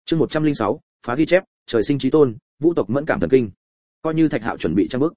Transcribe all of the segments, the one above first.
Chương 106, phá ghi chép, trời sinh chí tôn, vũ tộc mẫn cảm thần kinh. Coi như Thạch Hạo chuẩn bị trang bước,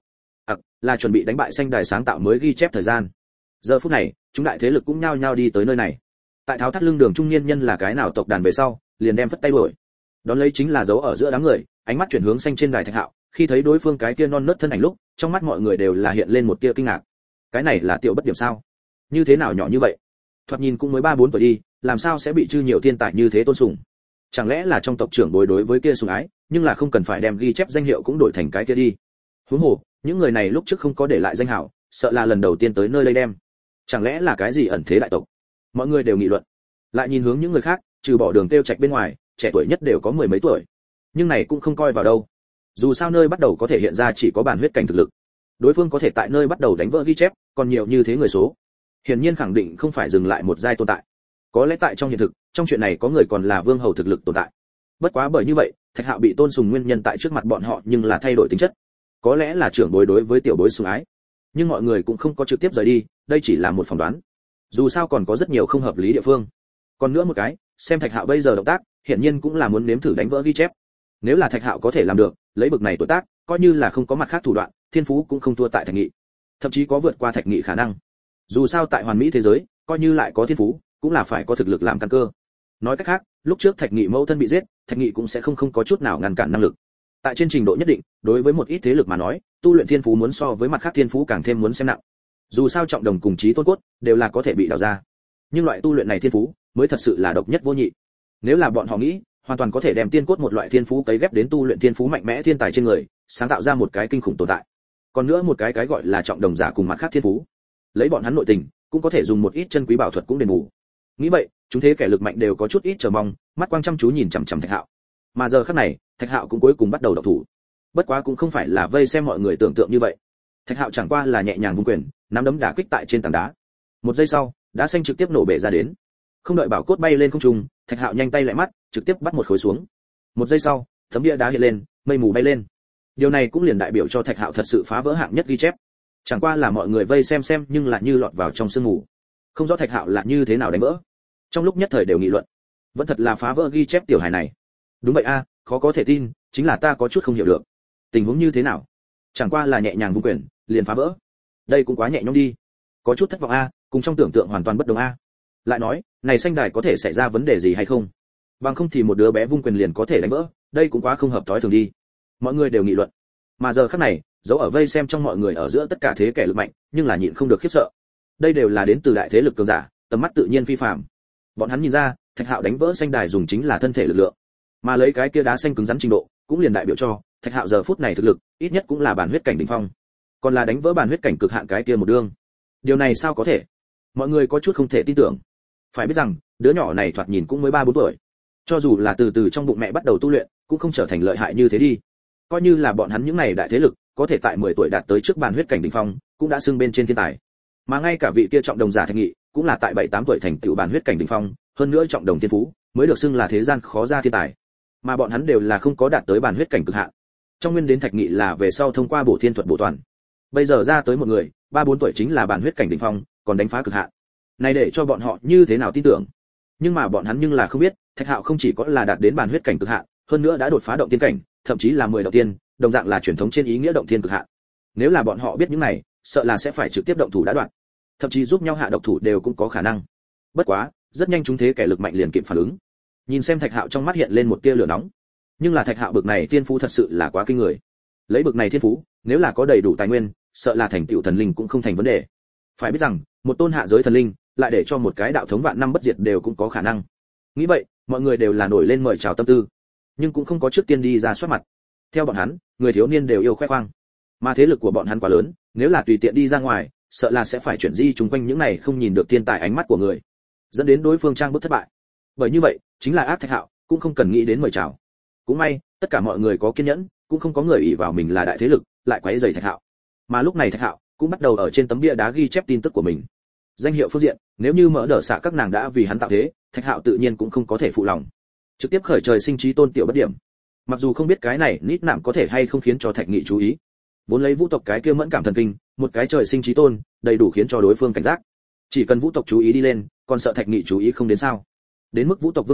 là chuẩn bị đánh bại Xanh Đài sáng tạo mới ghi chép thời gian. Giờ phút này, chúng đại thế lực cũng nhao nhao đi tới nơi này. Tại tháo thắt lưng đường trung niên nhân là cái nào tộc đàn về sau, liền đem phất tay đuổi. Đón lấy chính là dấu ở giữa đám người, ánh mắt chuyển hướng xanh trên đài Thạch Hạo, khi thấy đối phương cái kia non nớt thân ảnh lúc, trong mắt mọi người đều là hiện lên một tia kinh ngạc. Cái này là tiểu bất điểm sao? Như thế nào nhỏ như vậy? Thoạt nhìn cũng mới 3-4 tuổi đi, làm sao sẽ bị chư nhiều thiên tài như thế tôn sùng? Chẳng lẽ là trong tộc trưởng bối đối với kia sùng ái, nhưng là không cần phải đem ghi chép danh hiệu cũng đổi thành cái kia đi. Huống hồ, những người này lúc trước không có để lại danh hảo, sợ là lần đầu tiên tới nơi đây đem. Chẳng lẽ là cái gì ẩn thế đại tộc? Mọi người đều nghị luận. Lại nhìn hướng những người khác, trừ bỏ Đường Tiêu Trạch bên ngoài, trẻ tuổi nhất đều có mười mấy tuổi. Nhưng này cũng không coi vào đâu. Dù sao nơi bắt đầu có thể hiện ra chỉ có bản huyết cảnh thực lực. Đối phương có thể tại nơi bắt đầu đánh vỡ ghi chép, còn nhiều như thế người số. Hiển nhiên khẳng định không phải dừng lại một giai tồn tại. Có lẽ tại trong hiện thực, trong chuyện này có người còn là vương hầu thực lực tồn tại. Bất quá bởi như vậy, Thạch Hạo bị tôn sùng nguyên nhân tại trước mặt bọn họ nhưng là thay đổi tính chất. Có lẽ là trưởng bối đối với tiểu bối sủng ái, nhưng mọi người cũng không có trực tiếp rời đi, đây chỉ là một phỏng đoán. Dù sao còn có rất nhiều không hợp lý địa phương. Còn nữa một cái, xem Thạch Hạo bây giờ động tác, hiển nhiên cũng là muốn nếm thử đánh vỡ ghi chép. Nếu là Thạch Hạo có thể làm được, lấy bực này tuổi tác, coi như là không có mặt khác thủ đoạn, thiên phú cũng không thua tại Thạch Nghị, thậm chí có vượt qua Thạch Nghị khả năng. Dù sao tại hoàn mỹ thế giới, coi như lại có thiên phú, cũng là phải có thực lực làm căn cơ. Nói cách khác, lúc trước Thạch Nghị mẫu thân bị giết, Thạch Nghị cũng sẽ không có chút nào ngăn cản năng lực. Tại trên trình độ nhất định, đối với một ít thế lực mà nói, tu luyện thiên phú muốn so với mặt khác thiên phú càng thêm muốn xem nặng. Dù sao trọng đồng cùng chí tôn cốt đều là có thể bị đào ra, nhưng loại tu luyện này thiên phú mới thật sự là độc nhất vô nhị. Nếu là bọn họ nghĩ, hoàn toàn có thể đem tiên cốt một loại thiên phú cấy ghép đến tu luyện thiên phú mạnh mẽ thiên tài trên người, sáng tạo ra một cái kinh khủng tồn tại. Còn nữa một cái gọi là trọng đồng giả cùng mặt khác thiên phú, lấy bọn hắn nội tình, cũng có thể dùng một ít chân quý bảo thuật cũng đền bù. Nghĩ vậy, chúng thế kẻ lực mạnh đều có chút ít chờ mong, mắt quang chăm chú nhìn chằm chằm Thạch Hạo. Mà giờ khắc này, Thạch Hạo cũng cuối cùng bắt đầu động thủ. Bất quá cũng không phải là vây xem mọi người tưởng tượng như vậy. Thạch Hạo chẳng qua là nhẹ nhàng vung quyền, nắm đấm đả kích tại trên tảng đá. Một giây sau, đá xanh trực tiếp nổ bể ra đến. Không đợi bảo cốt bay lên không trung, Thạch Hạo nhanh tay lại mắt, trực tiếp bắt một khối xuống. Một giây sau, tấm bia đá hiện lên, mây mù bay lên. Điều này cũng liền đại biểu cho Thạch Hạo thật sự phá vỡ hạng nhất ghi chép. Chẳng qua là mọi người vây xem nhưng lại như lọt vào trong sương mù. Không rõ Thạch Hạo là như thế nào đánh vỡ. Trong lúc nhất thời đều nghị luận, vẫn thật là phá vỡ ghi chép tiểu hài này. Đúng vậy a, khó có thể tin, chính là ta có chút không hiểu được. Tình huống như thế nào? Chẳng qua là nhẹ nhàng vung quyền, liền phá vỡ. Đây cũng quá nhẹ nhõm đi. Có chút thất vọng a, cùng trong tưởng tượng hoàn toàn bất đồng a. Lại nói, này Xanh Đài có thể xảy ra vấn đề gì hay không? Bằng không thì một đứa bé vung quyền liền có thể đánh vỡ, đây cũng quá không hợp thói thường đi. Mọi người đều nghị luận. Mà giờ khắc này, dấu ở vây xem trong mọi người ở giữa tất cả thế kẻ lực mạnh, nhưng là nhịn không được khiếp sợ. Đây đều là đến từ đại thế lực cường giả, tầm mắt tự nhiên phi phàm. Bọn hắn nhìn ra, Thạch Hạo đánh vỡ Xanh Đài dùng chính là thân thể lực lượng, mà lấy cái kia đá xanh cứng rắn trình độ, cũng liền đại biểu cho Thạch Hạo giờ phút này thực lực, ít nhất cũng là bản huyết cảnh đỉnh phong. Còn là đánh vỡ bản huyết cảnh cực hạn cái kia một đương. Điều này sao có thể? Mọi người có chút không thể tin tưởng. Phải biết rằng, đứa nhỏ này thoạt nhìn cũng mới 3-4 tuổi. Cho dù là từ từ trong bụng mẹ bắt đầu tu luyện, cũng không trở thành lợi hại như thế đi. Coi như là bọn hắn những này đại thế lực, có thể tại 10 tuổi đạt tới trước bản huyết cảnh đỉnh phong, cũng đã xưng bên trên thiên tài. Mà ngay cả vị kia trọng đồng giả Thạch Nghị, cũng là tại 7-8 tuổi thành tựu bản huyết cảnh đỉnh phong, hơn nữa trọng đồng thiên phú, mới được xưng là thế gian khó ra thiên tài. Mà bọn hắn đều là không có đạt tới bản huyết cảnh cực hạn. Trong nguyên đến Thạch Nghị là về sau thông qua bổ thiên thuật bổ toàn. Bây giờ ra tới một người, 3-4 tuổi chính là bản huyết cảnh đỉnh phong, còn đánh phá cực hạn. Này để cho bọn họ như thế nào tin tưởng? Nhưng mà bọn hắn nhưng là không biết, Thạch Hạo không chỉ có là đạt đến bản huyết cảnh cực hạn, hơn nữa đã đột phá động tiên cảnh, thậm chí là 10 động tiên, đồng dạng là truyền thống trên ý nghĩa động tiên cực hạn. Nếu là bọn họ biết những này, sợ là sẽ phải trực tiếp động thủ đã đoạn, thậm chí giúp nhau hạ độc thủ đều cũng có khả năng. Bất quá, rất nhanh chúng thế kẻ lực mạnh liền kịp phản ứng. Nhìn xem Thạch Hạo trong mắt hiện lên một tia lửa nóng. Nhưng là Thạch Hạo bực này thiên phú thật sự là quá kinh người. Lấy bực này thiên phú, nếu là có đầy đủ tài nguyên, sợ là thành tựu thần linh cũng không thành vấn đề. Phải biết rằng, một tôn hạ giới thần linh, lại để cho một cái đạo thống vạn năm bất diệt đều cũng có khả năng. Nghĩ vậy, mọi người đều là nổi lên mời chào tâm tư, nhưng cũng không có trước tiên đi ra soát mặt. Theo bọn hắn, người thiếu niên đều yêu khoe khoang, mà thế lực của bọn hắn quá lớn, nếu là tùy tiện đi ra ngoài, sợ là sẽ phải chuyển di chung quanh những này không nhìn được thiên tài ánh mắt của người, dẫn đến đối phương trang bức thất bại. Bởi như vậy, chính là ác Thạch Hạo, cũng không cần nghĩ đến mời chào. Cũng may, tất cả mọi người có kiên nhẫn, cũng không có người ỷ vào mình là đại thế lực, lại quấy rầy Thạch Hạo. Mà lúc này Thạch Hạo cũng bắt đầu ở trên tấm bia đá ghi chép tin tức của mình. Danh hiệu phương diện, nếu như mỡ đỡ xạ các nàng đã vì hắn tạo thế, Thạch Hạo tự nhiên cũng không có thể phụ lòng. Trực tiếp khởi trời sinh trí tôn tiểu bất điểm. Mặc dù không biết cái này nít nạm có thể hay không khiến cho Thạch Nghị chú ý. Vốn lấy vũ tộc cái kia mẫn cảm thần kinh, một cái trời sinh trí tôn, đầy đủ khiến cho đối phương cảnh giác. Chỉ cần vũ tộc chú ý đi lên, còn sợ Thạch Nghị chú ý không đến sao? Đến mức vũ tộc vương hầu,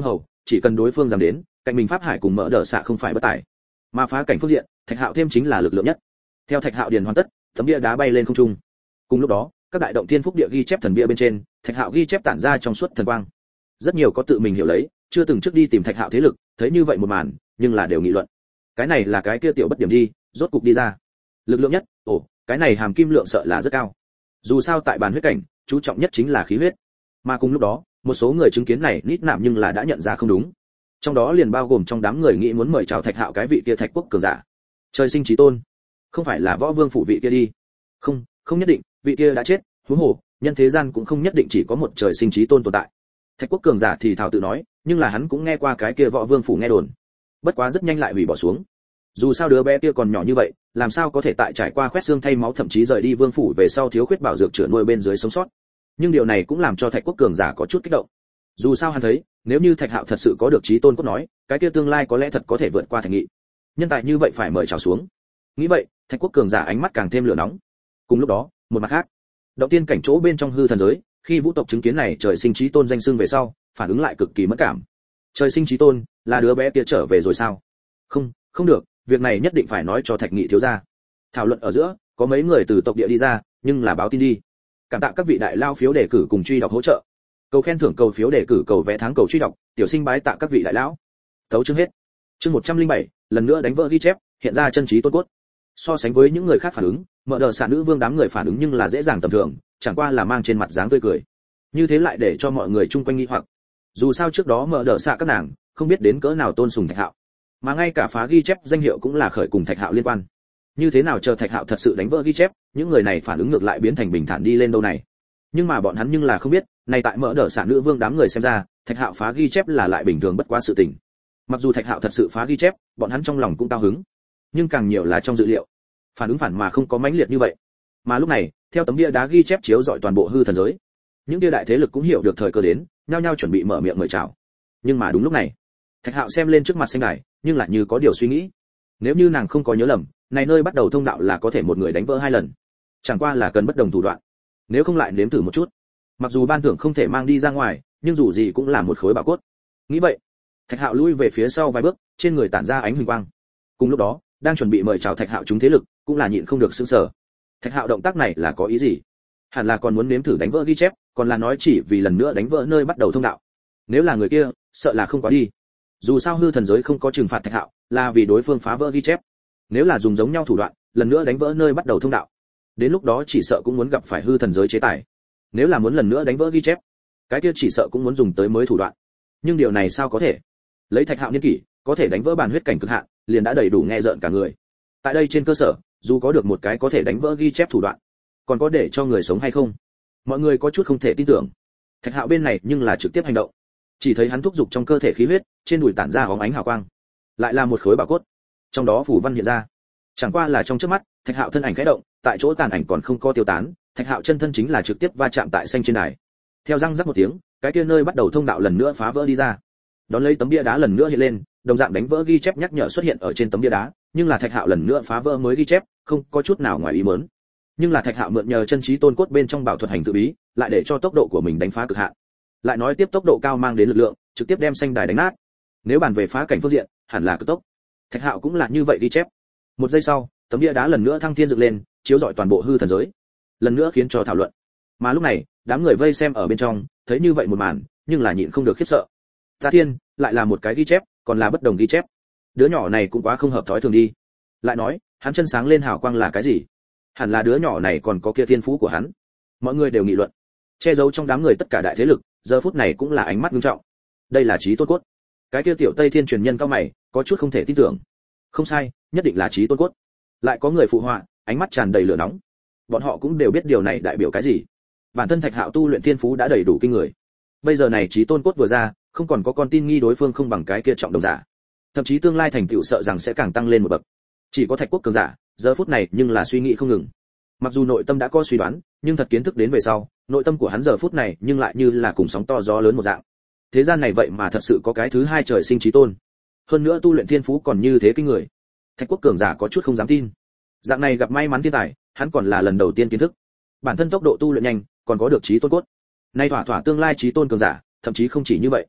chỉ cần đối phương dám đến, cạnh mình pháp hải cùng mỡ đỡ xạ không phải bất tài. Mà phá cảnh phương diện, Thạch Hạo thêm chính là lực lượng nhất. Theo Thạch Hạo điền hoàn tất, tấm bia đá bay lên không trung. Cùng lúc đó, các đại động thiên phúc địa ghi chép thần bia bên trên, Thạch Hạo ghi chép tản ra trong suốt thần quang. Rất nhiều có tự mình hiểu lấy, chưa từng trước đi tìm Thạch Hạo thế lực, thấy như vậy một màn, nhưng là đều nghị luận. Cái này là cái kia tiểu bất điểm đi, rốt cục đi ra. Lực lượng nhất, cái này hàm kim lượng sợ là rất cao. Dù sao tại bàn huyết cảnh, chú trọng nhất chính là khí huyết. Mà cùng lúc đó, một số người chứng kiến này nít nạm nhưng là đã nhận ra không đúng. Trong đó liền bao gồm trong đám người nghĩ muốn mời chào Thạch Hạo cái vị kia Thạch Quốc cường giả. Trời sinh chí tôn, không phải là Võ Vương phủ vị kia đi. Không, không nhất định, vị kia đã chết, huống hồ, nhân thế gian cũng không nhất định chỉ có một trời sinh chí tôn tồn tại. Thạch Quốc cường giả thì thào tự nói, nhưng là hắn cũng nghe qua cái kia Võ Vương phủ nghe đồn. Bất quá rất nhanh lại hủy bỏ xuống. Dù sao đứa bé kia còn nhỏ như vậy, làm sao có thể tại trải qua khoét xương thay máu thậm chí rời đi vương phủ về sau thiếu khuyết bảo dược chữa nuôi bên dưới sống sót. Nhưng điều này cũng làm cho Thạch Quốc cường giả có chút kích động. Dù sao hắn thấy, nếu như Thạch Hạo thật sự có được chí tôn cốt nói, cái kia tương lai có lẽ thật có thể vượt qua Thạch Nghị. Nhân tài như vậy phải mời chào xuống. Nghĩ vậy, Thạch Quốc cường giả ánh mắt càng thêm lửa nóng. Cùng lúc đó, một mặt khác, động tiên cảnh chỗ bên trong hư thần giới, khi vũ tộc chứng kiến này trời sinh chí tôn danh xưng về sau, phản ứng lại cực kỳ mất cảm. Trời sinh chí tôn, là đứa bé kia trở về rồi sao? Không, không được, việc này nhất định phải nói cho Thạch Nghị thiếu gia. Thảo luận ở giữa, có mấy người từ tộc địa đi ra, nhưng là báo tin đi. Cảm tạ các vị đại lao phiếu đề cử cùng truy đọc hỗ trợ. Cầu khen thưởng, cầu phiếu đề cử, cầu vẽ tháng, cầu truy đọc, tiểu sinh bái tạ các vị đại lão. Tấu chương hết. Chương 107, lần nữa đánh vỡ ghi chép, hiện ra chân trí tôn cốt. So sánh với những người khác phản ứng, mở đờ xạ nữ vương đám người phản ứng nhưng là dễ dàng tầm thường, chẳng qua là mang trên mặt dáng tươi cười. Như thế lại để cho mọi người chung quanh nghi hoặc. Dù sao trước đó mở đờ xạ các nàng không biết đến cỡ nào tôn sùng Thạch Hạo, mà ngay cả phá ghi chép danh hiệu cũng là khởi cùng Thạch Hạo liên quan. Như thế nào chờ Thạch Hạo thật sự đánh vỡ ghi chép, những người này phản ứng ngược lại biến thành bình thản đi lên đâu này. Nhưng mà bọn hắn nhưng là không biết, này tại mở đờ xạ nữ vương đám người xem ra, Thạch Hạo phá ghi chép là lại bình thường bất quá sự tình. Mặc dù Thạch Hạo thật sự phá ghi chép, bọn hắn trong lòng cũng cao hứng, nhưng càng nhiều là trong dự liệu, phản ứng phản mà không có mãnh liệt như vậy. Mà lúc này, theo tấm bia đá ghi chép chiếu rọi toàn bộ hư thần giới, những kia đại thế lực cũng hiểu được thời cơ đến, nhao nhao chuẩn bị mở miệng mời chào. Nhưng mà đúng lúc này, Thạch Hạo xem lên trước mặt xanh đài, nhưng lại như có điều suy nghĩ. Nếu như nàng không có nhớ lầm, này nơi bắt đầu thông đạo là có thể một người đánh vỡ 2 lần, chẳng qua là cần bất đồng thủ đoạn. Nếu không lại nếm thử một chút. Mặc dù ban thưởng không thể mang đi ra ngoài, nhưng dù gì cũng là một khối bảo cốt. Nghĩ vậy, Thạch Hạo lui về phía sau vài bước, trên người tản ra ánh huỳnh quang. Cùng lúc đó, đang chuẩn bị mời chào Thạch Hạo chúng thế lực, cũng là nhịn không được sửng sở. Thạch Hạo động tác này là có ý gì? Hẳn là còn muốn nếm thử đánh vỡ ghi chép, còn là nói chỉ vì lần nữa đánh vỡ nơi bắt đầu thông đạo. Nếu là người kia, sợ là không quá đi. Dù sao hư thần giới không có trừng phạt Thạch Hạo, là vì đối phương phá vỡ ghi chép. Nếu là dùng giống nhau thủ đoạn, lần nữa đánh vỡ nơi bắt đầu thông đạo, đến lúc đó chỉ sợ cũng muốn gặp phải hư thần giới chế tài. Nếu là muốn lần nữa đánh vỡ ghi chép, cái kia chỉ sợ cũng muốn dùng tới mới thủ đoạn. Nhưng điều này sao có thể? Lấy Thạch Hạo niên kỷ, có thể đánh vỡ bàn huyết cảnh cực hạn, liền đã đầy đủ nghe rợn cả người. Tại đây trên cơ sở, dù có được một cái có thể đánh vỡ ghi chép thủ đoạn, còn có để cho người sống hay không? Mọi người có chút không thể tin tưởng. Thạch Hạo bên này nhưng là trực tiếp hành động. Chỉ thấy hắn thúc giục trong cơ thể khí huyết, trên đùi tản ra óng ánh hào quang. Lại là một khối bảo cốt. Trong đó phù văn hiện ra. Chẳng qua là trong chớp mắt, Thạch Hạo thân ảnh khẽ động, tại chỗ tàn ảnh còn không có tiêu tán, Thạch Hạo chân thân chính là trực tiếp va chạm tại xanh trên đài. Theo răng rắc một tiếng, cái kia nơi bắt đầu thông đạo lần nữa phá vỡ đi ra. Đón lấy tấm bia đá lần nữa hiện lên, đồng dạng đánh vỡ ghi chép nhắc nhở xuất hiện ở trên tấm bia đá, nhưng là Thạch Hạo lần nữa phá vỡ mới ghi chép, không có chút nào ngoài ý muốn. Nhưng là Thạch Hạo mượn nhờ chân trí tôn cốt bên trong bảo thuật hành tự bí, lại để cho tốc độ của mình đánh phá cực hạn. Lại nói tiếp tốc độ cao mang đến lực lượng, trực tiếp đem xanh đài đánh nát. Nếu bàn về phá cảnh phương diện, hẳn là cực tốc. Thạch Hạo cũng là như vậy ghi chép. Một giây sau, tấm bia đá lần nữa thăng thiên dựng lên, chiếu rọi toàn bộ hư thần giới, lần nữa khiến cho thảo luận. Mà lúc này, đám người vây xem ở bên trong, thấy như vậy một màn, nhưng là nhịn không được khiếp sợ. Ta thiên, lại là một cái ghi chép, còn là bất đồng ghi chép. Đứa nhỏ này cũng quá không hợp thói thường đi. Lại nói, hắn chân sáng lên hào quang là cái gì? Hẳn là đứa nhỏ này còn có kia thiên phú của hắn. Mọi người đều nghị luận. Che giấu trong đám người tất cả đại thế lực, giờ phút này cũng là ánh mắt nghiêm trọng. Đây là trí tôn cốt. Cái kia tiểu Tây Thiên truyền nhân cao mày, có chút không thể tin tưởng. Không sai, nhất định là trí tôn cốt. Lại có người phụ họa, ánh mắt tràn đầy lửa nóng. Bọn họ cũng đều biết điều này đại biểu cái gì. Bản thân Thạch Hạo tu luyện thiên phú đã đầy đủ kinh người. Bây giờ này trí tôn cốt vừa ra, không còn có con tin nghi đối phương không bằng cái kia trọng đồng giả. Thậm chí tương lai thành tựu sợ rằng sẽ càng tăng lên một bậc. Chỉ có Thạch Quốc cường giả, giờ phút này nhưng là suy nghĩ không ngừng. Mặc dù nội tâm đã có suy đoán, nhưng thật kiến thức đến về sau, nội tâm của hắn giờ phút này nhưng lại như là cùng sóng to gió lớn một dạng. Thế gian này vậy mà thật sự có cái thứ hai trời sinh chí tôn. Hơn nữa tu luyện thiên phú còn như thế kinh người. Thạch Quốc cường giả có chút không dám tin. Dạng này gặp may mắn thiên tài, hắn còn là lần đầu tiên kiến thức. Bản thân tốc độ tu luyện nhanh, còn có được chí tôn cốt. Nay thỏa thỏa tương lai chí tôn cường giả, thậm chí không chỉ như vậy.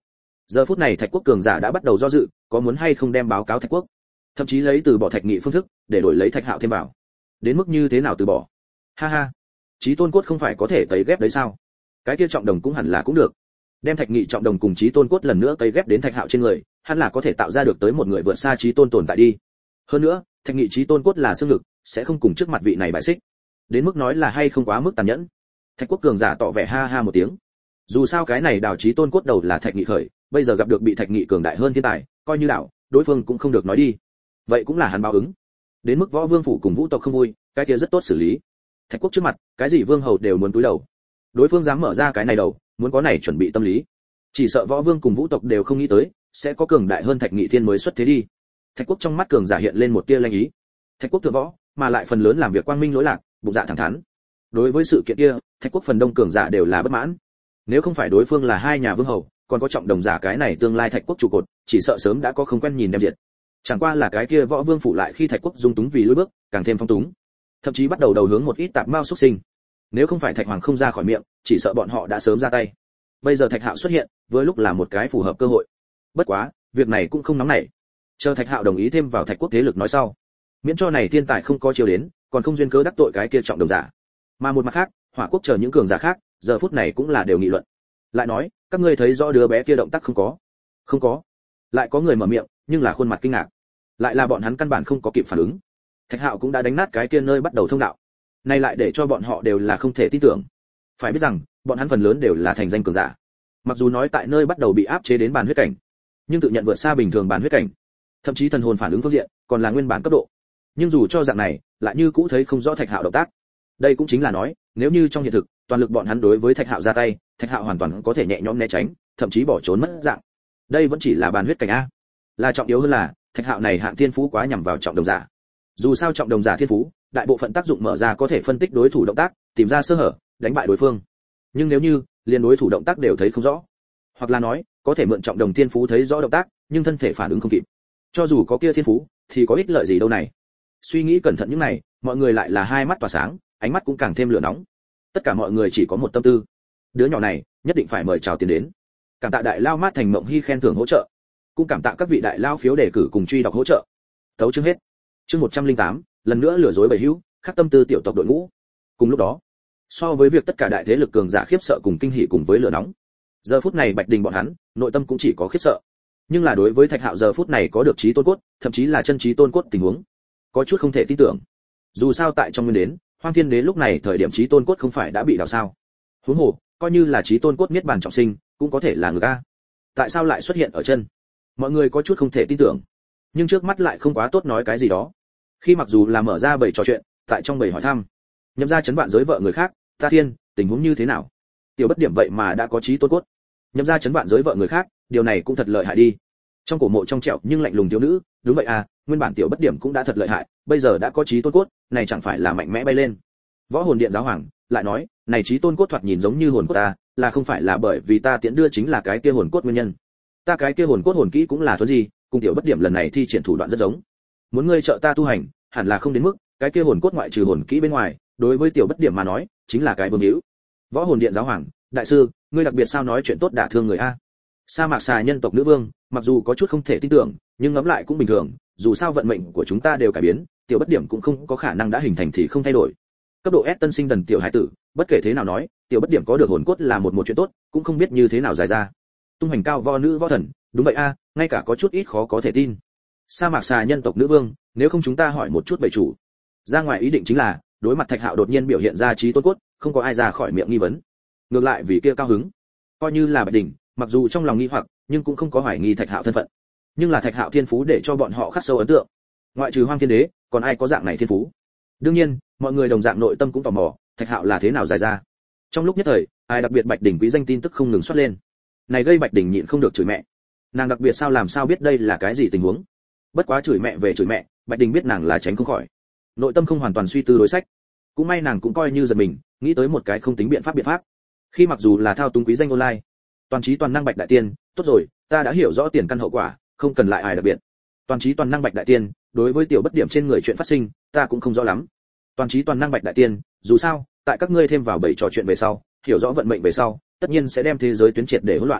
Giờ phút này Thạch Quốc cường giả đã bắt đầu do dự, có muốn hay không đem báo cáo Thạch Quốc, thậm chí lấy từ bỏ Thạch Nghị phương thức để đổi lấy Thạch Hạo thêm vào. Đến mức như thế nào từ bỏ? Ha ha, Chí Tôn cốt không phải có thể tấy ghép đấy sao? Cái kia trọng đồng cũng hẳn là cũng được. Đem Thạch Nghị trọng đồng cùng Chí Tôn cốt lần nữa tấy ghép đến Thạch Hạo trên người, hẳn là có thể tạo ra được tới một người vượt xa Chí Tôn tồn tại đi. Hơn nữa, Thạch Nghị Chí Tôn cốt là xương lực, sẽ không cùng trước mặt vị này bại xích. Đến mức nói là hay không quá mức tàn nhẫn. Thạch Quốc cường giả tỏ vẻ ha ha một tiếng. Dù sao cái này đào Chí Tôn cốt đầu là Thạch Nghị khởi, bây giờ gặp được bị Thạch Nghị cường đại hơn thiên tài, coi như đảo, đối phương cũng không được nói đi. Vậy cũng là hắn báo ứng. Đến mức Võ Vương phủ cùng Vũ tộc không vui, cái kia rất tốt xử lý. Thạch Quốc trước mặt, cái gì vương hầu đều muốn cúi đầu. Đối phương dám mở ra cái này đầu, muốn có này chuẩn bị tâm lý. Chỉ sợ Võ Vương cùng Vũ tộc đều không nghĩ tới, sẽ có cường đại hơn Thạch Nghị thiên mới xuất thế đi. Thạch Quốc trong mắt cường giả hiện lên một tia lanh ý. Thạch Quốc thượng võ, mà lại phần lớn làm việc quang minh lỗi lạc, bụng dạ thẳng thắn. Đối với sự kiện kia, Thạch Quốc phần đông cường giả đều là bất mãn. Nếu không phải đối phương là hai nhà vương hầu, còn có trọng đồng giả cái này tương lai Thạch Quốc trụ cột, chỉ sợ sớm đã có không quen nhìn đem diệt. Chẳng qua là cái kia Võ Vương phủ lại khi Thạch Quốc dung túng vì lùi bước, càng thêm phong túng. Thậm chí bắt đầu đầu hướng một ít tạp mao xuất sinh. Nếu không phải Thạch Hoàng không ra khỏi miệng, chỉ sợ bọn họ đã sớm ra tay. Bây giờ Thạch Hạo xuất hiện, với lúc là một cái phù hợp cơ hội. Bất quá, việc này cũng không nóng nảy. Chờ Thạch Hạo đồng ý thêm vào Thạch Quốc thế lực nói sau, miễn cho này thiên tài không có chiều đến, còn không duyên cớ đắc tội cái kia trọng đồng giả. Mà một mặt khác, Hỏa Quốc chờ những cường giả khác, giờ phút này cũng là đều nghị luận. Lại nói, các ngươi thấy rõ đứa bé kia động tác không có? Không có. Lại có người mở miệng, nhưng là khuôn mặt kinh ngạc. Lại là bọn hắn căn bản không có kịp phản ứng. Thạch Hạo cũng đã đánh nát cái kia nơi bắt đầu thông đạo. Nay lại để cho bọn họ đều là không thể tin tưởng. Phải biết rằng, bọn hắn phần lớn đều là thành danh cường giả. Mặc dù nói tại nơi bắt đầu bị áp chế đến bàn huyết cảnh, nhưng tự nhận vượt xa bình thường bàn huyết cảnh. Thậm chí thần hồn phản ứng phương diện, còn là nguyên bản cấp độ. Nhưng dù cho dạng này, lại như cũ thấy không rõ Thạch Hạo động tác. Đây cũng chính là nói, nếu như trong hiện thực, toàn lực bọn hắn đối với Thạch Hạo ra tay, Thạch Hạo hoàn toàn có thể nhẹ nhõm né tránh, thậm chí bỏ trốn mất dạng. Đây vẫn chỉ là bàn huyết cảnh a. Là trọng yếu hơn là, Thạch Hạo này hạng thiên phú quá nhằm vào trọng đồng giả. Dù sao trọng đồng giả thiên phú, đại bộ phận tác dụng mở ra có thể phân tích đối thủ động tác, tìm ra sơ hở, đánh bại đối phương. Nhưng nếu như liền đối thủ động tác đều thấy không rõ, hoặc là nói, có thể mượn trọng đồng thiên phú thấy rõ động tác, nhưng thân thể phản ứng không kịp. Cho dù có kia thiên phú, thì có ích lợi gì đâu này. Suy nghĩ cẩn thận những này, mọi người lại là hai mắt tỏa sáng, ánh mắt cũng càng thêm lửa nóng. Tất cả mọi người chỉ có một tâm tư, đứa nhỏ này nhất định phải mời chào tiền đến. Cảm tạ đại lao Mát Thành Mộng Hy khen thưởng hỗ trợ, cũng cảm tạ các vị đại lao phiếu đề cử cùng truy đọc hỗ trợ. Tấu chương hết. Chương 108, lần nữa lừa dối bầy hữu, khắc tâm tư tiểu tộc đội ngũ. Cùng lúc đó, so với việc tất cả đại thế lực cường giả khiếp sợ cùng kinh hỉ cùng với lửa nóng, giờ phút này Bạch Đình bọn hắn, nội tâm cũng chỉ có khiếp sợ. Nhưng là đối với Thạch Hạo giờ phút này có được chí tôn cốt, thậm chí là chân chí tôn cốt tình huống, có chút không thể tin tưởng. Dù sao tại trong nguyên đến, Hoang Thiên Đế lúc này thời điểm chí tôn cốt không phải đã bị đào sao? Huống hồ, coi như là chí tôn cốt niết bàn trọng sinh, cũng có thể là ngược a. Tại sao lại xuất hiện ở chân? Mọi người có chút không thể tin tưởng. Nhưng trước mắt lại không quá tốt nói cái gì đó. Khi mặc dù là mở ra bầy trò chuyện, tại trong bầy hỏi thăm, nhậm ra chấn vạn giới vợ người khác, Ta Thiên, tình huống như thế nào? Tiểu Bất Điểm vậy mà đã có chí tôn cốt. Nhậm ra chấn vạn giới vợ người khác, điều này cũng thật lợi hại đi. Trong cổ mộ trong trẻo nhưng lạnh lùng thiếu nữ, đúng vậy à, nguyên bản Tiểu Bất Điểm cũng đã thật lợi hại, bây giờ đã có chí tôn cốt, này chẳng phải là mạnh mẽ bay lên. Võ Hồn Điện giáo hoàng lại nói, này chí tôn cốt thoạt nhìn giống như hồn cốt ta, là không phải là bởi vì ta tiễn đưa chính là cái kia hồn cốt nguyên nhân. Ta cái kia hồn cốt hồn kỹ cũng là thuần gì, cùng Tiểu Bất Điểm lần này thi triển thủ đoạn rất giống. Muốn ngươi trợ ta tu hành, hẳn là không đến mức, cái kia hồn cốt ngoại trừ hồn kỹ bên ngoài, đối với Tiểu Bất Điểm mà nói, chính là cái vương hữu. Võ Hồn Điện giáo hoàng, đại sư, ngươi đặc biệt sao nói chuyện tốt đả thương người a? Sa Mạc Xà nhân tộc nữ vương, mặc dù có chút không thể tin tưởng, nhưng ngẫm lại cũng bình thường, dù sao vận mệnh của chúng ta đều cải biến, Tiểu Bất Điểm cũng không có khả năng đã hình thành thì không thay đổi. Cấp độ S tân sinh đần tiểu hải tử, bất kể thế nào nói, Tiểu Bất Điểm có được hồn cốt là một chuyện tốt, cũng không biết như thế nào giải ra. Tung hành cao võ nữ võ thần, đúng vậy a, ngay cả có chút ít khó có thể tin. Sa Mạc Xà nhân tộc nữ vương, nếu không chúng ta hỏi một chút bầy chủ. Ra ngoài ý định chính là, đối mặt Thạch Hạo đột nhiên biểu hiện ra chí tôn cốt, không có ai ra khỏi miệng nghi vấn. Ngược lại vì kia cao hứng, coi như là Bạch Đình, mặc dù trong lòng nghi hoặc, nhưng cũng không có hoài nghi Thạch Hạo thân phận. Nhưng là Thạch Hạo thiên phú để cho bọn họ khắc sâu ấn tượng. Ngoại trừ Hoang Thiên Đế, còn ai có dạng này thiên phú? Đương nhiên, mọi người đồng dạng nội tâm cũng tò mò, Thạch Hạo là thế nào giải ra. Trong lúc nhất thời, ai đặc biệt Bạch Đình quý danh tin tức không ngừng xuất lên. Này gây Bạch Đình nhịn không được chửi mẹ. Nàng đặc biệt sao làm sao biết đây là cái gì tình huống? Bất quá chửi mẹ về chửi mẹ, Bạch Đình biết nàng là tránh không khỏi. Nội tâm không hoàn toàn suy tư đối sách. Cũng may nàng cũng coi như giật mình, nghĩ tới một cái không tính biện pháp. Khi mặc dù là thao túng quý danh online, toàn trí toàn năng Bạch đại tiên, tốt rồi, ta đã hiểu rõ tiền căn hậu quả, không cần lại ai đặc biệt. Toàn trí toàn năng Bạch đại tiên, đối với Tiểu Bất Điểm trên người chuyện phát sinh, ta cũng không rõ lắm. Toàn trí toàn năng Bạch đại tiên, dù sao, tại các ngươi thêm vào bảy trò chuyện về sau, hiểu rõ vận mệnh về sau, tất nhiên sẽ đem thế giới tuyến triệt để hỗn loạn.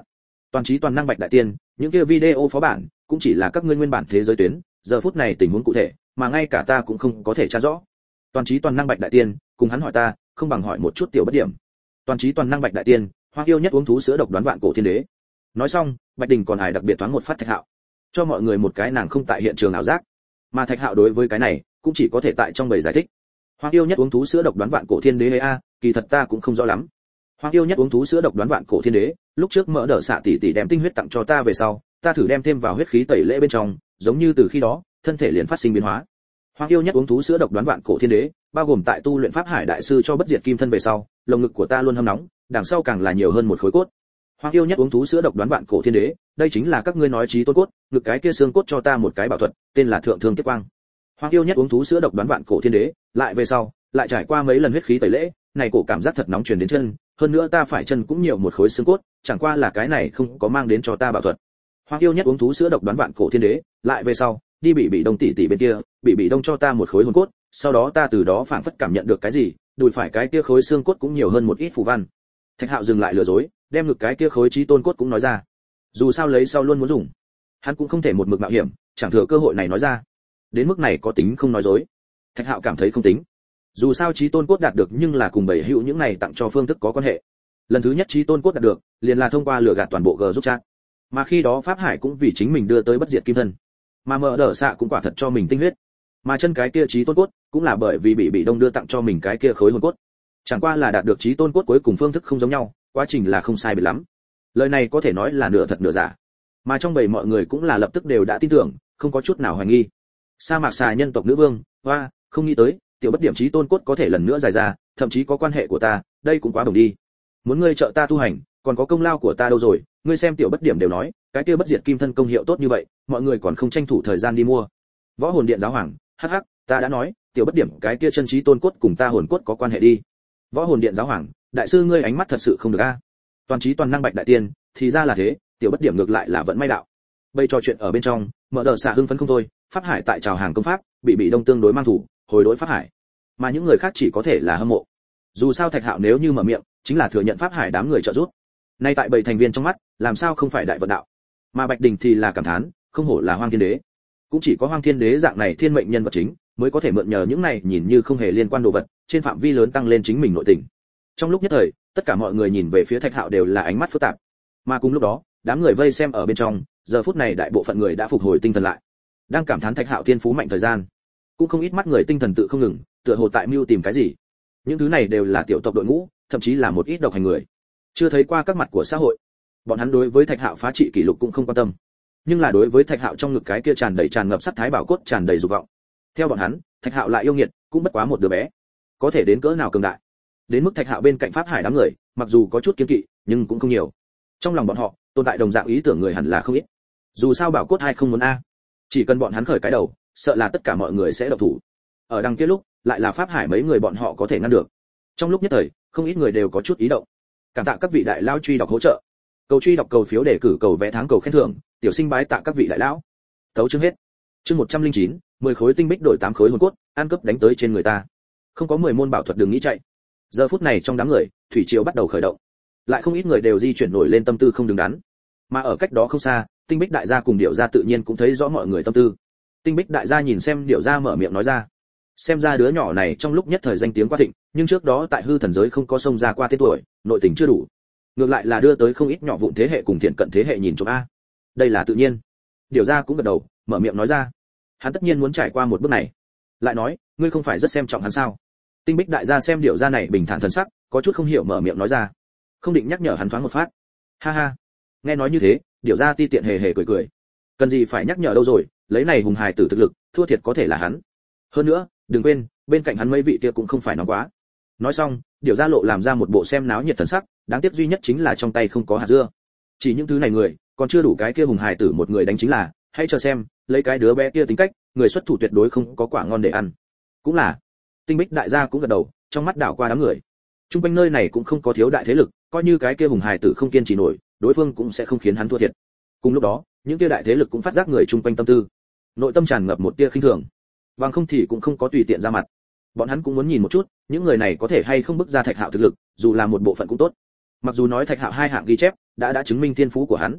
Toàn trí toàn năng Bạch đại tiên, những kia video phó bản cũng chỉ là các ngươi nguyên bản thế giới tuyến, giờ phút này tình huống cụ thể mà ngay cả ta cũng không có thể tra rõ. Toàn trí toàn năng Bạch đại tiên, cùng hắn hỏi ta, không bằng hỏi một chút tiểu bất điểm. Toàn trí toàn năng Bạch đại tiên, Hoang yêu nhất uống thú sữa độc đoán vạn cổ thiên đế. Nói xong, Bạch Đình còn hài đặc biệt thoáng một phát Thạch Hạo, cho mọi người một cái nàng không tại hiện trường ảo giác. Mà Thạch Hạo đối với cái này cũng chỉ có thể tại trong bầy giải thích. Hoang yêu nhất uống thú sữa độc đoán vạn cổ thiên đế a, kỳ thật ta cũng không rõ lắm. Hoang yêu nhất uống thú sữa độc đoán vạn cổ thiên đế, lúc trước mỡ đỡ xạ tỷ tỷ đem tinh huyết tặng cho ta về sau, ta thử đem thêm vào huyết khí tẩy lễ bên trong, giống như từ khi đó, thân thể liền phát sinh biến hóa. Hoang yêu nhất uống thú sữa độc đoán vạn cổ thiên đế, bao gồm tại tu luyện pháp hải đại sư cho bất diệt kim thân về sau, lồng ngực của ta luôn hâm nóng, đằng sau càng là nhiều hơn một khối cốt. Hoang yêu nhất uống thú sữa độc đoán vạn cổ thiên đế, đây chính là các ngươi nói trí tôn cốt, ngực cái kia xương cốt cho ta một cái bảo thuật, tên là thượng thương kiếp quang. Hoang yêu nhất uống thú sữa độc đoán vạn cổ thiên đế, lại về sau, lại trải qua mấy lần huyết khí tẩy lễ, này cổ cảm giác thật nóng truyền đến chân, hơn nữa ta phải chân cũng nhiều một khối xương cốt, chẳng qua là cái này không có mang đến cho ta bảo thuật. Hoang yêu nhất uống thú sữa độc đoán vạn cổ thiên đế, lại về sau, đi bị đông tỷ tỷ bên kia, bị đông cho ta một khối hồn cốt, sau đó ta từ đó phảng phất cảm nhận được cái gì, đùi phải cái kia khối xương cốt cũng nhiều hơn một ít phù văn. Thạch Hạo dừng lại lừa dối, đem ngực cái kia khối trí tôn cốt cũng nói ra. Dù sao lấy sau luôn muốn dùng, hắn cũng không thể một mực mạo hiểm, chẳng thừa cơ hội này nói ra. Đến mức này có tính không nói dối. Thạch Hạo cảm thấy không tính. Dù sao trí tôn cốt đạt được nhưng là cùng bảy hữu những này tặng cho phương thức có quan hệ. Lần thứ nhất trí tôn cốt đạt được, liền là thông qua lừa gạt toàn bộ G giúp chat. Mà khi đó Pháp Hải cũng vì chính mình đưa tới bất diệt kim thân, mà mở đỡ xạ cũng quả thật cho mình tinh huyết. Mà chân cái kia trí tôn cốt cũng là bởi vì bị đông đưa tặng cho mình cái kia khối hồn cốt. Chẳng qua là đạt được trí tôn cốt cuối cùng phương thức không giống nhau, quá trình là không sai biệt lắm. Lời này có thể nói là nửa thật nửa giả. Mà trong bầy mọi người cũng là lập tức đều đã tin tưởng, không có chút nào hoài nghi. Sa mạc xà nhân tộc nữ vương, hoa, không nghĩ tới, tiểu bất điểm trí tôn cốt có thể lần nữa dài ra, thậm chí có quan hệ của ta, đây cũng quá đồng đi. Muốn ngươi trợ ta tu hành, còn có công lao của ta đâu rồi, ngươi xem tiểu bất điểm đều nói, cái kia bất diệt kim thân công hiệu tốt như vậy, mọi người còn không tranh thủ thời gian đi mua. Võ hồn điện giáo hoàng, hắc hắc, ta đã nói, tiểu bất điểm cái kia chân trí tôn cốt cùng ta hồn cốt có quan hệ đi. Võ hồn điện giáo hoàng, đại sư ngươi ánh mắt thật sự không được a. Toàn trí toàn năng Bạch đại tiên, thì ra là thế, tiểu bất điểm ngược lại là vận may đạo. Bây trò chuyện ở bên trong, mở đờ xạ hưng phấn không thôi, Pháp Hải tại chào hàng công pháp, bị đông tương đối mang thủ, hồi đối Pháp Hải. Mà những người khác chỉ có thể là hâm mộ. Dù sao Thạch Hạo nếu như mở miệng, chính là thừa nhận Pháp Hải đám người trợ giúp. Nay tại bảy thành viên trong mắt, làm sao không phải đại vận đạo. Mà Bạch Đình thì là cảm thán, không hổ là Hoang Thiên Đế. Cũng chỉ có Hoang Thiên Đế dạng này thiên mệnh nhân vật chính, mới có thể mượn nhờ những này nhìn như không hề liên quan đồ vật, trên phạm vi lớn tăng lên chính mình nội tình. Trong lúc nhất thời, tất cả mọi người nhìn về phía Thạch Hạo đều là ánh mắt phức tạp. Mà cùng lúc đó, đám người vây xem ở bên trong, giờ phút này đại bộ phận người đã phục hồi tinh thần lại, đang cảm thán Thạch Hạo thiên phú mạnh thời gian, cũng không ít mắt người tinh thần tự không ngừng, tựa hồ tại mưu tìm cái gì. Những thứ này đều là tiểu tộc đội ngũ, thậm chí là một ít độc hành người, chưa thấy qua các mặt của xã hội. Bọn hắn đối với Thạch Hạo phá trị kỷ lục cũng không quan tâm, nhưng là đối với Thạch Hạo trong ngực cái kia tràn ngập sắc thái bảo cốt tràn đầy dục vọng. Theo bọn hắn, Thạch Hạo lại yêu nghiệt, cũng bất quá một đứa bé, có thể đến cỡ nào cường đại. Đến mức Thạch Hạo bên cạnh Pháp Hải đám người, mặc dù có chút kiêng kỵ, nhưng cũng không nhiều. Trong lòng bọn họ, tồn tại đồng dạng ý tưởng người hẳn là không ít. Dù sao bảo cốt hay không muốn a, chỉ cần bọn hắn khởi cái đầu, sợ là tất cả mọi người sẽ động thủ. Ở đằng kia lúc, lại là Pháp Hải mấy người bọn họ có thể ngăn được. Trong lúc nhất thời, không ít người đều có chút ý động. Cảm tạ các vị đại lao truy đọc hỗ trợ. Cầu truy đọc, cầu phiếu đề cử, cầu vẽ tháng, cầu khen thưởng, tiểu sinh bái tạ các vị đại lão. Tấu chương hết. Chương 109, 10 khối tinh bích đổi 8 khối hồn cốt, ăn cướp đánh tới trên người ta. Không có 10 môn bảo thuật đừng nghĩ chạy. Giờ phút này trong đám người, thủy triều bắt đầu khởi động. Lại không ít người đều di chuyển nổi lên tâm tư không đứng đắn. Mà ở cách đó không xa, Tinh Bích đại gia cùng Điểu gia tự nhiên cũng thấy rõ mọi người tâm tư. Tinh Bích đại gia nhìn xem Điểu gia mở miệng nói ra. Xem ra đứa nhỏ này trong lúc nhất thời danh tiếng quá thịnh, nhưng trước đó tại hư thần giới không có xông ra qua tên tuổi, nội tình chưa đủ. Ngược lại là đưa tới không ít nhỏ vụn thế hệ cùng thiện cận thế hệ nhìn trộm a. Đây là tự nhiên. Điểu gia cũng gật đầu, mở miệng nói ra. Hắn tất nhiên muốn trải qua một bước này. Lại nói, ngươi không phải rất xem trọng hắn sao? Tinh Bích đại gia xem Điểu gia này bình thản thần sắc, có chút không hiểu mở miệng nói ra. Không định nhắc nhở hắn thoáng một phát. Ha ha. Nghe nói như thế, Điểu gia ti tiện hề hề cười cười. Cần gì phải nhắc nhở đâu rồi, lấy này hùng hài tử thực lực, thua thiệt có thể là hắn. Hơn nữa, đừng quên, bên cạnh hắn mấy vị kia cũng không phải nói quá. Nói xong, Điểu gia lộ làm ra một bộ xem náo nhiệt thần sắc, đáng tiếc duy nhất chính là trong tay không có hạt dưa. Chỉ những thứ này người, còn chưa đủ cái kia hùng hài tử một người đánh chính là, hãy chờ xem, lấy cái đứa bé kia tính cách, người xuất thủ tuyệt đối không có quả ngon để ăn. Cũng là, Tinh Bích đại gia cũng gật đầu, trong mắt đảo qua đám người. Trung quanh nơi này cũng không có thiếu đại thế lực, coi như cái kia hùng hài tử không kiên trì nổi, đối phương cũng sẽ không khiến hắn thua thiệt. Cùng lúc đó, những kia đại thế lực cũng phát giác người chung quanh tâm tư, nội tâm tràn ngập một tia khinh thường, bằng không thì cũng không có tùy tiện ra mặt. Bọn hắn cũng muốn nhìn một chút, những người này có thể hay không bức ra Thạch Hạo thực lực, dù là một bộ phận cũng tốt. Mặc dù nói Thạch Hạo hai hạng ghi chép đã chứng minh thiên phú của hắn,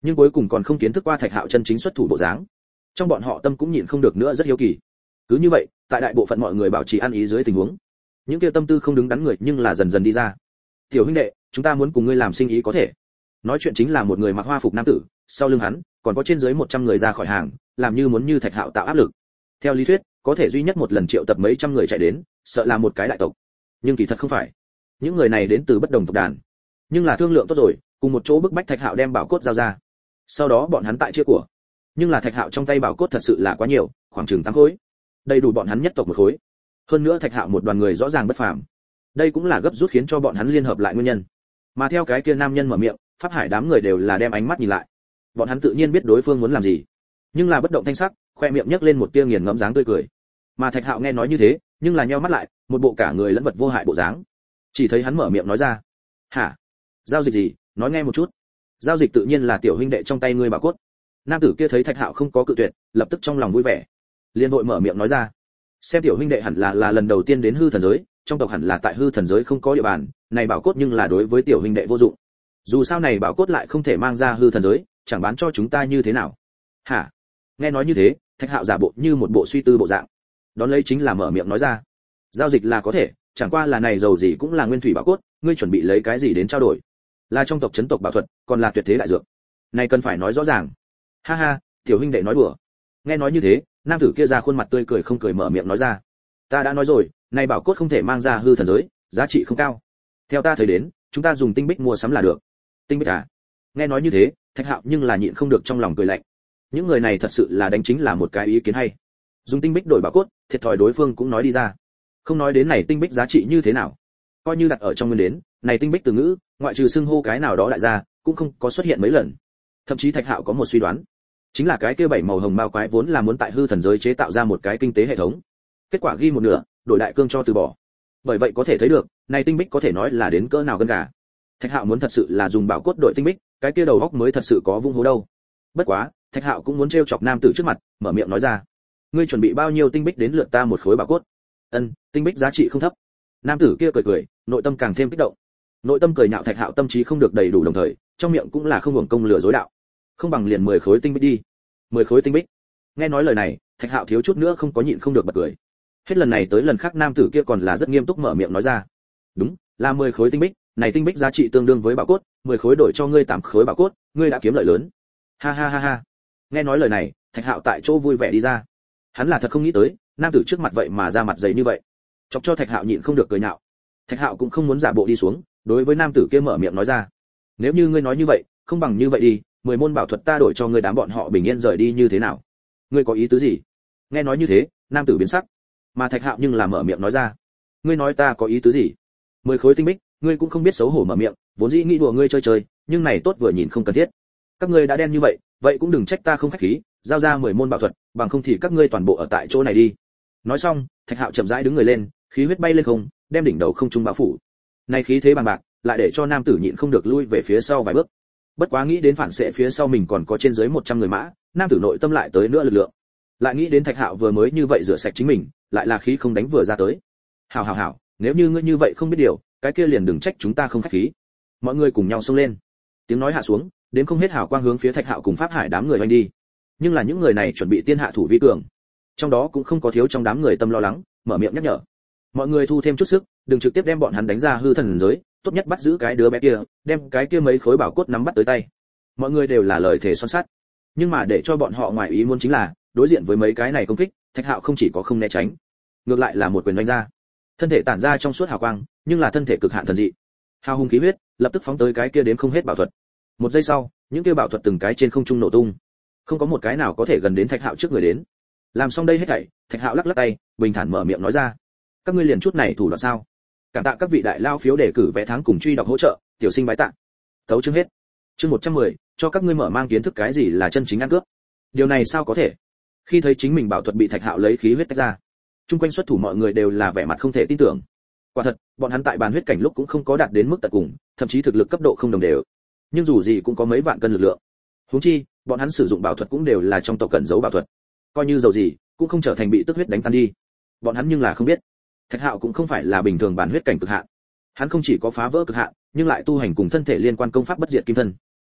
nhưng cuối cùng còn không kiến thức qua Thạch Hạo chân chính xuất thủ bộ dáng. Trong bọn họ tâm cũng nhịn không được nữa rất hiếu kỳ. Cứ như vậy, tại đại bộ phận mọi người bảo trì ăn ý dưới tình huống, những kia tâm tư không đứng đắn người nhưng là dần dần đi ra. Tiểu huynh đệ, chúng ta muốn cùng ngươi làm sinh ý có thể. Nói chuyện chính là một người mặc hoa phục nam tử, sau lưng hắn còn có trên dưới 100 người ra khỏi hàng, làm như muốn như Thạch Hạo tạo áp lực. Theo lý thuyết, có thể duy nhất một lần triệu tập mấy trăm người chạy đến, sợ là một cái đại tộc. Nhưng kỳ thật không phải. Những người này đến từ bất đồng tộc đàn, nhưng là thương lượng tốt rồi, cùng một chỗ bức bách Thạch Hạo đem bảo cốt giao ra. Sau đó bọn hắn tại chia của. Nhưng là Thạch Hạo trong tay bảo cốt thật sự là quá nhiều, khoảng chừng 8 khối. Đầy đủ bọn hắn nhất tộc một khối. Hơn nữa Thạch Hạo một đoàn người rõ ràng bất phàm. Đây cũng là gấp rút khiến cho bọn hắn liên hợp lại nguyên nhân. Mà theo cái kia nam nhân mở miệng, Pháp Hải đám người đều là đem ánh mắt nhìn lại. Bọn hắn tự nhiên biết đối phương muốn làm gì, nhưng là bất động thanh sắc, khoe miệng nhếch lên một tia nghiền ngẫm dáng tươi cười. Mà Thạch Hạo nghe nói như thế, nhưng là nheo mắt lại, một bộ cả người lẫn vật vô hại bộ dáng. Chỉ thấy hắn mở miệng nói ra: "Hả? Giao dịch gì? Nói nghe một chút." Giao dịch tự nhiên là tiểu huynh đệ trong tay ngươi bảo cốt. Nam tử kia thấy Thạch Hạo không có cự tuyệt, lập tức trong lòng vui vẻ, liền vội mở miệng nói ra: "Xem tiểu huynh đệ hẳn là lần đầu tiên đến hư thần giới, trong tộc hẳn là tại hư thần giới không có địa bàn, này bảo cốt nhưng là đối với tiểu huynh đệ vô dụng. Dù sao này bảo cốt lại không thể mang ra hư thần giới, chẳng bán cho chúng ta như thế nào?" "Hả?" Nghe nói như thế, Thạch Hạo giả bộ như một bộ suy tư bộ dạng, đón lấy chính là mở miệng nói ra: "Giao dịch là có thể, chẳng qua là này dầu gì cũng là nguyên thủy bảo cốt, ngươi chuẩn bị lấy cái gì đến trao đổi? Là trong tộc chấn tộc bảo thuật, còn là tuyệt thế đại dược? Này cần phải nói rõ ràng." "Ha ha, tiểu huynh đệ nói đùa." Nghe nói như thế, nam tử kia ra khuôn mặt tươi cười không cười mở miệng nói ra: "Ta đã nói rồi, này bảo cốt không thể mang ra hư thần giới, giá trị không cao. Theo ta thấy đến, chúng ta dùng tinh bích mua sắm là được." "Tinh bích à?" Nghe nói như thế, Thạch Hạo nhưng là nhịn không được trong lòng cười lạnh. Những người này thật sự là đánh chính là một cái ý kiến hay. Dùng tinh bích đổi bảo cốt, thiệt thòi đối phương cũng nói đi ra. Không nói đến này tinh bích giá trị như thế nào, coi như đặt ở trong nguyên đến, này tinh bích từ ngữ, ngoại trừ xưng hô cái nào đó đại gia, cũng không có xuất hiện mấy lần. Thậm chí Thạch Hạo có một suy đoán, chính là cái kia 7 màu hồng mao quái vốn là muốn tại hư thần giới chế tạo ra một cái kinh tế hệ thống. Kết quả ghi một nửa, đổi đại cương cho từ bỏ. Bởi vậy có thể thấy được, này tinh bích có thể nói là đến cỡ nào gân gà. Thạch Hạo muốn thật sự là dùng bảo cốt đổi tinh bích, cái kia đầu óc mới thật sự có vung hố đâu. Bất quá, Thạch Hạo cũng muốn trêu chọc nam tử trước mặt, mở miệng nói ra: "Ngươi chuẩn bị bao nhiêu tinh bích đến lượt ta một khối bảo cốt?" "Ân, tinh bích giá trị không thấp." Nam tử kia cười cười, nội tâm càng thêm kích động. Nội tâm cười nhạo Thạch Hạo tâm trí không được đầy đủ đồng thời, trong miệng cũng là không hưởng công lừa dối đạo. "Không bằng liền 10 khối tinh bích đi." 10 khối tinh bích. Nghe nói lời này, Thạch Hạo thiếu chút nữa không có nhịn không được bật cười. Hết lần này tới lần khác nam tử kia còn là rất nghiêm túc mở miệng nói ra: "Đúng, là 10 khối tinh bích, này tinh bích giá trị tương đương với bảo cốt, 10 khối đổi cho ngươi 8 khối bảo cốt, ngươi đã kiếm lợi lớn." Ha ha ha ha. Nghe nói lời này, Thạch Hạo tại chỗ vui vẻ đi ra. Hắn là thật không nghĩ tới, nam tử trước mặt vậy mà ra mặt dày như vậy, chọc cho Thạch Hạo nhịn không được cười nhạo. Thạch Hạo cũng không muốn giả bộ đi xuống, đối với nam tử kia mở miệng nói ra: "Nếu như ngươi nói như vậy, không bằng như vậy đi, 10 môn bảo thuật ta đổi cho ngươi đám bọn họ bình yên rời đi như thế nào? Ngươi có ý tứ gì?" Nghe nói như thế, nam tử biến sắc, mà Thạch Hạo nhưng là mở miệng nói ra: "Ngươi nói ta có ý tứ gì? 10 khối tinh bích, ngươi cũng không biết xấu hổ mở miệng, vốn dĩ nghĩ đùa ngươi chơi chơi, nhưng này tốt vừa nhìn không cần thiết. Các ngươi đã đen như vậy, vậy cũng đừng trách ta không khách khí, giao ra 10 môn bảo thuật, bằng không thì các ngươi toàn bộ ở tại chỗ này đi." Nói xong, Thạch Hạo chậm rãi đứng người lên, khí huyết bay lên không, đem đỉnh đầu không trung bao phủ. Này khí thế bằng bạc, lại để cho nam tử nhịn không được lui về phía sau vài bước. Bất quá nghĩ đến phản xệ phía sau mình còn có trên dưới 100 người mã, nam tử nội tâm lại tới nữa lực lượng. Lại nghĩ đến Thạch Hạo vừa mới như vậy rửa sạch chính mình, lại là khí không đánh vừa ra tới. "Hảo hảo hảo, nếu như ngươi như vậy không biết điều, cái kia liền đừng trách chúng ta không khách khí." Mọi người cùng nhau xông lên. Tiếng nói hạ xuống, đến không hết hào quang hướng phía Thạch Hạo cùng Pháp Hải đám người oanh đi. Nhưng là những người này chuẩn bị tiên hạ thủ vi cường, trong đó cũng không có thiếu trong đám người tâm lo lắng, mở miệng nhắc nhở: "Mọi người thu thêm chút sức, đừng trực tiếp đem bọn hắn đánh ra hư thần giới, tốt nhất bắt giữ cái đứa bé kia, đem cái kia mấy khối bảo cốt nắm bắt tới tay." Mọi người đều là lời thề son sắt. Nhưng mà để cho bọn họ ngoài ý muốn chính là, đối diện với mấy cái này công kích, Thạch Hạo không chỉ có không né tránh, ngược lại là một quyền đánh ra. Thân thể tản ra trong suốt hào quang, nhưng là thân thể cực hạn thần dị. Hào hùng khí huyết, lập tức phóng tới cái kia đến không hết bảo thuật. Một giây sau, những kia bảo thuật từng cái trên không trung nổ tung. Không có một cái nào có thể gần đến Thạch Hạo trước người đến. Làm xong đây hết thảy, Thạch Hạo lắc lắc tay, bình thản mở miệng nói ra: "Các ngươi liền chút này thủ đoạn sao? Cảm tạ các vị đại lao phiếu đề cử vé tháng cùng truy đọc hỗ trợ, tiểu sinh bái tạ." Tấu chương hết. Chương 110, cho các ngươi mở mang kiến thức cái gì là chân chính ăn cướp. Điều này sao có thể? Khi thấy chính mình bảo thuật bị Thạch Hạo lấy khí huyết tách ra, chung quanh xuất thủ mọi người đều là vẻ mặt không thể tin tưởng. Quả thật, bọn hắn tại bàn huyết cảnh lúc cũng không có đạt đến mức tận cùng, thậm chí thực lực cấp độ không đồng đều. Nhưng dù gì cũng có mấy vạn cân lực lượng. Huống chi, bọn hắn sử dụng bảo thuật cũng đều là trong tộc cẩn giấu bảo thuật. Coi như dầu gì, cũng không trở thành bị tức huyết đánh tan đi. Bọn hắn nhưng là không biết, Thạch Hạo cũng không phải là bình thường bàn huyết cảnh cực hạn. Hắn không chỉ có phá vỡ cực hạn, nhưng lại tu hành cùng thân thể liên quan công pháp bất diệt kim thân.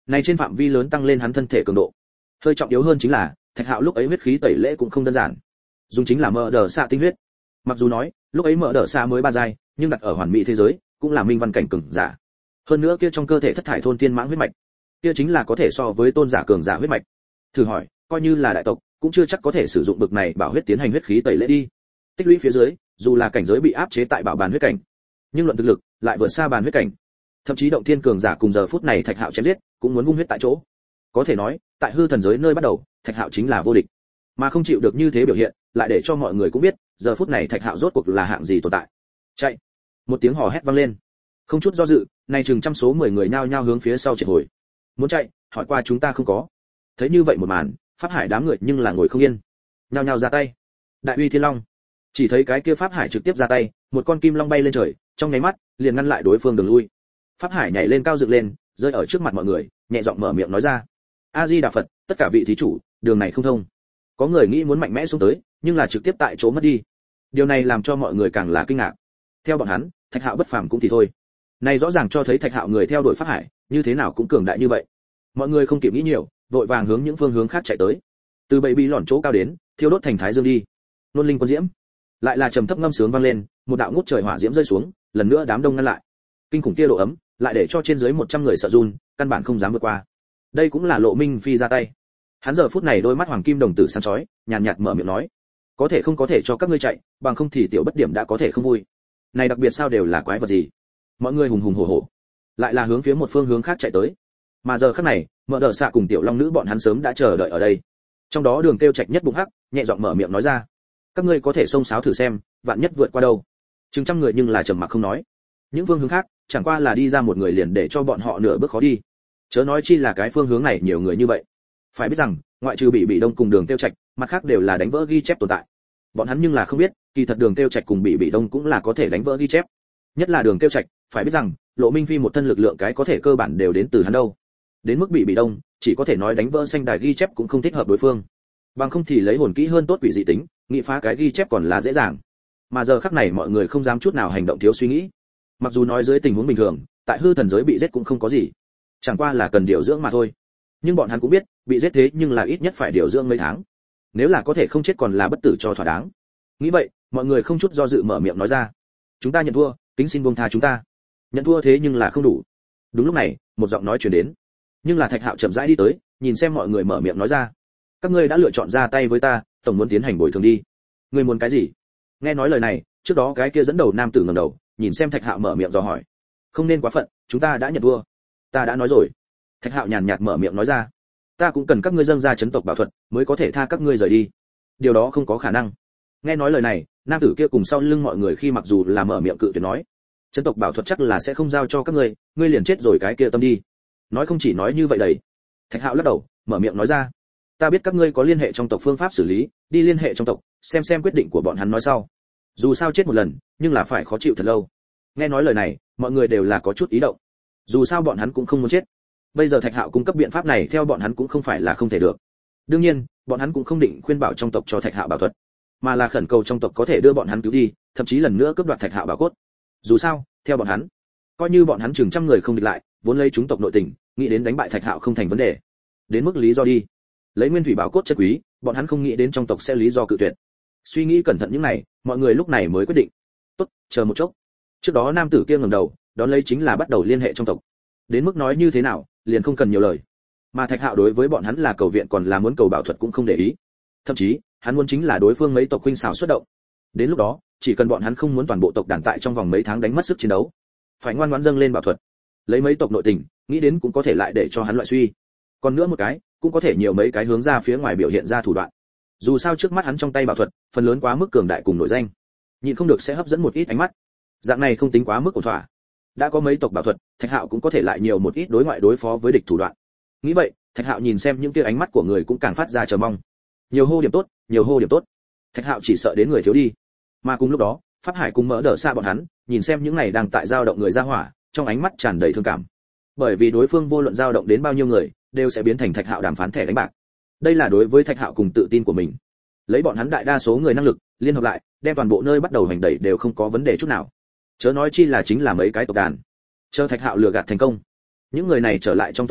này trên phạm vi lớn tăng lên hắn thân thể cường độ. Hơi trọng yếu hơn chính là Thạch Hạo lúc ấy huyết khí tẩy lễ cũng không đơn giản, dùng chính là mỡ đờ xạ tinh huyết. Mặc dù nói lúc ấy mỡ đờ xạ mới 3 giai, nhưng đặt ở hoàn mỹ thế giới cũng là minh văn cảnh cường giả. Hơn nữa kia trong cơ thể thất thải thôn tiên mãng huyết mạch, kia chính là có thể so với tôn giả cường giả huyết mạch. Thử hỏi, coi như là đại tộc cũng chưa chắc có thể sử dụng bực này bảo huyết tiến hành huyết khí tẩy lễ đi. Tích lũy phía dưới, dù là cảnh giới bị áp chế tại bảo bàn huyết cảnh, nhưng luận thực lực lại vượt xa bàn huyết cảnh. Thậm chí động thiên cường giả cùng giờ phút này Thạch Hạo chém giết, cũng muốn vung huyết tại chỗ. Có thể nói, tại hư thần giới nơi bắt đầu, Thạch Hạo chính là vô địch. Mà không chịu được như thế biểu hiện, lại để cho mọi người cũng biết, giờ phút này Thạch Hạo rốt cuộc là hạng gì tồn tại. Chạy! Một tiếng hò hét vang lên. Không chút do dự, này chừng trăm số 10 người nhao nhao hướng phía sau triệt hồi. Muốn chạy, hỏi qua chúng ta không có. Thấy như vậy một màn, Pháp Hải đám người nhưng là ngồi không yên, nhao nhao ra tay. Đại uy thiên long, chỉ thấy cái kia Pháp Hải trực tiếp ra tay, một con kim long bay lên trời, trong nháy mắt liền ngăn lại đối phương đường lui. Pháp Hải nhảy lên cao dựng lên, rơi ở trước mặt mọi người, nhẹ giọng mở miệng nói ra: A Di Đà Phật, tất cả vị thí chủ, đường này không thông. Có người nghĩ muốn mạnh mẽ xuống tới, nhưng là trực tiếp tại chỗ mất đi. Điều này làm cho mọi người càng là kinh ngạc. Theo bọn hắn, Thạch Hạo bất phàm cũng thì thôi. Này rõ ràng cho thấy Thạch Hạo người theo đuổi Pháp Hải, như thế nào cũng cường đại như vậy. Mọi người không kịp nghĩ nhiều, vội vàng hướng những phương hướng khác chạy tới. Từ bầy bi lòn chỗ cao đến, thiêu đốt thành thái dương đi. Nôn linh quân diễm, lại là trầm thấp ngâm sướng vang lên, một đạo ngút trời hỏa diễm rơi xuống, lần nữa đám đông ngăn lại. Kinh khủng kia độ ấm, lại để cho trên dưới 100 người sợ run, căn bản không dám vượt qua. Đây cũng là Lộ Minh Phi ra tay. Hắn giờ phút này đôi mắt hoàng kim đồng tử sáng chói, nhàn nhạt mở miệng nói: có thể không có thể cho các ngươi chạy, bằng không thì tiểu bất điểm đã có thể không vui. Này đặc biệt sao đều là quái vật gì? Mọi người hùng hùng hổ hổ, lại là hướng phía một phương hướng khác chạy tới. Mà giờ khắc này, Mợ Đờ Xạ cùng Tiểu Long nữ bọn hắn sớm đã chờ đợi ở đây. Trong đó Đường Tiêu Trạch nhất bụng hắc, nhẹ giọng mở miệng nói ra: các ngươi có thể xông xáo thử xem, vạn nhất vượt qua đâu. Chừng trăm người nhưng là trầm mặc không nói. Những phương hướng khác, chẳng qua là đi ra một người liền để cho bọn họ nửa bước khó đi. Chớ nói chi là cái phương hướng này nhiều người như vậy. Phải biết rằng, ngoại trừ Bị Đông cùng Đường Tiêu Trạch, mặt khác đều là đánh vỡ ghi chép tồn tại. Bọn hắn nhưng là không biết, kỳ thật Đường Tiêu Trạch cùng Bị Đông cũng là có thể đánh vỡ ghi chép. Nhất là Đường Tiêu Trạch, phải biết rằng, Lộ Minh Phi một thân lực lượng cái có thể cơ bản đều đến từ hắn đâu. Đến mức Bị Đông, chỉ có thể nói đánh vỡ xanh đài ghi chép cũng không thích hợp đối phương. Bằng không thì lấy hồn kỹ hơn tốt quỷ dị tính, nghị phá cái ghi chép còn là dễ dàng. Mà giờ khắc này mọi người không dám chút nào hành động thiếu suy nghĩ. Mặc dù nói dưới tình huống bình thường, tại hư thần giới bị giết cũng không có gì, chẳng qua là cần điều dưỡng mà thôi. Nhưng bọn hắn cũng biết, bị giết thế nhưng là ít nhất phải điều dưỡng mấy tháng. Nếu là có thể không chết còn là bất tử cho thỏa đáng. Nghĩ vậy, mọi người không chút do dự mở miệng nói ra: chúng ta nhận thua, kính xin buông tha chúng ta. Nhận thua thế nhưng là không đủ. Đúng lúc này, một giọng nói truyền đến. Nhưng là Thạch Hạo chậm rãi đi tới, nhìn xem mọi người mở miệng nói ra: các ngươi đã lựa chọn ra tay với ta, tổng muốn tiến hành bồi thường đi. Ngươi muốn cái gì? Nghe nói lời này, trước đó cái kia dẫn đầu nam tử ngẩng đầu, nhìn xem Thạch Hạo mở miệng dò hỏi. Không nên quá phận, chúng ta đã nhận thua. Ta đã nói rồi. Thạch Hạo nhàn nhạt mở miệng nói ra. Ta cũng cần các ngươi dâng ra chấn tộc bảo thuật, mới có thể tha các ngươi rời đi. Điều đó không có khả năng. Nghe nói lời này, nam tử kia cùng sau lưng mọi người khi mặc dù là mở miệng cự tuyệt nói, chấn tộc bảo thuật chắc là sẽ không giao cho các ngươi, ngươi liền chết rồi cái kia tâm đi. Nói không chỉ nói như vậy đấy. Thạch Hạo lắc đầu, mở miệng nói ra: ta biết các ngươi có liên hệ trong tộc phương pháp xử lý, đi liên hệ trong tộc, xem quyết định của bọn hắn nói sau. Dù sao chết một lần, nhưng là phải khó chịu thật lâu. Nghe nói lời này, mọi người đều là có chút ý động. Dù sao bọn hắn cũng không muốn chết. Bây giờ Thạch Hạo cung cấp biện pháp này theo bọn hắn cũng không phải là không thể được. Đương nhiên, bọn hắn cũng không định khuyên bảo trong tộc cho Thạch Hạo bảo thuật, mà là khẩn cầu trong tộc có thể đưa bọn hắn cứu đi, thậm chí lần nữa cướp đoạt Thạch Hạo bảo cốt. Dù sao, theo bọn hắn, coi như bọn hắn chừng trăm người không địch lại, vốn lấy chúng tộc nội tình, nghĩ đến đánh bại Thạch Hạo không thành vấn đề. Đến mức lý do đi, lấy nguyên thủy bảo cốt chất quý, bọn hắn không nghĩ đến trong tộc sẽ lý do cự tuyệt. Suy nghĩ cẩn thận những này, mọi người lúc này mới quyết định. Tốt, chờ một chốc. Trước đó nam tử kia ngẩng đầu, đón lấy chính là bắt đầu liên hệ trong tộc. Đến mức nói như thế nào, liền không cần nhiều lời. Mà Thạch Hạo đối với bọn hắn là cầu viện còn là muốn cầu bảo thuật cũng không để ý. Thậm chí, hắn muốn chính là đối phương mấy tộc huynh xảo xuất động. Đến lúc đó, chỉ cần bọn hắn không muốn toàn bộ tộc đàn tại trong vòng mấy tháng đánh mất sức chiến đấu, phải ngoan ngoãn dâng lên bảo thuật, lấy mấy tộc nội tình, nghĩ đến cũng có thể lại để cho hắn loại suy. Còn nữa một cái, cũng có thể nhiều mấy cái hướng ra phía ngoài biểu hiện ra thủ đoạn. Dù sao trước mắt hắn trong tay bảo thuật, phần lớn quá mức cường đại cùng nổi danh, nhịn không được sẽ hấp dẫn một ít ánh mắt. Dạng này không tính quá mức ổn thỏa. Đã có mấy tộc bảo thuật, Thạch Hạo cũng có thể lại nhiều một ít đối ngoại đối phó với địch thủ đoạn. Nghĩ vậy, Thạch Hạo nhìn xem những kia ánh mắt của người cũng càng phát ra chờ mong. Nhiều hô điểm tốt, nhiều hô điểm tốt. Thạch Hạo chỉ sợ đến người thiếu đi. Mà cùng lúc đó, Pháp Hải cùng Mỡ Đờ Xa bọn hắn, nhìn xem những này đang tại dao động người ra hỏa, trong ánh mắt tràn đầy thương cảm. Bởi vì đối phương vô luận dao động đến bao nhiêu người, đều sẽ biến thành Thạch Hạo đàm phán thẻ đánh bạc. Đây là đối với Thạch Hạo cùng tự tin của mình. Lấy bọn hắn đại đa số người năng lực, liên hợp lại, đem toàn bộ nơi bắt đầu hành đẩy đều không có vấn đề chút nào. Chớ nói chi là chính là mấy cái tộc đàn. Chờ Thạch Hạo lừa gạt thành công, những người này trở lại trong tộc đàn,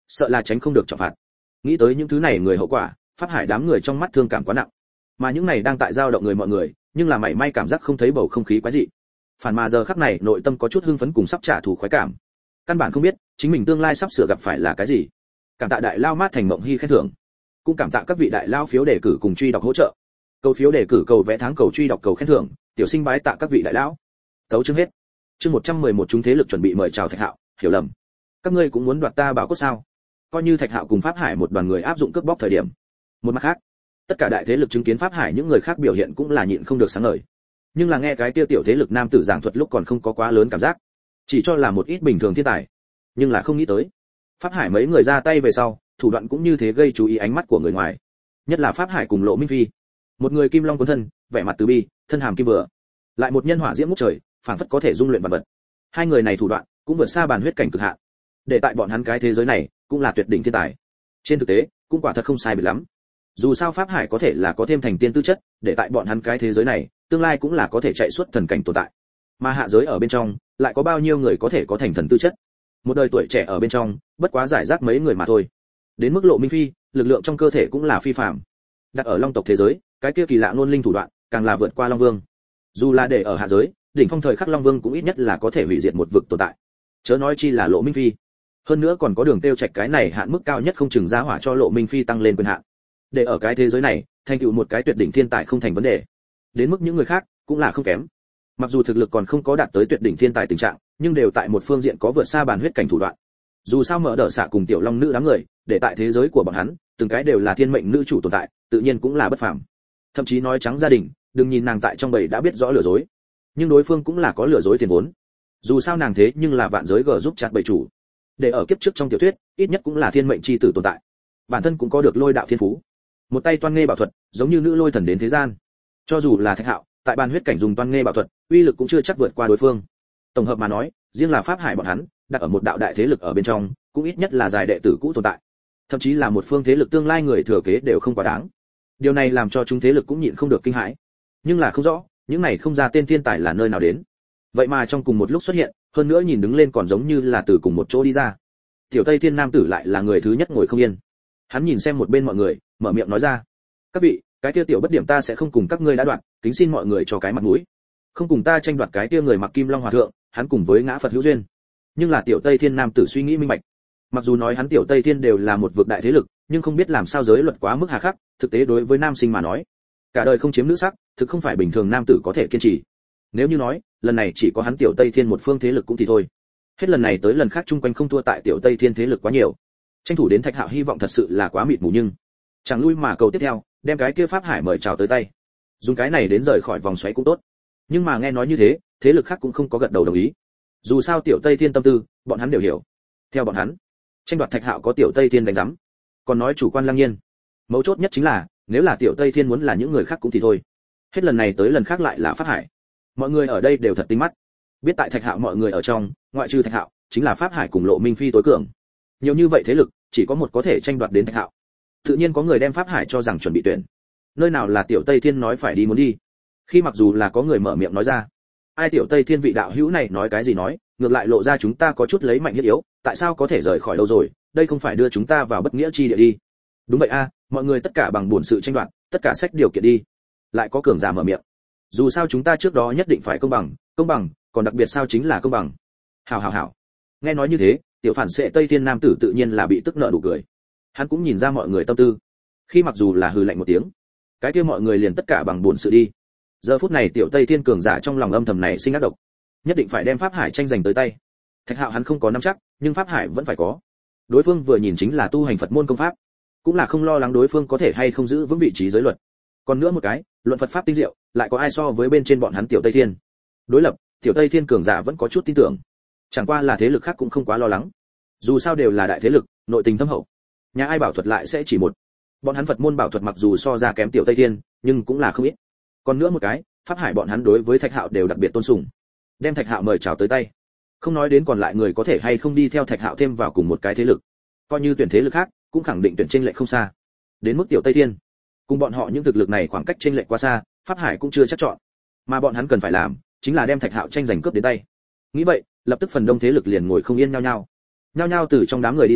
sợ là tránh không được trọng phạt. Nghĩ tới những thứ này người hậu quả, Pháp Hải đám người trong mắt thương cảm quá nặng. Mà những này đang tại giao động người mọi người, nhưng là mảy may cảm giác không thấy bầu không khí quái dị. Phản mà giờ khắc này nội tâm có chút hưng phấn cùng sắp trả thù khoái cảm. Căn bản không biết chính mình tương lai sắp sửa gặp phải là cái gì. Cảm tạ đại lao mát thành mộng hy khen thưởng, cũng cảm tạ các vị đại lao phiếu đề cử cùng truy đọc hỗ trợ. Cầu phiếu đề cử, cầu vẽ tháng, cầu truy đọc, cầu khen thưởng, tiểu sinh bái tạ các vị đại lão. Tấu chương hết. Chương 111 chúng thế lực chuẩn bị mời chào Thạch Hạo, hiểu lầm. Các ngươi cũng muốn đoạt ta bảo cốt sao? Coi như Thạch Hạo cùng Pháp Hải một đoàn người áp dụng cướp bóc thời điểm. Một mặt khác, tất cả đại thế lực chứng kiến Pháp Hải những người khác biểu hiện cũng là nhịn không được sáng ngời. Nhưng là nghe cái kia tiểu thế lực nam tử giảng thuật lúc còn không có quá lớn cảm giác, chỉ cho là một ít bình thường thiên tài. Nhưng là không nghĩ tới, Pháp Hải mấy người ra tay về sau, thủ đoạn cũng như thế gây chú ý ánh mắt của người ngoài. Nhất là Pháp Hải cùng Lộ Minh Phi, một người kim long cuốn thân, vẻ mặt từ bi, thân hàm kim vừa, lại một nhân hỏa diễm ngút trời, phảng phất có thể dung luyện vạn vật. Hai người này thủ đoạn cũng vượt xa bàn huyết cảnh cực hạn. Để tại bọn hắn cái thế giới này, cũng là tuyệt đỉnh thiên tài. Trên thực tế, cũng quả thật không sai biệt lắm. Dù sao Pháp Hải có thể là có thêm thành tiên tư chất, để tại bọn hắn cái thế giới này, tương lai cũng là có thể chạy suốt thần cảnh tồn tại. Mà hạ giới ở bên trong, lại có bao nhiêu người có thể có thành thần tư chất? Một đời tuổi trẻ ở bên trong, bất quá giải rác mấy người mà thôi. Đến mức Lộ Minh Phi, lực lượng trong cơ thể cũng là phi phàm. Đặt ở Long tộc thế giới, cái kia kỳ lạ luôn linh thủ đoạn, càng là vượt qua Long Vương. Dù là để ở hạ giới, đỉnh phong thời khắc Long Vương cũng ít nhất là có thể hủy diệt một vực tồn tại. Chớ nói chi là Lộ Minh Phi. Hơn nữa còn có Đường Tiêu Trạch cái này hạn mức cao nhất không chừng giá hỏa cho Lộ Minh Phi tăng lên quyền hạn. Để ở cái thế giới này, thành tựu một cái tuyệt đỉnh thiên tài không thành vấn đề. Đến mức những người khác, cũng là không kém. Mặc dù thực lực còn không có đạt tới tuyệt đỉnh thiên tài tình trạng, nhưng đều tại một phương diện có vượt xa bàn huyết cảnh thủ đoạn. Dù sao Mở Đở Xạ cùng Tiểu Long nữ đám người, để tại thế giới của bọn hắn, từng cái đều là thiên mệnh nữ chủ tồn tại, tự nhiên cũng là bất phàm. Thậm chí nói trắng gia đình, đừng nhìn nàng tại trong bầy đã biết rõ lừa dối, nhưng đối phương cũng là có lừa dối tiền vốn. Dù sao nàng thế nhưng là vạn giới gờ giúp chặt bầy chủ. Để ở kiếp trước trong tiểu thuyết, ít nhất cũng là thiên mệnh chi tử tồn tại. Bản thân cũng có được lôi đạo thiên phú. Một tay toan nghe bảo thuật, giống như nữ lôi thần đến thế gian. Cho dù là Thạch Hạo, tại bàn huyết cảnh dùng toan nghe bảo thuật, uy lực cũng chưa chắc vượt qua đối phương. Tổng hợp mà nói, riêng là Pháp Hải bọn hắn, đặt ở một đạo đại thế lực ở bên trong, cũng ít nhất là dài đệ tử cũ tồn tại. Thậm chí là một phương thế lực tương lai người thừa kế đều không quá đáng. Điều này làm cho chúng thế lực cũng nhịn không được kinh hãi. Nhưng là không rõ, những này không ra tên thiên tài là nơi nào đến. Vậy mà trong cùng một lúc xuất hiện, hơn nữa nhìn đứng lên còn giống như là từ cùng một chỗ đi ra. Tiểu Tây Thiên nam tử lại là người thứ nhất ngồi không yên. Hắn nhìn xem một bên mọi người, mở miệng nói ra: "Các vị, cái kia tiểu bất điểm ta sẽ không cùng các ngươi đã đoạn, kính xin mọi người cho cái mặt mũi. Không cùng ta tranh đoạt cái kia người mặc kim long hòa thượng, hắn cùng với ngã Phật hữu duyên." Nhưng là Tiểu Tây Thiên nam tử suy nghĩ minh bạch. Mặc dù nói hắn Tiểu Tây Thiên đều là một vực đại thế lực, nhưng không biết làm sao giới luật quá mức hà khắc, thực tế đối với nam sinh mà nói, cả đời không chiếm nữ sắc, thực không phải bình thường nam tử có thể kiên trì. Nếu như nói, lần này chỉ có hắn Tiểu Tây Thiên một phương thế lực cũng thì thôi. Hết lần này tới lần khác chung quanh không thua tại Tiểu Tây Thiên thế lực quá nhiều. Tranh thủ đến Thạch Hạo hy vọng thật sự là quá mịt mù, nhưng chẳng lui mà cầu tiếp theo, đem cái kia Pháp Hải mời chào tới tay. Dùng cái này đến rời khỏi vòng xoáy cũng tốt. Nhưng mà nghe nói như thế, thế lực khác cũng không có gật đầu đồng ý. Dù sao Tiểu Tây Thiên tâm tư, bọn hắn đều hiểu. Theo bọn hắn, tranh đoạt Thạch Hạo có Tiểu Tây Thiên đánh giám. Còn nói chủ quan Lăng Nhiên. Mấu chốt nhất chính là, nếu là Tiểu Tây Thiên muốn là những người khác cũng thì thôi. Hết lần này tới lần khác lại là Pháp Hải. Mọi người ở đây đều thật tinh mắt. Biết tại Thạch Hạo mọi người ở trong, ngoại trừ Thạch Hạo, chính là Pháp Hải cùng Lộ Minh Phi tối cường. Nhiều như vậy thế lực, chỉ có một có thể tranh đoạt đến Thạch Hạo. Tự nhiên có người đem Pháp Hải cho rằng chuẩn bị tuyển. Nơi nào là Tiểu Tây Thiên nói phải đi muốn đi. Khi mặc dù là có người mở miệng nói ra, ai Tiểu Tây Thiên vị đạo hữu này nói cái gì nói, ngược lại lộ ra chúng ta có chút lấy mạnh hiết yếu, tại sao có thể rời khỏi đâu rồi, đây không phải đưa chúng ta vào bất nghĩa chi địa đi. Đúng vậy a, mọi người tất cả bằng buồn sự tranh đoạt, tất cả sách điều kiện đi. Lại có cường giả mở miệng. Dù sao chúng ta trước đó nhất định phải công bằng, còn đặc biệt sao chính là công bằng. Hảo. Nghe nói như thế, tiểu phản xệ Tây Thiên nam tử tự nhiên là bị tức nợ nụ cười. Hắn cũng nhìn ra mọi người tâm tư. Khi mặc dù là hừ lạnh một tiếng, cái kia mọi người liền tất cả bằng buồn sự đi. Giờ phút này tiểu Tây Thiên cường giả trong lòng âm thầm này sinh ác độc, nhất định phải đem Pháp Hải tranh giành tới tay. Thạch Hạo hắn không có nắm chắc, nhưng Pháp Hải vẫn phải có. Đối phương vừa nhìn chính là tu hành Phật môn công pháp, cũng là không lo lắng đối phương có thể hay không giữ vững vị trí giới luật. Còn nữa một cái, luận Phật pháp tinh diệu, lại có ai so với bên trên bọn hắn tiểu Tây Thiên. Đối lập, tiểu Tây Thiên cường giả vẫn có chút tin tưởng. Chẳng qua là thế lực khác cũng không quá lo lắng. Dù sao đều là đại thế lực, nội tình thâm hậu. Nhà ai bảo thuật lại sẽ chỉ một. Bọn hắn Phật môn bảo thuật mặc dù so ra kém tiểu Tây Thiên, nhưng cũng là không ít. Còn nữa một cái, Pháp Hải bọn hắn đối với Thạch Hạo đều đặc biệt tôn sùng. Đem Thạch Hạo mời chào tới tay. Không nói đến còn lại người có thể hay không đi theo Thạch Hạo thêm vào cùng một cái thế lực. Coi như tuyển thế lực khác, cũng khẳng định tuyển chênh lệch không xa. Đến mức tiểu Tây Thiên, cùng bọn họ những thực lực này khoảng cách chênh lệch quá xa, Pháp Hải cũng chưa chắc chọn. Mà bọn hắn cần phải làm, chính là đem Thạch Hạo tranh giành cướp đến tay. Nghĩ vậy, lập tức phần đông thế lực liền ngồi không yên nhao nhao từ trong đám người đi ra,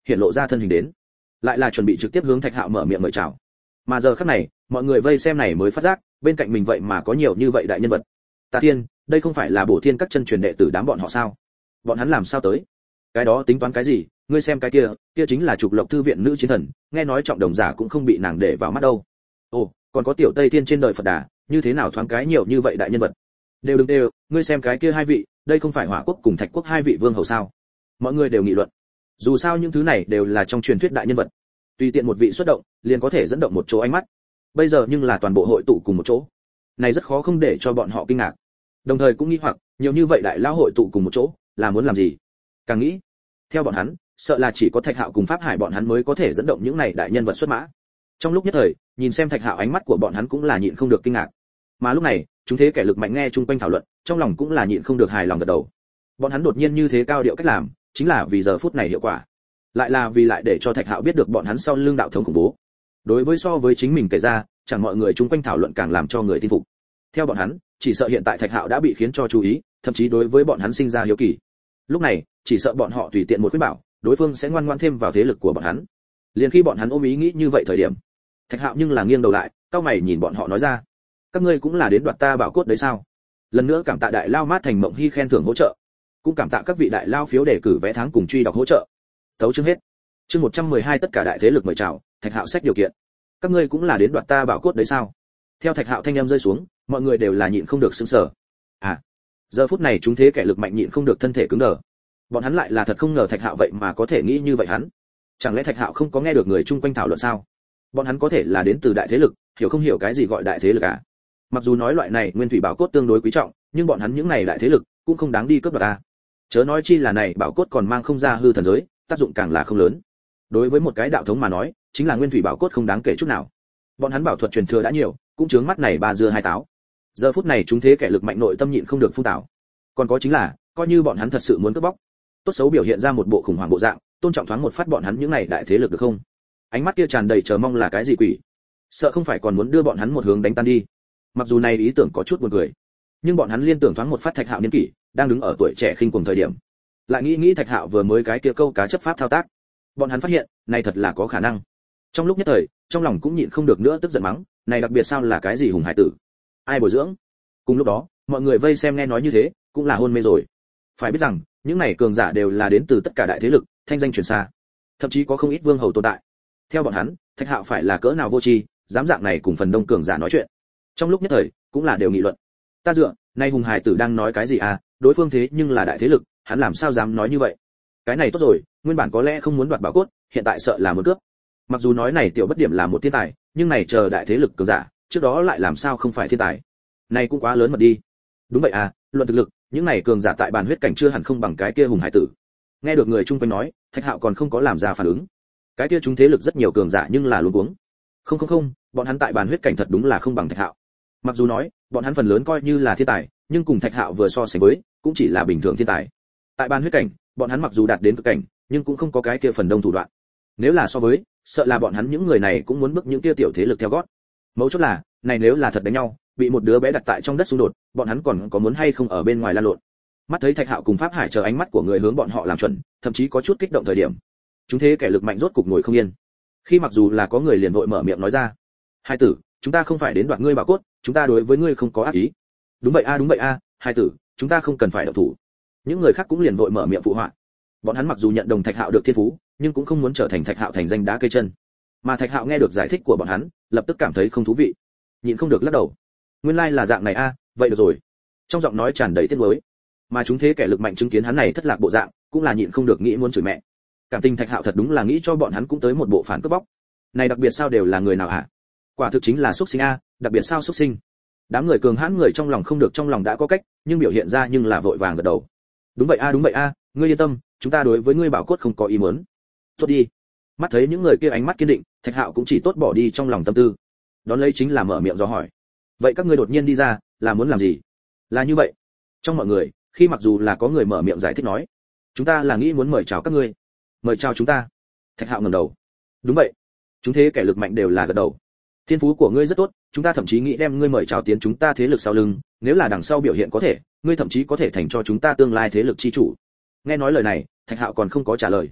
hiện lộ ra thân hình đến, lại là chuẩn bị trực tiếp hướng Thạch Hạo mở miệng mời chào. Mà giờ khắc này, mọi người vây xem này mới phát giác, bên cạnh mình vậy mà có nhiều như vậy đại nhân vật. Ta thiên, đây không phải là Bổ Thiên các chân truyền đệ tử đám bọn họ sao? Bọn hắn làm sao tới? Cái đó tính toán cái gì? Ngươi xem cái kia, kia chính là Trục Lộc thư viện nữ chiến thần, nghe nói trọng đồng giả cũng không bị nàng để vào mắt đâu. Ồ, còn có Tiểu Tây Thiên trên đời Phật Đà, như thế nào thoáng cái nhiều như vậy đại nhân vật. Đều đừng đều, ngươi xem cái kia hai vị, đây không phải Hỏa Quốc cùng Thạch Quốc hai vị vương hầu sao? Mọi người đều nghị luận. Dù sao những thứ này đều là trong truyền thuyết đại nhân vật, tùy tiện một vị xuất động, liền có thể dẫn động một chỗ ánh mắt. Bây giờ nhưng là toàn bộ hội tụ cùng một chỗ, này rất khó không để cho bọn họ kinh ngạc. Đồng thời cũng nghi hoặc, nhiều như vậy đại lão hội tụ cùng một chỗ, là muốn làm gì? Càng nghĩ, theo bọn hắn, sợ là chỉ có Thạch Hạo cùng Pháp Hải bọn hắn mới có thể dẫn động những này đại nhân vật xuất mã. Trong lúc nhất thời, nhìn xem Thạch Hạo, ánh mắt của bọn hắn cũng là nhịn không được kinh ngạc. Mà lúc này, chúng thế kẻ lực mạnh nghe chung quanh thảo luận, trong lòng cũng là nhịn không được hài lòng gật đầu. Bọn hắn đột nhiên như thế cao điệu cách làm, chính là vì giờ phút này hiệu quả, lại là vì lại để cho Thạch Hạo biết được bọn hắn sau lưng đạo thống khủng bố. Đối với so với chính mình kể ra, chẳng mọi người chung quanh thảo luận càng làm cho người tin phục. Theo bọn hắn, chỉ sợ hiện tại Thạch Hạo đã bị khiến cho chú ý, thậm chí đối với bọn hắn sinh ra hiếu kỳ. Lúc này, chỉ sợ bọn họ tùy tiện một khuyên bảo, đối phương sẽ ngoan ngoãn thêm vào thế lực của bọn hắn. Liền khi bọn hắn ôm ý nghĩ như vậy thời điểm, Thạch Hạo nhưng là nghiêng đầu lại, cau mày nhìn bọn họ nói ra: các ngươi cũng là đến đoạt ta bảo cốt đấy sao? Lần nữa cảm tạ đại lao Mát Thành Mộng Hy khen thưởng hỗ trợ, cũng cảm tạ các vị đại lao phiếu đề cử vé tháng cùng truy đọc hỗ trợ. Tấu chương hết. Chương 112 tất cả đại thế lực mời chào, Thạch Hạo xét điều kiện. Các ngươi cũng là đến đoạt ta bảo cốt đấy sao? Theo Thạch Hạo thanh âm rơi xuống, mọi người đều là nhịn không được sững sờ. À, giờ phút này chúng thế kẻ lực mạnh nhịn không được thân thể cứng đờ. Bọn hắn lại là thật không ngờ Thạch Hạo vậy mà có thể nghĩ như vậy hắn. Chẳng lẽ Thạch Hạo không có nghe được người chung quanh thảo luận sao? Bọn hắn có thể là đến từ đại thế lực, hiểu không hiểu cái gì gọi đại thế lực à? Mặc dù nói loại này nguyên thủy bảo cốt tương đối quý trọng, nhưng bọn hắn những này đại thế lực cũng không đáng đi cướp đoạt à? Chớ nói chi là này bảo cốt còn mang không ra hư thần giới, tác dụng càng là không lớn. Đối với một cái đạo thống mà nói, chính là nguyên thủy bảo cốt không đáng kể chút nào. Bọn hắn bảo thuật truyền thừa đã nhiều, cũng chướng mắt này ba dưa hai táo. Giờ phút này chúng thế kẻ lực mạnh nội tâm nhịn không được phun tảo. Còn có chính là, coi như bọn hắn thật sự muốn cướp bóc, tốt xấu biểu hiện ra một bộ khủng hoảng bộ dạng, tôn trọng thoáng một phát bọn hắn những này đại thế lực được không? Ánh mắt kia tràn đầy chờ mong là cái gì quỷ? Sợ không phải còn muốn đưa bọn hắn một hướng đánh tan đi. Mặc dù này ý tưởng có chút buồn cười, nhưng bọn hắn liên tưởng thoáng một phát Thạch Hạo niên kỷ, đang đứng ở tuổi trẻ khinh cuồng thời điểm, lại nghĩ Thạch Hạo vừa mới cái kia câu cá chấp pháp thao tác, bọn hắn phát hiện, này thật là có khả năng. Trong lúc nhất thời, trong lòng cũng nhịn không được nữa tức giận mắng, này đặc biệt sao là cái gì hùng hải tử? Ai bồi dưỡng? Cùng lúc đó, mọi người vây xem nghe nói như thế, cũng là hôn mê rồi. Phải biết rằng, những này cường giả đều là đến từ tất cả đại thế lực, thanh danh truyền xa, thậm chí có không ít vương hầu tồn tại. Theo bọn hắn, Thạch Hạo phải là cỡ nào vô tri, dám dạng này cùng phần đông cường giả nói chuyện. Trong lúc nhất thời, cũng là đều nghị luận. Ta dựa, nay hùng hải tử đang nói cái gì à? Đối phương thế nhưng là đại thế lực, hắn làm sao dám nói như vậy? Cái này tốt rồi, nguyên bản có lẽ không muốn đoạt bảo cốt, hiện tại sợ là muốn cướp. Mặc dù nói này tiểu bất điểm là một thiên tài, nhưng này chờ đại thế lực cường giả, trước đó lại làm sao không phải thiên tài? Này cũng quá lớn mật đi. Đúng vậy à, luận thực lực, những này cường giả tại bàn huyết cảnh chưa hẳn không bằng cái kia hùng hải tử. Nghe được người chung quanh nói, Thạch Hạo còn không có làm ra phản ứng. Cái kia chúng thế lực rất nhiều cường giả nhưng là luống cuống. Không, bọn hắn tại bàn huyết cảnh thật đúng là không bằng Thạch Hạo. Mặc dù nói, bọn hắn phần lớn coi như là thiên tài, nhưng cùng Thạch Hạo vừa so sánh với, cũng chỉ là bình thường thiên tài. Tại bàn huyết cảnh, bọn hắn mặc dù đạt đến cực cảnh, nhưng cũng không có cái kia phần đông thủ đoạn. Nếu là so với, sợ là bọn hắn những người này cũng muốn bước những kia tiểu thế lực theo gót. Mấu chốt là, này nếu là thật đánh nhau, bị một đứa bé đặt tại trong đất xung đột, bọn hắn còn có muốn hay không ở bên ngoài lan lộn. Mắt thấy Thạch Hạo cùng Pháp Hải chờ ánh mắt của người hướng bọn họ làm chuẩn, thậm chí có chút kích động thời điểm. Chúng thế kẻ lực mạnh rốt cục ngồi không yên. Khi mặc dù là có người liền vội mở miệng nói ra: "Hai tử, chúng ta không phải đến đoạt ngươi bảo cốt, chúng ta đối với ngươi không có ác ý." Đúng vậy a, hai tử, chúng ta không cần phải động thủ. Những người khác cũng liền vội mở miệng phụ họa. Bọn hắn mặc dù nhận đồng Thạch Hạo được thiên phú, nhưng cũng không muốn trở thành Thạch Hạo thành danh đá cây chân. Mà Thạch Hạo nghe được giải thích của bọn hắn, lập tức cảm thấy không thú vị, nhịn không được lắc đầu. Nguyên lai là dạng này a, vậy được rồi. Trong giọng nói tràn đầy tiếc nuối. Mà chúng thế kẻ lực mạnh chứng kiến hắn này thất lạc bộ dạng, cũng là nhịn không được nghĩ muốn chửi mẹ. Cảm tình Thạch Hạo thật đúng là nghĩ cho bọn hắn cũng tới một bộ phản cướp bóc. Này đặc biệt sao đều là người nào hả? Quả thực chính là xuất sinh a, đặc biệt sao xuất sinh. Đám người cường hãn người trong lòng không được trong lòng đã có cách, nhưng biểu hiện ra nhưng là vội vàng gật đầu. Đúng vậy a, ngươi yên tâm, chúng ta đối với ngươi bảo cốt không có ý muốn. Tốt đi. Mắt thấy những người kia ánh mắt kiên định, Thạch Hạo cũng chỉ tốt bỏ đi trong lòng tâm tư. Đón lấy chính là mở miệng do hỏi. Vậy các ngươi đột nhiên đi ra, là muốn làm gì? Là như vậy. Trong mọi người, khi mặc dù là có người mở miệng giải thích nói, chúng ta là nghĩ muốn mời chào các ngươi. Mời chào chúng ta? Thạch Hạo ngẩng đầu. Đúng vậy. Chúng thế kẻ lực mạnh đều là gật đầu. Thiên phú của ngươi rất tốt, chúng ta thậm chí nghĩ đem ngươi mời chào tiến chúng ta thế lực sau lưng, nếu là đằng sau biểu hiện có thể, ngươi thậm chí có thể thành cho chúng ta tương lai thế lực chi chủ. Nghe nói lời này, Thạch Hạo còn không có trả lời.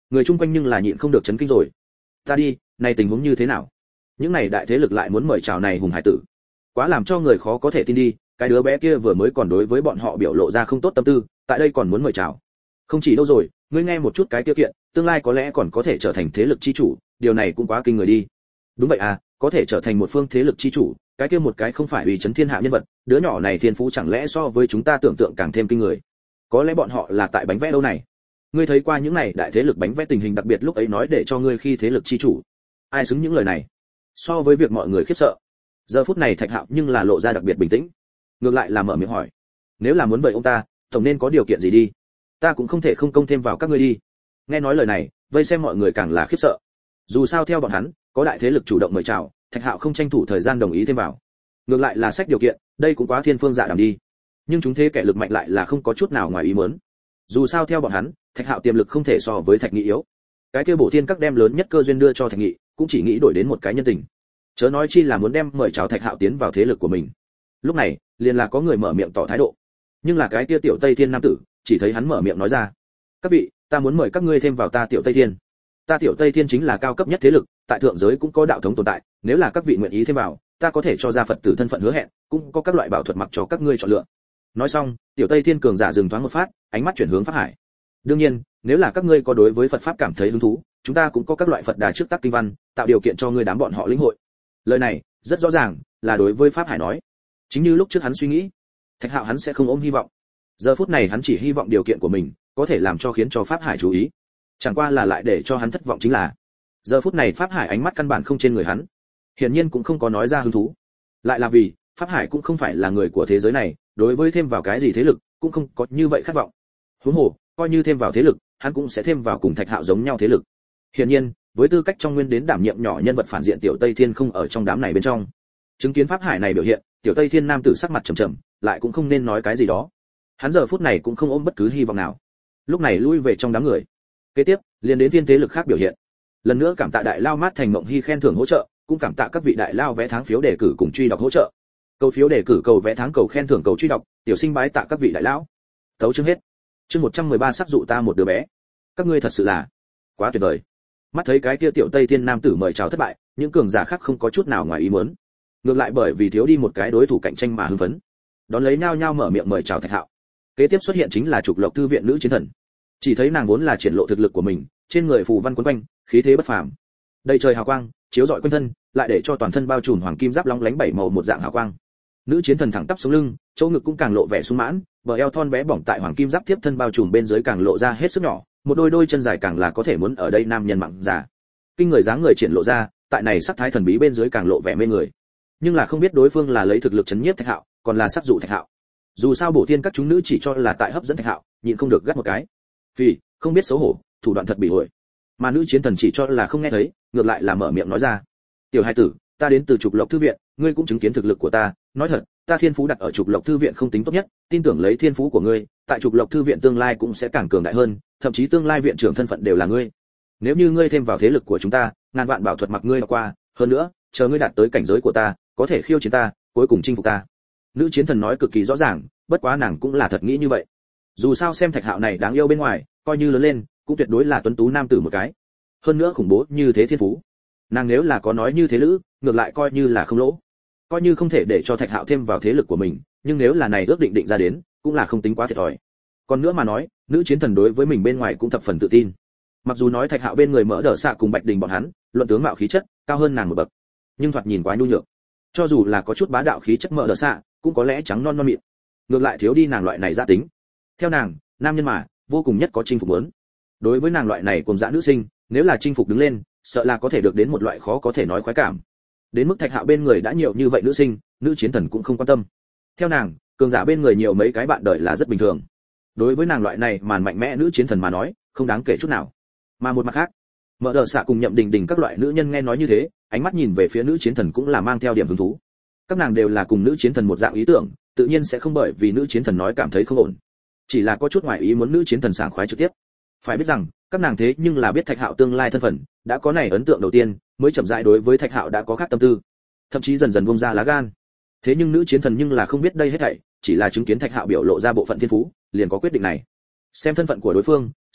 Người chung quanh nhưng là nhịn không được chấn kinh rồi. Ta đi, này tình huống như thế nào? Những này đại thế lực lại muốn mời chào này hùng hải tử, quá làm cho người khó có thể tin đi. Cái đứa bé kia vừa mới còn đối với bọn họ biểu lộ ra không tốt tâm tư, tại đây còn muốn mời chào. Không chỉ đâu rồi, ngươi nghe một chút cái kia kiện, tương lai có lẽ còn có thể trở thành thế lực chi chủ, điều này cũng quá kinh người đi. Đúng vậy à, có thể trở thành một phương thế lực chi chủ, cái kia một cái không phải uy chấn thiên hạ nhân vật, đứa nhỏ này thiên phú chẳng lẽ so với chúng ta tưởng tượng càng thêm kinh người. Có lẽ bọn họ là tại bánh vẽ đâu này. Ngươi thấy qua những này đại thế lực bánh vẽ tình hình đặc biệt lúc ấy nói để cho ngươi khi thế lực chi chủ. Ai xứng những lời này? So với việc mọi người khiếp sợ, giờ phút này Thạch Hạo nhưng là lộ ra đặc biệt bình tĩnh. Ngược lại là mở miệng hỏi, nếu là muốn vậy ông ta, tổng nên có điều kiện gì đi? Ta cũng không thể không công thêm vào các ngươi đi. Nghe nói lời này, vây xem mọi người càng là khiếp sợ. Dù sao theo bọn hắn, có đại thế lực chủ động mời chào, Thạch Hạo không tranh thủ thời gian đồng ý thêm vào. Ngược lại là sách điều kiện, đây cũng quá thiên phương dạ đàm đi. Nhưng chúng thế kẻ lực mạnh lại là không có chút nào ngoài ý muốn. Dù sao theo bọn hắn, Thạch Hạo tiềm lực không thể so với Thạch Nghị yếu. Cái kia bổ thiên các đem lớn nhất cơ duyên đưa cho Thạch Nghị, cũng chỉ nghĩ đổi đến một cái nhân tình. Chớ nói chi là muốn đem mời chào Thạch Hạo tiến vào thế lực của mình. Lúc này, liền là có người mở miệng tỏ thái độ. Nhưng là cái kia tiểu Tây Thiên nam tử, chỉ thấy hắn mở miệng nói ra: "Các vị, ta muốn mời các ngươi thêm vào ta tiểu Tây Thiên. Ta tiểu Tây Thiên chính là cao cấp nhất thế lực, tại thượng giới cũng có đạo thống tồn tại, nếu là các vị nguyện ý thêm vào, ta có thể cho ra Phật tử thân phận hứa hẹn, cũng có các loại bảo thuật mặc cho các ngươi chọn lựa." Nói xong, tiểu Tây Thiên cường giả dừng thoáng một phát, ánh mắt chuyển hướng Pháp Hải. "Đương nhiên, nếu là các ngươi có đối với Phật pháp cảm thấy hứng thú, chúng ta cũng có các loại Phật đà trước tác kinh văn, tạo điều kiện cho ngươi đám bọn họ lĩnh hội." Lời này, rất rõ ràng, là đối với Pháp Hải nói. Chính như lúc trước hắn suy nghĩ, Thạch Hạo hắn sẽ không ôm hy vọng. Giờ phút này hắn chỉ hy vọng điều kiện của mình có thể làm cho khiến cho Pháp Hải chú ý. Chẳng qua là lại để cho hắn thất vọng chính là, giờ phút này Pháp Hải ánh mắt căn bản không trên người hắn, hiển nhiên cũng không có nói ra hứng thú. Lại là vì, Pháp Hải cũng không phải là người của thế giới này, đối với thêm vào cái gì thế lực, cũng không có như vậy khát vọng. Huống hồ, coi như thêm vào thế lực, hắn cũng sẽ thêm vào cùng Thạch Hạo giống nhau thế lực. Hiển nhiên, với tư cách trong nguyên đến đảm nhiệm nhỏ nhân vật phản diện tiểu Tây Thiên không ở trong đám này bên trong. Chứng kiến Pháp Hải này biểu hiện, tiểu Tây Thiên nam tử sắc mặt trầm trầm, lại cũng không nên nói cái gì đó. Hắn giờ phút này cũng không ôm bất cứ hy vọng nào. Lúc này lui về trong đám người. Kế tiếp, liền đến thiên thế lực khác biểu hiện. Lần nữa cảm tạ đại lao Mát Thành Mộng Hy khen thưởng hỗ trợ, cũng cảm tạ các vị đại lao vé tháng phiếu đề cử cùng truy đọc hỗ trợ. Cầu phiếu đề cử, cầu vé tháng, cầu khen thưởng, cầu truy đọc, tiểu sinh bái tạ các vị đại lão. Tấu chương hết. Chương 113 sắc dụ ta một đứa bé. Các ngươi thật sự là quá tuyệt vời. Mắt thấy cái kia tiểu Tây Thiên nam tử mời chào thất bại, những cường giả khác không có chút nào ngoài ý muốn. Ngược lại bởi vì thiếu đi một cái đối thủ cạnh tranh mà hưng phấn. Đón lấy nhao nhao mở miệng mời chào Thạch Hạo. Kế tiếp xuất hiện chính là Trục Lộc thư viện nữ chiến thần. Chỉ thấy nàng vốn là triển lộ thực lực của mình, trên người phù văn quấn quanh, khí thế bất phàm. Đầy trời hào quang, chiếu rọi quanh thân, lại để cho toàn thân bao trùm hoàng kim giáp lóng lánh bảy màu một dạng hào quang. Nữ chiến thần thẳng tắp sống lưng, chỗ ngực cũng càng lộ vẻ sung mãn, bờ eo thon bé bỏng tại hoàng kim giáp tiếp thân bao trùm bên dưới càng lộ ra hết sức nhỏ, một đôi chân dài càng là có thể muốn ở đây nam nhân mặn già. Kinh người dáng người triển lộ ra, tại này sắc thái thần bí bên dưới càng lộ vẻ mê người. Nhưng là không biết đối phương là lấy thực lực chấn nhiếp Thạch Hạo, còn là sắc dụ Thạch Hạo. Dù sao bổ thiên các chúng nữ chỉ cho là tại hấp dẫn Thạch Hạo, nhịn không được gắt một cái. Vì không biết xấu hổ, thủ đoạn thật bị ổi. Mà nữ chiến thần chỉ cho là không nghe thấy, ngược lại là mở miệng nói ra: "Tiểu hai tử, ta đến từ Trục Lộc thư viện, ngươi cũng chứng kiến thực lực của ta, nói thật, ta thiên phú đặt ở Trục Lộc thư viện không tính tốt nhất, tin tưởng lấy thiên phú của ngươi, tại Trục Lộc thư viện tương lai cũng sẽ càng cường đại hơn, thậm chí tương lai viện trưởng thân phận đều là ngươi. Nếu như ngươi thêm vào thế lực của chúng ta, ngàn vạn bảo thuật mặc ngươi qua, hơn nữa, chờ ngươi đạt tới cảnh giới của ta, có thể khiêu chiến ta, cuối cùng chinh phục ta." Nữ chiến thần nói cực kỳ rõ ràng, bất quá nàng cũng là thật nghĩ như vậy. Dù sao xem Thạch Hạo này đáng yêu bên ngoài, coi như lớn lên, cũng tuyệt đối là tuấn tú nam tử một cái. Hơn nữa khủng bố như thế thiên phú. Nàng nếu là có nói như thế lữ, ngược lại coi như là không lỗ. Coi như không thể để cho Thạch Hạo thêm vào thế lực của mình, nhưng nếu là này ước định định ra đến, cũng là không tính quá thiệt thòi. Còn nữa mà nói, nữ chiến thần đối với mình bên ngoài cũng thập phần tự tin. Mặc dù nói Thạch Hạo bên người mỡ đỡ xạ cùng Bạch Đình bọn hắn, luận tướng mạo khí chất, cao hơn nàng một bậc, nhưng thoạt nhìn quá nhu nhược. Cho dù là có chút bá đạo khí chất mỡ đỡ xạ, cũng có lẽ trắng non non mịn. Ngược lại thiếu đi nàng loại này gia tính. Theo nàng, nam nhân mà, vô cùng nhất có chinh phục muốn. Đối với nàng loại này cùng dã nữ sinh, nếu là chinh phục đứng lên, sợ là có thể được đến một loại khó có thể nói khoái cảm. Đến mức Thạch Hạo bên người đã nhiều như vậy nữ sinh, nữ chiến thần cũng không quan tâm. Theo nàng, cường giả bên người nhiều mấy cái bạn đời là rất bình thường. Đối với nàng loại này màn mạnh mẽ nữ chiến thần mà nói, không đáng kể chút nào. Mà một mặt khác, Mở Đờ Xạ cùng Nhậm Đình Đình các loại nữ nhân nghe nói như thế, ánh mắt nhìn về phía nữ chiến thần cũng là mang theo điểm hứng thú. Các nàng đều là cùng nữ chiến thần một dạng ý tưởng, tự nhiên sẽ không bởi vì nữ chiến thần nói cảm thấy không ổn. Chỉ là có chút ngoài ý muốn nữ chiến thần sảng khoái trực tiếp. Phải biết rằng, các nàng thế nhưng là biết Thạch Hạo tương lai thân phận, đã có này ấn tượng đầu tiên, mới chậm rãi đối với Thạch Hạo đã có khác tâm tư, thậm chí dần dần buông ra lá gan. Thế nhưng nữ chiến thần nhưng là không biết đây hết thảy, chỉ là chứng kiến Thạch Hạo biểu lộ ra bộ phận thiên phú, liền có quyết định này. Xem thân phận của đối phương,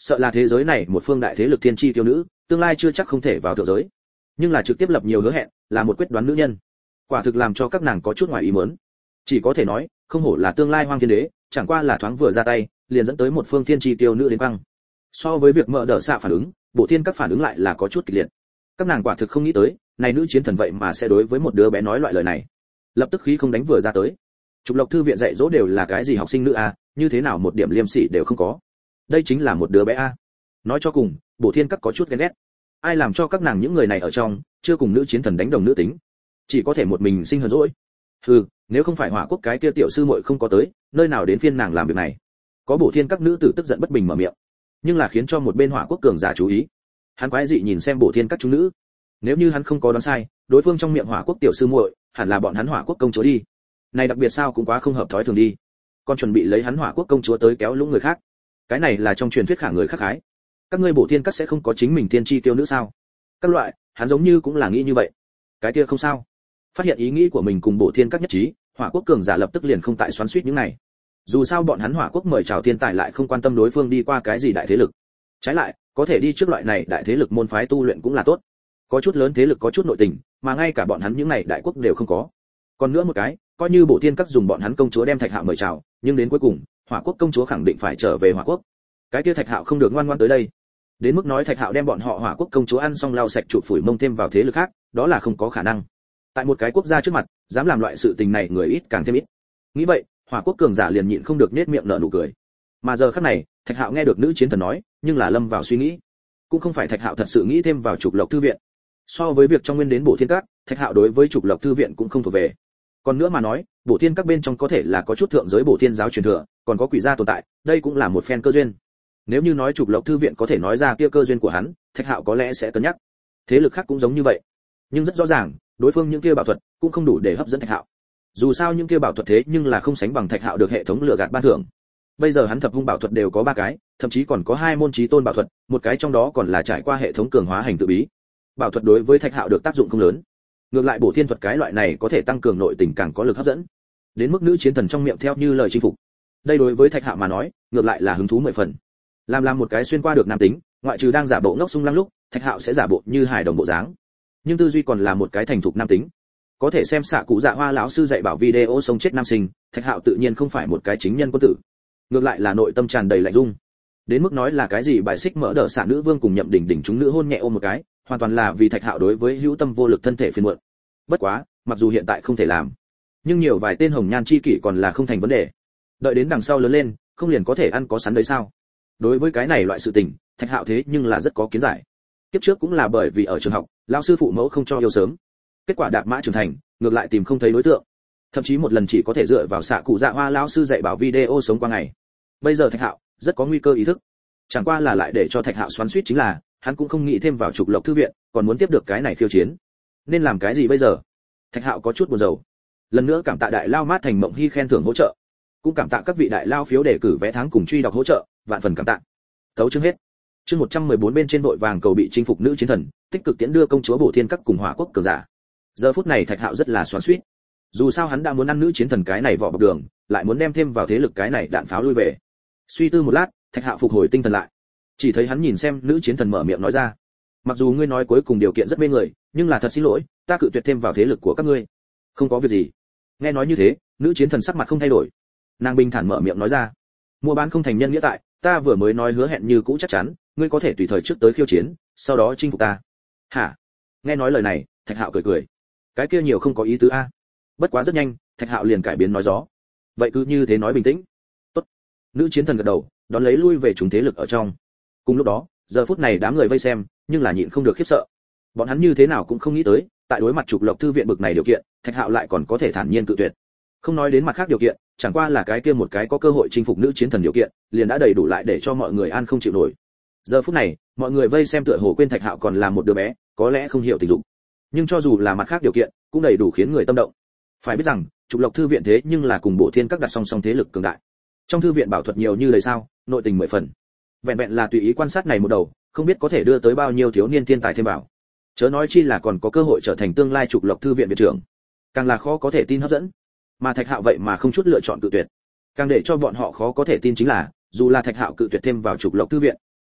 sợ là thế giới này một phương đại thế lực thiên chi tiêu nữ, tương lai chưa chắc không thể vào thượng giới. Nhưng là trực tiếp lập nhiều hứa hẹn, là một quyết đoán nữ nhân. Quả thực làm cho các nàng có chút ngoài ý muốn. Chỉ có thể nói, không hổ là tương lai Hoang Thiên Đế, chẳng qua là thoáng vừa ra tay, liền dẫn tới một phương thiên chi tiêu nữ đến băng. So với việc mở đỡ xạ phản ứng, Bộ Thiên các phản ứng lại là có chút kịch liệt. Các nàng quả thực không nghĩ tới, này nữ chiến thần vậy mà sẽ đối với một đứa bé nói loại lời này. Lập tức khí không đánh vừa ra tới. Trục Lộc thư viện dạy dỗ đều là cái gì học sinh nữ a, như thế nào một điểm liêm sỉ đều không có. Đây chính là một đứa bé a. Nói cho cùng, Bộ Thiên các có chút ghen ghét. Ai làm cho các nàng những người này ở trong, chưa cùng nữ chiến thần đánh đồng nữ tính, chỉ có thể một mình sinh hờn dỗi. Hừ, nếu không phải Hỏa Quốc cái kia tiểu sư muội không có tới, nơi nào đến phiên nàng làm việc này. Có Bộ Thiên các nữ tử tức giận bất bình mở miệng, nhưng là khiến cho một bên Hỏa Quốc cường giả chú ý. Hắn quái dị nhìn xem Bộ Thiên các chúng nữ, nếu như hắn không có đoán sai, đối phương trong miệng Hỏa Quốc tiểu sư muội, hẳn là bọn hắn Hỏa Quốc công chúa đi. Này đặc biệt sao cũng quá không hợp thói thường đi. Còn chuẩn bị lấy hắn Hỏa Quốc công chúa tới kéo lũng người khác. Cái này là trong truyền thuyết khả người khác khái. Các ngươi Bộ Thiên các sẽ không có chính mình tiên tri tiêu nữ sao? Các loại, hắn giống như cũng là nghĩ như vậy. Cái kia không sao. Phát hiện ý nghĩ của mình cùng Bộ Thiên các nhất trí, Hỏa Quốc cường giả lập tức liền không tại xoắn xuýt những này. Dù sao bọn hắn Hỏa Quốc mời chào thiên tài lại không quan tâm đối phương đi qua cái gì đại thế lực. Trái lại, có thể đi trước loại này đại thế lực môn phái tu luyện cũng là tốt. Có chút lớn thế lực có chút nội tình, mà ngay cả bọn hắn những này đại quốc đều không có. Còn nữa một cái, coi như Bộ Thiên các dùng bọn hắn công chúa đem Thạch Hạo mời chào, nhưng đến cuối cùng, Hỏa Quốc công chúa khẳng định phải trở về Hỏa Quốc. Cái kia Thạch Hạo không được ngoan ngoãn tới đây. Đến mức nói Thạch Hạo đem bọn họ Hỏa Quốc công chúa ăn xong lau sạch trụ phủi mông thêm vào thế lực khác, đó là không có khả năng. Tại một cái quốc gia trước mặt, dám làm loại sự tình này người ít càng thêm ít. Nghĩ vậy, Hỏa Quốc cường giả liền nhịn không được nhếch miệng nở nụ cười. Mà giờ khắc này, Thạch Hạo nghe được nữ chiến thần nói, nhưng là lâm vào suy nghĩ. Cũng không phải Thạch Hạo thật sự nghĩ thêm vào Trục Lộc thư viện. So với việc trong nguyên đến Bộ Thiên các, Thạch Hạo đối với Trục Lộc thư viện cũng không thuộc về. Còn nữa mà nói, Bộ Thiên các bên trong có thể là có chút thượng giới Bộ Thiên giáo truyền thừa, còn có quỷ gia tồn tại, đây cũng là một phen cơ duyên. Nếu như nói Trục Lộc thư viện có thể nói ra kia cơ duyên của hắn, Thạch Hạo có lẽ sẽ cân nhắc. Thế lực khác cũng giống như vậy. Nhưng rất rõ ràng, đối phương những kia bảo thuật cũng không đủ để hấp dẫn Thạch Hạo. Dù sao những kia bảo thuật thế nhưng là không sánh bằng Thạch Hạo được hệ thống lừa gạt ban thưởng. Bây giờ hắn thập hung bảo thuật đều có 3 cái, thậm chí còn có 2 môn chí tôn bảo thuật, một cái trong đó còn là trải qua hệ thống cường hóa hành tự bí. Bảo thuật đối với Thạch Hạo được tác dụng không lớn. Ngược lại Bổ Thiên thuật cái loại này có thể tăng cường nội tình càng có lực hấp dẫn. Đến mức nữ chiến thần trong miệng theo như lời chinh phục. Đây đối với Thạch Hạo mà nói, ngược lại là hứng thú 10 phần. Làm một cái xuyên qua được nam tính, ngoại trừ đang giả bộ ngốc sung lăng lúc, Thạch Hạo sẽ giả bộ như hài đồng bộ dáng. Nhưng tư duy còn là một cái thành thục nam tính. Có thể xem xạ cụ Dạ Hoa lão sư dạy bảo video sống chết nam sinh, Thạch Hạo tự nhiên không phải một cái chính nhân quân tử. Ngược lại là nội tâm tràn đầy lạnh dung. Đến mức nói là cái gì bài xích mỡ đỡ xạ nữ vương cùng Nhậm Đỉnh Đỉnh chúng nữ hôn nhẹ ôm một cái, hoàn toàn là vì Thạch Hạo đối với hữu tâm vô lực thân thể phiền muộn. Bất quá, mặc dù hiện tại không thể làm, nhưng nhiều vài tên hồng nhan chi kỷ còn là không thành vấn đề. Đợi đến đằng sau lớn lên, không liền có thể ăn có sắn đấy sao? Đối với cái này loại sự tình, Thạch Hạo thế nhưng là rất có kiến giải. Kiếp trước cũng là bởi vì ở trường học, lão sư phụ mẫu không cho yêu sớm. Kết quả đạp mã trưởng thành, ngược lại tìm không thấy đối tượng. Thậm chí một lần chỉ có thể dựa vào xạ cụ Dạ Hoa lão sư dạy bảo video sống qua ngày. Bây giờ Thạch Hạo rất có nguy cơ ý thức. Chẳng qua là lại để cho Thạch Hạo xoắn xuýt chính là, hắn cũng không nghĩ thêm vào Trục Lộc thư viện, còn muốn tiếp được cái này khiêu chiến. Nên làm cái gì bây giờ? Thạch Hạo có chút buồn rầu. Lần nữa cảm tạ đại lao Mát Thành Mộng Hy khen thưởng hỗ trợ, cũng cảm tạ các vị đại lao phiếu đề cử vé tháng cùng truy đọc hỗ trợ, vạn phần cảm tạ. Tấu chương hết. Chương 114 bên trên đội vàng cầu bị chinh phục nữ chiến thần, tích cực tiễn đưa công chúa Bổ Thiên các cùng Hỏa Quốc cường giả. Giờ phút này Thạch Hạo rất là xoắn xuýt. Dù sao hắn đã muốn ăn nữ chiến thần cái này vỏ bọc đường, lại muốn đem thêm vào thế lực cái này đạn pháo lui về. Suy tư một lát, Thạch Hạo phục hồi tinh thần lại. Chỉ thấy hắn nhìn xem nữ chiến thần mở miệng nói ra: "Mặc dù ngươi nói cuối cùng điều kiện rất mê người, nhưng là thật xin lỗi, ta cự tuyệt thêm vào thế lực của các ngươi." "Không có việc gì." Nghe nói như thế, nữ chiến thần sắc mặt không thay đổi. Nàng bình thản mở miệng nói ra: "Mua bán không thành nhân nghĩa tại, ta vừa mới nói hứa hẹn như cũ chắc chắn, ngươi có thể tùy thời trước tới khiêu chiến, sau đó chinh phục ta." "Hả?" Nghe nói lời này, Thạch Hạo cười cười. Cái kia nhiều không có ý tứ a. Bất quá rất nhanh, Thạch Hạo liền cải biến nói gió. "Vậy cứ như thế nói bình tĩnh." "Tốt." Nữ chiến thần gật đầu, đón lấy lui về chúng thế lực ở trong. Cùng lúc đó, giờ phút này đám người vây xem, nhưng là nhịn không được khiếp sợ. Bọn hắn như thế nào cũng không nghĩ tới, tại đối mặt Trục Lộc thư viện bực này điều kiện, Thạch Hạo lại còn có thể thản nhiên cự tuyệt. Không nói đến mặt khác điều kiện, chẳng qua là cái kia một cái có cơ hội chinh phục nữ chiến thần điều kiện, liền đã đầy đủ lại để cho mọi người an không chịu nổi. Giờ phút này, mọi người vây xem tựa hồ quên Thạch Hạo còn là một đứa bé, có lẽ không hiểu tình dục. Nhưng cho dù là mặt khác điều kiện, cũng đầy đủ khiến người tâm động. Phải biết rằng, Trục Lộc thư viện thế nhưng là cùng Bộ Thiên các đặt song song thế lực cường đại. Trong thư viện bảo thuật nhiều như lời sao, nội tình 10 phần. Vẹn vẹn là tùy ý quan sát này một đầu, không biết có thể đưa tới bao nhiêu thiếu niên thiên tài thêm vào. Chớ nói chi là còn có cơ hội trở thành tương lai Trục Lộc thư viện viện trưởng, càng là khó có thể tin hấp dẫn. Mà Thạch Hạo vậy mà không chút lựa chọn cự tuyệt. Càng để cho bọn họ khó có thể tin chính là, dù là Thạch Hạo cự tuyệt thêm vào Trục Lộc thư viện,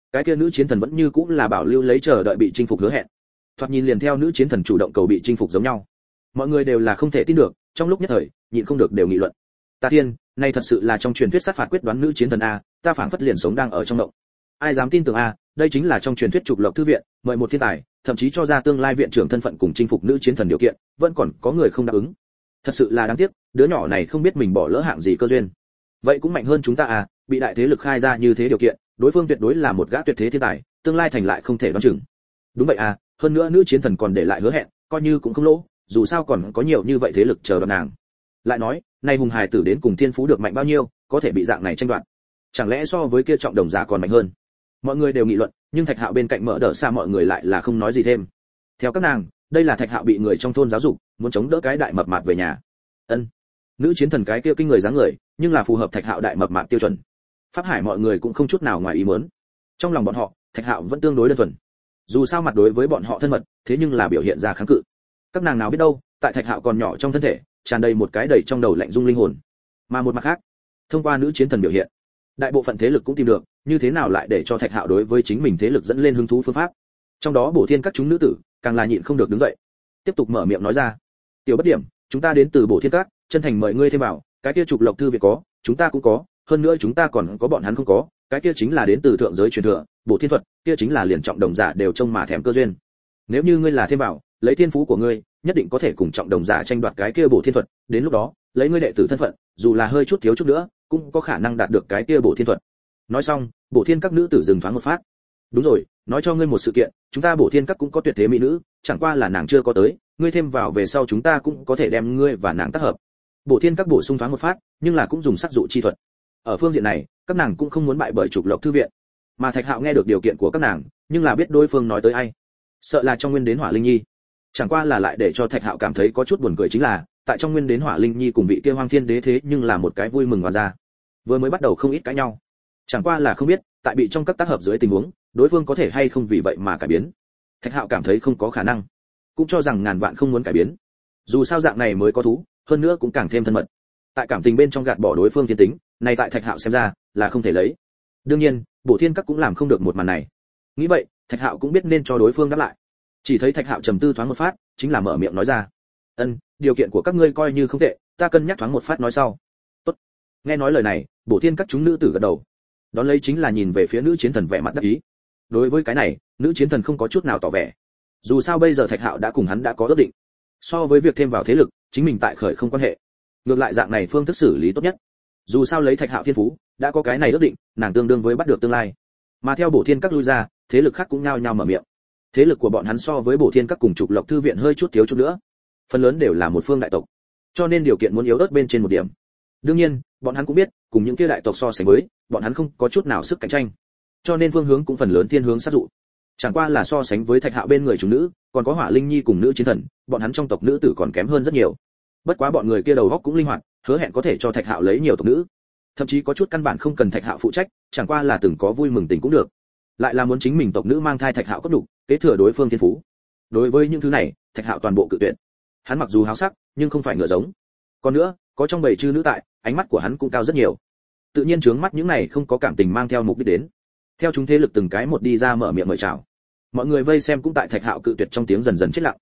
cái kia nữ chiến thần vẫn như cũng là bảo lưu lấy chờ đợi bị chinh phục hứa hẹn. Thoạt nhìn liền theo nữ chiến thần chủ động cầu bị chinh phục giống nhau. Mọi người đều là không thể tin được, trong lúc nhất thời, nhịn không được đều nghị luận. Ta thiên, này thật sự là trong truyền thuyết sát phạt quyết đoán nữ chiến thần a, ta phảng phất liền sống đang ở trong động. Ai dám tin tưởng a, đây chính là trong truyền thuyết trục lộc thư viện, mời một thiên tài, thậm chí cho ra tương lai viện trưởng thân phận cùng chinh phục nữ chiến thần điều kiện, vẫn còn có người không đáp ứng. Thật sự là đáng tiếc, đứa nhỏ này không biết mình bỏ lỡ hạng gì cơ duyên. Vậy cũng mạnh hơn chúng ta à, bị đại thế lực khai ra như thế điều kiện, đối phương tuyệt đối là một gã tuyệt thế thiên tài, tương lai thành lại không thể đoán chừng. Đúng vậy à, hơn nữa nữ chiến thần còn để lại hứa hẹn, coi như cũng không lỗ, dù sao còn có nhiều như vậy thế lực chờ đợi nàng. Lại nói, nay hùng hài tử đến cùng thiên phú được mạnh bao nhiêu, có thể bị dạng này tranh đoạt. Chẳng lẽ so với kia trọng đồng giả còn mạnh hơn? Mọi người đều nghị luận, nhưng Thạch Hạo bên cạnh mở đỡ xa mọi người lại là không nói gì thêm. Theo các nàng, đây là Thạch Hạo bị người trong thôn giáo dục, muốn chống đỡ cái đại mập mạp về nhà. Ân. Nữ chiến thần cái kia kinh người dáng người, nhưng là phù hợp Thạch Hạo đại mập mạp tiêu chuẩn. Pháp Hải mọi người cũng không chút nào ngoài ý muốn. Trong lòng bọn họ, Thạch Hạo vẫn tương đối đơn thuần. Dù sao mặt đối với bọn họ thân mật, thế nhưng là biểu hiện ra kháng cự. Các nàng nào biết đâu, tại Thạch Hạo còn nhỏ trong thân thể, tràn đầy một cái đầy trong đầu lạnh rung linh hồn. Mà một mặt khác, thông qua nữ chiến thần biểu hiện, đại bộ phận thế lực cũng tìm được, như thế nào lại để cho Thạch Hạo đối với chính mình thế lực dẫn lên hứng thú phương pháp. Trong đó Bổ Thiên các chúng nữ tử, càng là nhịn không được đứng dậy, tiếp tục mở miệng nói ra: "Tiểu Bất Điểm, chúng ta đến từ Bổ Thiên các, chân thành mời ngươi thêm vào, cái kia trục lộc thư viện có, chúng ta cũng có, hơn nữa chúng ta còn có bọn hắn không có, cái kia chính là đến từ thượng giới truyền thừa, Bổ Thiên thuật, kia chính là liền trọng đồng giả đều trông mà thèm cơ duyên. Nếu như ngươi là thêm vào, lấy thiên phú của ngươi, nhất định có thể cùng trọng đồng giả tranh đoạt cái kia Bổ Thiên thuật, đến lúc đó, lấy ngươi đệ tử thân phận, dù là hơi chút thiếu chút nữa, cũng có khả năng đạt được cái kia Bổ Thiên thuật." Nói xong, Bổ Thiên các nữ tử dừng thoáng một phát. "Đúng rồi, nói cho ngươi một sự kiện, chúng ta Bổ Thiên các cũng có tuyệt thế mỹ nữ, chẳng qua là nàng chưa có tới, ngươi thêm vào về sau chúng ta cũng có thể đem ngươi và nàng tác hợp." Bổ Thiên các bổ sung thoáng một phát, nhưng là cũng dùng sắc dụ chi thuật. Ở phương diện này, các nàng cũng không muốn bại bởi trục lộc thư viện. Mà Thạch Hạo nghe được điều kiện của các nàng, nhưng là biết đối phương nói tới ai. Sợ là trong Nguyên Đến Hỏa Linh Nhi. Chẳng qua là lại để cho Thạch Hạo cảm thấy có chút buồn cười chính là, tại trong Nguyên Đến Hỏa Linh Nhi cùng vị kia Hoang Thiên Đế thế nhưng là một cái vui mừng hòa ra. Vừa mới bắt đầu không ít cãi nhau. Chẳng qua là không biết, tại bị trong các tác hợp dưới tình huống, đối phương có thể hay không vì vậy mà cải biến. Thạch Hạo cảm thấy không có khả năng, cũng cho rằng ngàn vạn không muốn cải biến. Dù sao dạng này mới có thú, hơn nữa cũng càng thêm thân mật. Tại cảm tình bên trong gạt bỏ đối phương thiên tính, này tại Thạch Hạo xem ra là không thể lấy. Đương nhiên, Bổ Thiên các cũng làm không được một màn này. Nghĩ vậy, Thạch Hạo cũng biết nên cho đối phương đáp lại. Chỉ thấy Thạch Hạo trầm tư thoáng một phát, chính là mở miệng nói ra: "Ân, điều kiện của các ngươi coi như không tệ, ta cân nhắc thoáng một phát nói sau." "Tốt." Nghe nói lời này, Bổ Thiên các chúng nữ tử gật đầu. Đón lấy chính là nhìn về phía nữ chiến thần vẻ mặt đắc ý. Đối với cái này, nữ chiến thần không có chút nào tỏ vẻ. Dù sao bây giờ Thạch Hạo đã cùng hắn đã có ước định. So với việc thêm vào thế lực, chính mình tại khởi không quan hệ. Ngược lại dạng này phương thức xử lý tốt nhất. Dù sao lấy Thạch Hạo thiên phú, đã có cái này ước định, nàng tương đương với bắt được tương lai. Mà theo Bổ Thiên các lui ra, thế lực khác cũng nhao nhao mở miệng. Thế lực của bọn hắn so với Bổ Thiên các cùng trục lộc thư viện hơi chút thiếu chút nữa. Phần lớn đều là một phương đại tộc, cho nên điều kiện muốn yếu ớt bên trên một điểm. Đương nhiên, bọn hắn cũng biết, cùng những kia đại tộc so sánh với, bọn hắn không có chút nào sức cạnh tranh. Cho nên phương hướng cũng phần lớn thiên hướng sát dụ. Chẳng qua là so sánh với Thạch Hạo bên người chúng nữ, còn có Hỏa Linh Nhi cùng nữ chiến thần, bọn hắn trong tộc nữ tử còn kém hơn rất nhiều. Bất quá bọn người kia đầu óc cũng linh hoạt, hứa hẹn có thể cho Thạch Hạo lấy nhiều tộc nữ. Thậm chí có chút căn bản không cần Thạch Hạo phụ trách, chẳng qua là từng có vui mừng tình cũng được. Lại là muốn chính mình tộc nữ mang thai Thạch Hạo cấp đủ, kế thừa đối phương thiên phú. Đối với những thứ này, Thạch Hạo toàn bộ cự tuyệt. Hắn mặc dù háo sắc, nhưng không phải ngựa giống. Còn nữa, có trong bầy chư nữ tại, ánh mắt của hắn cũng cao rất nhiều. Tự nhiên trướng mắt những này không có cảm tình mang theo mục đích đến. Theo chúng thế lực từng cái một đi ra mở miệng mời chào. Mọi người vây xem cũng tại Thạch Hạo cự tuyệt trong tiếng dần dần chết lặng.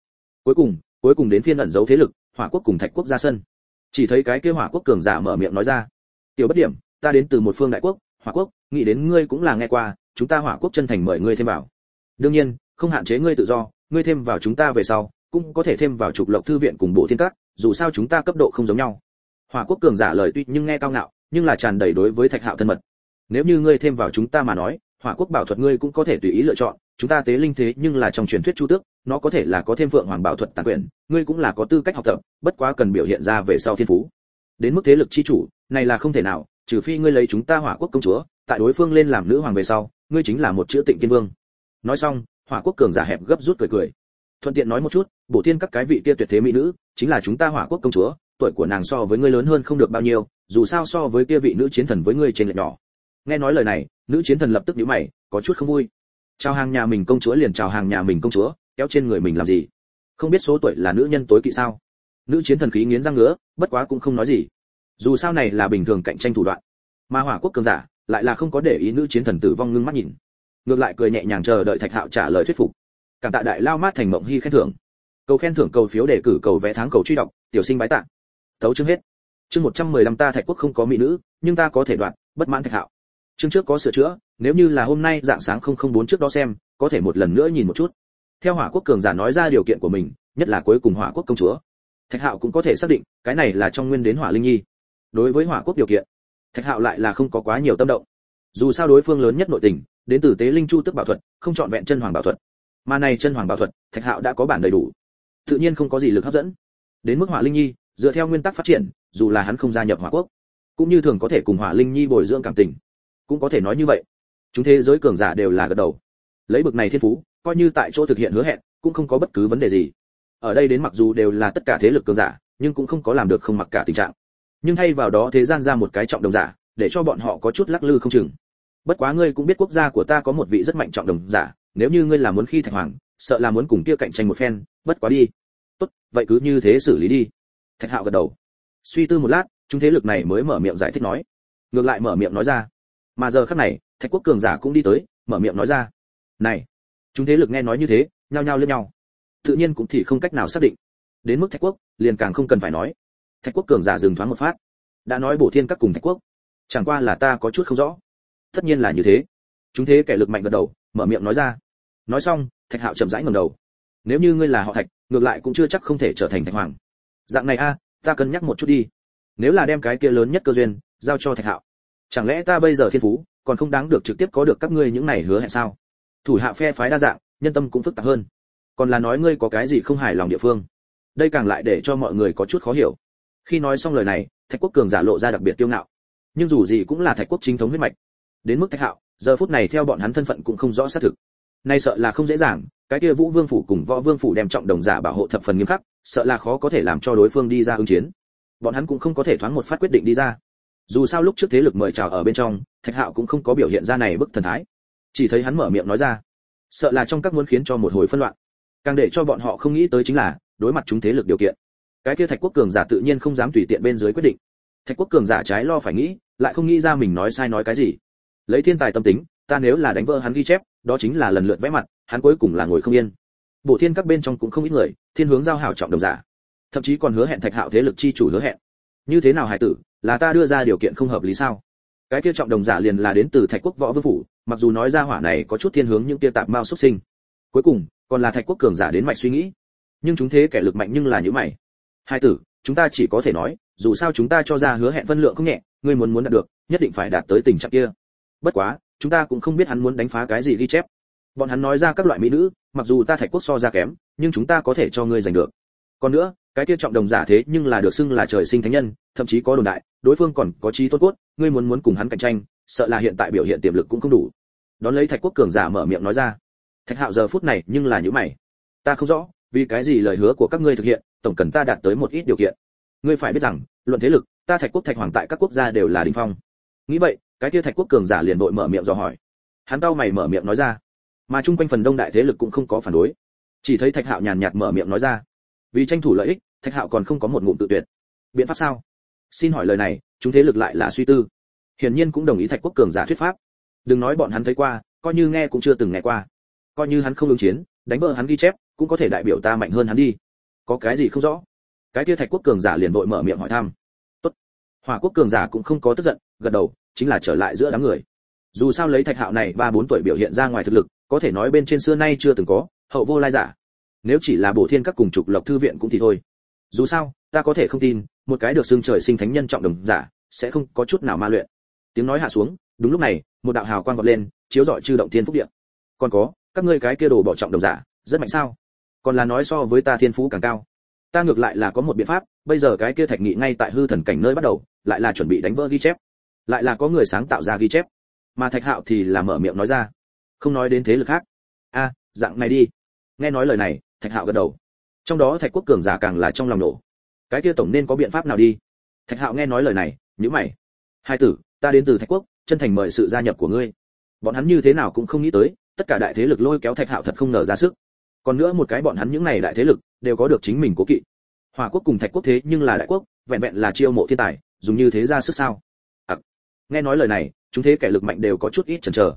Cuối cùng đến phiên ẩn giấu thế lực, Hỏa quốc cùng Thạch quốc ra sân. Chỉ thấy cái kia Hỏa quốc cường giả mở miệng nói ra: "Tiểu Bất Điểm, ta đến từ một phương đại quốc, Hỏa quốc, nghĩ đến ngươi cũng là nghe qua, chúng ta Hỏa quốc chân thành mời ngươi thêm vào. Đương nhiên, không hạn chế ngươi tự do, ngươi thêm vào chúng ta về sau, cũng có thể thêm vào trục lộc thư viện cùng Bổ Thiên các, dù sao chúng ta cấp độ không giống nhau." Hỏa quốc cường giả lời tuy nhưng nghe cao ngạo, nhưng là tràn đầy đối với Thạch Hạo thân mật. "Nếu như ngươi thêm vào chúng ta mà nói, Hỏa quốc bảo thuật ngươi cũng có thể tùy ý lựa chọn, chúng ta tế linh thế nhưng là trong truyền thuyết chu tước, nó có thể là có thêm Phượng Hoàng bảo thuật tàn quyền, ngươi cũng là có tư cách học tập, bất quá cần biểu hiện ra về sau thiên phú. Đến mức thế lực chi chủ, này là không thể nào, trừ phi ngươi lấy chúng ta Hỏa quốc công chúa, tại đối phương lên làm nữ hoàng về sau, ngươi chính là một chữ Tịnh Kiên Vương." Nói xong, Hỏa quốc cường giả hẹp gấp rút cười. Thuận tiện nói một chút, Bổ Thiên các cái vị kia tuyệt thế mỹ nữ, chính là chúng ta Hỏa quốc công chúa, tuổi của nàng so với ngươi lớn hơn không được bao nhiêu, dù sao so với kia vị nữ chiến thần với ngươi trên lệch nhỏ. Nghe nói lời này, nữ chiến thần lập tức nhíu mày, có chút không vui. Chào hàng nhà mình công chúa liền chào hàng nhà mình công chúa, kéo trên người mình làm gì? Không biết số tuổi là nữ nhân tối kỵ sao? Nữ chiến thần khí nghiến răng ngứa, bất quá cũng không nói gì. Dù sao này là bình thường cạnh tranh thủ đoạn. Mà Hỏa quốc cường giả lại là không có để ý nữ chiến thần tử vong ngưng mắt nhìn. ngược lại cười nhẹ nhàng chờ đợi Thạch Hạo trả lời thuyết phục. Cảm tạ đại lao mát thành mộng hy khen thưởng. Cầu khen thưởng, cầu phiếu đề cử, cầu vẽ tháng, cầu truy đọc, tiểu sinh bái tạ. Tấu chương hết. Chương 115 ta Thạch Quốc không có mỹ nữ, nhưng ta có thể đoạt, bất mãn Thạch Hạo. Chương trước có sửa chữa, nếu như là hôm nay dạng sáng 004 trước đó xem, có thể một lần nữa nhìn một chút. Theo Hỏa Quốc cường giả nói ra điều kiện của mình, nhất là cuối cùng Hỏa Quốc công chúa. Thạch Hạo cũng có thể xác định, cái này là trong nguyên đến Hỏa Linh Nhi. Đối với Hỏa Quốc điều kiện, Thạch Hạo lại là không có quá nhiều tâm động. Dù sao đối phương lớn nhất nội tình, đến từ Tế Linh Chu Tức Bảo thuật, không chọn vẹn chân hoàng bảo thuật. Mà này chân hoàng bảo thuật, Thạch Hạo đã có bản đầy đủ, tự nhiên không có gì lực hấp dẫn. Đến mức Hỏa Linh Nhi, dựa theo nguyên tắc phát triển, dù là hắn không gia nhập Hỏa Quốc, cũng như thường có thể cùng Hỏa Linh Nhi bồi dưỡng cảm tình. Cũng có thể nói như vậy. Chúng thế giới cường giả đều là gật đầu. Lấy bực này thiên phú, coi như tại chỗ thực hiện hứa hẹn, cũng không có bất cứ vấn đề gì. Ở đây đến mặc dù đều là tất cả thế lực cường giả, nhưng cũng không có làm được không mặc cả tình trạng. Nhưng thay vào đó thế gian ra một cái trọng đồng giả, để cho bọn họ có chút lắc lư không chừng. Bất quá ngươi cũng biết quốc gia của ta có một vị rất mạnh trọng đồng giả, nếu như ngươi là muốn khi Thạch Hoàng, sợ là muốn cùng kia cạnh tranh một phen, bất quá đi. Tốt, vậy cứ như thế xử lý đi. Thạch Hạo gật đầu. Suy tư một lát, chúng thế lực này mới mở miệng giải thích nói. Ngược lại mở miệng nói ra. Mà giờ khắc này, Thạch Quốc cường giả cũng đi tới, mở miệng nói ra. Này, chúng thế lực nghe nói như thế, nhao nhao liếc nhau. Tự nhiên cũng thì không cách nào xác định. Đến mức Thạch Quốc, liền càng không cần phải nói. Thạch Quốc cường giả dừng thoáng một phát. Đã nói bổ thiên các cùng Thạch Quốc, chẳng qua là ta có chút không rõ. Tất nhiên là như thế. Chúng thế kẻ lực mạnh gật đầu, mở miệng nói ra. Nói xong, Thạch Hạo chậm rãi ngẩng đầu. Nếu như ngươi là họ Thạch, ngược lại cũng chưa chắc không thể trở thành Thạch Hoàng. Dạng này a, ta cân nhắc một chút đi. Nếu là đem cái kia lớn nhất cơ duyên giao cho Thạch Hạo, chẳng lẽ ta bây giờ thiên phú còn không đáng được trực tiếp có được các ngươi những này hứa hẹn sao? Thủ hạ phe phái đa dạng, nhân tâm cũng phức tạp hơn. Còn là nói ngươi có cái gì không hài lòng địa phương? Đây càng lại để cho mọi người có chút khó hiểu. Khi nói xong lời này, Thạch Quốc cường giả lộ ra đặc biệt kiêu ngạo. Nhưng dù gì cũng là Thạch Quốc chính thống huyết mạch. Đến mức Thạch Hạo, giờ phút này theo bọn hắn thân phận cũng không rõ xác thực. Nay sợ là không dễ dàng, cái kia Vũ Vương phủ cùng Võ Vương phủ đem trọng đồng giả bảo hộ thập phần nghiêm khắc, sợ là khó có thể làm cho đối phương đi ra ứng chiến. Bọn hắn cũng không có thể thoáng một phát quyết định đi ra. Dù sao lúc trước thế lực mời chào ở bên trong, Thạch Hạo cũng không có biểu hiện ra này bức thần thái. Chỉ thấy hắn mở miệng nói ra, sợ là trong các muốn khiến cho một hồi phân loạn. Càng để cho bọn họ không nghĩ tới chính là, đối mặt chúng thế lực điều kiện, cái kia Thạch Quốc cường giả tự nhiên không dám tùy tiện bên dưới quyết định. Thạch Quốc cường giả trái lo phải nghĩ, lại không nghĩ ra mình nói sai nói cái gì. Lấy thiên tài tâm tính, ta nếu là đánh vỡ hắn ghi chép, đó chính là lần lượt vẽ mặt, hắn cuối cùng là ngồi không yên. Bổ thiên các bên trong cũng không ít người, thiên hướng giao hảo trọng đồng giả, thậm chí còn hứa hẹn Thạch Hạo thế lực chi chủ hứa hẹn. Như thế nào hải tử, là ta đưa ra điều kiện không hợp lý sao? Cái kia trọng đồng giả liền là đến từ Thạch Quốc Võ Vương phủ, mặc dù nói ra hỏa này có chút thiên hướng những kia tạp mao xuất sinh. Cuối cùng, còn là Thạch Quốc cường giả đến mạch suy nghĩ. Nhưng chúng thế kẻ lực mạnh nhưng là như mày. Hải tử, chúng ta chỉ có thể nói, dù sao chúng ta cho ra hứa hẹn phân lượng không nhẹ, ngươi muốn đạt được, nhất định phải đạt tới tình trạng kia. Bất quá, chúng ta cũng không biết hắn muốn đánh phá cái gì ghi chép. Bọn hắn nói ra các loại mỹ nữ, mặc dù ta Thạch Quốc so ra kém, nhưng chúng ta có thể cho ngươi giành được. Còn nữa, cái kia trọng đồng giả thế nhưng là được xưng là trời sinh thánh nhân, thậm chí có đồn đại, đối phương còn có trí tôn cốt, ngươi muốn cùng hắn cạnh tranh, sợ là hiện tại biểu hiện tiềm lực cũng không đủ. Đón lấy Thạch Quốc cường giả mở miệng nói ra. Thạch Hạo giờ phút này nhưng là như mày. Ta không rõ, vì cái gì lời hứa của các ngươi thực hiện, tổng cần ta đạt tới một ít điều kiện. Ngươi phải biết rằng, luận thế lực, ta Thạch Quốc Thạch Hoàng tại các quốc gia đều là đỉnh phong. Nghĩ vậy, cái kia Thạch Quốc cường giả liền vội mở miệng dò hỏi. Hắn cau mày mở miệng nói ra, mà chung quanh phần đông đại thế lực cũng không có phản đối. Chỉ thấy Thạch Hạo nhàn nhạt mở miệng nói ra, vì tranh thủ lợi ích, Thạch Hạo còn không có một ngụm tự tuyệt. Biện pháp sao? Xin hỏi lời này, chúng thế lực lại là suy tư. Hiển nhiên cũng đồng ý Thạch Quốc cường giả thuyết pháp. Đừng nói bọn hắn thấy qua, coi như nghe cũng chưa từng nghe qua. Coi như hắn không ứng chiến, đánh vỡ hắn ghi chép, cũng có thể đại biểu ta mạnh hơn hắn đi. Có cái gì không rõ? Cái kia Thạch Quốc cường giả liền vội mở miệng hỏi thăm. Tốt. Hỏa Quốc cường giả cũng không có tức giận, gật đầu, chính là trở lại giữa đám người. Dù sao lấy Thạch Hạo này 3-4 tuổi biểu hiện ra ngoài thực lực, có thể nói bên trên xưa nay chưa từng có, hậu vô lai giả. Nếu chỉ là bổ thiên các cùng trục lộc thư viện cũng thì thôi. Dù sao, ta có thể không tin, một cái được xưng trời sinh thánh nhân trọng đồng giả, sẽ không có chút nào ma luyện. Tiếng nói hạ xuống, đúng lúc này, một đạo hào quang vọt lên, chiếu rọi chư động thiên phúc địa. Còn có, các ngươi cái kia đồ bỏ trọng đồng giả, rất mạnh sao? Còn là nói so với ta thiên phú càng cao. Ta ngược lại là có một biện pháp, bây giờ cái kia Thạch Nghị ngay tại hư thần cảnh nơi bắt đầu, lại là chuẩn bị đánh vỡ ghi chép. Lại là có người sáng tạo ra ghi chép. Mà Thạch Hạo thì là mở miệng nói ra. Không nói đến thế lực khác. A, dạng này đi. Nghe nói lời này, Thạch Hạo gật đầu. Trong đó Thạch Quốc cường giả càng là trong lòng nổ. Cái kia tổng nên có biện pháp nào đi. Thạch Hạo nghe nói lời này, nhíu mày. Hai tử, ta đến từ Thạch Quốc, chân thành mời sự gia nhập của ngươi. Bọn hắn như thế nào cũng không nghĩ tới, tất cả đại thế lực lôi kéo Thạch Hạo thật không nở ra sức. Còn nữa một cái bọn hắn những này đại thế lực đều có được chính mình cố kỵ. Hỏa Quốc cùng Thạch Quốc thế nhưng là đại quốc, vẹn vẹn là chiêu mộ thiên tài, dùng như thế ra sức sao? Nghe nói lời này, chúng thế kẻ lực mạnh đều có chút ít chần chờ.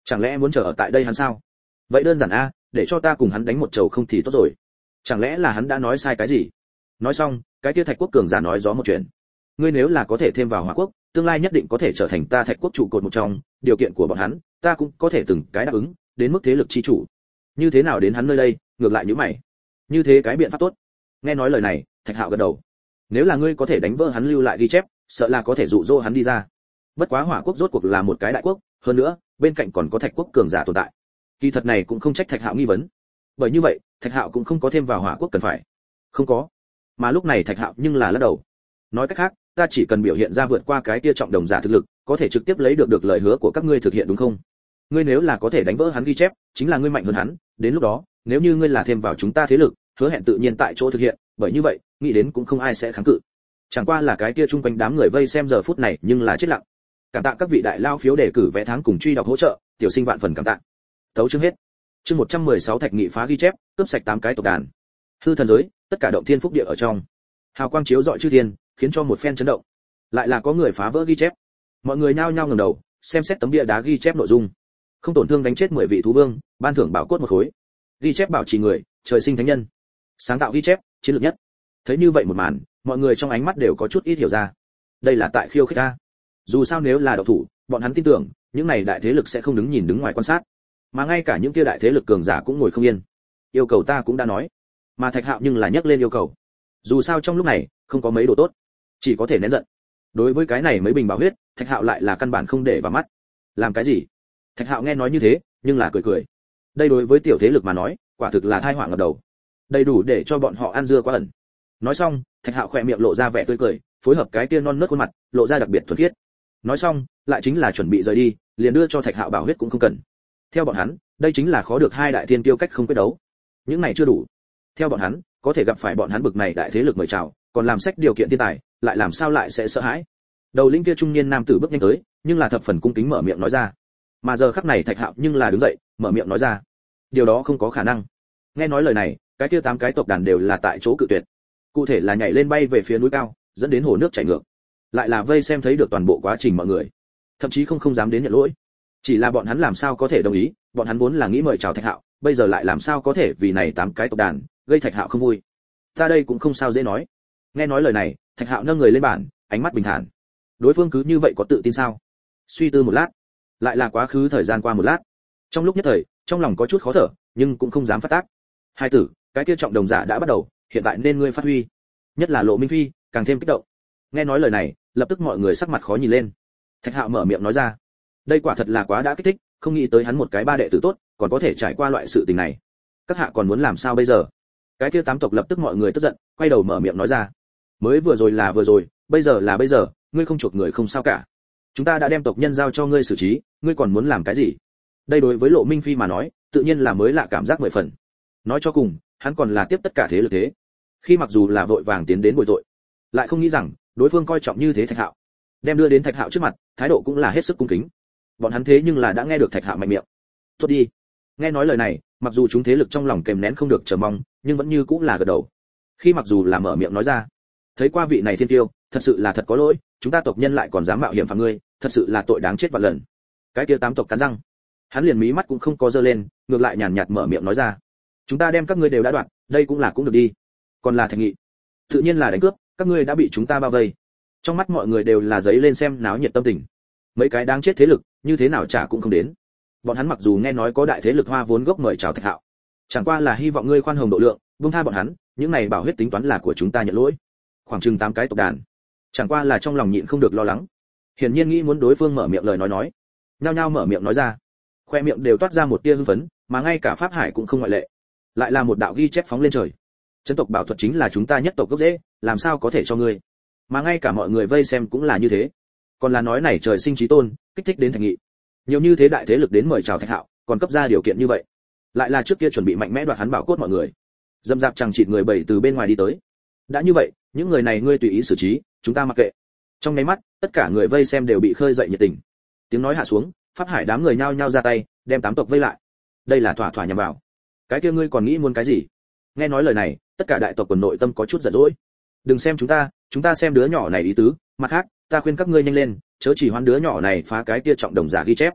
Chẳng lẽ muốn chờ ở tại đây hắn sao? Vậy đơn giản a, để cho ta cùng hắn đánh một trầu không thì tốt rồi. Chẳng lẽ là hắn đã nói sai cái gì? Nói xong, cái kia Thạch quốc cường giả nói gió một chuyện. Ngươi nếu là có thể thêm vào Hỏa quốc, tương lai nhất định có thể trở thành ta Thạch quốc trụ cột một trong, điều kiện của bọn hắn, ta cũng có thể từng cái đáp ứng, đến mức thế lực chi chủ. Như thế nào đến hắn nơi đây, ngược lại như mày. Như thế cái biện pháp tốt. Nghe nói lời này, Thạch Hạo gật đầu. Nếu là ngươi có thể đánh vỡ hắn lưu lại ghi chép, sợ là có thể dụ dỗ hắn đi ra. Bất quá Hỏa quốc rốt cuộc là một cái đại quốc, hơn nữa, bên cạnh còn có Thạch quốc cường giả tồn tại. Kỳ thật này cũng không trách Thạch Hạo nghi vấn. Bởi như vậy, Thạch Hạo cũng không có thêm vào Hỏa quốc cần phải. Không có. Mà lúc này Thạch Hạo nhưng là lắc đầu. Nói cách khác, ta chỉ cần biểu hiện ra vượt qua cái kia trọng đồng giả thực lực, có thể trực tiếp lấy được lời hứa của các ngươi thực hiện đúng không? Ngươi nếu là có thể đánh vỡ hắn ghi chép, chính là ngươi mạnh hơn hắn, đến lúc đó, nếu như ngươi là thêm vào chúng ta thế lực, hứa hẹn tự nhiên tại chỗ thực hiện, bởi như vậy, nghĩ đến cũng không ai sẽ kháng cự. Chẳng qua là cái kia chung quanh đám người vây xem giờ phút này nhưng là chết lặng. Cảm tạ các vị đại lao phiếu đề cử vé tháng cùng truy đọc hỗ trợ, tiểu sinh vạn phần cảm tạ. Tấu chương hết. Chương 116 Thạch Nghị phá ghi chép, cướp sạch 8 cái tộc đàn. Hư thần giới, tất cả động thiên phúc địa ở trong. Hào quang chiếu rọi chư thiên, khiến cho một phen chấn động. Lại là có người phá vỡ ghi chép. Mọi người nhao nhao ngẩng đầu, xem xét tấm bia đá ghi chép nội dung. Không tổn thương đánh chết 10 vị thú vương, ban thưởng bảo cốt một khối. Ghi chép bảo trì người, trời sinh thánh nhân. Sáng tạo ghi chép, chiến lược nhất. Thấy như vậy một màn, mọi người trong ánh mắt đều có chút ít hiểu ra. Đây là tại khiêu khích ta. Dù sao nếu là độc thủ, bọn hắn tin tưởng, những này đại thế lực sẽ không đứng nhìn đứng ngoài quan sát, mà ngay cả những kia đại thế lực cường giả cũng ngồi không yên. Yêu cầu ta cũng đã nói, mà Thạch Hạo nhưng là nhắc lên yêu cầu. Dù sao trong lúc này, không có mấy đồ tốt, chỉ có thể nén giận. Đối với cái này mấy bình bảo huyết, Thạch Hạo lại là căn bản không để vào mắt. Làm cái gì? Thạch Hạo nghe nói như thế, nhưng là cười cười. Đây đối với tiểu thế lực mà nói, quả thực là tai họa ngập đầu. Đầy đủ để cho bọn họ ăn dưa quá ẩn. Nói xong, Thạch Hạo khỏe miệng lộ ra vẻ tươi cười, phối hợp cái kia non nớt khuôn mặt, lộ ra đặc biệt thuần khiết. Nói xong, lại chính là chuẩn bị rời đi, liền đưa cho Thạch Hạo bảo huyết cũng không cần. Theo bọn hắn, đây chính là khó được hai đại thiên tiêu cách không quyết đấu. Những này chưa đủ. Theo bọn hắn, có thể gặp phải bọn hắn bực này đại thế lực mời chào, còn làm sách điều kiện thiên tài, lại làm sao lại sẽ sợ hãi. Đầu lĩnh kia trung niên nam tử bước nhanh tới, nhưng là thập phần cung kính mở miệng nói ra. Mà giờ khắc này Thạch Hạo nhưng là đứng dậy, mở miệng nói ra. Điều đó không có khả năng. Nghe nói lời này, cái kia 8 cái tộc đàn đều là tại chỗ cự tuyệt. Cụ thể là nhảy lên bay về phía núi cao, dẫn đến hồ nước chảy ngược. Lại là vây xem thấy được toàn bộ quá trình mọi người, thậm chí không dám đến nhận lỗi. Chỉ là bọn hắn làm sao có thể đồng ý, bọn hắn vốn là nghĩ mời chào Thạch Hạo, bây giờ lại làm sao có thể vì này 8 cái tộc đàn, gây Thạch Hạo không vui. Ta đây cũng không sao dễ nói. Nghe nói lời này, Thạch Hạo nâng người lên bàn, ánh mắt bình thản. Đối phương cứ như vậy có tự tin sao? Suy tư một lát, lại là quá khứ thời gian qua một lát. Trong lúc nhất thời, trong lòng có chút khó thở, nhưng cũng không dám phát tác. Hai tử, cái kia trọng đồng giả đã bắt đầu, hiện tại nên ngươi phát huy. Nhất là Lộ Minh Phi, càng thêm kích động. Nghe nói lời này, lập tức mọi người sắc mặt khó nhìn lên. Thạch Hạo mở miệng nói ra, đây quả thật là quá đã kích thích, không nghĩ tới hắn một cái ba đệ tử tốt, còn có thể trải qua loại sự tình này. Các hạ còn muốn làm sao bây giờ? Cái kia 8 tộc lập tức mọi người tức giận, quay đầu mở miệng nói ra, mới vừa rồi là vừa rồi, bây giờ là bây giờ, ngươi không chuộc người không sao cả. Chúng ta đã đem tộc nhân giao cho ngươi xử trí, ngươi còn muốn làm cái gì? Đây đối với Lộ Minh Phi mà nói, tự nhiên là mới lạ cảm giác 10 phần. Nói cho cùng, hắn còn là tiếp tất cả thế lực thế. Khi mặc dù là vội vàng tiến đến bồi tội, lại không nghĩ rằng đối phương coi trọng như thế Thạch Hạo, đem đưa đến Thạch Hạo trước mặt, thái độ cũng là hết sức cung kính. Bọn hắn thế nhưng là đã nghe được Thạch Hạo mạnh miệng. Tốt đi. Nghe nói lời này, mặc dù chúng thế lực trong lòng kềm nén không được chờ mong, nhưng vẫn như cũng là gật đầu. Khi mặc dù là mở miệng nói ra, thấy qua vị này thiên tiêu, thật sự là thật có lỗi, chúng ta tộc nhân lại còn dám mạo hiểm phạm ngươi, thật sự là tội đáng chết vạn lần. Cái kia 8 tộc cắn răng, hắn liền mí mắt cũng không có giơ lên, ngược lại nhàn nhạt mở miệng nói ra, chúng ta đem các ngươi đều đã đoạt, đây cũng được đi. Còn là Thạch Nghị, tự nhiên là đánh cướp, các ngươi đã bị chúng ta bao vây. Trong mắt mọi người đều là giấy lên xem náo nhiệt tâm tình. Mấy cái đáng chết thế lực, như thế nào trả cũng không đến. Bọn hắn mặc dù nghe nói có đại thế lực Hoa vốn gốc mời chào Thạch Hạo, chẳng qua là hy vọng ngươi khoan hồng độ lượng, buông tha bọn hắn, những này bảo huyết tính toán là của chúng ta nhận lỗi. Khoảng chừng 8 cái tộc đàn, chẳng qua là trong lòng nhịn không được lo lắng. Hiển nhiên nghĩ muốn đối phương mở miệng lời nói, nhao nhao mở miệng nói ra. Khoe miệng đều toát ra một tia hưng phấn, mà ngay cả Pháp Hải cũng không ngoại lệ. Lại là một đạo ghi chép phóng lên trời. Chân tộc bảo thuật chính là chúng ta nhất tộc gốc rễ, làm sao có thể cho ngươi? Mà ngay cả mọi người vây xem cũng là như thế. Còn là nói này trời sinh chí tôn, kích thích đến Thạch Nghị. Nhiều như thế đại thế lực đến mời chào Thạch Hạo, còn cấp ra điều kiện như vậy. Lại là trước kia chuẩn bị mạnh mẽ đoạt hắn bảo cốt mọi người. Dâm dạp chẳng chịt người bảy từ bên ngoài đi tới. Đã như vậy, những người này ngươi tùy ý xử trí, chúng ta mặc kệ. Trong nháy mắt, tất cả người vây xem đều bị khơi dậy nhiệt tình. Tiếng nói hạ xuống, Pháp Hải đám người nhao nhao ra tay, đem 8 tộc vây lại. Đây là thỏa thỏa nhằm vào. Cái kia ngươi còn nghĩ muốn cái gì? Nghe nói lời này, tất cả đại tộc quần nội tâm có chút giận dỗi. Đừng xem chúng ta xem đứa nhỏ này ý tứ, mặt khác, ta khuyên các ngươi nhanh lên, chớ chỉ hoán đứa nhỏ này phá cái kia trọng đồng giả ghi chép.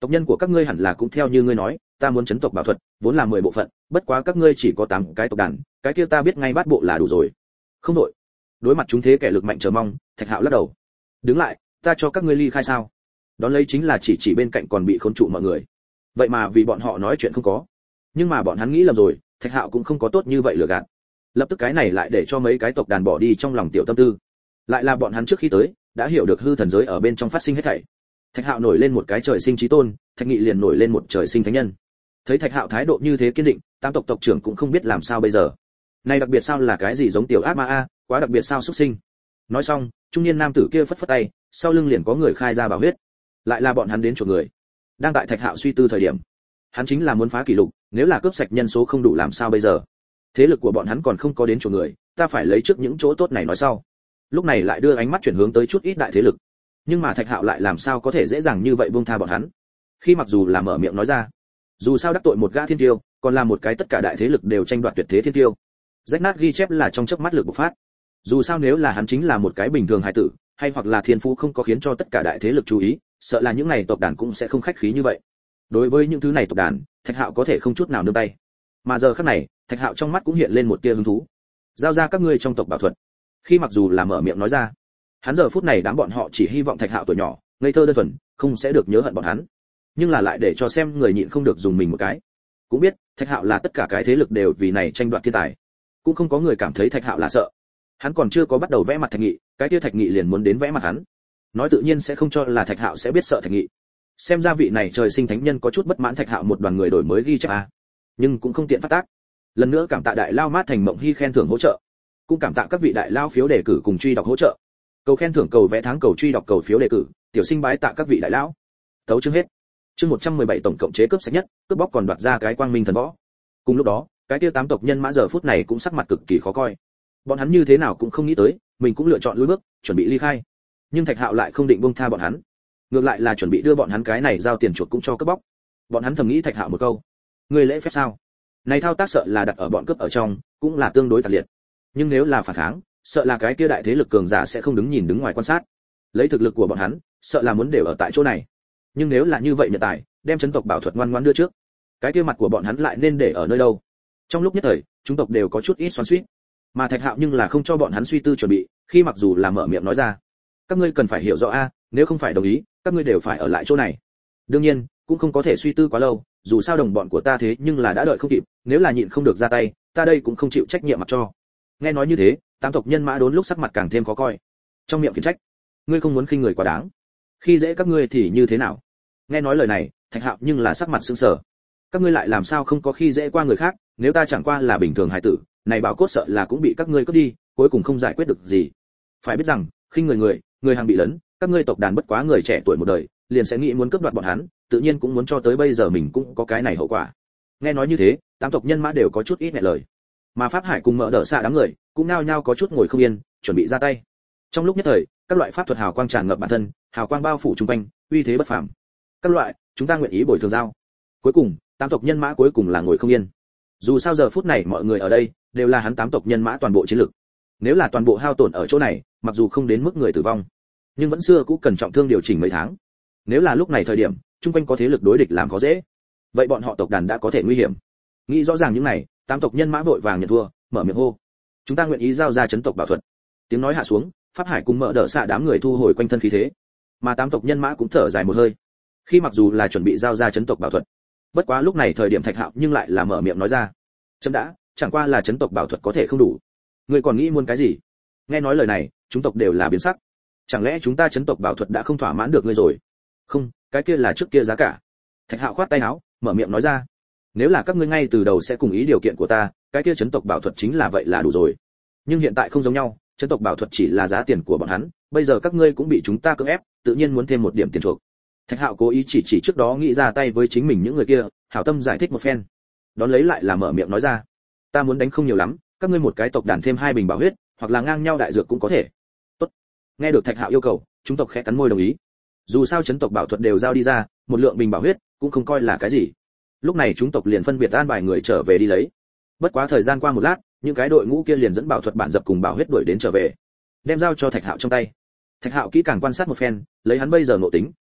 Tộc nhân của các ngươi hẳn là cũng theo như ngươi nói, ta muốn chấn tộc bảo thuật, vốn là 10 bộ phận, bất quá các ngươi chỉ có 8 cái tộc đàn, cái kia ta biết ngay bát bộ là đủ rồi. Không đổi. Đối mặt chúng thế kẻ lực mạnh chờ mong, Thạch Hạo lắc đầu. Đứng lại, ta cho các ngươi ly khai sao? Đón lấy chính là chỉ bên cạnh còn bị khốn trụ mọi người. Vậy mà vì bọn họ nói chuyện không có. Nhưng mà bọn hắn nghĩ lầm rồi, Thạch Hạo cũng không có tốt như vậy lừa gạt. Lập tức cái này lại để cho mấy cái tộc đàn bỏ đi trong lòng tiểu tâm tư. Lại là bọn hắn trước khi tới, đã hiểu được hư thần giới ở bên trong phát sinh hết thảy. Thạch Hạo nổi lên một cái trời sinh chí tôn, Thạch Nghị liền nổi lên một trời sinh thánh nhân. Thấy Thạch Hạo thái độ như thế kiên định, tam tộc tộc trưởng cũng không biết làm sao bây giờ. Này đặc biệt sao là cái gì giống tiểu ác ma a, quá đặc biệt sao xuất sinh. Nói xong, trung niên nam tử kia phất phất tay, sau lưng liền có người khai ra bảo huyết. Lại là bọn hắn đến chuộc người. Đang tại Thạch Hạo suy tư thời điểm, hắn chính là muốn phá kỷ lục, nếu là cướp sạch nhân số không đủ làm sao bây giờ? Thế lực của bọn hắn còn không có đến chuộc người, ta phải lấy trước những chỗ tốt này nói sau. Lúc này lại đưa ánh mắt chuyển hướng tới chút ít đại thế lực. Nhưng mà Thạch Hạo lại làm sao có thể dễ dàng như vậy buông tha bọn hắn? Khi mặc dù là mở miệng nói ra, dù sao đắc tội một gã thiên tiêu, còn là một cái tất cả đại thế lực đều tranh đoạt tuyệt thế thiên tiêu. Rách nát ghi chép là trong chớp mắt lực bộc phát. Dù sao nếu là hắn chính là một cái bình thường hải tử, hay hoặc là thiên phú không có khiến cho tất cả đại thế lực chú ý, sợ là những này tộc đàn cũng sẽ không khách khí như vậy. Đối với những thứ này tộc đàn, Thạch Hạo có thể không chút nào nương tay. Mà giờ khắc này, Thạch Hạo trong mắt cũng hiện lên một tia hứng thú. Giao ra các ngươi trong tộc bảo thuật. Khi mặc dù là mở miệng nói ra, hắn giờ phút này đám bọn họ chỉ hy vọng Thạch Hạo tuổi nhỏ, ngây thơ đơn thuần, không sẽ được nhớ hận bọn hắn. Nhưng là lại để cho xem người nhịn không được dùng mình một cái. Cũng biết, Thạch Hạo là tất cả cái thế lực đều vì này tranh đoạt thiên tài. Cũng không có người cảm thấy Thạch Hạo là sợ. Hắn còn chưa có bắt đầu vẽ mặt Thạch Nghị, cái kia Thạch Nghị liền muốn đến vẽ mặt hắn. Nói tự nhiên sẽ không cho là Thạch Hạo sẽ biết sợ Thạch Nghị. Xem ra vị này trời sinh thánh nhân có chút bất mãn Thạch Hạo một đoàn người đổi mới ghi chép a, nhưng cũng không tiện phát tác. Lần nữa cảm tạ đại lao mát thành mộng hy khen thưởng hỗ trợ, cũng cảm tạ các vị đại lao phiếu đề cử cùng truy đọc hỗ trợ. Cầu khen thưởng, cầu vẽ tháng, cầu truy đọc, cầu phiếu đề cử, tiểu sinh bái tạ các vị đại lão. Tấu chương hết. Chương 117 tổng cộng chế cướp sạch nhất, cướp bóc còn đoạt ra cái quang minh thần võ. Cùng lúc đó, cái kia 8 tộc nhân mã giờ phút này cũng sắc mặt cực kỳ khó coi. Bọn hắn như thế nào cũng không nghĩ tới, mình cũng lựa chọn lùi bước, chuẩn bị ly khai. Nhưng Thạch Hạo lại không định buông tha bọn hắn, ngược lại là chuẩn bị đưa bọn hắn cái này giao tiền chuộc cũng cho cướp bóc. Bọn hắn thầm nghĩ Thạch Hạo một câu, ngươi lễ phép sao? Này thao tác sợ là đặt ở bọn cướp ở trong, cũng là tương đối tàn liệt. Nhưng nếu là phản kháng, sợ là cái kia đại thế lực cường giả sẽ không đứng nhìn đứng ngoài quan sát. Lấy thực lực của bọn hắn, sợ là muốn đều ở tại chỗ này. Nhưng nếu là như vậy nhận tài, đem chấn tộc bảo thuật ngoan ngoãn đưa trước, cái kia mặt của bọn hắn lại nên để ở nơi đâu? Trong lúc nhất thời, chúng tộc đều có chút ít xoắn xuýt. Mà Thạch Hạo nhưng là không cho bọn hắn suy tư chuẩn bị, khi mặc dù là mở miệng nói ra, các ngươi cần phải hiểu rõ a, nếu không phải đồng ý, các ngươi đều phải ở lại chỗ này. Đương nhiên, cũng không có thể suy tư quá lâu, dù sao đồng bọn của ta thế nhưng là đã đợi không kịp, nếu là nhịn không được ra tay, ta đây cũng không chịu trách nhiệm mặc cho. Nghe nói như thế, 8 tộc nhân mã đốn lúc sắc mặt càng thêm khó coi. Trong miệng khiển trách, ngươi không muốn khinh người quá đáng, khi dễ các ngươi thì như thế nào? Nghe nói lời này, Thạch Hạo nhưng là sắc mặt sững sờ. Các ngươi lại làm sao không có khi dễ qua người khác, nếu ta chẳng qua là bình thường hải tử, này bảo cốt sợ là cũng bị các ngươi cướp đi, cuối cùng không giải quyết được gì. Phải biết rằng, khinh người hàng bị lấn, các ngươi tộc đàn bất quá người trẻ tuổi một đời, liền sẽ nghĩ muốn cướp đoạt bọn hắn, tự nhiên cũng muốn cho tới bây giờ mình cũng có cái này hậu quả. Nghe nói như thế, 8 tộc nhân mã đều có chút ít nghẹn lời. Mà Pháp Hải cùng Mỡ Đỡ Xạ đám người cũng nao nhao có chút ngồi không yên, chuẩn bị ra tay. Trong lúc nhất thời, các loại pháp thuật hào quang tràn ngập bản thân, hào quang bao phủ xung quanh, uy thế bất phàm. Các loại, chúng ta nguyện ý bồi thường giao. Cuối cùng, 8 tộc nhân mã cuối cùng là ngồi không yên. Dù sao giờ phút này mọi người ở đây đều là hắn 8 tộc nhân mã toàn bộ chiến lực. Nếu là toàn bộ hao tổn ở chỗ này, mặc dù không đến mức người tử vong, nhưng vẫn xưa cũng cần trọng thương điều chỉnh mấy tháng. Nếu là lúc này thời điểm, chung quanh có thế lực đối địch làm khó dễ, vậy bọn họ tộc đàn đã có thể nguy hiểm. Nghĩ rõ ràng những này, 8 tộc nhân mã vội vàng nhận thua, mở miệng hô: chúng ta nguyện ý giao ra chấn tộc bảo thuật. Tiếng nói hạ xuống, Pháp Hải cùng Mỡ Đỡ Xạ đám người thu hồi quanh thân khí thế, mà 8 tộc nhân mã cũng thở dài một hơi. Khi mặc dù là chuẩn bị giao ra chấn tộc bảo thuật, bất quá lúc này thời điểm Thạch Hạo nhưng lại là mở miệng nói ra: chấm đã, chẳng qua là chấn tộc bảo thuật có thể không đủ, ngươi còn nghĩ muốn cái gì? Nghe nói lời này, chúng tộc đều là biến sắc. Chẳng lẽ chúng ta chấn tộc bảo thuật đã không thỏa mãn được ngươi rồi? Không, cái kia là trước kia giá cả. Thạch Hạo khoát tay áo, mở miệng nói ra: nếu là các ngươi ngay từ đầu sẽ cùng ý điều kiện của ta, cái kia chấn tộc bảo thuật chính là vậy là đủ rồi. Nhưng hiện tại không giống nhau, chấn tộc bảo thuật chỉ là giá tiền của bọn hắn, bây giờ các ngươi cũng bị chúng ta cưỡng ép, tự nhiên muốn thêm một điểm tiền chuộc. Thạch Hạo cố ý chỉ trước đó nghĩ ra tay với chính mình những người kia, hảo tâm giải thích một phen. Đón lấy lại là mở miệng nói ra: ta muốn đánh không nhiều lắm, các ngươi một cái tộc đàn thêm 2 bình bảo huyết, hoặc là ngang nhau đại dược cũng có thể. Tốt. Nghe được Thạch Hạo yêu cầu, chúng tộc khẽ cắn môi đồng ý. Dù sao chấn tộc bảo thuật đều giao đi ra, một lượng bình bảo huyết cũng không coi là cái gì. Lúc này chúng tộc liền phân biệt an bài người trở về đi lấy. Bất quá thời gian qua một lát, những cái đội ngũ kia liền dẫn bảo thuật bản dập cùng bảo huyết đuổi đến trở về, đem giao cho Thạch Hạo trong tay. Thạch Hạo kỹ càng quan sát một phen, lấy hắn bây giờ nội tính,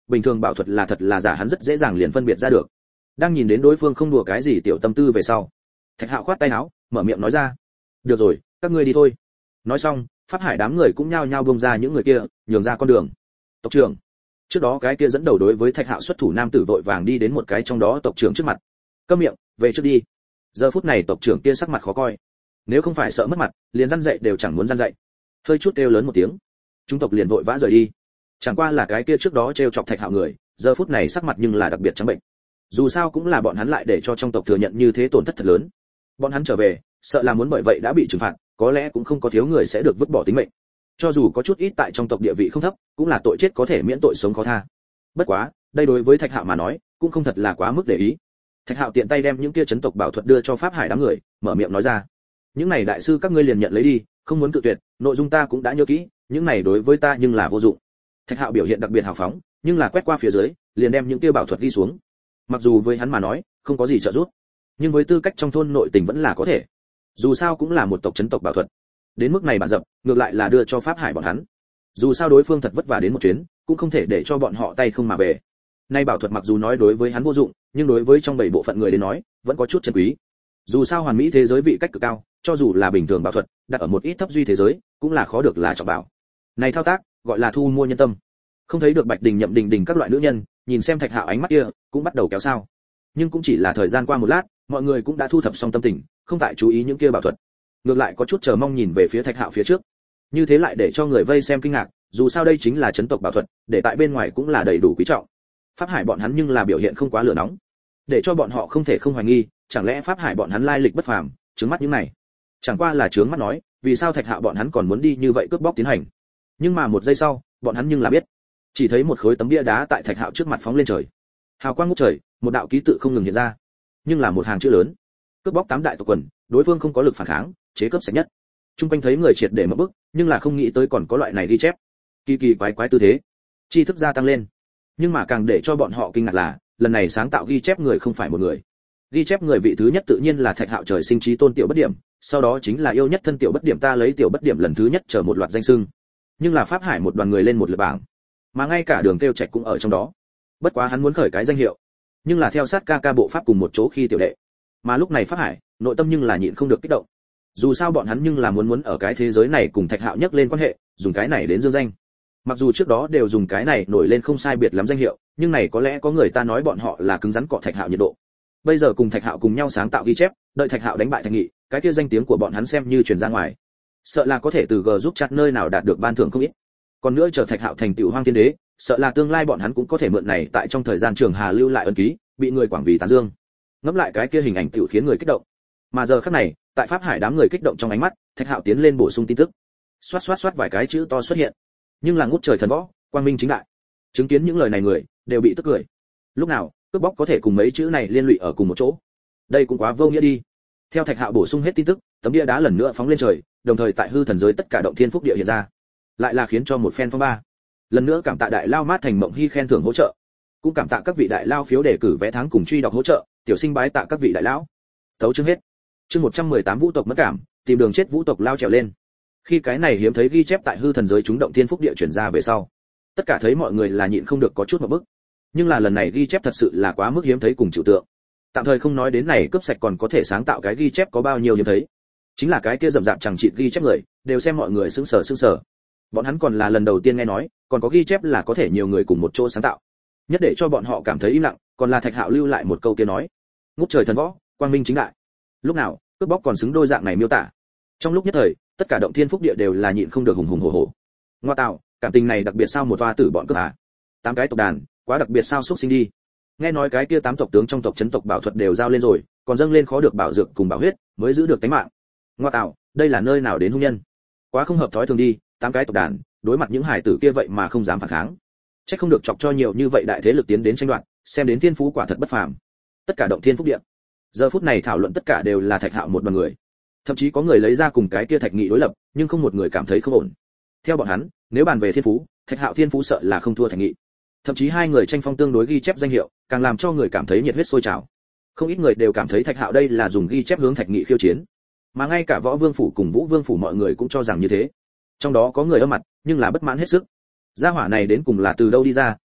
bình thường bảo thuật là thật là giả hắn rất dễ dàng liền phân biệt ra được. Đang nhìn đến đối phương không đùa cái gì tiểu tâm tư về sau, Thạch Hạo khoát tay áo, mở miệng nói ra: "Được rồi, các ngươi đi thôi." Nói xong, Pháp Hải đám người cũng nhao nhao buông ra những người kia, nhường ra con đường. "Tộc trưởng." Trước đó cái kia dẫn đầu đối với Thạch Hạo xuất thủ nam tử vội vàng đi đến một cái trong đó tộc trưởng trước mặt. "Câm miệng, về trước đi." Giờ phút này tộc trưởng kia sắc mặt khó coi. Nếu không phải sợ mất mặt, liền răn dạy đều chẳng muốn răn dạy. Hơi chút kêu lớn một tiếng, chúng tộc liền vội vã rời đi. Chẳng qua là cái kia trước đó trêu chọc Thạch Hạo người, giờ phút này sắc mặt nhưng là đặc biệt trắng bệnh. Dù sao cũng là bọn hắn lại để cho trong tộc thừa nhận như thế tổn thất thật lớn. Bọn hắn trở về, sợ là muốn bởi vậy đã bị trừng phạt, có lẽ cũng không có thiếu người sẽ được vứt bỏ tính mệnh. Cho dù có chút ít tại trong tộc địa vị không thấp, cũng là tội chết có thể miễn tội sống khó tha. Bất quá, đây đối với Thạch Hạo mà nói, cũng không thật là quá mức để ý. Thạch Hạo tiện tay đem những kia chấn tộc bảo thuật đưa cho Pháp Hải đám người, mở miệng nói ra: "Những này đại sư các ngươi liền nhận lấy đi, không muốn cự tuyệt, nội dung ta cũng đã nhớ kỹ, những này đối với ta nhưng là vô dụng." Thạch Hạo biểu hiện đặc biệt hào phóng, nhưng là quét qua phía dưới, liền đem những kia bảo thuật ghi xuống. Mặc dù với hắn mà nói, không có gì trợ giúp, nhưng với tư cách trong thôn nội tình vẫn là có thể. Dù sao cũng là một tộc chấn tộc bảo thuật. Đến mức này bản dập, ngược lại là đưa cho Pháp Hải bọn hắn. Dù sao đối phương thật vất vả đến một chuyến, cũng không thể để cho bọn họ tay không mà về. Nay bảo thuật mặc dù nói đối với hắn vô dụng, nhưng đối với trong 7 bộ phận người đến nói, vẫn có chút chân quý. Dù sao hoàn mỹ thế giới vị cách cực cao, cho dù là bình thường bảo thuật, đặt ở một ít thấp duy thế giới, cũng là khó được là trọng bảo. Này thao tác, gọi là thu mua nhân tâm. Không thấy được Bạch Đình Nhậm Đình Đình các loại nữ nhân, nhìn xem Thạch Hạo ánh mắt kia, cũng bắt đầu kéo sao. Nhưng cũng chỉ là thời gian qua một lát, mọi người cũng đã thu thập xong tâm tình, không tại chú ý những kia bảo thuật. Ngược lại có chút chờ mong nhìn về phía Thạch Hạo phía trước. Như thế lại để cho người vây xem kinh ngạc, dù sao đây chính là chấn tộc bảo thuật, để tại bên ngoài cũng là đầy đủ quý trọng. Pháp Hải bọn hắn nhưng là biểu hiện không quá lửa nóng, để cho bọn họ không thể không hoài nghi, chẳng lẽ Pháp Hải bọn hắn lai lịch bất phàm, trướng mắt những này. Chẳng qua là trướng mắt nói, vì sao Thạch Hạo bọn hắn còn muốn đi như vậy cướp bóc tiến hành. Nhưng mà một giây sau, bọn hắn nhưng là biết. Chỉ thấy một khối tấm bia đá tại Thạch Hạo trước mặt phóng lên trời. Hào quang ngút trời, một đạo ký tự không ngừng hiện ra, nhưng là một hàng chữ lớn: cướp bóc 8 đại tộc quần, đối phương không có lực phản kháng, chế cướp sạch nhất. Trung quanh thấy người triệt để mất bức, nhưng là không nghĩ tới còn có loại này ghi chép. Kỳ kỳ quái quái tư thế, tri thức gia tăng lên. Nhưng mà càng để cho bọn họ kinh ngạc là, lần này sáng tạo ghi chép người không phải một người. Ghi chép người vị thứ nhất tự nhiên là Thạch Hạo trời sinh trí tôn tiểu bất điểm, sau đó chính là yêu nhất thân tiểu bất điểm ta lấy tiểu bất điểm lần thứ nhất chờ một loạt danh xưng. Nhưng là Pháp Hải một đoàn người lên một lượt bảng, mà ngay cả Đường Kêu Trạch cũng ở trong đó. Bất quá hắn muốn khởi cái danh hiệu, nhưng là theo sát ca bộ pháp cùng một chỗ khi tiểu đệ. Mà lúc này Pháp Hải, nội tâm nhưng là nhịn không được kích động. Dù sao bọn hắn nhưng là muốn ở cái thế giới này cùng Thạch Hạo nhắc lên quan hệ, dùng cái này đến dương danh. Mặc dù trước đó đều dùng cái này nổi lên không sai biệt lắm danh hiệu, nhưng này có lẽ có người ta nói bọn họ là cứng rắn cọ Thạch Hạo nhiệt độ. Bây giờ cùng Thạch Hạo cùng nhau sáng tạo ghi chép, đợi Thạch Hạo đánh bại Thạch Nghị, cái kia danh tiếng của bọn hắn xem như truyền ra ngoài. Sợ là có thể từ G giúp chặt nơi nào đạt được ban thưởng không ít. Còn nữa chờ Thạch Hạo thành tựu Hoang Thiên Đế, sợ là tương lai bọn hắn cũng có thể mượn này tại trong thời gian trường hà lưu lại ân ký, bị người quảng vì tán dương. Ngẫm lại cái kia hình ảnh tiểu khiến người kích động. Mà giờ khắc này, tại Pháp Hải đám người kích động trong ánh mắt, Thạch Hạo tiến lên bổ sung tin tức. Xoát xoát xoát vài cái chữ to xuất hiện. Nhưng là ngút trời thần võ, quang minh chính đại. Chứng kiến những lời này người đều bị tức cười. Lúc nào, cướp bóc có thể cùng mấy chữ này liên lụy ở cùng một chỗ. Đây cũng quá vô nghĩa đi. Theo Thạch Hạo bổ sung hết tin tức, tấm bia đá lần nữa phóng lên trời, đồng thời tại hư thần giới tất cả động thiên phúc địa hiện ra. Lại là khiến cho một phen phong ba. Lần nữa cảm tạ đại lao Mát Thành Mộng Hy khen thưởng hỗ trợ. Cũng cảm tạ các vị đại lao phiếu đề cử vé tháng cùng truy đọc hỗ trợ, tiểu sinh bái tạ các vị đại lão. Tấu chương hết. Chương 118 Vũ tộc mất cảm, tìm đường chết Vũ tộc lao trèo lên. Khi cái này hiếm thấy ghi chép tại hư thần giới chúng động thiên phúc địa chuyển ra về sau, tất cả thấy mọi người là nhịn không được có chút một bức. Nhưng là lần này ghi chép thật sự là quá mức hiếm thấy cùng chịu tượng. Tạm thời không nói đến này cướp sạch còn có thể sáng tạo cái ghi chép có bao nhiêu hiếm thấy. Chính là cái kia rậm rạp chẳng chịt ghi chép người, đều xem mọi người sững sờ. Bọn hắn còn là lần đầu tiên nghe nói, còn có ghi chép là có thể nhiều người cùng một chỗ sáng tạo. Nhất để cho bọn họ cảm thấy im lặng, còn là Thạch Hạo lưu lại một câu kia nói: ngút trời thần võ, quang minh chính đại. Lúc nào, cướp bóc còn xứng đôi dạng này miêu tả. Trong lúc nhất thời, tất cả động thiên phúc địa đều là nhịn không được hùng hùng hổ hổ. Ngoa tạo, cảm tình này đặc biệt sao một toa tử bọn cướp à? 8 cái tộc đàn, quá đặc biệt sao xúc sinh đi. Nghe nói cái kia 8 tộc tướng trong tộc chấn tộc bảo thuật đều giao lên rồi, còn dâng lên khó được bảo dược cùng bảo huyết, mới giữ được tính mạng. Ngoa tạo, đây là nơi nào đến hung nhân? Quá không hợp thói thường đi, 8 cái tộc đàn, đối mặt những hải tử kia vậy mà không dám phản kháng. Chắc không được chọc cho nhiều như vậy đại thế lực tiến đến tranh đoạt, xem đến thiên phú quả thật bất phàm. Tất cả động thiên phúc địa, giờ phút này thảo luận tất cả đều là Thạch Hạo một đoàn người. Thậm chí có người lấy ra cùng cái kia Thạch Nghị đối lập, nhưng không một người cảm thấy không ổn. Theo bọn hắn, nếu bàn về thiên phú, Thạch Hạo thiên phú sợ là không thua Thạch Nghị. Thậm chí hai người tranh phong tương đối ghi chép danh hiệu, càng làm cho người cảm thấy nhiệt huyết sôi trào. Không ít người đều cảm thấy Thạch Hạo đây là dùng ghi chép hướng Thạch Nghị khiêu chiến. Mà ngay cả Võ Vương phủ cùng Vũ Vương phủ mọi người cũng cho rằng như thế. Trong đó có người âm mặt, nhưng là bất mãn hết sức. Gia hỏa này đến cùng là từ đâu đi ra,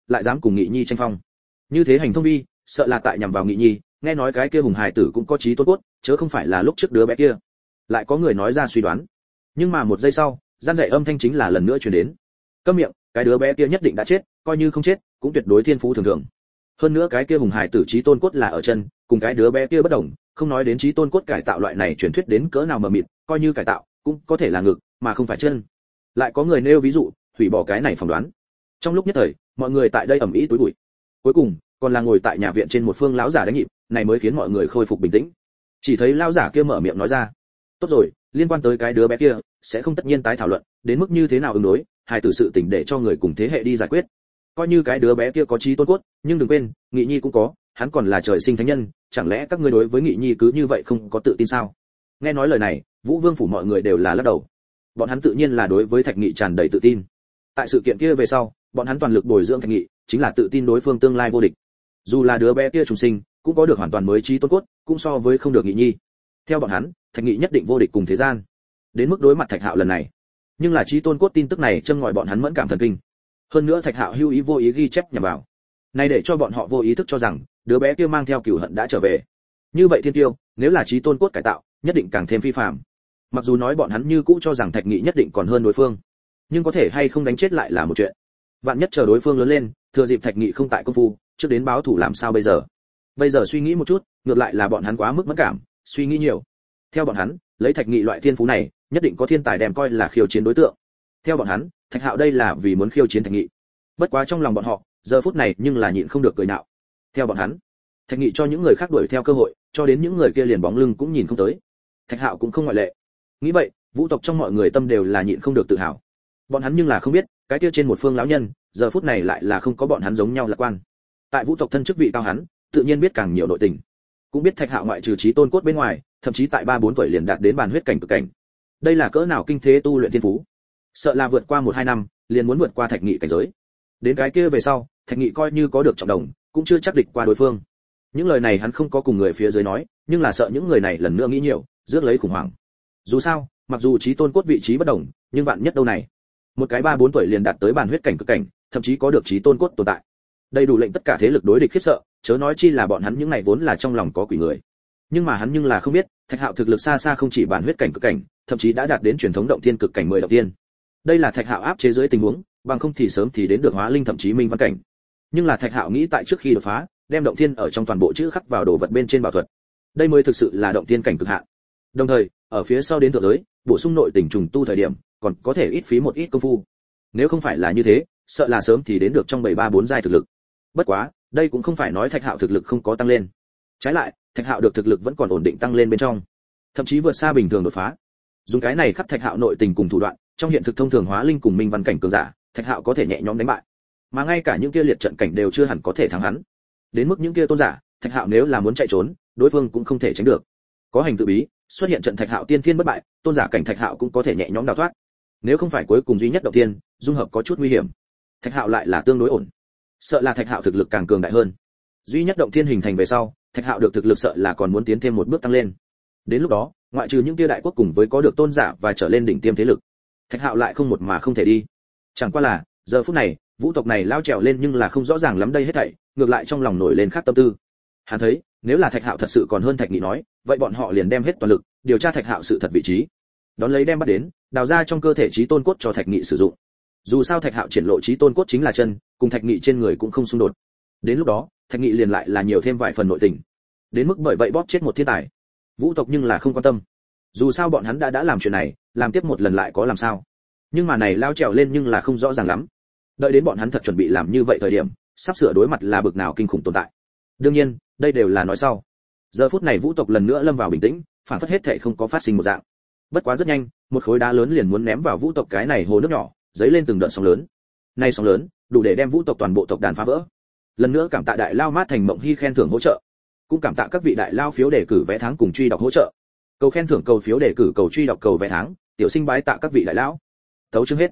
lại dám cùng Nghị Nhi tranh phong. Như thế hành thông vi, sợ là tại nhằm vào Nghị Nhi, nghe nói cái kia hùng hài tử cũng có trí tôn cốt, chớ không phải là lúc trước đứa bé kia. Lại có người nói ra suy đoán. Nhưng mà một giây sau, gian dạy âm thanh chính là lần nữa truyền đến. Câm miệng, cái đứa bé kia nhất định đã chết, coi như không chết, cũng tuyệt đối thiên phú thường thường. Hơn nữa cái kia hùng hài tử trí tôn cốt là ở chân, cùng cái đứa bé kia bất đồng, không nói đến trí tôn cốt cải tạo loại này truyền thuyết đến cỡ nào mờ mịt, coi như cải tạo, cũng có thể là ngực, mà không phải chân. Lại có người nêu ví dụ, hủy bỏ cái này phỏng đoán. Trong lúc nhất thời, mọi người tại đây ầm ĩ túi bụi. Cuối cùng, còn là ngồi tại nhà viện trên một phương lão giả đánh nhịp, này mới khiến mọi người khôi phục bình tĩnh. Chỉ thấy lão giả kia mở miệng nói ra: "Tốt rồi, liên quan tới cái đứa bé kia, sẽ không tất nhiên tái thảo luận, đến mức như thế nào ứng đối, hài tử sự tình để cho người cùng thế hệ đi giải quyết. Coi như cái đứa bé kia có trí tôn cốt, nhưng đừng quên, Nghị Nhi cũng có, hắn còn là trời sinh thánh nhân, chẳng lẽ các ngươi đối với Nghị Nhi cứ như vậy không có tự tin sao?" Nghe nói lời này, Vũ Vương phủ mọi người đều là lắc đầu. Bọn hắn tự nhiên là đối với Thạch Nghị tràn đầy tự tin. Tại sự kiện kia về sau, bọn hắn toàn lực bồi dưỡng Thạch Nghị, chính là tự tin đối phương tương lai vô địch. Dù là đứa bé kia trùng sinh, cũng có được hoàn toàn mới trí tôn cốt, cũng so với không được Nghị Nhi. Theo bọn hắn, Thạch Nghị nhất định vô địch cùng thế gian. Đến mức đối mặt Thạch Hạo lần này, nhưng là trí tôn cốt tin tức này châm ngòi bọn hắn mẫn cảm thần kinh. Hơn nữa Thạch Hạo hữu ý vô ý ghi chép nhằm vào, này để cho bọn họ vô ý thức cho rằng đứa bé kia mang theo cửu hận đã trở về. Như vậy thiên tiêu, nếu là trí tôn cốt cải tạo, nhất định càng thêm phi phàm. Mặc dù nói bọn hắn như cũ cho rằng Thạch Nghị nhất định còn hơn đối phương, nhưng có thể hay không đánh chết lại là một chuyện. Vạn nhất chờ đối phương lớn lên, thừa dịp Thạch Nghị không tại công phu, trước đến báo thủ làm sao bây giờ? Bây giờ suy nghĩ một chút, ngược lại là bọn hắn quá mức mẫn cảm, suy nghĩ nhiều. Theo bọn hắn, lấy Thạch Nghị loại thiên phú này, nhất định có thiên tài đem coi là khiêu chiến đối tượng. Theo bọn hắn, Thạch Hạo đây là vì muốn khiêu chiến Thạch Nghị. Bất quá trong lòng bọn họ, giờ phút này nhưng là nhịn không được cười nhạo. Theo bọn hắn, Thạch Nghị cho những người khác đuổi theo cơ hội, cho đến những người kia liền bóng lưng cũng nhìn không tới. Thạch Hạo cũng không ngoại lệ. Nghĩ vậy, vũ tộc trong mọi người tâm đều là nhịn không được tự hào. Bọn hắn nhưng là không biết, cái kia trên một phương lão nhân, giờ phút này lại là không có bọn hắn giống nhau lạc quan. Tại vũ tộc thân chức vị cao hắn, tự nhiên biết càng nhiều nội tình. Cũng biết Thạch Hạo ngoại trừ trí tôn cốt bên ngoài, thậm chí tại 3-4 tuổi liền đạt đến bàn huyết cảnh cực cảnh. Đây là cỡ nào kinh thế tu luyện thiên phú. Sợ là vượt qua 1-2 năm, liền muốn vượt qua Thạch Nghị cảnh giới. Đến cái kia về sau, Thạch Nghị coi như có được trọng đồng, cũng chưa chắc địch qua đối phương. Những lời này hắn không có cùng người phía dưới nói, nhưng là sợ những người này lần nữa nghĩ nhiều, rước lấy khủng hoảng. Dù sao, mặc dù trí tôn cốt vị trí bất đồng, nhưng vạn nhất đâu này, một cái 3-4 tuổi liền đạt tới bàn huyết cảnh cực cảnh, thậm chí có được trí tôn cốt tồn tại. Đây đủ lệnh tất cả thế lực đối địch khiếp sợ, chớ nói chi là bọn hắn những này vốn là trong lòng có quỷ người. Nhưng mà hắn nhưng là không biết, Thạch Hạo thực lực xa xa không chỉ bàn huyết cảnh cực cảnh, thậm chí đã đạt đến truyền thống động thiên cực cảnh 10 động thiên. Đây là Thạch Hạo áp chế dưới tình huống, bằng không thì sớm thì đến được hóa linh thậm chí minh văn cảnh. Nhưng là Thạch Hạo nghĩ tại trước khi đột phá, đem động thiên ở trong toàn bộ chữ khắc vào đồ vật bên trên bảo thuật. Đây mới thực sự là động thiên cảnh cực hạn. Đồng thời, ở phía sau đến thượng giới, bổ sung nội tình trùng tu thời điểm, còn có thể ít phí một ít công phu. Nếu không phải là như thế, sợ là sớm thì đến được trong 7-3-4 giai thực lực. Bất quá, đây cũng không phải nói Thạch Hạo thực lực không có tăng lên. Trái lại, Thạch Hạo được thực lực vẫn còn ổn định tăng lên bên trong, thậm chí vượt xa bình thường đột phá. Dùng cái này khắc Thạch Hạo nội tình cùng thủ đoạn, trong hiện thực thông thường hóa linh cùng minh văn cảnh cường giả, Thạch Hạo có thể nhẹ nhõm đánh bại. Mà ngay cả những kia liệt trận cảnh đều chưa hẳn có thể thắng hắn. Đến mức những kia tôn giả, Thạch Hạo nếu là muốn chạy trốn, đối phương cũng không thể tránh được. Có hành tự bí, xuất hiện trận Thạch Hạo tiên thiên bất bại, tôn giả cảnh Thạch Hạo cũng có thể nhẹ nhõm đào thoát. Nếu không phải cuối cùng duy nhất động tiên, dung hợp có chút nguy hiểm. Thạch Hạo lại là tương đối ổn. Sợ là Thạch Hạo thực lực càng cường đại hơn. Duy nhất động thiên hình thành về sau, Thạch Hạo được thực lực sợ là còn muốn tiến thêm một bước tăng lên. Đến lúc đó, ngoại trừ những kia đại quốc cùng với có được tôn giả và trở lên đỉnh tiêm thế lực, Thạch Hạo lại không một mà không thể đi. Chẳng qua là, giờ phút này, vũ tộc này lao trèo lên nhưng là không rõ ràng lắm đây hết thảy, ngược lại trong lòng nổi lên khác tâm tư. Hắn thấy, nếu là Thạch Hạo thật sự còn hơn Thạch Nghị nói, vậy bọn họ liền đem hết toàn lực, điều tra Thạch Hạo sự thật vị trí. Đón lấy đem bắt đến, đào ra trong cơ thể trí tôn cốt cho Thạch Nghị sử dụng. Dù sao Thạch Hạo triển lộ trí tôn cốt chính là chân, cùng Thạch Nghị trên người cũng không xung đột. Đến lúc đó, Thạch Nghị liền lại là nhiều thêm vài phần nội tình. Đến mức bởi vậy bóp chết một thiên tài. Vũ tộc nhưng là không quan tâm. Dù sao bọn hắn đã làm chuyện này, làm tiếp một lần lại có làm sao. Nhưng mà này lao trèo lên nhưng là không rõ ràng lắm. Đợi đến bọn hắn thật chuẩn bị làm như vậy thời điểm, sắp sửa đối mặt là bực nào kinh khủng tồn tại. Đương nhiên, đây đều là nói sau. Giờ phút này vũ tộc lần nữa lâm vào bình tĩnh, phản phất hết thảy không có phát sinh một dạng. Bất quá rất nhanh, một khối đá lớn liền muốn ném vào vũ tộc cái này hồ nước nhỏ, dấy lên từng đợt sóng lớn. Này sóng lớn, đủ để đem vũ tộc toàn bộ tộc đàn phá vỡ. Lần nữa cảm tạ đại lao mát thành mộng hy khen thưởng hỗ trợ, cũng cảm tạ các vị đại lao phiếu đề cử vé tháng cùng truy đọc hỗ trợ. Cầu khen thưởng, cầu phiếu đề cử, cầu truy đọc, cầu vé tháng, tiểu sinh bái tạ các vị đại lão. Tấu chương hết.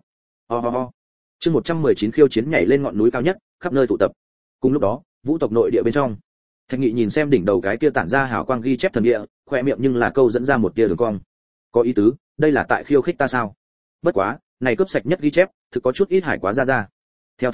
Chương 119 khiêu chiến nhảy lên ngọn núi cao nhất, khắp nơi tụ tập. Cùng lúc đó, vũ tộc nội địa bên trong, Thạch Nghị nhìn xem đỉnh đầu cái kia tản ra hào quang ghi chép thần địa, khoe miệng nhưng là câu dẫn ra một tia đường cong. Có ý tứ, đây là tại khiêu khích ta sao? Bất quá, này cướp sạch nhất ghi chép, thực có chút ít hải quá ra. Theo Thạch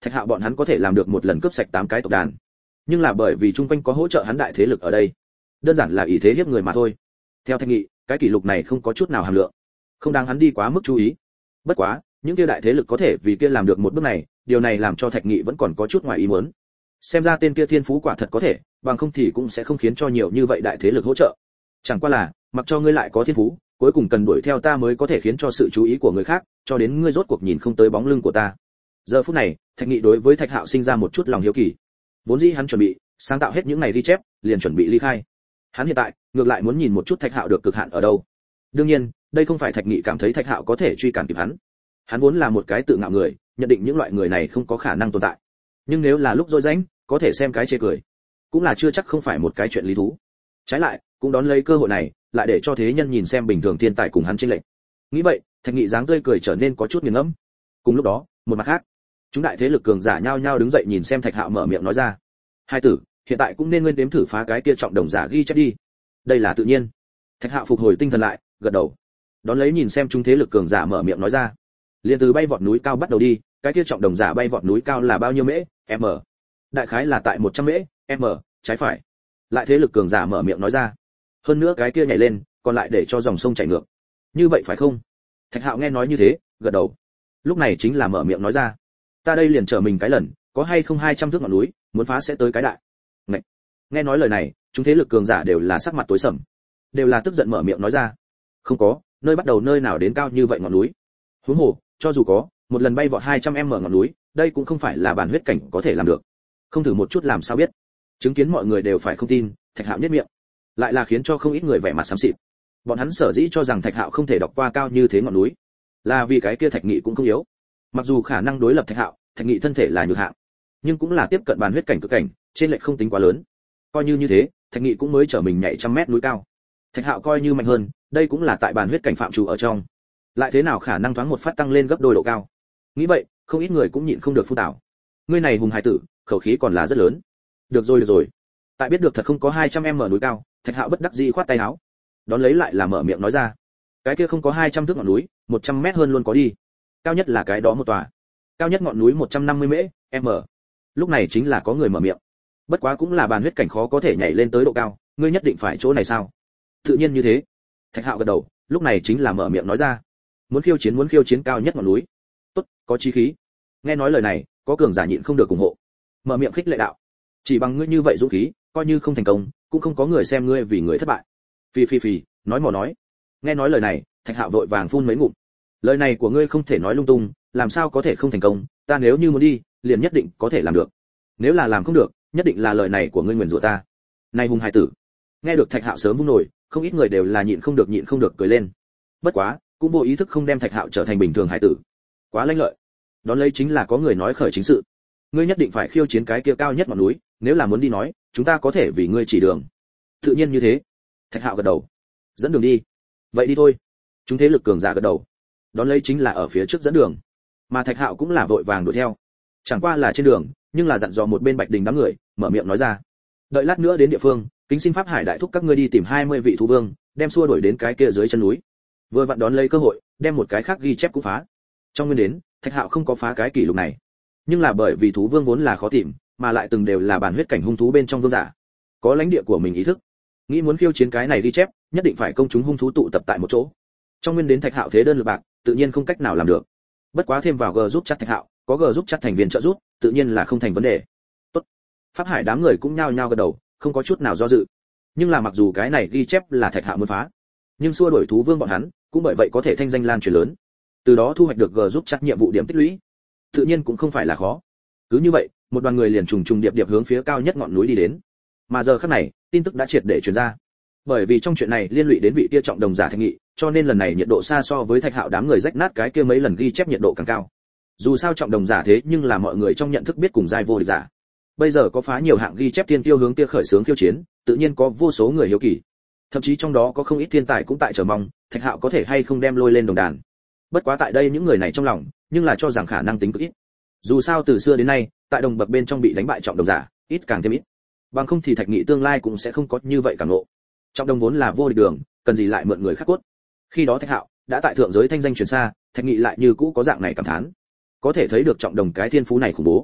Thạch Hạo bọn hắn có thể làm được một lần cướp sạch 8 cái tộc đàn, nhưng là bởi vì chung quanh có hỗ trợ hắn đại thế lực ở đây, đơn giản là ý thế hiếp người mà thôi. Theo Thạch Nghị, cái kỷ lục này không có chút nào hàm lượng, không đáng hắn đi quá mức chú ý. Bất quá, những kia đại thế lực có thể vì kia làm được một bước này, điều này làm cho Thạch Nghị vẫn còn có chút ngoài ý muốn. Xem ra tên kia thiên phú quả thật có thể, bằng không thì cũng sẽ không khiến cho nhiều như vậy đại thế lực hỗ trợ. Chẳng qua là, mặc cho ngươi lại có thiên phú, cuối cùng cần đuổi theo ta mới có thể khiến cho sự chú ý của người khác, cho đến ngươi rốt cuộc nhìn không tới bóng lưng của ta. Giờ phút này, Thạch Nghị đối với Thạch Hạo sinh ra một chút lòng hiếu kỳ. Vốn dĩ hắn chuẩn bị sáng tạo hết những này ghi chép, liền chuẩn bị ly khai. Hắn hiện tại ngược lại muốn nhìn một chút Thạch Hạo được cực hạn ở đâu. Đương nhiên, đây không phải Thạch Nghị cảm thấy Thạch Hạo có thể truy cản kịp hắn. Hắn vốn là một cái tự ngạo người, nhận định những loại người này không có khả năng tồn tại. Nhưng nếu là lúc rỗi rãnh, có thể xem cái chê cười, cũng là chưa chắc không phải một cái chuyện lý thú. Trái lại, cũng đón lấy cơ hội này, lại để cho thế nhân nhìn xem bình thường thiên tài cùng hắn chênh lệch. Nghĩ vậy, Thạch Nghị dáng tươi cười trở nên có chút nghiền ngẫm. Cùng lúc đó, một mặt khác, chúng đại thế lực cường giả nhao nhao đứng dậy nhìn xem Thạch Hạo mở miệng nói ra: "Hai tử, hiện tại cũng nên nguyên đếm thử phá cái kia trọng đồng giả ghi chép đi." Đây là tự nhiên. Thạch Hạo phục hồi tinh thần lại, gật đầu. Đón lấy nhìn xem chúng thế lực cường giả mở miệng nói ra: "Liên từ bay vọt núi cao bắt đầu đi, cái kia trọng đồng giả bay vọt núi cao là bao nhiêu mễ, m?" Đại khái là tại 100 mễ, m, trái phải. Lại thế lực cường giả mở miệng nói ra: "Hơn nữa cái kia nhảy lên, còn lại để cho dòng sông chảy ngược. Như vậy phải không?" Thạch Hạo nghe nói như thế, gật đầu. Lúc này chính là mở miệng nói ra: "Ta đây liền trở mình cái lần, có hay không 200 thước ngọn núi, muốn phá sẽ tới cái đại." Ngậy. Nghe nói lời này, chúng thế lực cường giả đều là sắc mặt tối sầm, đều là tức giận mở miệng nói ra: "Không có, nơi bắt đầu nơi nào đến cao như vậy ngọn núi. Huống hồ, cho dù có, một lần bay vọt 200m ngọn núi, đây cũng không phải là bản huyết cảnh có thể làm được. Không thử một chút làm sao biết." Chứng kiến mọi người đều phải không tin, Thạch Hạo nhếch miệng, lại là khiến cho không ít người vẻ mặt xám xịt. Bọn hắn sở dĩ cho rằng Thạch Hạo không thể đọc qua cao như thế ngọn núi, là vì cái kia Thạch Nghị cũng không yếu. Mặc dù khả năng đối lập Thạch Hạo, Thạch Nghị thân thể là nhược hạng, nhưng cũng là tiếp cận bản huyết cảnh cực cảnh, trên lệch không tính quá lớn. Coi như thế, Thạch Nghị cũng mới trở mình nhảy 100m núi cao. Thạch Hạo coi như mạnh hơn, đây cũng là tại bản huyết cảnh phạm trù ở trong, lại thế nào khả năng thoáng một phát tăng lên gấp đôi độ cao. Nghĩ vậy, không ít người cũng nhịn không được phun tảo. Ngươi này hùng hải tử, khẩu khí còn là rất lớn. Được rồi. Tại biết được thật không có 200m núi cao, Thạch Hạo bất đắc dĩ khoát tay áo. Đón lấy lại là mở miệng nói ra: "Cái kia không có 200 thước ngọn núi, 100m hơn luôn có đi. Cao nhất là cái đó một tòa. Cao nhất ngọn núi 150 m." Lúc này chính là có người mở miệng. Bất quá cũng là bàn huyết cảnh khó có thể nhảy lên tới độ cao, ngươi nhất định phải chỗ này sao? Tự nhiên như thế. Thạch Hạo gật đầu, lúc này chính là mở miệng nói ra: Muốn khiêu chiến cao nhất ngọn núi. Tốt, có chí khí." Nghe nói lời này, có cường giả nhịn không được ủng hộ, mở miệng khích lệ đạo: "Chỉ bằng ngươi như vậy dũng khí, coi như không thành công, cũng không có người xem ngươi vì người thất bại." Phì, nói mò nói. Nghe nói lời này, Thạch Hạo vội vàng phun mấy ngụm. Lời này của ngươi không thể nói lung tung, làm sao có thể không thành công, ta nếu như muốn đi, liền nhất định có thể làm được. Nếu là làm không được, nhất định là lời này của ngươi nguyền rủa ta. Này hùng hải tử. Nghe được Thạch Hạo sớm vung nổi, không ít người đều là nhịn không được cười lên. Bất quá, cũng vô ý thức không đem Thạch Hạo trở thành bình thường hải tử. Quá lanh lợi. Đón lấy chính là có người nói khởi chính sự. Ngươi nhất định phải khiêu chiến cái kia cao nhất ngọn núi, nếu là muốn đi nói, chúng ta có thể vì ngươi chỉ đường. Tự nhiên như thế. Thạch Hạo gật đầu. Dẫn đường đi. Vậy đi thôi. Chúng thế lực cường giả gật đầu. Đón lấy chính là ở phía trước dẫn đường, mà Thạch Hạo cũng là vội vàng đuổi theo. Chẳng qua là trên đường, nhưng là dặn dò một bên Bạch Đình đám người, mở miệng nói ra: "Đợi lát nữa đến địa phương, kính xin Pháp Hải đại thúc các ngươi đi tìm 20 vị thú vương, đem xua đuổi đến cái kia dưới chân núi." Vừa vặn đón lấy cơ hội, đem một cái khác ghi chép cũng phá. Trong nguyên đến, Thạch Hạo không có phá cái kỷ lục này, nhưng là bởi vì thú vương vốn là khó tìm, mà lại từng đều là bản huyết cảnh hung thú bên trong vương giả, có lãnh địa của mình ý thức, nghĩ muốn khiêu chiến cái này ghi chép, nhất định phải công chúng hung thú tụ tập tại một chỗ. Trong nguyên đến Thạch Hạo thế đơn lực bạc, tự nhiên không cách nào làm được. Bất quá thêm vào G giúp chat Thạch Hạo, có G giúp chat thành viên trợ giúp, tự nhiên là không thành vấn đề. Tốt. Pháp Hải đám người cũng nhao nhao gật đầu, không có chút nào do dự. Nhưng là mặc dù cái này ghi chép là Thạch Hạo muốn phá, nhưng xua đuổi thú vương bọn hắn, cũng bởi vậy có thể thanh danh lan truyền lớn. Từ đó thu hoạch được G giúp chat nhiệm vụ điểm tích lũy, tự nhiên cũng không phải là khó. Cứ như vậy, một đoàn người liền trùng trùng điệp điệp hướng phía cao nhất ngọn núi đi đến. Mà giờ khắc này, tin tức đã triệt để truyền ra. Bởi vì trong chuyện này liên lụy đến vị kia trọng đồng giả Thạch Nghị, cho nên lần này nhiệt độ xa so với Thạch Hạo đám người rách nát cái kia mấy lần ghi chép nhiệt độ càng cao. Dù sao trọng đồng giả thế nhưng là mọi người trong nhận thức biết cùng giai vô địch giả. Bây giờ có phá nhiều hạng ghi chép tiên tiêu hướng kia khởi xướng khiêu chiến, tự nhiên có vô số người hiếu kỳ. Thậm chí trong đó có không ít thiên tài cũng tại chờ mong, Thạch Hạo có thể hay không đem lôi lên đồng đàn. Bất quá tại đây những người này trong lòng, nhưng là cho rằng khả năng tính cực ít. Dù sao từ xưa đến nay, tại đồng bậc bên trong bị đánh bại trọng đồng giả, ít càng thêm ít. Bằng không thì Thạch Nghị tương lai cũng sẽ không có như vậy cảm ngộ. Trọng đồng vốn là vô địch đường, cần gì lại mượn người khác cốt. Khi đó Thạch Hạo đã tại thượng giới thanh danh truyền xa, Thạch Nghị lại như cũ có dạng này cảm thán. Có thể thấy được trọng đồng cái thiên phú này khủng bố.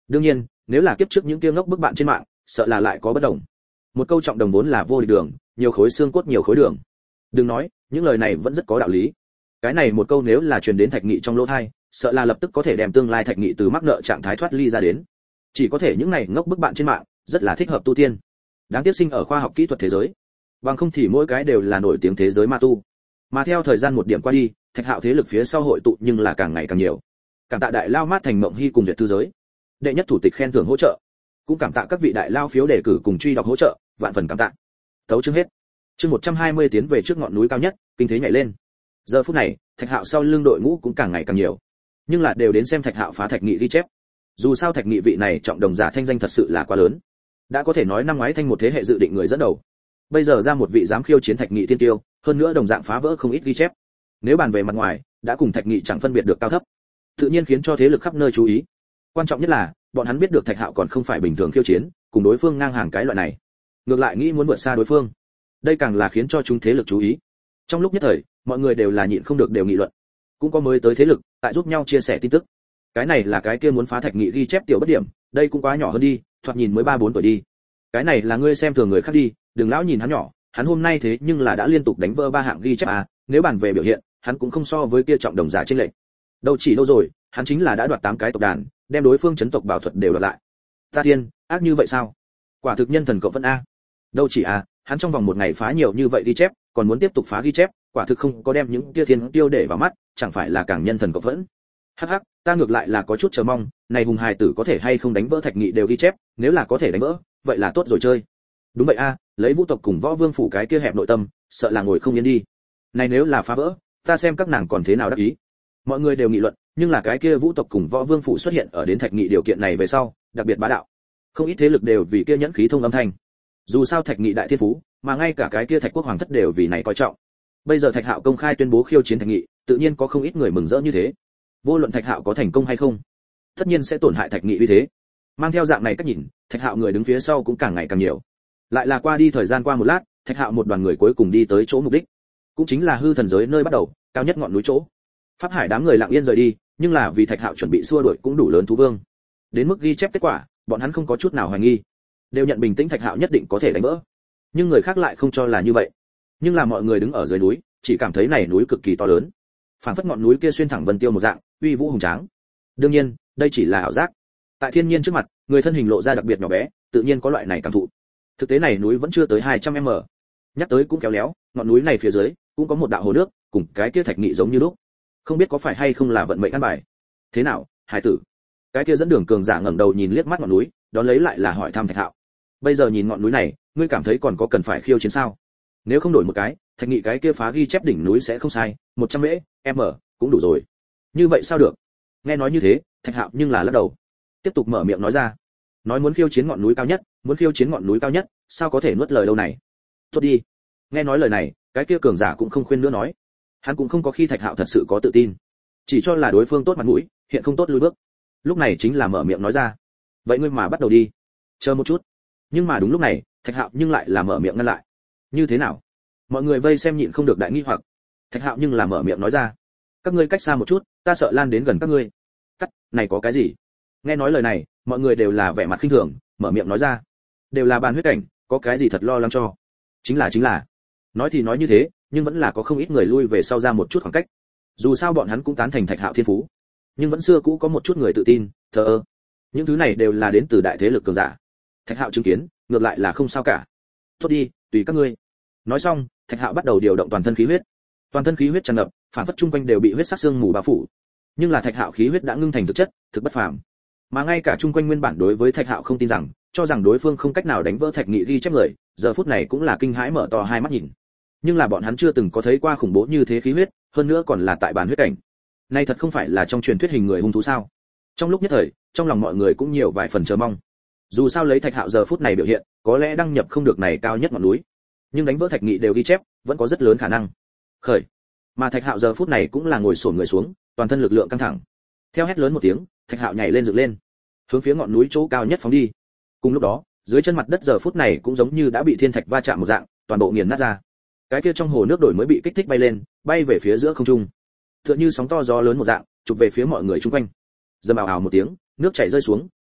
Đương nhiên, nếu là kiếp trước những kia ngốc bức bạn trên mạng, sợ là lại có bất đồng. Một câu trọng đồng vốn là vô địch đường, nhiều khối xương cốt nhiều khối đường. Đừng nói, những lời này vẫn rất có đạo lý. Cái này một câu nếu là truyền đến Thạch Nghị trong lỗ tai, sợ là lập tức có thể đem tương lai Thạch Nghị từ mắc nợ trạng thái thoát ly ra đến. Chỉ có thể những này ngốc bức bạn trên mạng, rất là thích hợp tu tiên. Đáng tiếc sinh ở khoa học kỹ thuật thế giới, bằng không thì mỗi cái đều là nổi tiếng thế giới ma tu. Mà theo thời gian một điểm qua đi, Thạch Hạo thế lực phía sau hội tụ nhưng là càng ngày càng nhiều. Cảm tạ đại lao mát thành mộng hy cùng duyệt thư giới, đệ nhất thủ tịch khen thưởng hỗ trợ, cũng cảm tạ các vị đại lao phiếu đề cử cùng truy đọc hỗ trợ, vạn phần cảm tạ. Tấu chương hết. Chương 120 tiến về trước ngọn núi cao nhất, kinh thế nhảy lên. Giờ phút này, Thạch Hạo sau lưng đội ngũ cũng càng ngày càng nhiều, nhưng là đều đến xem Thạch Hạo phá Thạch Nghị ghi chép. Dù sao Thạch Nghị vị này trọng đồng giả thanh danh thật sự là quá lớn, đã có thể nói năm ngoái thanh một thế hệ dự định người dẫn đầu. Bây giờ ra một vị dám khiêu chiến Thạch Nghị tiên tiêu, hơn nữa đồng dạng phá vỡ không ít ghi chép. Nếu bàn về mặt ngoài, đã cùng Thạch Nghị chẳng phân biệt được cao thấp, tự nhiên khiến cho thế lực khắp nơi chú ý. Quan trọng nhất là, bọn hắn biết được Thạch Hạo còn không phải bình thường khiêu chiến, cùng đối phương ngang hàng cái loại này, ngược lại nghĩ muốn vượt xa đối phương. Đây càng là khiến cho chúng thế lực chú ý. Trong lúc nhất thời, mọi người đều là nhịn không được đều nghị luận. Cũng có mới tới thế lực, tại giúp nhau chia sẻ tin tức. Cái này là cái kia muốn phá Thạch Nghị ghi chép tiểu bất điểm, đây cũng quá nhỏ hơn đi, thoạt nhìn mới 3-4 tuổi đi. Cái này là ngươi xem thường người khác đi, đừng lão nhìn hắn nhỏ, hắn hôm nay thế nhưng là đã liên tục đánh vỡ 3 hạng ghi chép à, nếu bàn về biểu hiện, hắn cũng không so với kia trọng đồng giả trên lệnh. Đâu chỉ đâu rồi, hắn chính là đã đoạt 8 cái tộc đàn, đem đối phương chấn tộc bảo thuật đều đoạt lại. Ta thiên, ác như vậy sao? Quả thực nhân thần cộng phân a. Đâu chỉ à, hắn trong vòng một ngày phá nhiều như vậy ghi chép, còn muốn tiếp tục phá ghi chép, quả thực không có đem những kia thiên tiêu để vào mắt, chẳng phải là càng nhân thần cộng phẫn. Hắc hắc, ta ngược lại là có chút chờ mong, này hùng hài tử có thể hay không đánh vỡ Thạch Nghị đều ghi chép, nếu là có thể đánh vỡ, vậy là tốt rồi chơi. Đúng vậy a, lấy Vũ tộc cùng Võ Vương phủ cái kia hẹp nội tâm, sợ là ngồi không yên đi. Này nếu là phá vỡ, ta xem các nàng còn thế nào đắc ý. Mọi người đều nghị luận, nhưng là cái kia Vũ tộc cùng Võ Vương phủ xuất hiện ở đến Thạch Nghị điều kiện này về sau, đặc biệt bá đạo. Không ít thế lực đều vì kia nhẫn khí thông âm thanh. Dù sao Thạch Nghị đại thiên phú, mà ngay cả cái kia Thạch Quốc hoàng thất đều vì này coi trọng. Bây giờ Thạch Hạo công khai tuyên bố khiêu chiến Thạch Nghị, tự nhiên có không ít người mừng rỡ như thế. Vô luận Thạch Hạo có thành công hay không, tất nhiên sẽ tổn hại Thạch Nghị uy thế. Mang theo dạng này cách nhìn, Thạch Hạo người đứng phía sau cũng càng ngày càng nhiều. Lại là qua đi thời gian qua một lát, Thạch Hạo một đoàn người cuối cùng đi tới chỗ mục đích, cũng chính là hư thần giới nơi bắt đầu, cao nhất ngọn núi chỗ. Pháp Hải đám người lặng yên rời đi, nhưng là vì Thạch Hạo chuẩn bị xua đuổi cũng đủ lớn thú vương. Đến mức ghi chép kết quả, bọn hắn không có chút nào hoài nghi, đều nhận bình tĩnh Thạch Hạo nhất định có thể đánh vỡ. Nhưng người khác lại không cho là như vậy. Nhưng là mọi người đứng ở dưới núi, chỉ cảm thấy này núi cực kỳ to lớn, phảng phất ngọn núi kia xuyên thẳng vân tiêu một dạng, uy vũ hùng tráng. Đương nhiên, đây chỉ là ảo giác. Tại thiên nhiên trước mặt, người thân hình lộ ra đặc biệt nhỏ bé, tự nhiên có loại này cảm thụ. Thực tế này núi vẫn chưa tới 200m. Nhắc tới cũng kéo léo, ngọn núi này phía dưới cũng có một đạo hồ nước, cùng cái kia Thạch Nghị giống như lúc. Không biết có phải hay không là vận mệnh ăn bài. Thế nào, hải tử? Cái kia dẫn đường cường giả ngẩng đầu nhìn liếc mắt ngọn núi, đón lấy lại là hỏi thăm Thạch Hạo. Bây giờ nhìn ngọn núi này, ngươi cảm thấy còn có cần phải khiêu chiến sao? Nếu không đổi một cái, Thạch Nghị cái kia phá ghi chép đỉnh núi sẽ không sai, 100m cũng đủ rồi. Như vậy sao được? Nghe nói như thế, Thạch Hạo nhưng là lắc đầu, tiếp tục mở miệng nói ra, nói muốn khiêu chiến ngọn núi cao nhất, muốn khiêu chiến ngọn núi cao nhất, sao có thể nuốt lời lâu này? Tốt đi. Nghe nói lời này, cái kia cường giả cũng không khuyên nữa nói, hắn cũng không có khi Thạch Hạo thật sự có tự tin, chỉ cho là đối phương tốt mặt mũi, hiện không tốt lùi bước. Lúc này chính là mở miệng nói ra, vậy ngươi mà bắt đầu đi, chờ một chút. Nhưng mà đúng lúc này, Thạch Hạo nhưng lại là mở miệng ngăn lại. Như thế nào? Mọi người vây xem nhịn không được đại nghi hoặc. Thạch Hạo nhưng là mở miệng nói ra, các ngươi cách xa một chút, ta sợ lan đến gần các ngươi. Cắt, này có cái gì? Nghe nói lời này, mọi người đều là vẻ mặt khinh thường, mở miệng nói ra, đều là bàn huyết cảnh, có cái gì thật lo lắng cho? Chính là. Nói thì nói như thế, nhưng vẫn là có không ít người lui về sau ra một chút khoảng cách. Dù sao bọn hắn cũng tán thành Thạch Hạo thiên phú, nhưng vẫn xưa cũ có một chút người tự tin, thờ ơ. Những thứ này đều là đến từ đại thế lực cường giả. Thạch Hạo chứng kiến, ngược lại là không sao cả. Tốt đi, tùy các ngươi. Nói xong, Thạch Hạo bắt đầu điều động toàn thân khí huyết. Toàn thân khí huyết tràn ngập, phản phất chung quanh đều bị huyết sắc xương mù bao phủ. Nhưng là Thạch Hạo khí huyết đã ngưng thành thực chất, thực bất phàm. Mà ngay cả chung quanh nguyên bản đối với Thạch Hạo không tin rằng, cho rằng đối phương không cách nào đánh vỡ Thạch Nghị ghi chép người, giờ phút này cũng là kinh hãi mở to hai mắt nhìn. Nhưng là bọn hắn chưa từng có thấy qua khủng bố như thế khí huyết, hơn nữa còn là tại bàn huyết cảnh. Nay thật không phải là trong truyền thuyết hình người hung thú sao? Trong lúc nhất thời, trong lòng mọi người cũng nhiều vài phần chờ mong. Dù sao lấy Thạch Hạo giờ phút này biểu hiện, có lẽ đăng nhập không được này cao nhất ngọn núi, nhưng đánh vỡ Thạch Nghị đều ghi chép, vẫn có rất lớn khả năng. Khởi. Mà Thạch Hạo giờ phút này cũng là ngồi xổm người xuống, toàn thân lực lượng căng thẳng. Theo hét lớn một tiếng, Thạch Hạo nhảy lên dựng lên, hướng phía ngọn núi chỗ cao nhất phóng đi. Cùng lúc đó, dưới chân mặt đất giờ phút này cũng giống như đã bị thiên thạch va chạm một dạng, toàn bộ nghiền nát ra. Cái kia trong hồ nước đổi mới bị kích thích bay lên, bay về phía giữa không trung. Tựa như sóng to gió lớn một dạng, chụp về phía mọi người xung quanh. Dầm ào ào một tiếng, nước chảy rơi xuống,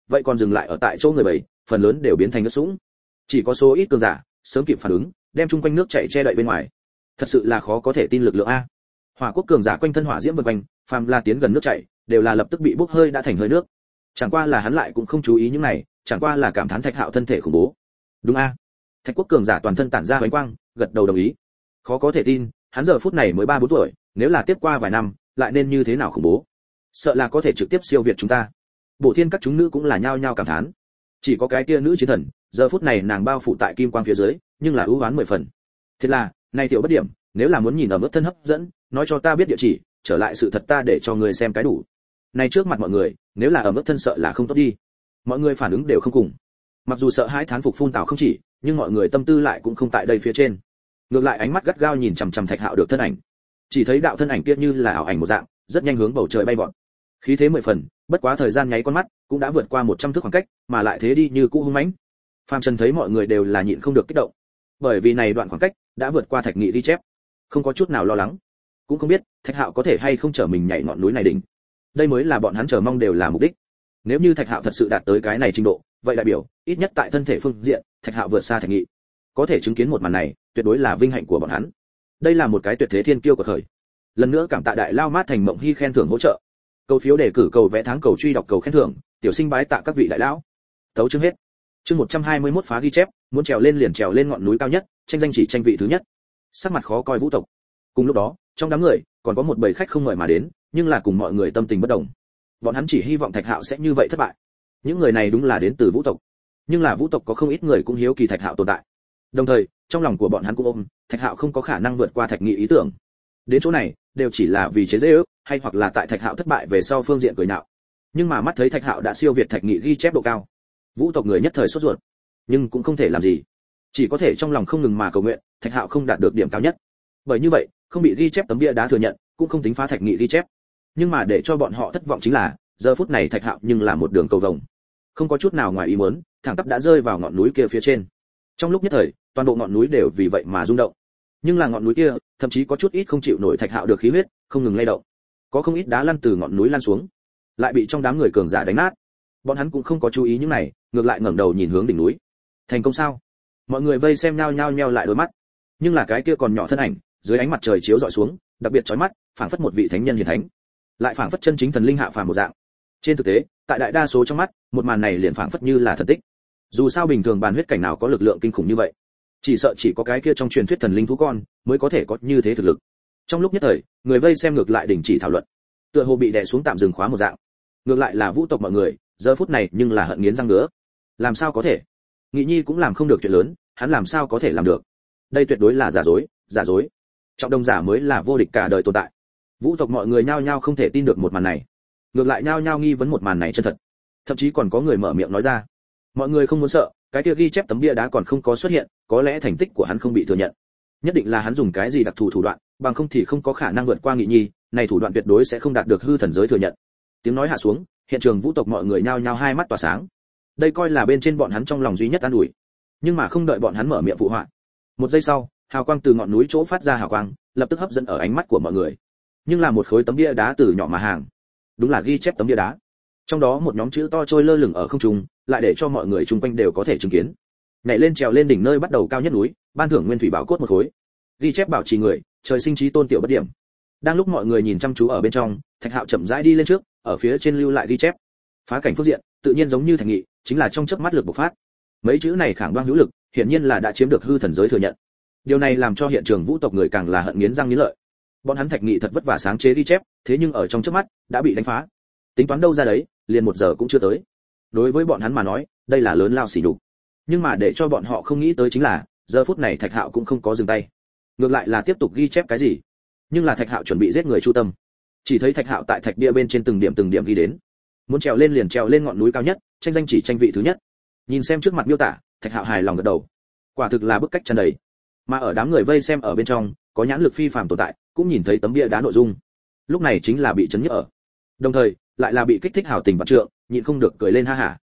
vậy còn dừng lại ở tại chỗ người bảy, phần lớn đều biến thành nước sũng. Chỉ có số ít cường giả sớm kịp phản ứng, đem chung quanh nước chảy che đậy bên ngoài. Thật sự là khó có thể tin lực lượng a. Hỏa quốc cường giả quanh thân hỏa diễm vần quanh, phàm là tiến gần nước chảy, đều là lập tức bị bốc hơi đã thành hơi nước. Chẳng qua là hắn lại cũng không chú ý những này, chẳng qua là cảm thán Thạch Hạo thân thể khủng bố. Đúng a. Thạch quốc cường giả toàn thân tản ra ánh quang, gật đầu đồng ý. Khó có thể tin, hắn giờ phút này mới 3-4 tuổi, nếu là tiếp qua vài năm, lại nên như thế nào khủng bố. Sợ là có thể trực tiếp siêu việt chúng ta. Bộ thiên các chúng nữ cũng là nhao nhao cảm thán. Chỉ có cái kia nữ chiến thần, giờ phút này nàng bao phủ tại kim quang phía dưới, nhưng là ưu ái 10 phần. Thế là, này tiểu bất điểm, nếu là muốn nhìn ở mức thân hấp dẫn, nói cho ta biết địa chỉ, trở lại sự thật ta để cho người xem cái đủ. Này trước mặt mọi người, nếu là ở mức thân sợ là không tốt đi. Mọi người phản ứng đều không cùng. Mặc dù sợ hãi thán phục phun tào không chỉ, nhưng mọi người tâm tư lại cũng không tại đây phía trên. Ngược lại ánh mắt gắt gao nhìn chằm chằm Thạch Hạo được thân ảnh. Chỉ thấy đạo thân ảnh kia như là ảo ảnh một dạng, rất nhanh hướng bầu trời bay vọt. Khí thế 10 phần, bất quá thời gian nháy con mắt, cũng đã vượt qua 100 thước khoảng cách, mà lại thế đi như cũ hung mãnh. Phàm Trần thấy mọi người đều là nhịn không được kích động. Bởi vì này đoạn khoảng cách đã vượt qua Thạch Nghị ghi chép. Không có chút nào lo lắng. Cũng không biết Thạch Hạo có thể hay không chở mình nhảy ngọn núi này đỉnh. Đây mới là bọn hắn chờ mong đều là mục đích. Nếu như Thạch Hạo thật sự đạt tới cái này trình độ, vậy đại biểu, ít nhất tại thân thể phương diện, Thạch Hạo vượt xa Thạch Nghị. Có thể chứng kiến một màn này, tuyệt đối là vinh hạnh của bọn hắn. Đây là một cái tuyệt thế thiên kiêu của khởi. Lần nữa cảm tạ Đại Lao Mát Thành Mộng Hy khen thưởng hỗ trợ. Cầu phiếu đề cử, cầu vẽ tháng, cầu truy đọc, cầu khen thưởng, tiểu sinh bái tạ các vị đại lão. Tấu chương hết. Chương 121 phá ghi chép, muốn trèo lên liền trèo lên ngọn núi cao nhất, tranh danh chỉ tranh vị thứ nhất. Sắc mặt khó coi Vũ tộc. Cùng lúc đó, trong đám người, còn có một bầy khách không mời mà đến, nhưng là cùng mọi người tâm tình bất đồng. Bọn hắn chỉ hy vọng Thạch Hạo sẽ như vậy thất bại. Những người này đúng là đến từ Vũ tộc, nhưng là Vũ tộc có không ít người cũng hiếu kỳ Thạch Hạo tồn tại. Đồng thời, trong lòng của bọn hắn cũng ôm, Thạch Hạo không có khả năng vượt qua Thạch Nghị ý tưởng. Đến chỗ này, đều chỉ là vì chế giễu, hay hoặc là tại Thạch Hạo thất bại về sau phương diện cười nhạo. Nhưng mà mắt thấy Thạch Hạo đã siêu việt Thạch Nghị ghi chép độ cao, Vũ tộc người nhất thời sốt ruột, nhưng cũng không thể làm gì, chỉ có thể trong lòng không ngừng mà cầu nguyện, Thạch Hạo không đạt được điểm cao nhất. Bởi như vậy, không bị ghi chép tấm bia đá thừa nhận, cũng không tính phá Thạch Nghị ghi chép. Nhưng mà để cho bọn họ thất vọng chính là, giờ phút này Thạch Hạo nhưng là một đường cầu vồng, không có chút nào ngoài ý muốn, thẳng tắp đã rơi vào ngọn núi kia phía trên. Trong lúc nhất thời, toàn bộ ngọn núi đều vì vậy mà rung động. Nhưng là ngọn núi kia, thậm chí có chút ít không chịu nổi Thạch Hạo được khí huyết, không ngừng lay động. Có không ít đá lăn từ ngọn núi lăn xuống, lại bị trong đám người cường giả đánh nát. Bọn hắn cũng không có chú ý những này, ngược lại ngẩng đầu nhìn hướng đỉnh núi. Thành công sao? Mọi người vây xem nhao nhao nheo lại đôi mắt. Nhưng là cái kia còn nhỏ thân ảnh, dưới ánh mặt trời chiếu rọi xuống, đặc biệt chói mắt, phảng phất một vị thánh nhân hiển thánh, lại phảng phất chân chính thần linh hạ phàm một dạng. Trên thực tế, tại đại đa số trong mắt, một màn này liền phảng phất như là thần tích. Dù sao bình thường bàn huyết cảnh nào có lực lượng kinh khủng như vậy, chỉ sợ chỉ có cái kia trong truyền thuyết thần linh thú con mới có thể có như thế thực lực. Trong lúc nhất thời, người vây xem ngược lại đình chỉ thảo luận, tựa hồ bị đè xuống tạm dừng khóa một dạng. Ngược lại là Vũ tộc mọi người, giờ phút này nhưng là hận nghiến răng ngứa. Làm sao có thể? Nghị Nhi cũng làm không được chuyện lớn, hắn làm sao có thể làm được? Đây tuyệt đối là giả dối, giả dối. Trọng đông giả mới là vô địch cả đời tồn tại. Vũ tộc mọi người nhao nhao không thể tin được một màn này, ngược lại nhao nhao nghi vấn một màn này chân thật. Thậm chí còn có người mở miệng nói ra, mọi người không muốn sợ, cái kia ghi chép tấm bia đá còn không có xuất hiện, có lẽ thành tích của hắn không bị thừa nhận. Nhất định là hắn dùng cái gì đặc thù thủ đoạn, bằng không thì không có khả năng vượt qua Nghị Nhi, này thủ đoạn tuyệt đối sẽ không đạt được hư thần giới thừa nhận. Tiếng nói hạ xuống, hiện trường Vũ tộc mọi người nhao nhao hai mắt tỏa sáng. Đây coi là bên trên bọn hắn trong lòng duy nhất an ủi. Nhưng mà không đợi bọn hắn mở miệng phụ họa, một giây sau, hào quang từ ngọn núi chỗ phát ra hào quang, lập tức hấp dẫn ở ánh mắt của mọi người. Nhưng là một khối tấm bia đá từ nhỏ mà hàng, đúng là ghi chép tấm bia đá. Trong đó một nhóm chữ to trôi lơ lửng ở không trung, lại để cho mọi người chung quanh đều có thể chứng kiến. Nhảy lên trèo lên đỉnh nơi bắt đầu cao nhất núi, ban thưởng nguyên thủy bảo cốt một khối. Ghi chép bảo trì người, trời sinh trí tôn tiểu bất điểm. Đang lúc mọi người nhìn chăm chú ở bên trong, Thạch Hạo chậm rãi đi lên trước, ở phía trên lưu lại ghi chép. Phá cảnh phương diện, tự nhiên giống như Thành Nghị, chính là trong chớp mắt lực bộc phát. Mấy chữ này khẳng đoan hữu lực, hiển nhiên là đã chiếm được hư thần giới thừa nhận. Điều này làm cho hiện trường Vũ tộc người càng là hận nghiến răng nghiến lợi. Bọn hắn Thạch Nghị thật vất vả sáng chế ghi chép, thế nhưng ở trong chớp mắt đã bị đánh phá. Tính toán đâu ra đấy, liền 1 giờ cũng chưa tới. Đối với bọn hắn mà nói, đây là lớn lao sỉ nhục. Nhưng mà để cho bọn họ không nghĩ tới chính là, giờ phút này Thạch Hạo cũng không có dừng tay, ngược lại là tiếp tục ghi chép cái gì. Nhưng là Thạch Hạo chuẩn bị giết người chu tâm. Chỉ thấy Thạch Hạo tại thạch bia bên trên từng điểm ghi đến, muốn trèo lên liền trèo lên ngọn núi cao nhất, tranh danh chỉ tranh vị thứ nhất. Nhìn xem trước mặt miêu tả, Thạch Hạo hài lòng gật đầu. Quả thực là bức cách tràn đầy. Mà ở đám người vây xem ở bên trong, có nhãn lực phi phàm tồn tại, cũng nhìn thấy tấm bia đá nội dung. Lúc này chính là bị chấn nhức ở. Đồng thời, lại là bị kích thích hào tình vạn trượng, nhịn không được cười lên ha hả.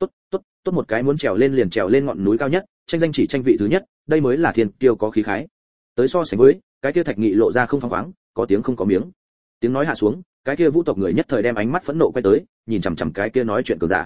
Tốt một cái muốn trèo lên liền trèo lên ngọn núi cao nhất, tranh danh chỉ tranh vị thứ nhất, đây mới là thiên kiêu có khí khái. Tới so sánh với, cái kia Thạch Nghị lộ ra không phăng khoáng, có tiếng không có miếng. Tiếng nói hạ xuống, cái kia Vũ tộc người nhất thời đem ánh mắt phẫn nộ quay tới, nhìn chằm chằm cái kia nói chuyện cường giả.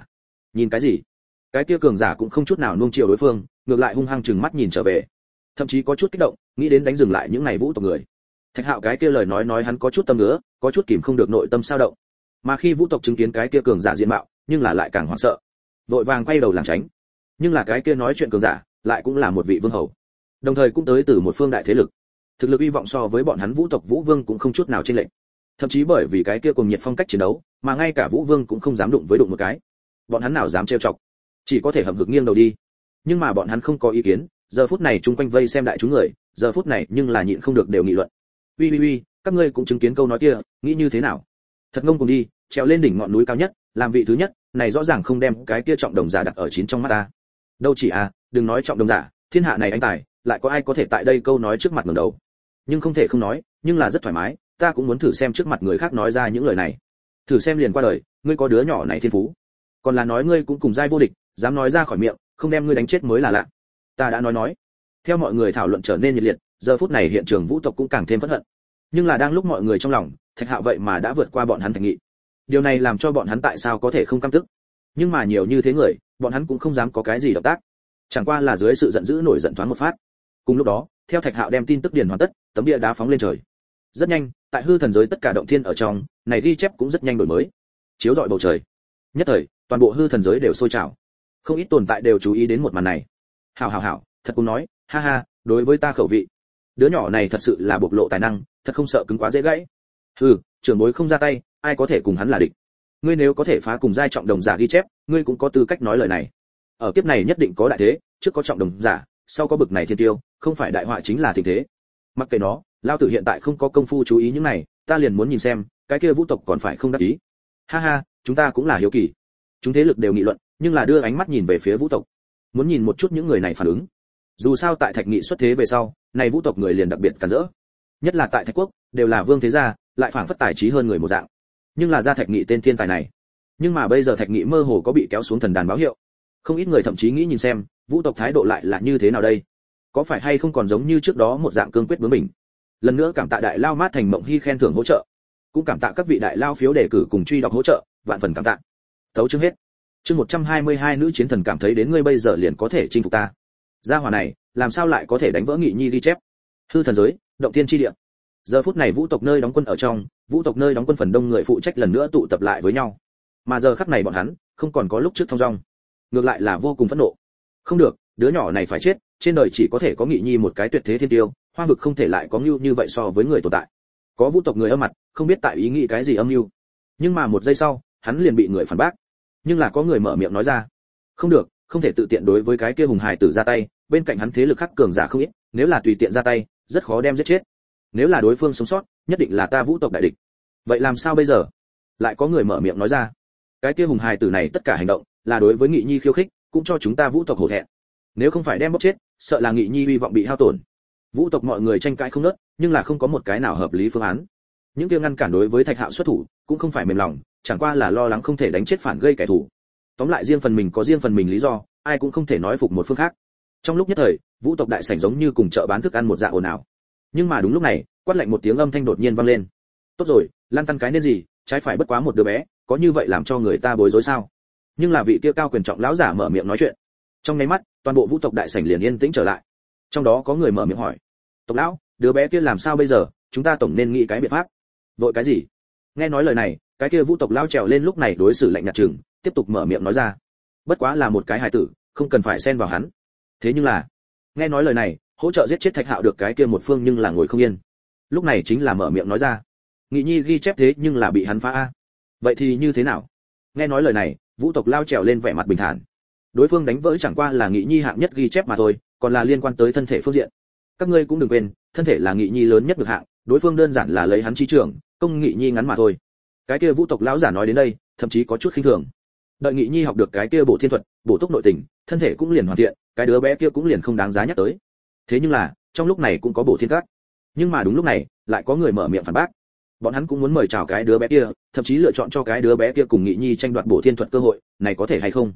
Nhìn cái gì? Cái kia cường giả cũng không chút nào nuông chiều đối phương, ngược lại hung hăng trừng mắt nhìn trở về, thậm chí có chút kích động, nghĩ đến đánh dừng lại những này vũ tộc người. Thạch Hạo cái kia lời nói hắn có chút tâm ngứa, có chút kìm không được nội tâm sao động. Mà khi vũ tộc chứng kiến cái kia cường giả diện mạo, nhưng là lại càng hoảng sợ, vội vàng quay đầu lảng tránh. Nhưng là cái kia nói chuyện cường giả, lại cũng là một vị vương hầu, đồng thời cũng tới từ một phương đại thế lực. Thực lực uy vọng so với bọn hắn vũ tộc Vũ Vương cũng không chút nào chênh lệch. Thậm chí bởi vì cái kia cùng nhiệt phong cách chiến đấu, mà ngay cả Vũ Vương cũng không dám đụng một cái. Bọn hắn nào dám trêu chọc, chỉ có thể hậm hực nghiêng đầu đi. Nhưng mà bọn hắn không có ý kiến, giờ phút này chung quanh vây xem đại chúng người, giờ phút này nhưng là nhịn không được đều nghị luận. Uy, các ngươi cũng chứng kiến câu nói kia, nghĩ như thế nào? Thật ngông cùng đi, trèo lên đỉnh ngọn núi cao nhất, làm vị thứ nhất, này rõ ràng không đem cái kia trọng đồng giả đặt ở chín trong mắt ta. Đâu chỉ đừng nói trọng đồng giả, thiên hạ này anh tài, lại có ai có thể tại đây câu nói trước mặt ngẩng đầu. Nhưng không thể không nói, nhưng là rất thoải mái, ta cũng muốn thử xem trước mặt người khác nói ra những lời này. Thử xem liền qua đời, ngươi có đứa nhỏ này thiên phú. Còn là nói ngươi cũng cùng giai vô địch, dám nói ra khỏi miệng, không đem ngươi đánh chết mới là lạ. Ta đã nói. Theo mọi người thảo luận trở nên nhiệt liệt, giờ phút này hiện trường vũ tộc cũng càng thêm phẫn hận. Nhưng là đang lúc mọi người trong lòng, Thạch Hạo vậy mà đã vượt qua bọn hắn thành nghị. Điều này làm cho bọn hắn tại sao có thể không căm tức. Nhưng mà nhiều như thế người, bọn hắn cũng không dám có cái gì động tác. Chẳng qua là dưới sự giận dữ nổi giận thoáng một phát. Cùng lúc đó, theo Thạch Hạo đem tin tức điền hoàn tất, tấm bia đá phóng lên trời. Rất nhanh, tại hư thần giới tất cả động thiên ở trong, này ghi chép cũng rất nhanh đổi mới, chiếu rọi bầu trời. Nhất thời, toàn bộ hư thần giới đều sôi trào. Không ít tồn tại đều chú ý đến một màn này. Hảo, thật cũng nói, ha, đối với ta khẩu vị. Đứa nhỏ này thật sự là bộc lộ tài năng, thật không sợ cứng quá dễ gãy. Trưởng bối không ra tay, ai có thể cùng hắn là địch. Ngươi nếu có thể phá cùng giai trọng đồng giả ghi chép, ngươi cũng có tư cách nói lời này. Ở kiếp này nhất định có đại thế, trước có trọng đồng giả, sau có bực này thiên tiêu, không phải đại họa chính là thịnh thế. Mặc kệ nó, lao tử hiện tại không có công phu chú ý những này, ta liền muốn nhìn xem, cái kia vũ tộc còn phải không đáp ý. Ha, chúng ta cũng là hiếu kỳ. Chúng thế lực đều nghị luận, nhưng là đưa ánh mắt nhìn về phía vũ tộc, muốn nhìn một chút những người này phản ứng. Dù sao tại Thạch Nghị xuất thế về sau, này vũ tộc người liền đặc biệt cản rỡ. Nhất là tại Thạch Quốc, đều là vương thế gia, lại phảng phất tài trí hơn người một dạng. Nhưng là ra Thạch Nghị tên thiên tài này. Nhưng mà bây giờ Thạch Nghị mơ hồ có bị kéo xuống thần đàn báo hiệu. Không ít người thậm chí nghĩ nhìn xem, vũ tộc thái độ lại là như thế nào đây? Có phải hay không còn giống như trước đó một dạng cương quyết bướng bỉnh? Lần nữa cảm tạ đại lao Mát Thành Mộng Hy khen thưởng hỗ trợ, cũng cảm tạ các vị đại lao phiếu đề cử cùng truy đọc hỗ trợ, vạn phần cảm tạ. Tấu chương hết. Chương 122 nữ chiến thần cảm thấy đến ngươi bây giờ liền có thể chinh phục ta. Gia hỏa này, làm sao lại có thể đánh vỡ Nghị Nhi ghi chép? Hư thần giới, động thiên chi địa. Giờ phút này vũ tộc nơi đóng quân ở trong, vũ tộc nơi đóng quân phần đông người phụ trách lần nữa tụ tập lại với nhau. Mà giờ khắc này bọn hắn, không còn có lúc trước thong dong, ngược lại là vô cùng phẫn nộ. Không được, đứa nhỏ này phải chết, trên đời chỉ có thể có Nghị Nhi một cái tuyệt thế thiên tiêu, hoang vực không thể lại có mưu như vậy so với người tồn tại. Có vũ tộc người âm mặt, không biết tại ý nghĩ cái gì âm mưu. Nhưng mà một giây sau, hắn liền bị người phản bác. Nhưng là có người mở miệng nói ra, không được, không thể tự tiện đối với cái kia hùng hài tử ra tay, bên cạnh hắn thế lực khác cường giả không ít, nếu là tùy tiện ra tay, rất khó đem giết chết. Nếu là đối phương sống sót, nhất định là ta vũ tộc đại địch. Vậy làm sao bây giờ? Lại có người mở miệng nói ra, cái kia hùng hài tử này tất cả hành động là đối với Nghị Nhi khiêu khích, cũng cho chúng ta vũ tộc hổ thẹn. Nếu không phải đem bóc chết, sợ là Nghị Nhi hy vọng bị hao tổn. Vũ tộc mọi người tranh cãi không ngớt, nhưng là không có một cái nào hợp lý phương án. Những kia ngăn cản đối với Thạch Hạo xuất thủ, cũng không phải mềm lòng, chẳng qua là lo lắng không thể đánh chết phản gây kẻ thù. Tóm lại riêng phần mình có riêng phần mình lý do, ai cũng không thể nói phục một phương khác. Trong lúc nhất thời, vũ tộc đại sảnh giống như cùng chợ bán thức ăn một dạng ồn ào. Nhưng mà đúng lúc này, quát lạnh một tiếng âm thanh đột nhiên vang lên. Tốt rồi, lan tăn cái nên gì, trái phải bất quá một đứa bé, có như vậy làm cho người ta bối rối sao? Nhưng là vị kia cao quyền trọng lão giả mở miệng nói chuyện. Trong nháy mắt, toàn bộ vũ tộc đại sảnh liền yên tĩnh trở lại. Trong đó có người mở miệng hỏi, tộc lão, đứa bé kia làm sao bây giờ, chúng ta tổng nên nghĩ cái biện pháp. Vội cái gì? Nghe nói lời này, cái kia vũ tộc lão trèo lên lúc này đối xử lạnh nhạt chừng, tiếp tục mở miệng nói ra, bất quá là một cái hài tử, không cần phải xen vào hắn. Thế nhưng là, nghe nói lời này, hỗ trợ giết chết Thạch Hạo được cái kia một phương nhưng là ngồi không yên. Lúc này chính là mở miệng nói ra, Nghị Nhi ghi chép thế nhưng là bị hắn phá a. Vậy thì như thế nào? Nghe nói lời này, vũ tộc lao trèo lên vẻ mặt bình thản. Đối phương đánh vỡ chẳng qua là Nghị Nhi hạng nhất ghi chép mà thôi, còn là liên quan tới thân thể phương diện. Các ngươi cũng đừng quên, thân thể là Nghị Nhi lớn nhất được hạng, đối phương đơn giản là lấy hắn chi trưởng, công Nghị Nhi ngắn mà thôi. Cái kia vũ tộc lão giả nói đến đây, thậm chí có chút khinh thường. Đợi Nghị Nhi học được cái kia bổ thiên thuật, bổ túc nội tình, thân thể cũng liền hoàn thiện, cái đứa bé kia cũng liền không đáng giá nhắc tới. Thế nhưng là, trong lúc này cũng có bổ thiên các. Nhưng mà đúng lúc này, lại có người mở miệng phản bác. Bọn hắn cũng muốn mời chào cái đứa bé kia, thậm chí lựa chọn cho cái đứa bé kia cùng Nghị Nhi tranh đoạt bổ thiên thuật cơ hội, này có thể hay không?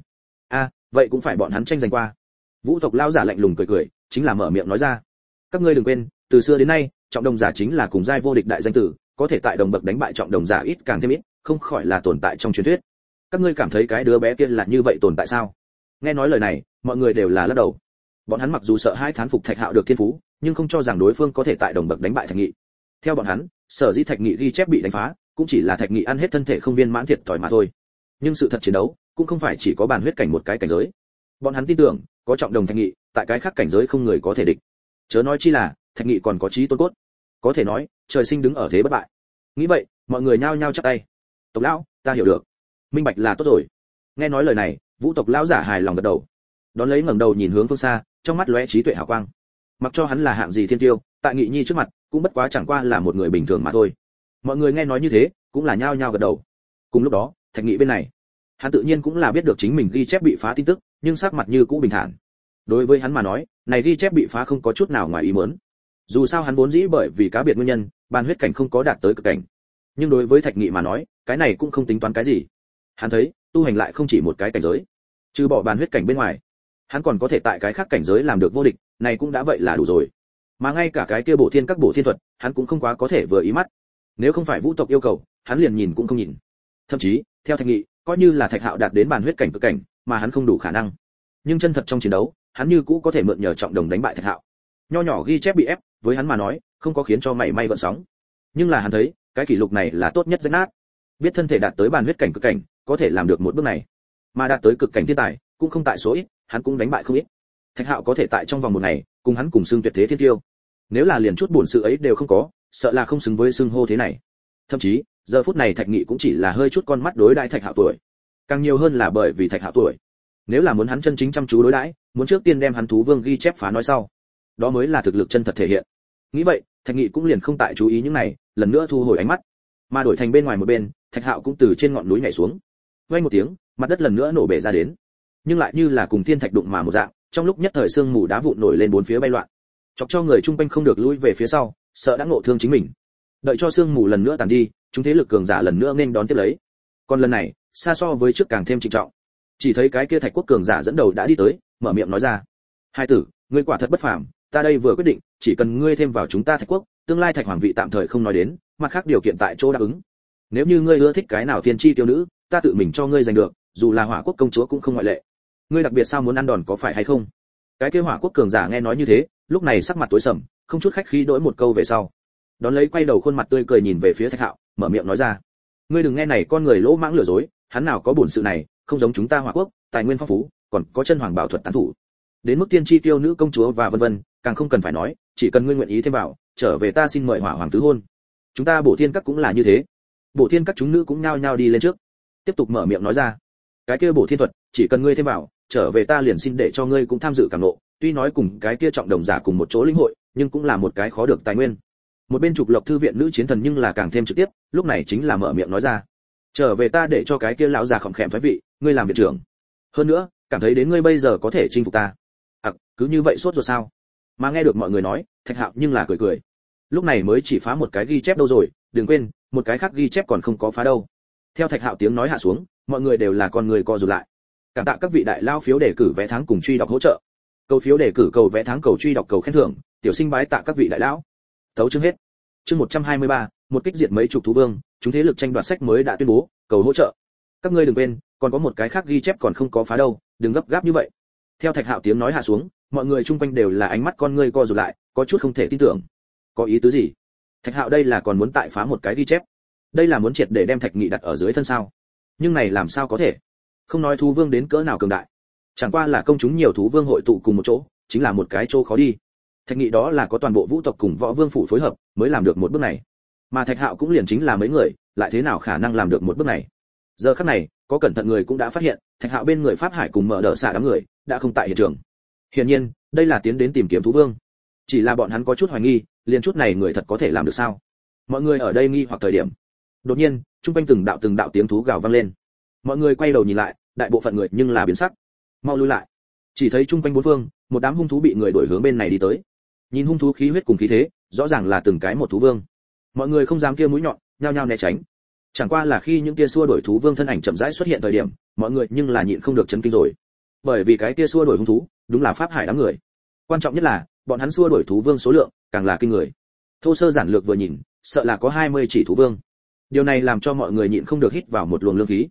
Vậy cũng phải bọn hắn tranh giành qua. Vũ tộc lão giả lạnh lùng cười, chính là mở miệng nói ra, các ngươi đừng quên, từ xưa đến nay, trọng đồng giả chính là cùng giai vô địch đại danh tử, có thể tại đồng bậc đánh bại trọng đồng giả ít càng thêm ít, không khỏi là tồn tại trong truyền thuyết. các ngươi cảm thấy cái đứa bé kia là như vậy tồn tại sao? Nghe nói lời này, mọi người đều là lắc đầu. Bọn hắn mặc dù sợ hãi thán phục Thạch Hạo được thiên phú, nhưng không cho rằng đối phương có thể tại đồng bậc đánh bại Thạch Nghị. Theo bọn hắn, sở dĩ Thạch Nghị ghi chép bị đánh phá, cũng chỉ là Thạch Nghị ăn hết thân thể không viên mãn thiệt thòi mà thôi. Nhưng sự thật chiến đấu cũng không phải chỉ có bàn huyết cảnh một cái cảnh giới. Bọn hắn tin tưởng, có trọng đồng Thạch Nghị, tại cái khác cảnh giới không người có thể địch. Chớ nói chi là, Thạch Nghị còn có chí tôn cốt. Có thể nói, trời sinh đứng ở thế bất bại. Nghĩ vậy, mọi người nhao nhao chắp tay. Tộc lão, ta hiểu được. Minh bạch là tốt rồi. Nghe nói lời này, Vũ tộc lão giả hài lòng gật đầu. Đón lấy ngẩng đầu nhìn hướng phương xa, trong mắt lóe trí tuệ hào quang. Mặc cho hắn là hạng gì thiên tiêu, tại Nghị Nhi trước mặt, cũng bất quá chẳng qua là một người bình thường mà thôi. Mọi người nghe nói như thế, cũng là nhao nhao gật đầu. Cùng lúc đó, Thạch Nghị bên này, hắn tự nhiên cũng là biết được chính mình ghi chép bị phá tin tức, nhưng sắc mặt như cũ bình thản. Đối với hắn mà nói, này ghi chép bị phá không có chút nào ngoài ý muốn. Dù sao hắn vốn dĩ bởi vì cá biệt nguyên nhân, bàn huyết cảnh không có đạt tới cực cảnh. Nhưng đối với Thạch Nghị mà nói, cái này cũng không tính toán cái gì. Hắn thấy, tu hành lại không chỉ một cái cảnh giới. Trừ bỏ bàn huyết cảnh bên ngoài, hắn còn có thể tại cái khác cảnh giới làm được vô địch, này cũng đã vậy là đủ rồi. Mà ngay cả cái kia bổ thiên các bổ thiên thuật, hắn cũng không quá có thể vừa ý mắt. Nếu không phải Vũ tộc yêu cầu, hắn liền nhìn cũng không nhìn. Thậm chí, theo Thạch Nghị, coi như là Thạch Hạo đạt đến bàn huyết cảnh cực cảnh, mà hắn không đủ khả năng. Nhưng chân thật trong chiến đấu, hắn như cũ có thể mượn nhờ trọng đồng đánh bại Thạch Hạo. Nho nhỏ ghi chép bị ép, với hắn mà nói, không có khiến cho mảy may gợn sóng. Nhưng là hắn thấy, cái kỷ lục này là tốt nhất rách nát. Biết thân thể đạt tới bàn huyết cảnh cực cảnh, có thể làm được một bước này. Mà đạt tới cực cảnh thiên tài, cũng không tại số ít, hắn cũng đánh bại không ít. Thạch Hạo có thể tại trong vòng một ngày, cùng hắn cùng xưng tuyệt thế thiên tiêu. Nếu là liền chút buồn sự ấy đều không có, sợ là không xứng với xưng hô thế này. Thậm chí, giờ phút này Thạch Nghị cũng chỉ là hơi chút con mắt đối đãi Thạch Hạo tuổi. Càng nhiều hơn là bởi vì Thạch Hạo tuổi. Nếu là muốn hắn chân chính chăm chú đối đãi, muốn trước tiên đem hắn thú vương ghi chép phá nói sau. Đó mới là thực lực chân thật thể hiện. Nghĩ vậy, Thạch Nghị cũng liền không tại chú ý những này, lần nữa thu hồi ánh mắt. Mà đổi thành bên ngoài một bên, Thạch Hạo cũng từ trên ngọn núi nhảy xuống. Vang một tiếng, mặt đất lần nữa nổ bể ra đến. Nhưng lại như là cùng thiên thạch đụng mà một dạng, trong lúc nhất thời sương mù đá vụn nổi lên bốn phía bay loạn, chọc cho người chung quanh không được lui về phía sau, sợ đã ngộ thương chính mình. Đợi cho sương mù lần nữa tàn đi, chúng thế lực cường giả lần nữa nên đón tiếp lấy. Còn lần này, xa so với trước càng thêm trịnh trọng. Chỉ thấy cái kia Thạch quốc cường giả dẫn đầu đã đi tới, mở miệng nói ra: "Hai tử, ngươi quả thật bất phàm, ta đây vừa quyết định, chỉ cần ngươi thêm vào chúng ta Thạch quốc, tương lai Thạch hoàng vị tạm thời không nói đến, mặt khác điều kiện tại chỗ đáp ứng. Nếu như ngươi ưa thích cái nào thiên chi tiêu nữ, ta tự mình cho ngươi giành được, dù là Hỏa quốc công chúa cũng không ngoại lệ. Ngươi đặc biệt sao muốn ăn đòn có phải hay không?" Cái kia Hỏa quốc cường giả nghe nói như thế, lúc này sắc mặt tối sầm, không chút khách khí đổi một câu về sau. Đón lấy quay đầu khuôn mặt tươi cười nhìn về phía Thạch Hạo, mở miệng nói ra: "Ngươi đừng nghe này con người lỗ mãng lừa dối, hắn nào có bổn sự này, không giống chúng ta Hỏa quốc, tài nguyên phong phú, còn có chân hoàng bảo thuật tán thủ. Đến mức tiên tri tiêu nữ công chúa và vân vân, càng không cần phải nói, chỉ cần ngươi nguyện ý thêm vào, trở về ta xin mời Hỏa hoàng tứ hôn." Chúng ta Bổ Thiên các cũng là như thế. Bổ Thiên các chúng nữ cũng nhao nhao đi lên trước, tiếp tục mở miệng nói ra: "Cái kia Bổ Thiên thuật, chỉ cần ngươi thêm vào, trở về ta liền xin để cho ngươi cũng tham dự cảm ngộ, tuy nói cùng cái kia trọng đồng giả cùng một chỗ lĩnh hội, nhưng cũng là một cái khó được tài nguyên." Một bên trục lộc thư viện nữ chiến thần nhưng là càng thêm trực tiếp, lúc này chính là mở miệng nói ra: "Trở về ta để cho cái kia lão già khom khèm phái vị, ngươi làm viện trưởng. Hơn nữa, cảm thấy đến ngươi bây giờ có thể chinh phục ta." Cứ như vậy sốt ruột sao? Mà nghe được mọi người nói, Thạch Hạo nhưng là cười cười. Lúc này mới chỉ phá một cái ghi chép đâu rồi, đừng quên, một cái khác ghi chép còn không có phá đâu. Theo Thạch Hạo tiếng nói hạ xuống, mọi người đều là con người co rụt lại. Cảm tạ các vị đại lao phiếu đề cử vé tháng cùng truy đọc hỗ trợ. Cầu phiếu đề cử, cầu vé tháng, cầu truy đọc, cầu khen thưởng, tiểu sinh bái tạ các vị đại lão. Tấu chương hết. Chương 123, một kích diệt mấy chục thú vương, chúng thế lực tranh đoạt sách mới đã tuyên bố, cầu hỗ trợ. Các ngươi đừng quên, còn có một cái khác ghi chép còn không có phá đâu, đừng gấp gáp như vậy. Theo Thạch Hạo tiếng nói hạ xuống, mọi người chung quanh đều là ánh mắt con ngươi co rụt lại, có chút không thể tin tưởng. Có ý tứ gì? Thạch Hạo đây là còn muốn tại phá một cái ghi chép? Đây là muốn triệt để đem Thạch Nghị đặt ở dưới thân sao? Nhưng này làm sao có thể? Không nói thú vương đến cỡ nào cường đại, chẳng qua là công chúng nhiều thú vương hội tụ cùng một chỗ, chính là một cái chỗ khó đi. Thạch Nghị đó là có toàn bộ vũ tộc cùng võ vương phủ phối hợp mới làm được một bước này, mà Thạch Hạo cũng liền chính là mấy người, lại thế nào khả năng làm được một bước này? Giờ khắc này, có cẩn thận người cũng đã phát hiện, Thạch Hạo bên người Pháp Hải cùng mở đỡ xả đám người đã không tại hiện trường. Hiển nhiên, đây là tiến đến tìm kiếm thú vương. Chỉ là bọn hắn có chút hoài nghi, liền chút này người thật có thể làm được sao? Mọi người ở đây nghi hoặc thời điểm, đột nhiên, trung quanh từng đạo tiếng thú gào vang lên. Mọi người quay đầu nhìn lại, đại bộ phận người nhưng là biến sắc, mau lui lại. Chỉ thấy trung quanh bốn phương, một đám hung thú bị người đuổi hướng bên này đi tới. Nhìn hung thú khí huyết cùng khí thế, rõ ràng là từng cái một thú vương. Mọi người không dám kia mũi nhọn, nhao nhao né tránh. Chẳng qua là khi những kia xua đuổi thú vương thân ảnh chậm rãi xuất hiện thời điểm, mọi người nhưng là nhịn không được chấn kinh rồi. Bởi vì cái kia xua đuổi hung thú, đúng là Pháp Hải đám người. Quan trọng nhất là, bọn hắn xua đuổi thú vương số lượng càng là kinh người. Thô sơ giản lược vừa nhìn, sợ là có 20 chỉ thú vương. Điều này làm cho mọi người nhịn không được hít vào một luồng lương khí.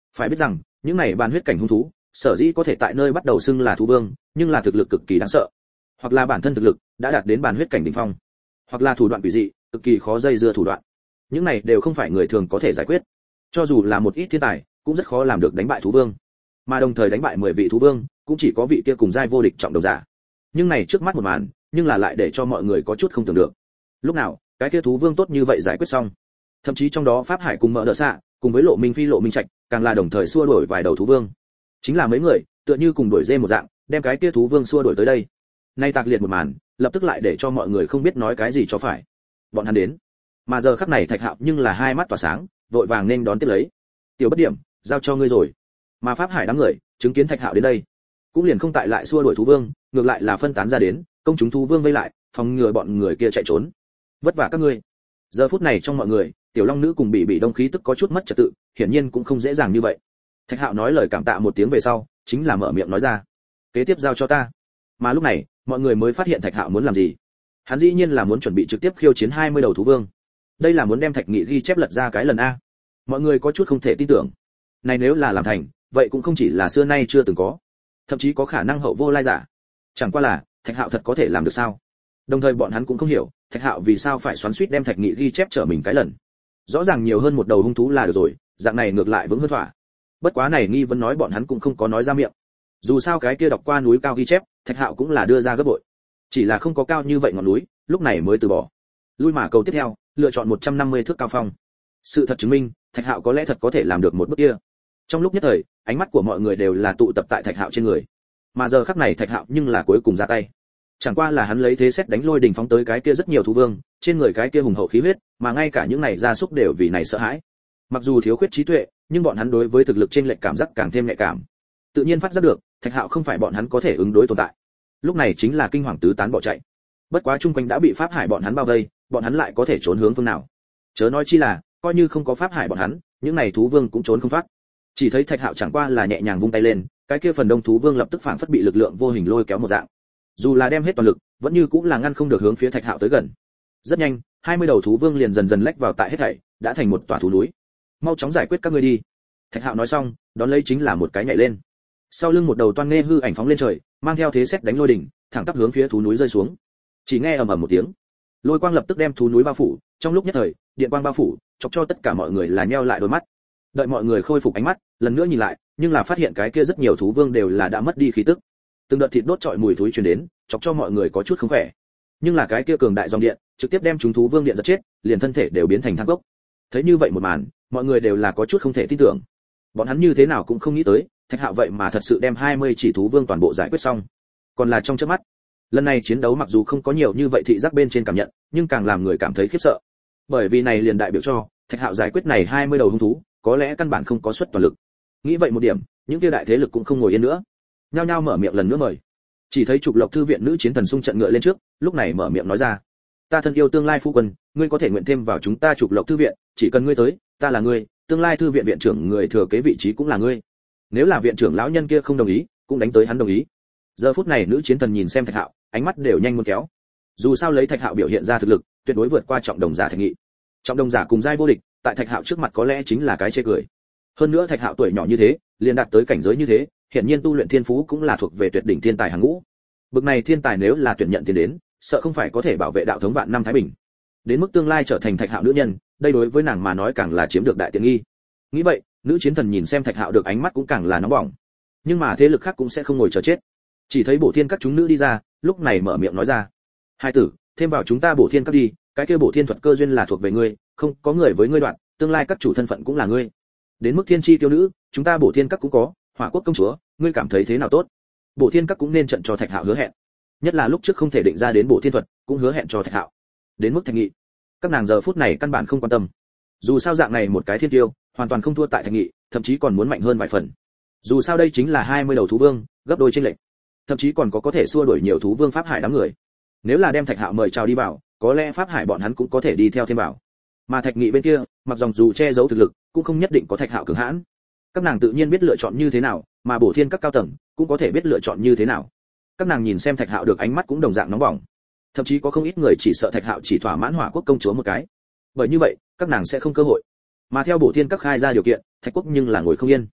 Phải biết rằng những này bàn huyết cảnh hung thú sở dĩ có thể tại nơi bắt đầu xưng là thú vương, nhưng là thực lực cực kỳ đáng sợ, hoặc là bản thân thực lực đã đạt đến bàn huyết cảnh đỉnh phong, hoặc là thủ đoạn quỷ dị cực kỳ khó dây dưa thủ đoạn, những này đều không phải người thường có thể giải quyết. Cho dù là một ít thiên tài cũng rất khó làm được đánh bại thú vương, mà đồng thời đánh bại 10 vị thú vương cũng chỉ có vị kia cùng giai vô địch trọng đồng giả. Nhưng này trước mắt một màn, nhưng là lại để cho mọi người có chút không tưởng được. Lúc nào cái kia thú vương tốt như vậy giải quyết xong, thậm chí trong đó pháp hải cùng mỡ đỡ xạ cùng với lộ minh phi lộ minh trạch càng là đồng thời xua đuổi vài đầu thú vương, chính là mấy người tựa như cùng đuổi dê một dạng đem cái kia thú vương xua đuổi tới đây. Nay tạc liệt một màn lập tức lại để cho mọi người không biết nói cái gì cho phải. Bọn hắn đến, mà giờ khắc này Thạch Hạo nhưng là hai mắt tỏa sáng, vội vàng nên đón tiếp lấy. Tiểu Bất Điểm, giao cho ngươi rồi. Mà pháp hải đám người chứng kiến Thạch Hạo đến đây, cũng liền không tại lại xua đuổi thú vương, ngược lại là phân tán ra đến, công chúng thú vương vây lại, phòng ngừa bọn người kia chạy trốn. Vất vả các ngươi. Giờ phút này trong mọi người, Tiểu Long nữ cùng bị đông khí tức có chút mất trật tự, hiển nhiên cũng không dễ dàng như vậy. Thạch Hạo nói lời cảm tạ một tiếng về sau, chính là mở miệng nói ra, kế tiếp giao cho ta. Mà lúc này, mọi người mới phát hiện Thạch Hạo muốn làm gì. Hắn dĩ nhiên là muốn chuẩn bị trực tiếp khiêu chiến 20 đầu thú vương. Đây là muốn đem Thạch Nghị ghi chép lật ra cái lần a. Mọi người có chút không thể tin tưởng. Này nếu là làm thành, vậy cũng không chỉ là xưa nay chưa từng có, thậm chí có khả năng hậu vô lai giả. Chẳng qua là, Thạch Hạo thật có thể làm được sao? Đồng thời bọn hắn cũng không hiểu, Thạch Hạo vì sao phải xoắn xuýt đem Thạch Nghị ghi chép trở mình cái lần. Rõ ràng nhiều hơn một đầu hung thú là được rồi, dạng này ngược lại vững hơn thỏa. Bất quá này nghi vấn nói bọn hắn cũng không có nói ra miệng. Dù sao cái kia đọc qua núi cao ghi chép, Thạch Hạo cũng là đưa ra gấp bội. Chỉ là không có cao như vậy ngọn núi, lúc này mới từ bỏ. Lui mà cầu tiếp theo, lựa chọn 150 thước cao phong. Sự thật chứng minh, Thạch Hạo có lẽ thật có thể làm được một bước kia. Trong lúc nhất thời, ánh mắt của mọi người đều là tụ tập tại Thạch Hạo trên người. Mà giờ khắc này Thạch Hạo nhưng là cuối cùng ra tay. Chẳng qua là hắn lấy thế xét đánh lôi đình phóng tới cái kia rất nhiều thú vương, trên người cái kia hùng hậu khí huyết, mà ngay cả những này gia súc đều vì này sợ hãi. Mặc dù thiếu khuyết trí tuệ, nhưng bọn hắn đối với thực lực trên lệch cảm giác càng thêm nhạy cảm. Tự nhiên phát giác được, Thạch Hạo không phải bọn hắn có thể ứng đối tồn tại. Lúc này chính là kinh hoàng tứ tán bỏ chạy. Bất quá chung quanh đã bị pháp hải bọn hắn bao vây, bọn hắn lại có thể trốn hướng phương nào? Chớ nói chi là, coi như không có pháp hải bọn hắn, những này thú vương cũng trốn không thoát. Chỉ thấy Thạch Hạo chẳng qua là nhẹ nhàng vung tay lên, cái kia phần đông thú vương lập tức phảng phất bị lực lượng vô hình lôi kéo một dạng. Dù là đem hết toàn lực, vẫn như cũng là ngăn không được hướng phía Thạch Hạo tới gần. Rất nhanh, 20 đầu thú vương liền dần dần lách vào tại hết thảy, đã thành một tòa thú núi. Mau chóng giải quyết các ngươi đi. Thạch Hạo nói xong, đón lấy chính là một cái nhảy lên. Sau lưng một đầu toan nghe hư ảnh phóng lên trời, mang theo thế sét đánh lôi đỉnh, thẳng tắp hướng phía thú núi rơi xuống. Chỉ nghe ầm ầm một tiếng, lôi quang lập tức đem thú núi bao phủ, trong lúc nhất thời, điện quang bao phủ, chọc cho tất cả mọi người là nheo lại đôi mắt. Đợi mọi người khôi phục ánh mắt, lần nữa nhìn lại, nhưng là phát hiện cái kia rất nhiều thú vương đều là đã mất đi khí tức. Từng đợt thịt đốt trọi mùi thối truyền đến, chọc cho mọi người có chút không khỏe. Nhưng là cái kia cường đại dòng điện, trực tiếp đem chúng thú vương điện giật chết, liền thân thể đều biến thành than cốc. Thấy như vậy một màn, mọi người đều là có chút không thể tin tưởng. Bọn hắn như thế nào cũng không nghĩ tới, Thạch Hạo vậy mà thật sự đem 20 chỉ thú vương toàn bộ giải quyết xong. Còn là trong chớp mắt. Lần này chiến đấu mặc dù không có nhiều như vậy thị giác bên trên cảm nhận, nhưng càng làm người cảm thấy khiếp sợ. Bởi vì này liền đại biểu cho, Thạch Hạo giải quyết này 20 đầu hung thú, có lẽ căn bản không có suất toàn lực. Nghĩ vậy một điểm, những kia đại thế lực cũng không ngồi yên nữa. Nhao nhao mở miệng lần nữa mời. Chỉ thấy Trục Lộc thư viện nữ chiến thần xung trận ngựa lên trước, lúc này mở miệng nói ra: "Ta thân yêu tương lai phu quân, ngươi có thể nguyện thêm vào chúng ta Trục Lộc thư viện, chỉ cần ngươi tới, ta là ngươi, tương lai thư viện viện trưởng người thừa kế vị trí cũng là ngươi. Nếu là viện trưởng lão nhân kia không đồng ý, cũng đánh tới hắn đồng ý." Giờ phút này nữ chiến thần nhìn xem Thạch Hạo, ánh mắt đều nhanh muốn kéo. Dù sao lấy Thạch Hạo biểu hiện ra thực lực, tuyệt đối vượt qua trọng đồng giả Thạch Nghị. Trọng đồng giả cùng giai vô địch, tại Thạch Hạo trước mặt có lẽ chính là cái chê cười. Hơn nữa Thạch Hạo tuổi nhỏ như thế, liền đạt tới cảnh giới như thế, hiển nhiên tu luyện thiên phú cũng là thuộc về tuyệt đỉnh thiên tài hàng ngũ. Bực này thiên tài nếu là tuyển nhận tiền đến, sợ không phải có thể bảo vệ đạo thống vạn năm thái bình. Đến mức tương lai trở thành Thạch Hạo nữ nhân, đây đối với nàng mà nói càng là chiếm được đại tiện nghi. Nghĩ vậy, nữ chiến thần nhìn xem Thạch Hạo được ánh mắt cũng càng là nóng bỏng. Nhưng mà thế lực khác cũng sẽ không ngồi chờ chết. Chỉ thấy Bổ Thiên các chúng nữ đi ra, lúc này mở miệng nói ra: "Hai tử, thêm vào chúng ta Bổ Thiên các đi, cái kia Bổ Thiên thuật cơ duyên là thuộc về ngươi, không có người với ngươi đoạn, tương lai các chủ thân phận cũng là ngươi. Đến mức Thiên chi tiêu nữ, chúng ta Bổ Thiên các cũng có, Hỏa Quốc công chúa, ngươi cảm thấy thế nào tốt?" Bổ Thiên các cũng nên trận cho Thạch Hạo hứa hẹn. Nhất là lúc trước không thể định ra đến Bổ Thiên thuật, cũng hứa hẹn cho Thạch Hạo. Đến mức Thạch Nghị, các nàng giờ phút này căn bản không quan tâm. Dù sao dạng này một cái thiên tiêu, hoàn toàn không thua tại Thạch Nghị, thậm chí còn muốn mạnh hơn vài phần. Dù sao đây chính là 20 đầu thú vương, gấp đôi chênh lệch. Thậm chí còn có thể xua đuổi nhiều thú vương pháp hải đám người. Nếu là đem Thạch Hạo mời chào đi vào, có lẽ pháp hải bọn hắn cũng có thể đi theo thêm vào. Mà Thạch Nghị bên kia, mặc dù che giấu thực lực, cũng không nhất định có Thạch Hạo cường hãn. Các nàng tự nhiên biết lựa chọn như thế nào, mà Bổ Thiên các cao tầng cũng có thể biết lựa chọn như thế nào. Các nàng nhìn xem Thạch Hạo được ánh mắt cũng đồng dạng nóng bỏng. Thậm chí có không ít người chỉ sợ Thạch Hạo chỉ thỏa mãn Hỏa Quốc công chúa một cái. Bởi như vậy, các nàng sẽ không cơ hội. Mà theo Bổ Thiên các khai ra điều kiện, Thạch Quốc nhưng là ngồi không yên.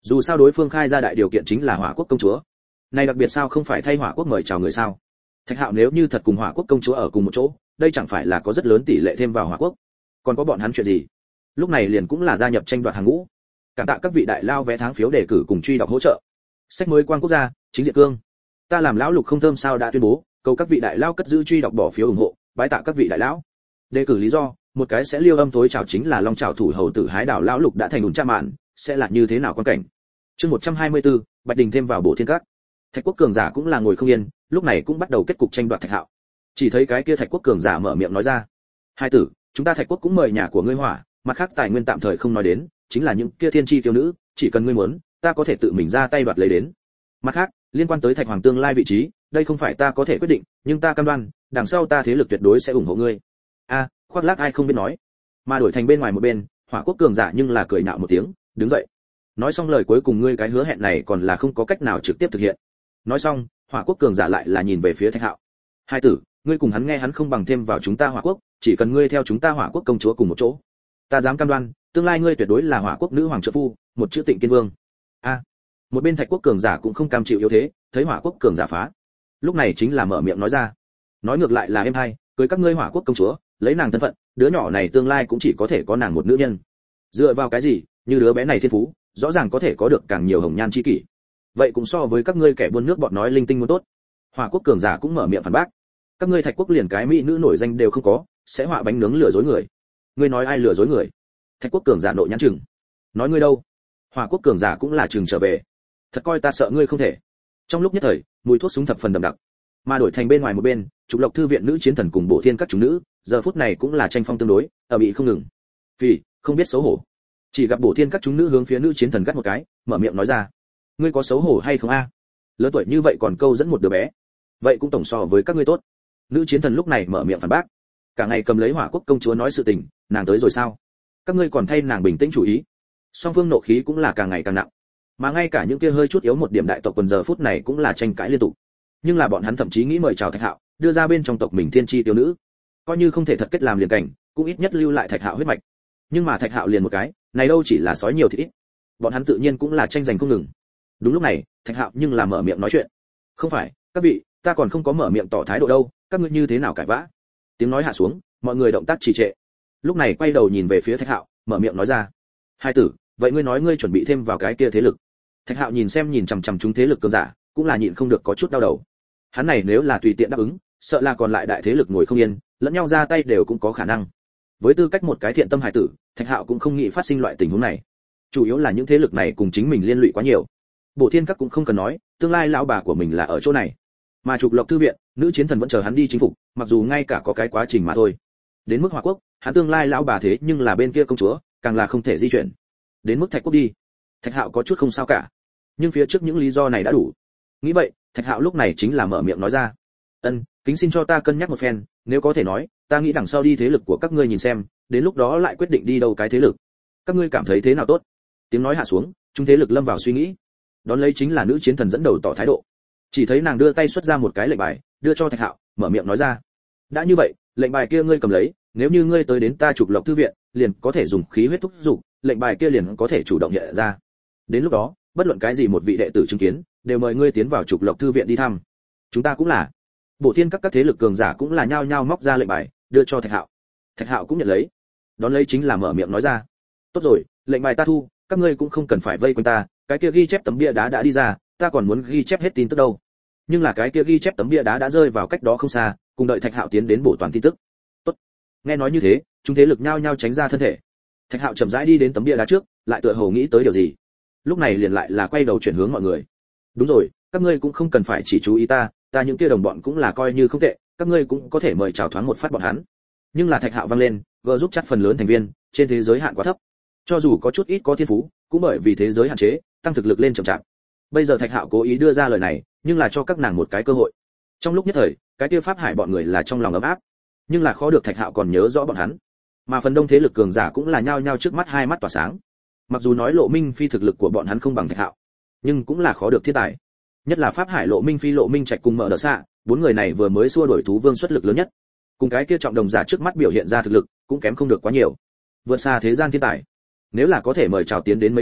Dù sao đối phương khai ra đại điều kiện chính là Hỏa Quốc công chúa. Này đặc biệt sao không phải thay Hỏa Quốc mời chào người sao? Thạch Hạo nếu như thật cùng Hỏa Quốc công chúa ở cùng một chỗ, đây chẳng phải là có rất lớn tỷ lệ thêm vào Hỏa Quốc. Còn có bọn hắn chuyện gì? Lúc này liền cũng là gia nhập tranh đoạt hàng ngũ. Cảm tạ các vị đại lao vé tháng phiếu đề cử cùng truy đọc hỗ trợ. Sách mới quan quốc gia, chính diện cương. Ta làm lão lục không thơm sao đã tuyên bố, cầu các vị đại lao cất giữ truy đọc bỏ phiếu ủng hộ, bái tạ các vị đại lão. Đề cử lý do, một cái sẽ liêu âm tối chảo chính là long chảo thủ hầu tử hái đảo lão lục đã thành ủn cha mạn, sẽ là như thế nào quan cảnh. Chương 124, Bạch Đình thêm vào Bổ Thiên Các. Thạch Quốc cường giả cũng là ngồi không yên, lúc này cũng bắt đầu kết cục tranh đoạt Thạch Hạo. Chỉ thấy cái kia Thạch Quốc cường giả mở miệng nói ra: "Hai tử, chúng ta Thạch Quốc cũng mời nhà của ngươi hỏa, mặt khác tài nguyên tạm thời không nói đến, chính là những kia thiên chi tiêu nữ, chỉ cần ngươi muốn, ta có thể tự mình ra tay đoạt lấy đến. Mặt khác, liên quan tới Thạch Hoàng tương lai vị trí, đây không phải ta có thể quyết định, nhưng ta cam đoan, đằng sau ta thế lực tuyệt đối sẽ ủng hộ ngươi." A, khoác lác ai không biết nói. Mà đổi thành bên ngoài một bên, Hỏa Quốc cường giả nhưng là cười nhạo một tiếng, đứng dậy. Nói xong lời cuối cùng ngươi cái hứa hẹn này còn là không có cách nào trực tiếp thực hiện. Nói xong, Hỏa Quốc cường giả lại là nhìn về phía Thạch Hạo. Hai tử, ngươi cùng hắn nghe hắn không bằng thêm vào chúng ta Hỏa Quốc, chỉ cần ngươi theo chúng ta Hỏa Quốc công chúa cùng một chỗ, ta dám cam đoan, tương lai ngươi tuyệt đối là Hỏa Quốc nữ hoàng trợ phu, một chữ Tịnh Kiên Vương. A, một bên Thạch Quốc cường giả cũng không cam chịu yếu thế, thấy Hỏa Quốc cường giả phá, lúc này chính là mở miệng nói ra. Nói ngược lại là em hay, cưới các ngươi Hỏa Quốc công chúa, lấy nàng thân phận, đứa nhỏ này tương lai cũng chỉ có thể có nàng một nữ nhân. Dựa vào cái gì, như đứa bé này thiên phú, rõ ràng có thể có được càng nhiều hồng nhan chi kỷ. Vậy cũng so với các ngươi kẻ buôn nước bọt nói linh tinh muốn tốt. Hỏa Quốc cường giả cũng mở miệng phản bác. Các ngươi Thạch Quốc liền cái mỹ nữ nổi danh đều không có, sẽ họa bánh nướng lừa dối người. Ngươi nói ai lừa dối người? Thạch Quốc cường giả nộ nhãn chừng. Nói ngươi đâu? Hỏa Quốc cường giả cũng là chừng trở về. Thật coi ta sợ ngươi không thể. Trong lúc nhất thời, mùi thuốc súng thập phần đậm đặc. Mà đổi thành bên ngoài một bên, Trục Lộc thư viện nữ chiến thần cùng Bổ Thiên các chúng nữ, giờ phút này cũng là tranh phong tương đối, ở bị không ngừng. Vì không biết xấu hổ. Chỉ gặp Bổ Thiên các chúng nữ hướng phía nữ chiến thần gắt một cái, mở miệng nói ra: "Ngươi có xấu hổ hay không a? Lớn tuổi như vậy còn câu dẫn một đứa bé, vậy cũng tổng so với các ngươi tốt." Nữ chiến thần lúc này mở miệng phản bác. Cả ngày cầm lấy Hỏa Quốc công chúa nói sự tình, nàng tới rồi sao? Các ngươi còn thay nàng bình tĩnh chủ ý. Song phương nộ khí cũng là càng ngày càng nặng. Mà ngay cả những kia hơi chút yếu một điểm đại tộc quần giờ phút này cũng là tranh cãi liên tục. Nhưng là bọn hắn thậm chí nghĩ mời chào Thạch Hạo, đưa ra bên trong tộc mình thiên chi tiêu nữ. Coi như không thể thật kết làm liền cảnh, cũng ít nhất lưu lại Thạch Hạo huyết mạch. Nhưng mà Thạch Hạo liền một cái, này đâu chỉ là sói nhiều thì ít. Bọn hắn tự nhiên cũng là tranh giành không ngừng. Đúng lúc này, Thạch Hạo nhưng là mở miệng nói chuyện. "Không phải, các vị, ta còn không có mở miệng tỏ thái độ đâu, các ngươi như thế nào cãi vã?" Tiếng nói hạ xuống, mọi người động tác trì trệ. Lúc này quay đầu nhìn về phía Thạch Hạo, mở miệng nói ra: "Hai tử, vậy ngươi nói ngươi chuẩn bị thêm vào cái kia thế lực?" Thạch Hạo nhìn chằm chằm chúng thế lực cường giả, cũng là nhịn không được có chút đau đầu. Hắn này nếu là tùy tiện đáp ứng, sợ là còn lại đại thế lực ngồi không yên, lẫn nhau ra tay đều cũng có khả năng. Với tư cách một cái thiện tâm hài tử, Thạch Hạo cũng không nghĩ phát sinh loại tình huống này. Chủ yếu là những thế lực này cùng chính mình liên lụy quá nhiều. Bổ Thiên Các cũng không cần nói, tương lai lão bà của mình là ở chỗ này. Mà Trục Lộc thư viện, nữ chiến thần vẫn chờ hắn đi chính phục, mặc dù ngay cả có cái quá trình mà thôi. Đến mức Hỏa Quốc, hắn tương lai lão bà thế nhưng là bên kia công chúa, càng là không thể di chuyển. Đến mức Thạch Quốc đi, Thạch Hạo có chút không sao cả. Nhưng phía trước những lý do này đã đủ. Nghĩ vậy, Thạch Hạo lúc này chính là mở miệng nói ra: kính xin cho ta cân nhắc một phen, nếu có thể nói, ta nghĩ đằng sau đi thế lực của các ngươi nhìn xem, đến lúc đó lại quyết định đi đâu cái thế lực. Các ngươi cảm thấy thế nào tốt?" Tiếng nói hạ xuống, chúng thế lực lâm vào suy nghĩ. Đón lấy chính là nữ chiến thần dẫn đầu tỏ thái độ. Chỉ thấy nàng đưa tay xuất ra một cái lệnh bài, đưa cho Thạch Hạo, mở miệng nói ra: "Đã như vậy, lệnh bài kia ngươi cầm lấy, nếu như ngươi tới đến ta Trục Lộc thư viện, liền có thể dùng khí huyết thúc dục, lệnh bài kia liền có thể chủ động hiện ra. Đến lúc đó, bất luận cái gì một vị đệ tử chứng kiến, đều mời ngươi tiến vào Trục Lộc thư viện đi thăm. Chúng ta cũng là." Bổ Thiên các thế lực cường giả cũng là nhao nhao móc ra lệnh bài, đưa cho Thạch Hạo. Thạch Hạo cũng nhận lấy. Đón lấy chính là mở miệng nói ra: "Tốt rồi, lệnh bài ta thu, các ngươi cũng không cần phải vây quanh ta, cái kia ghi chép tấm bia đá đã đi ra, ta còn muốn ghi chép hết tin tức đâu." Nhưng là cái kia ghi chép tấm bia đá đã rơi vào cách đó không xa, cùng đợi Thạch Hạo tiến đến bổ toàn tin tức. Tốt. Nghe nói như thế, chúng thế lực nhao nhao tránh ra thân thể. Thạch Hạo chậm rãi đi đến tấm bia đá trước, lại tựa hồ nghĩ tới điều gì. Lúc này liền lại là quay đầu chuyển hướng mọi người. "Đúng rồi, các ngươi cũng không cần phải chỉ chú ý ta những kia đồng bọn cũng là coi như không tệ, các ngươi cũng có thể mời chào thoáng một phát bọn hắn." Nhưng là Thạch Hạo vang lên, gỡ giúp chắc phần lớn thành viên trên thế giới hạn quá thấp. Cho dù có chút ít có thiên phú, cũng bởi vì thế giới hạn chế, tăng thực lực lên chậm chạp. Bây giờ Thạch Hạo cố ý đưa ra lời này, nhưng là cho các nàng một cái cơ hội. Trong lúc nhất thời, cái kia Pháp Hải bọn người là trong lòng ấm áp, nhưng là khó được Thạch Hạo còn nhớ rõ bọn hắn. Mà phần đông thế lực cường giả cũng là nhao nhao trước mắt hai mắt tỏa sáng. Mặc dù nói Lộ Minh Phi thực lực của bọn hắn không bằng Thạch Hạo, nhưng cũng là khó được thiên tài. Nhất là Pháp Hải, Lộ Minh Phi, Lộ Minh Trạch cùng Mở Đỡ Xạ, bốn người này vừa mới xua đuổi thú vương xuất lực lớn nhất. Cùng cái kia trọng đồng giả trước mắt biểu hiện ra thực lực, cũng kém không được quá nhiều. Vượt xa thế gian thiên tài. Nếu là có thể mời chào tiến đến mấy cái,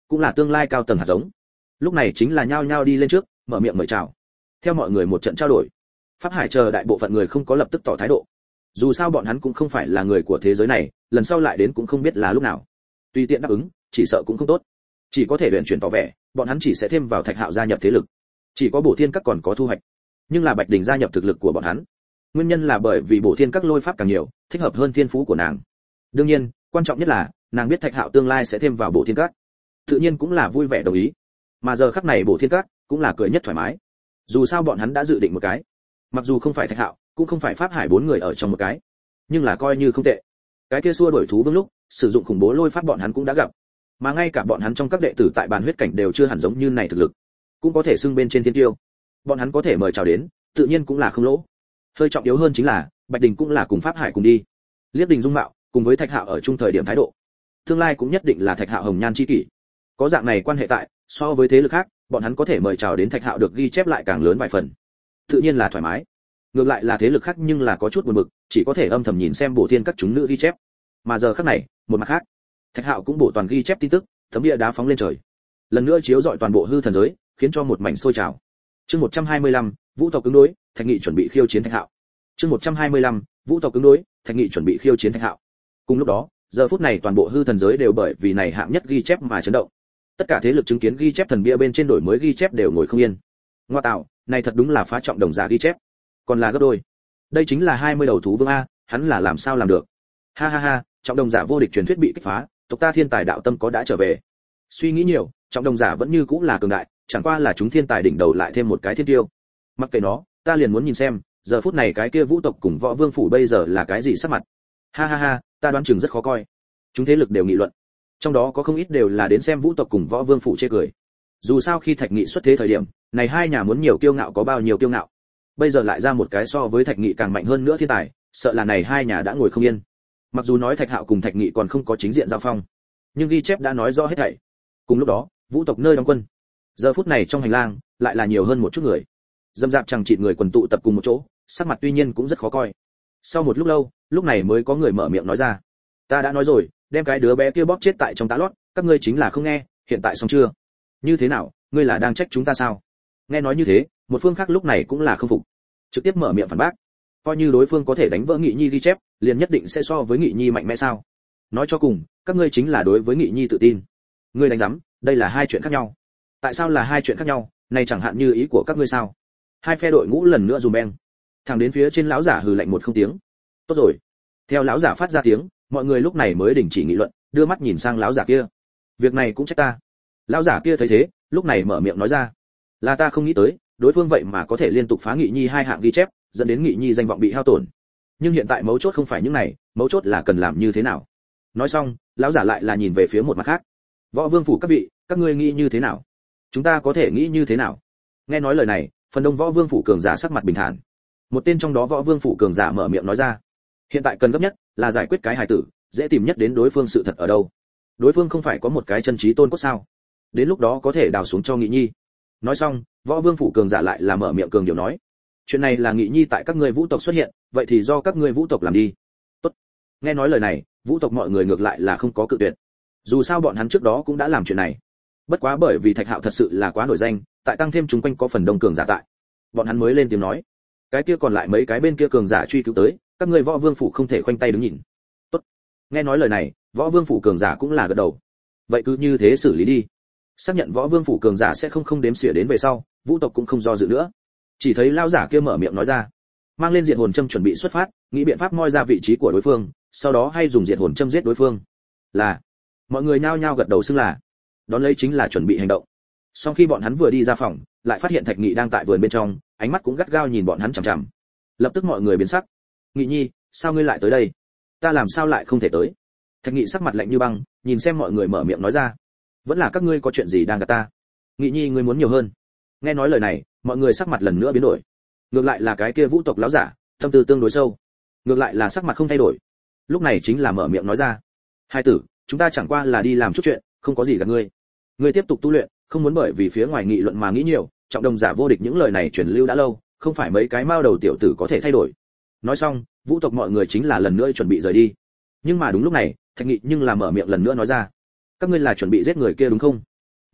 cũng là tương lai cao tầng hạt giống. Lúc này chính là nhao nhao đi lên trước, mở miệng mời chào. Theo mọi người một trận trao đổi, Pháp Hải chờ đại bộ phận người không có lập tức tỏ thái độ. Dù sao bọn hắn cũng không phải là người của thế giới này, lần sau lại đến cũng không biết là lúc nào. Tùy tiện đáp ứng, chỉ sợ cũng không tốt. Chỉ có thể luyện chuyển tỏ vẻ, bọn hắn chỉ sẽ thêm vào Thạch Hạo gia nhập thế lực. Chỉ có Bổ Thiên Các còn có thu hoạch. Nhưng là Bạch Đình gia nhập thực lực của bọn hắn. Nguyên nhân là bởi vì Bổ Thiên Các lôi pháp càng nhiều, thích hợp hơn thiên phú của nàng. Đương nhiên, quan trọng nhất là, nàng biết Thạch Hạo tương lai sẽ thêm vào Bổ Thiên Các. Tự nhiên cũng là vui vẻ đồng ý. Mà giờ khắc này Bổ Thiên Các cũng là cười nhất thoải mái. Dù sao bọn hắn đã dự định một cái. Mặc dù không phải Thạch Hạo, cũng không phải Pháp Hải bốn người ở trong một cái, nhưng là coi như không tệ. Cái kia xua đuổi thú vương lúc, sử dụng khủng bố lôi pháp bọn hắn cũng đã gặp. Mà ngay cả bọn hắn trong các đệ tử tại bàn huyết cảnh đều chưa hẳn giống như này thực lực, cũng có thể xưng bên trên thiên tiêu. Bọn hắn có thể mời chào đến, tự nhiên cũng là không lỗ. Hơi trọng yếu hơn chính là, Bạch Đình cũng là cùng Pháp Hải cùng đi. Liếc Đình dung mạo, cùng với Thạch Hạo ở chung thời điểm thái độ, tương lai cũng nhất định là Thạch Hạo hồng nhan chi kỷ. Có dạng này quan hệ tại, so với thế lực khác, bọn hắn có thể mời chào đến Thạch Hạo được ghi chép lại càng lớn vài phần. Tự nhiên là thoải mái. Ngược lại là thế lực khác nhưng là có chút buồn bực, chỉ có thể âm thầm nhìn xem Bổ Thiên Các chúng nữ ghi chép. Mà giờ khắc này, một mặt khác, Thạch Hạo cũng bổ toàn ghi chép tin tức, tấm bia đá phóng lên trời. Lần nữa chiếu rọi toàn bộ hư thần giới, khiến cho một mảnh sôi trào. Chương 125, Vũ tộc ứng đối, Thạch Nghị chuẩn bị khiêu chiến Thạch Hạo. Chương 125, Vũ tộc ứng đối, Thạch Nghị chuẩn bị khiêu chiến Thạch Hạo. Cùng lúc đó, giờ phút này toàn bộ hư thần giới đều bởi vì này hạng nhất ghi chép mà chấn động. Tất cả thế lực chứng kiến ghi chép thần bia bên trên đổi mới ghi chép đều ngồi không yên. Ngoa tạo, này thật đúng là phá trọng đồng giả ghi chép. Còn là gấp đôi. Đây chính là 20 đầu thú vương a, hắn là làm sao làm được? Ha ha ha, trọng đồng giả vô địch truyền thuyết bị kích phá, tộc ta thiên tài đạo tâm có đã trở về. Suy nghĩ nhiều, trọng đồng giả vẫn như cũng là cường đại, chẳng qua là chúng thiên tài đỉnh đầu lại thêm một cái thiên tiêu. Mặc kệ nó, ta liền muốn nhìn xem, giờ phút này cái kia Vũ tộc cùng Võ Vương phủ bây giờ là cái gì sắc mặt. Ha ha ha, ta đoán chừng rất khó coi. Chúng thế lực đều nghị luận. Trong đó có không ít đều là đến xem Vũ tộc cùng Võ Vương phủ chê cười. Dù sao khi Thạch Nghị xuất thế thời điểm, này hai nhà muốn nhiều kiêu ngạo có bao nhiêu kiêu ngạo. Bây giờ lại ra một cái so với Thạch Nghị càng mạnh hơn nữa thiên tài, sợ là này hai nhà đã ngồi không yên. Mặc dù nói Thạch Hạo cùng Thạch Nghị còn không có chính diện giao phong, nhưng ghi chép đã nói rõ hết thảy. Cùng lúc đó, Vũ tộc nơi đóng quân. Giờ phút này trong hành lang, lại là nhiều hơn một chút người. Dâm dạp chẳng chịt người quần tụ tập cùng một chỗ, sắc mặt tuy nhiên cũng rất khó coi. Sau một lúc lâu, lúc này mới có người mở miệng nói ra. Ta đã nói rồi, đem cái đứa bé kia bóp chết tại trong tá lót, các ngươi chính là không nghe, hiện tại xong chưa? Như thế nào, ngươi là đang trách chúng ta sao? Nghe nói như thế, một phương khác lúc này cũng là không phục, trực tiếp mở miệng phản bác. Coi như đối phương có thể đánh vỡ Nghị Nhi ghi chép, liền nhất định sẽ so với Nghị Nhi mạnh mẽ sao? Nói cho cùng, các ngươi chính là đối với Nghị Nhi tự tin. Ngươi đánh rắm, đây là hai chuyện khác nhau. Tại sao là hai chuyện khác nhau? Này chẳng hạn như ý của các ngươi sao? Hai phe đội ngũ lần nữa dùm beng. Thẳng đến phía trên lão giả hừ lạnh một không tiếng. Tốt rồi. Theo lão giả phát ra tiếng, mọi người lúc này mới đình chỉ nghị luận, đưa mắt nhìn sang lão giả kia. Việc này cũng trách ta. Lão giả kia thấy thế, lúc này mở miệng nói ra. Là ta không nghĩ tới, đối phương vậy mà có thể liên tục phá Nghị Nhi hai hạng ghi chép, dẫn đến Nghị Nhi danh vọng bị hao tổn. Nhưng hiện tại mấu chốt không phải những này, mấu chốt là cần làm như thế nào. Nói xong, lão giả lại là nhìn về phía một mặt khác. Võ Vương phủ các vị, các ngươi nghĩ như thế nào? Chúng ta có thể nghĩ như thế nào? Nghe nói lời này, phần đông Võ Vương phủ cường giả sắc mặt bình thản. Một tên trong đó Võ Vương phủ cường giả mở miệng nói ra. Hiện tại cần gấp nhất là giải quyết cái hài tử, dễ tìm nhất đến đối phương sự thật ở đâu. Đối phương không phải có một cái chân trí tôn cốt sao? Đến lúc đó có thể đào xuống cho Nghị Nhi. Nói xong, Võ Vương phủ cường giả lại là mở miệng cường điều nói. Chuyện này là Nghị Nhi tại các ngươi Vũ tộc xuất hiện, vậy thì do các ngươi Vũ tộc làm đi. Tốt. Nghe nói lời này, Vũ tộc mọi người ngược lại là không có cự tuyệt. Dù sao bọn hắn trước đó cũng đã làm chuyện này. Bất quá bởi vì Thạch Hạo thật sự là quá nổi danh, tại tăng thêm chúng quanh có phần đông cường giả tại, bọn hắn mới lên tiếng nói. Cái kia còn lại mấy cái bên kia cường giả truy cứu tới, các ngươi Võ Vương phủ không thể khoanh tay đứng nhìn. Tốt. Nghe nói lời này, Võ Vương phủ cường giả cũng là gật đầu. Vậy cứ như thế xử lý đi. Xác nhận Võ Vương phủ cường giả sẽ không đếm xỉa đến về sau, Vũ tộc cũng không do dự nữa. Chỉ thấy lão giả kia mở miệng nói ra, mang lên diệt hồn châm chuẩn bị xuất phát, nghĩ biện pháp moi ra vị trí của đối phương, sau đó hay dùng diệt hồn châm giết đối phương. Là. Mọi người nhao nhao gật đầu xưng là. Đón lấy chính là chuẩn bị hành động. Sau khi bọn hắn vừa đi ra phòng, lại phát hiện Thạch Nghị đang tại vườn bên trong, ánh mắt cũng gắt gao nhìn bọn hắn chằm chằm. Lập tức mọi người biến sắc. Nghị Nhi, sao ngươi lại tới đây? Ta làm sao lại không thể tới? Thạch Nghị sắc mặt lạnh như băng, nhìn xem mọi người mở miệng nói ra. Vẫn là các ngươi có chuyện gì đang gạt ta? Nghị Nhi ngươi muốn nhiều hơn. Nghe nói lời này, mọi người sắc mặt lần nữa biến đổi. Ngược lại là cái kia Vũ tộc lão giả, tâm tư tương đối sâu. Ngược lại là sắc mặt không thay đổi. Lúc này chính là mở miệng nói ra. Hai tử, chúng ta chẳng qua là đi làm chút chuyện, không có gì gạt ngươi. Ngươi tiếp tục tu luyện, không muốn bởi vì phía ngoài nghị luận mà nghĩ nhiều, trọng đồng giả vô địch những lời này truyền lưu đã lâu, không phải mấy cái mao đầu tiểu tử có thể thay đổi. Nói xong, Vũ tộc mọi người chính là lần nữa chuẩn bị rời đi. Nhưng mà đúng lúc này, Thạch Nghị nhưng là mở miệng lần nữa nói ra. Các ngươi là chuẩn bị giết người kia đúng không?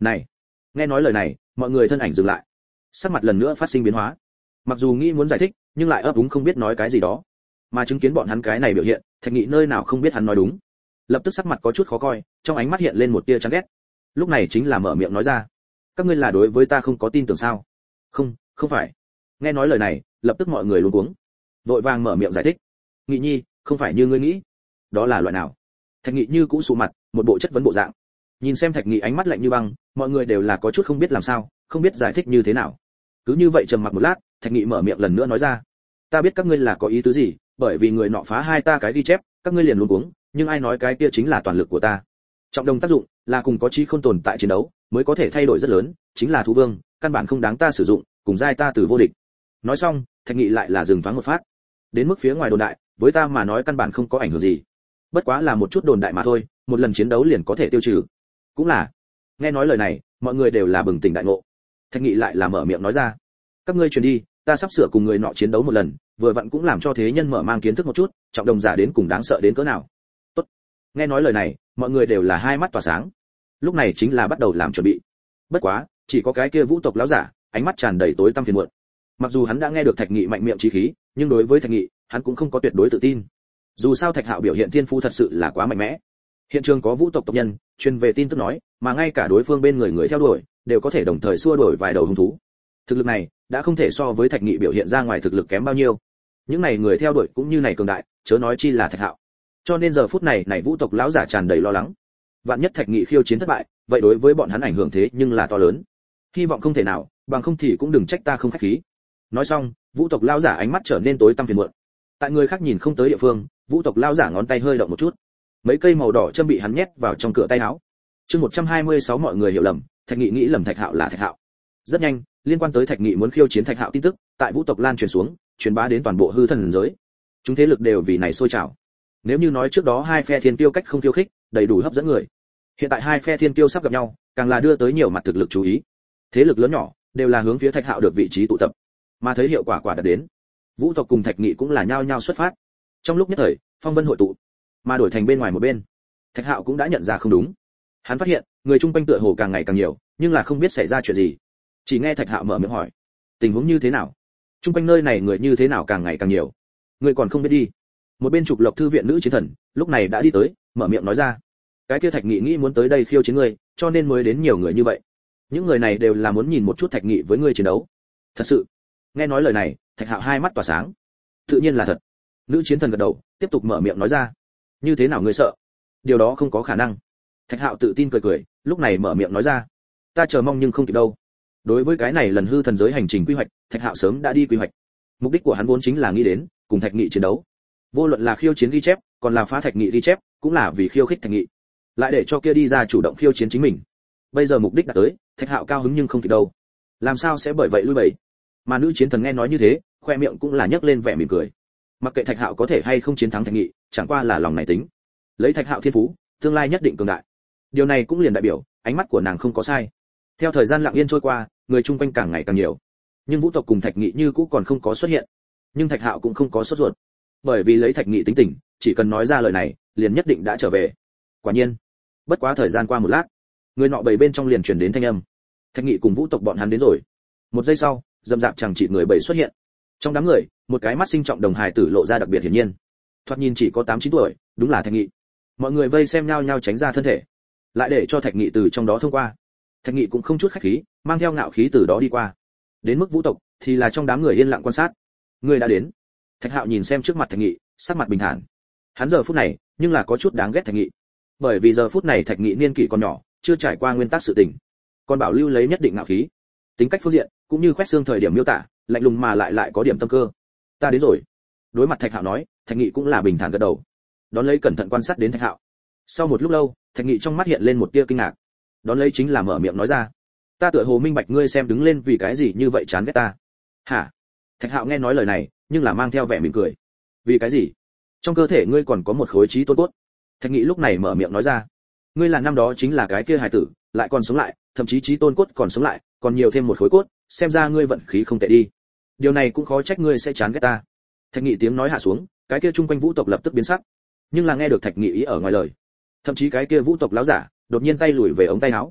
Này, nghe nói lời này, mọi người thân ảnh dừng lại, sắc mặt lần nữa phát sinh biến hóa. Mặc dù nghĩ muốn giải thích, nhưng lại ấp úng không biết nói cái gì đó. Mà chứng kiến bọn hắn cái này biểu hiện, Thạch Nghị nơi nào không biết hắn nói đúng, lập tức sắc mặt có chút khó coi, trong ánh mắt hiện lên một tia chán ghét. Lúc này chính là mở miệng nói ra, các ngươi là đối với ta không có tin tưởng sao? Không, không phải. Nghe nói lời này, lập tức mọi người luống cuống, vội vàng mở miệng giải thích. Nghị nhi, không phải như ngươi nghĩ. Đó là loại nào? Thạch Nghị như cũ sụ mặt, một bộ chất vấn bộ dạng. Nhìn xem Thạch Nghị ánh mắt lạnh như băng, mọi người đều là có chút không biết làm sao, không biết giải thích như thế nào. Cứ như vậy trầm mặc một lát, Thạch Nghị mở miệng lần nữa nói ra, ta biết các ngươi là có ý tứ gì, bởi vì người nọ phá hai ta cái ghi chép, các ngươi liền luống cuống, nhưng ai nói cái kia chính là toàn lực của ta. Trọng đồng tác dụng là cùng có chí không tồn tại chiến đấu, mới có thể thay đổi rất lớn, chính là thú vương, căn bản không đáng ta sử dụng, cùng giai ta từ vô địch. Nói xong, Thạch Nghị lại là dừng thoáng một phát. Đến mức phía ngoài đồn đại, với ta mà nói căn bản không có ảnh hưởng gì. Bất quá là một chút đồn đại mà thôi, một lần chiến đấu liền có thể tiêu trừ. Cũng là. Nghe nói lời này, mọi người đều là bừng tỉnh đại ngộ. Thạch Nghị lại là mở miệng nói ra, các ngươi truyền đi, ta sắp sửa cùng người nọ chiến đấu một lần, vừa vặn cũng làm cho thế nhân mở mang kiến thức một chút, trọng đồng giả đến cùng đáng sợ đến cỡ nào. Tốt. Nghe nói lời này, mọi người đều là hai mắt tỏa sáng. Lúc này chính là bắt đầu làm chuẩn bị. Bất quá, chỉ có cái kia Vũ tộc lão giả, ánh mắt tràn đầy tối tăm phiền muộn. Mặc dù hắn đã nghe được Thạch Nghị mạnh miệng chí khí, nhưng đối với Thạch Nghị, hắn cũng không có tuyệt đối tự tin. Dù sao Thạch Hạo biểu hiện thiên phú thật sự là quá mạnh mẽ. Hiện trường có Vũ tộc tộc nhân truyền về tin tức nói, mà ngay cả đối phương bên người theo đuổi, đều có thể đồng thời xua đuổi vài đầu hung thú. Thực lực này đã không thể so với Thạch Nghị biểu hiện ra ngoài thực lực kém bao nhiêu. Những này người theo đuổi cũng như này cường đại, chớ nói chi là Thạch Hạo. Cho nên giờ phút này Vũ tộc lão giả tràn đầy lo lắng. Vạn nhất Thạch Nghị khiêu chiến thất bại, vậy đối với bọn hắn ảnh hưởng thế nhưng là to lớn. Hy vọng không thể nào, bằng không thì cũng đừng trách ta không khách khí. Nói xong, Vũ tộc lão giả ánh mắt trở nên tối tăm phiền muộn. Tại người khác nhìn không tới địa phương, Vũ tộc lão giả ngón tay hơi động một chút, mấy cây màu đỏ châm bị hắn nhét vào trong cửa tay áo. Chương 126 mọi người hiểu lầm, Thạch Nghị nghĩ lầm Thạch Hạo là Thạch Hạo. Rất nhanh, liên quan tới Thạch Nghị muốn khiêu chiến Thạch Hạo tin tức, tại Vũ tộc lan truyền xuống, truyền bá đến toàn bộ hư thần giới. Chúng thế lực đều vì này sôi trào. Nếu như nói trước đó hai phe thiên tiêu cách không khiêu khích, đầy đủ hấp dẫn người. Hiện tại hai phe thiên tiêu sắp gặp nhau, càng là đưa tới nhiều mặt thực lực chú ý. Thế lực lớn nhỏ đều là hướng phía Thạch Hạo được vị trí tụ tập, mà thấy hiệu quả đã đến. Vũ tộc cùng Thạch Nghị cũng là nhao nhao xuất phát. Trong lúc nhất thời, phong vân hội tụ, mà đổi thành bên ngoài một bên, Thạch Hạo cũng đã nhận ra không đúng. Hắn phát hiện, người chung quanh tựa hồ càng ngày càng nhiều, nhưng là không biết xảy ra chuyện gì. Chỉ nghe Thạch Hạo mở miệng hỏi, tình huống như thế nào? Chung quanh nơi này người như thế nào càng ngày càng nhiều? Người còn không biết đi. Một bên Trục Lộc thư viện nữ chiến thần, lúc này đã đi tới, mở miệng nói ra, cái kia Thạch Nghị nghĩ muốn tới đây khiêu chiến ngươi, cho nên mới đến nhiều người như vậy. Những người này đều là muốn nhìn một chút Thạch Nghị với ngươi chiến đấu. Thật sự? Nghe nói lời này, Thạch Hạo hai mắt tỏa sáng. Tự nhiên là thật. Nữ chiến thần gật đầu, tiếp tục mở miệng nói ra, như thế nào ngươi sợ? Điều đó không có khả năng. Thạch Hạo tự tin cười cười, lúc này mở miệng nói ra, ta chờ mong nhưng không kịp đâu. Đối với cái này lần hư thần giới hành trình quy hoạch, Thạch Hạo sớm đã đi quy hoạch. Mục đích của hắn vốn chính là nghĩ đến cùng Thạch Nghị chiến đấu. Vô luận là khiêu chiến ghi chép, còn là phá Thạch Nghị ghi chép, cũng là vì khiêu khích Thạch Nghị, lại để cho kia đi ra chủ động khiêu chiến chính mình. Bây giờ mục đích đã tới, Thạch Hạo cao hứng nhưng không kịp đâu. Làm sao sẽ bởi vậy lui bẩy? Mà nữ chiến thần nghe nói như thế, khoe miệng cũng là nhếch lên vẻ mỉm cười. Mặc kệ Thạch Hạo có thể hay không chiến thắng Thạch Nghị, chẳng qua là lòng này tính. Lấy Thạch Hạo thiên phú, tương lai nhất định cường đại. Điều này cũng liền đại biểu, ánh mắt của nàng không có sai. Theo thời gian lặng yên trôi qua, người chung quanh càng ngày càng nhiều. Nhưng Vũ tộc cùng Thạch Nghị như cũ còn không có xuất hiện. Nhưng Thạch Hạo cũng không có sốt ruột, bởi vì lấy Thạch Nghị tính tình, chỉ cần nói ra lời này, liền nhất định đã trở về. Quả nhiên, bất quá thời gian qua một lát, người nọ bầy bên trong liền truyền đến thanh âm. Thạch Nghị cùng Vũ tộc bọn hắn đến rồi. Một giây sau, dầm dạp chẳng chỉ người bầy xuất hiện. Trong đám người, một cái mắt sinh trọng đồng hài tử lộ ra đặc biệt hiển nhiên. Thoạt nhìn chỉ có 8-9 tuổi, đúng là Thạch Nghị. Mọi người vây xem nhau nhau tránh ra thân thể, lại để cho Thạch Nghị từ trong đó thông qua. Thạch Nghị cũng không chút khách khí, mang theo ngạo khí từ đó đi qua. Đến mức Vũ tộc thì là trong đám người yên lặng quan sát. Người đã đến. Thạch Hạo nhìn xem trước mặt Thạch Nghị, sắc mặt bình thản. Hắn giờ phút này, nhưng là có chút đáng ghét Thạch Nghị. Bởi vì giờ phút này Thạch Nghị niên kỷ còn nhỏ, chưa trải qua nguyên tắc sự tình, còn bảo lưu lấy nhất định ngạo khí. Tính cách phương diện, cũng như khoét xương thời điểm miêu tả, lạnh lùng mà lại có điểm tâm cơ. Ta đến rồi. Đối mặt Thạch Hạo nói, Thạch Nghị cũng là bình thản gật đầu. Đón lấy cẩn thận quan sát đến Thạch Hạo. Sau một lúc lâu, Thạch Nghị trong mắt hiện lên một tia kinh ngạc. Đón lấy chính là mở miệng nói ra, ta tựa hồ minh bạch ngươi xem đứng lên vì cái gì như vậy chán ghét ta. Hả? Thạch Hạo nghe nói lời này, nhưng là mang theo vẻ mỉm cười. Vì cái gì? Trong cơ thể ngươi còn có một khối trí tôn cốt. Thạch Nghị lúc này mở miệng nói ra, ngươi là năm đó chính là cái kia hài tử, lại còn sống lại, thậm chí trí tôn cốt còn sống lại, còn nhiều thêm một khối cốt, xem ra ngươi vận khí không tệ đi. Điều này cũng khó trách ngươi sẽ chán ghét ta. Thạch Nghị tiếng nói hạ xuống, cái kia chung quanh Vũ tộc lập tức biến sắc. Nhưng là nghe được Thạch Nghị ý ở ngoài lời, thậm chí cái kia Vũ tộc lão giả đột nhiên tay lùi về ống tay áo,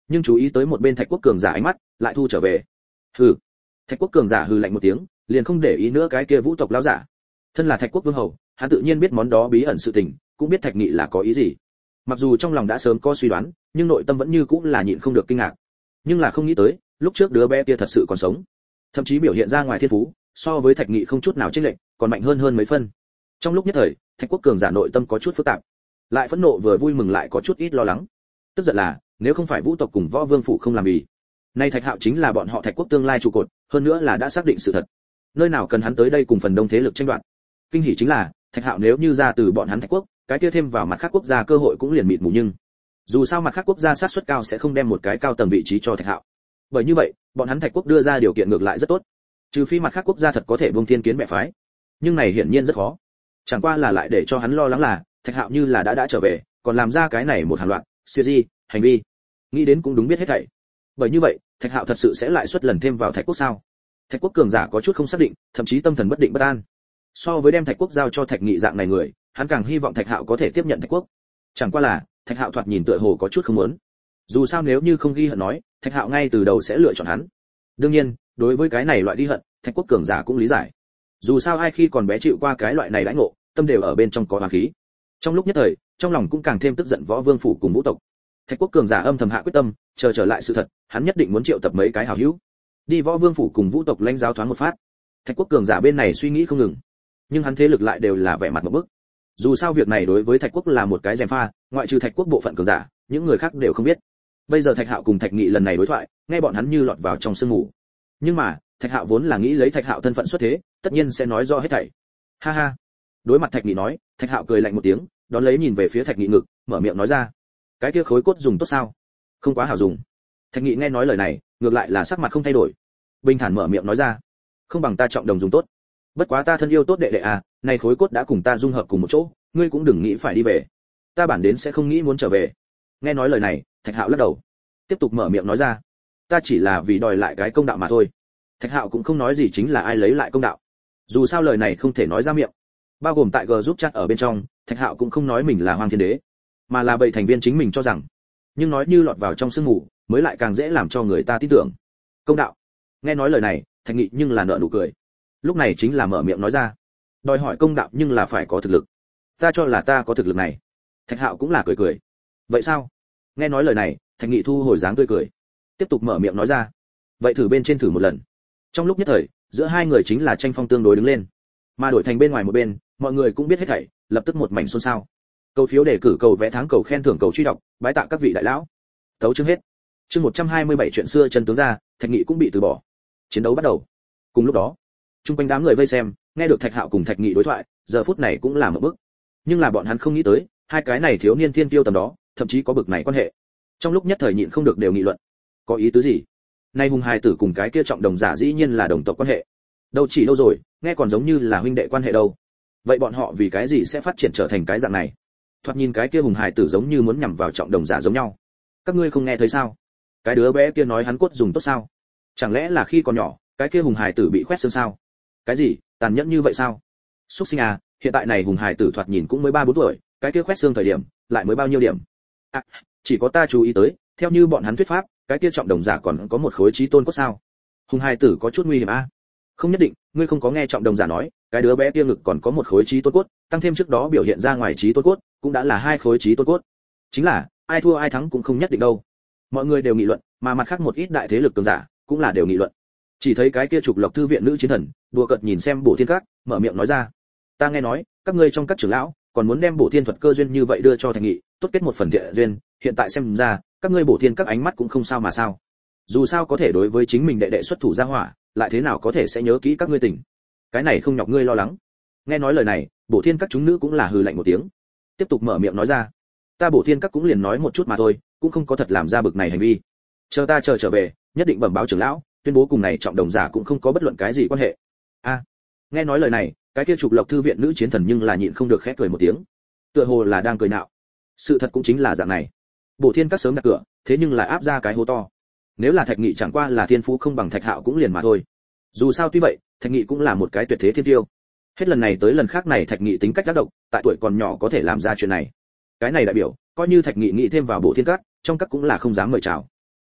nhưng chú ý tới một bên Thạch Quốc cường giả ánh mắt, lại thu trở về. Hừ. Thạch Quốc cường giả hừ lạnh một tiếng, liền không để ý nữa cái kia Vũ tộc lão giả. Thân là Thạch Quốc vương hầu, hắn tự nhiên biết món đó bí ẩn sự tình, cũng biết Thạch Nghị là có ý gì. Mặc dù trong lòng đã sớm có suy đoán, nhưng nội tâm vẫn như cũng là nhịn không được kinh ngạc. Nhưng là không nghĩ tới, lúc trước đứa bé kia thật sự còn sống, thậm chí biểu hiện ra ngoài thiên phú, so với Thạch Nghị không chút nào chênh lệch, còn mạnh hơn mấy phân. Trong lúc nhất thời, Thạch Quốc cường giả nội tâm có chút phức tạp, lại phẫn nộ vừa vui mừng lại có chút ít lo lắng. Tức giận là, nếu không phải Vũ tộc cùng Võ Vương phủ không làm gì, nay Thạch Hạo chính là bọn họ Thạch Quốc tương lai trụ cột, hơn nữa là đã xác định sự thật. Nơi nào cần hắn tới đây cùng phần đông thế lực tranh đoạt. Kinh hỉ chính là, Thạch Hạo nếu như ra từ bọn hắn Thạch Quốc, cái kia thêm vào mặt khác quốc gia cơ hội cũng liền mịt mù, nhưng dù sao mặt khác quốc gia sát suất cao sẽ không đem một cái cao tầng vị trí cho Thạch Hạo. Bởi như vậy, bọn hắn Thạch Quốc đưa ra điều kiện ngược lại rất tốt. Trừ phi mặt khác quốc gia thật có thể buông thiên kiến mẹ phái, nhưng này hiển nhiên rất khó. Chẳng qua là lại để cho hắn lo lắng là, Thạch Hạo như là đã trở về, còn làm ra cái này một hàng loạt, siêu di, hành vi. Nghĩ đến cũng đúng biết hết thảy. Bởi như vậy, Thạch Hạo thật sự sẽ lại xuất lần thêm vào Thạch Quốc sao? Thạch Quốc cường giả có chút không xác định, thậm chí tâm thần bất định bất an. So với đem Thạch Quốc giao cho Thạch Nghị dạng này người, hắn càng hy vọng Thạch Hạo có thể tiếp nhận Thạch Quốc. Chẳng qua là, Thạch Hạo thoạt nhìn tựa hồ có chút không muốn. Dù sao nếu như không ghi hận nói, Thạch Hạo ngay từ đầu sẽ lựa chọn hắn. Đương nhiên, đối với cái này loại ghi hận, Thạch Quốc cường giả cũng lý giải. Dù sao ai khi còn bé chịu qua cái loại này đãi ngộ, tâm đều ở bên trong có oán khí. Trong lúc nhất thời, trong lòng cũng càng thêm tức giận Võ Vương phủ cùng Vũ tộc. Thạch Quốc cường giả âm thầm hạ quyết tâm, chờ trở lại sự thật, hắn nhất định muốn triệu tập mấy cái hảo hữu, đi Võ Vương phủ cùng Vũ tộc lãnh giáo thoáng một phát. Thạch Quốc cường giả bên này suy nghĩ không ngừng, nhưng hắn thế lực lại đều là vẻ mặt một bức. Dù sao việc này đối với Thạch Quốc là một cái gièm pha, ngoại trừ Thạch Quốc bộ phận cường giả, những người khác đều không biết. Bây giờ Thạch Hạo cùng Thạch Nghị lần này đối thoại, nghe bọn hắn như lọt vào trong sương mù. Nhưng mà, Thạch Hạo vốn là nghĩ lấy Thạch Hạo thân phận xuất thế, tất nhiên sẽ nói rõ hết thảy. Ha ha. Đối mặt Thạch Nghị nói, Thạch Hạo cười lạnh một tiếng, đón lấy nhìn về phía Thạch Nghị ngực, mở miệng nói ra: "Cái kia khối cốt dùng tốt sao?" "Không quá hảo dùng." Thạch Nghị nghe nói lời này, ngược lại là sắc mặt không thay đổi, bình thản mở miệng nói ra: "Không bằng ta trọng đồng dùng tốt. Bất quá ta thân yêu tốt đệ đệ à, này khối cốt đã cùng ta dung hợp cùng một chỗ, ngươi cũng đừng nghĩ phải đi về. Ta bản đến sẽ không nghĩ muốn trở về." Nghe nói lời này, Thạch Hạo lắc đầu, tiếp tục mở miệng nói ra: "Ta chỉ là vì đòi lại cái công đạo mà thôi." Thạch Hạo cũng không nói gì chính là ai lấy lại công đạo. Dù sao lời này không thể nói ra miệng. Bao gồm tại G giúp chat ở bên trong, Thạch Hạo cũng không nói mình là Hoàng Thiên Đế, mà là bảy thành viên chính mình cho rằng. Nhưng nói như lọt vào trong sương mù, mới lại càng dễ làm cho người ta tin tưởng. Công đạo. Nghe nói lời này, Thạch Nghị nhưng là nở nụ cười. Lúc này chính là mở miệng nói ra: "Đòi hỏi công đạo nhưng là phải có thực lực. Ta cho là ta có thực lực này." Thạch Hạo cũng là cười cười. "Vậy sao?" Nghe nói lời này, Thạch Nghị thu hồi dáng tươi cười, tiếp tục mở miệng nói ra: "Vậy thử bên trên thử một lần." Trong lúc nhất thời, giữa hai người chính là tranh phong tương đối đứng lên, mà đổi thành bên ngoài một bên, mọi người cũng biết hết thảy, lập tức một mảnh xôn xao. Cầu phiếu đề cử, cầu vẽ tháng, cầu khen thưởng, cầu truy đọc, bái tạ các vị đại lão. Tấu chương hết. Chương 127 chuyện xưa chân tướng ra, Thạch Nghị cũng bị từ bỏ. Chiến đấu bắt đầu. Cùng lúc đó, chung quanh đám người vây xem, nghe được Thạch Hạo cùng Thạch Nghị đối thoại, giờ phút này cũng là một bức. Nhưng là bọn hắn không nghĩ tới, hai cái này thiếu niên thiên kiêu tầm đó, thậm chí có bực này quan hệ. Trong lúc nhất thời nhịn không được đều nghị luận. Có ý tứ gì? Nay hùng hài tử cùng cái kia trọng đồng giả dĩ nhiên là đồng tộc quan hệ. Đâu chỉ đâu rồi, nghe còn giống như là huynh đệ quan hệ đâu. Vậy bọn họ vì cái gì sẽ phát triển trở thành cái dạng này? Thoạt nhìn cái kia hùng hài tử giống như muốn nhằm vào trọng đồng giả giống nhau. Các ngươi không nghe thấy sao? Cái đứa bé kia nói hắn cốt dùng tốt sao? Chẳng lẽ là khi còn nhỏ, cái kia hùng hài tử bị khoét xương sao? Cái gì, tàn nhẫn như vậy sao? Súc sinh à, hiện tại này hùng hài tử thoạt nhìn cũng mới 3-4 tuổi, cái kia khoét xương thời điểm, lại mới bao nhiêu điểm? À, chỉ có ta chú ý tới, theo như bọn hắn thuyết pháp, cái kia trọng đồng giả còn có một khối chí tôn cốt sao? Hùng hài tử có chút nguy hiểm a. Không nhất định, ngươi không có nghe trọng đồng giả nói, cái đứa bé kia ngực còn có một khối chí tôn cốt, tăng thêm trước đó biểu hiện ra ngoài chí tôn cốt, cũng đã là 2 khối chí tôn cốt. Chính là, ai thua ai thắng cũng không nhất định đâu. Mọi người đều nghị luận, mà mặt khác một ít đại thế lực cường giả cũng là đều nghị luận. Chỉ thấy cái kia trục lộc thư viện nữ chiến thần, đùa cợt nhìn xem Bổ Thiên Các, mở miệng nói ra: "Ta nghe nói, các ngươi trong các trưởng lão còn muốn đem Bổ Thiên thuật cơ duyên như vậy đưa cho Thạch Nghị, tốt kết một phần thiện duyên, hiện tại xem ra, các ngươi Bổ Thiên Các ánh mắt cũng không sao mà sao. Dù sao có thể đối với chính mình đệ đệ xuất thủ ra hỏa, lại thế nào có thể sẽ nhớ kỹ các ngươi tình. Cái này không nhọc ngươi lo lắng." Nghe nói lời này, Bổ Thiên Các chúng nữ cũng là hừ lạnh một tiếng, tiếp tục mở miệng nói ra: "Ta Bổ Thiên Các cũng liền nói một chút mà thôi, cũng không có thật làm ra bực này hành vi. Chờ ta trở về, nhất định bẩm báo trưởng lão, tuyên bố cùng này trọng đồng giả cũng không có bất luận cái gì quan hệ." A. Nghe nói lời này, cái kia trục lộc thư viện nữ chiến thần nhưng là nhịn không được khẽ cười một tiếng, tựa hồ là đang cười nạo. Sự thật cũng chính là dạng này. Bổ Thiên Các sớm đặt cửa, thế nhưng lại áp ra cái hố to. Nếu là Thạch Nghị chẳng qua là thiên phú không bằng Thạch Hạo cũng liền mà thôi. Dù sao tuy vậy, Thạch Nghị cũng là một cái tuyệt thế thiên tiêu. Hết lần này tới lần khác này Thạch Nghị tính cách ác độc, tại tuổi còn nhỏ có thể làm ra chuyện này. Cái này đại biểu, coi như Thạch Nghị nghĩ thêm vào Bổ Thiên Các, trong các cũng là không dám mời chào.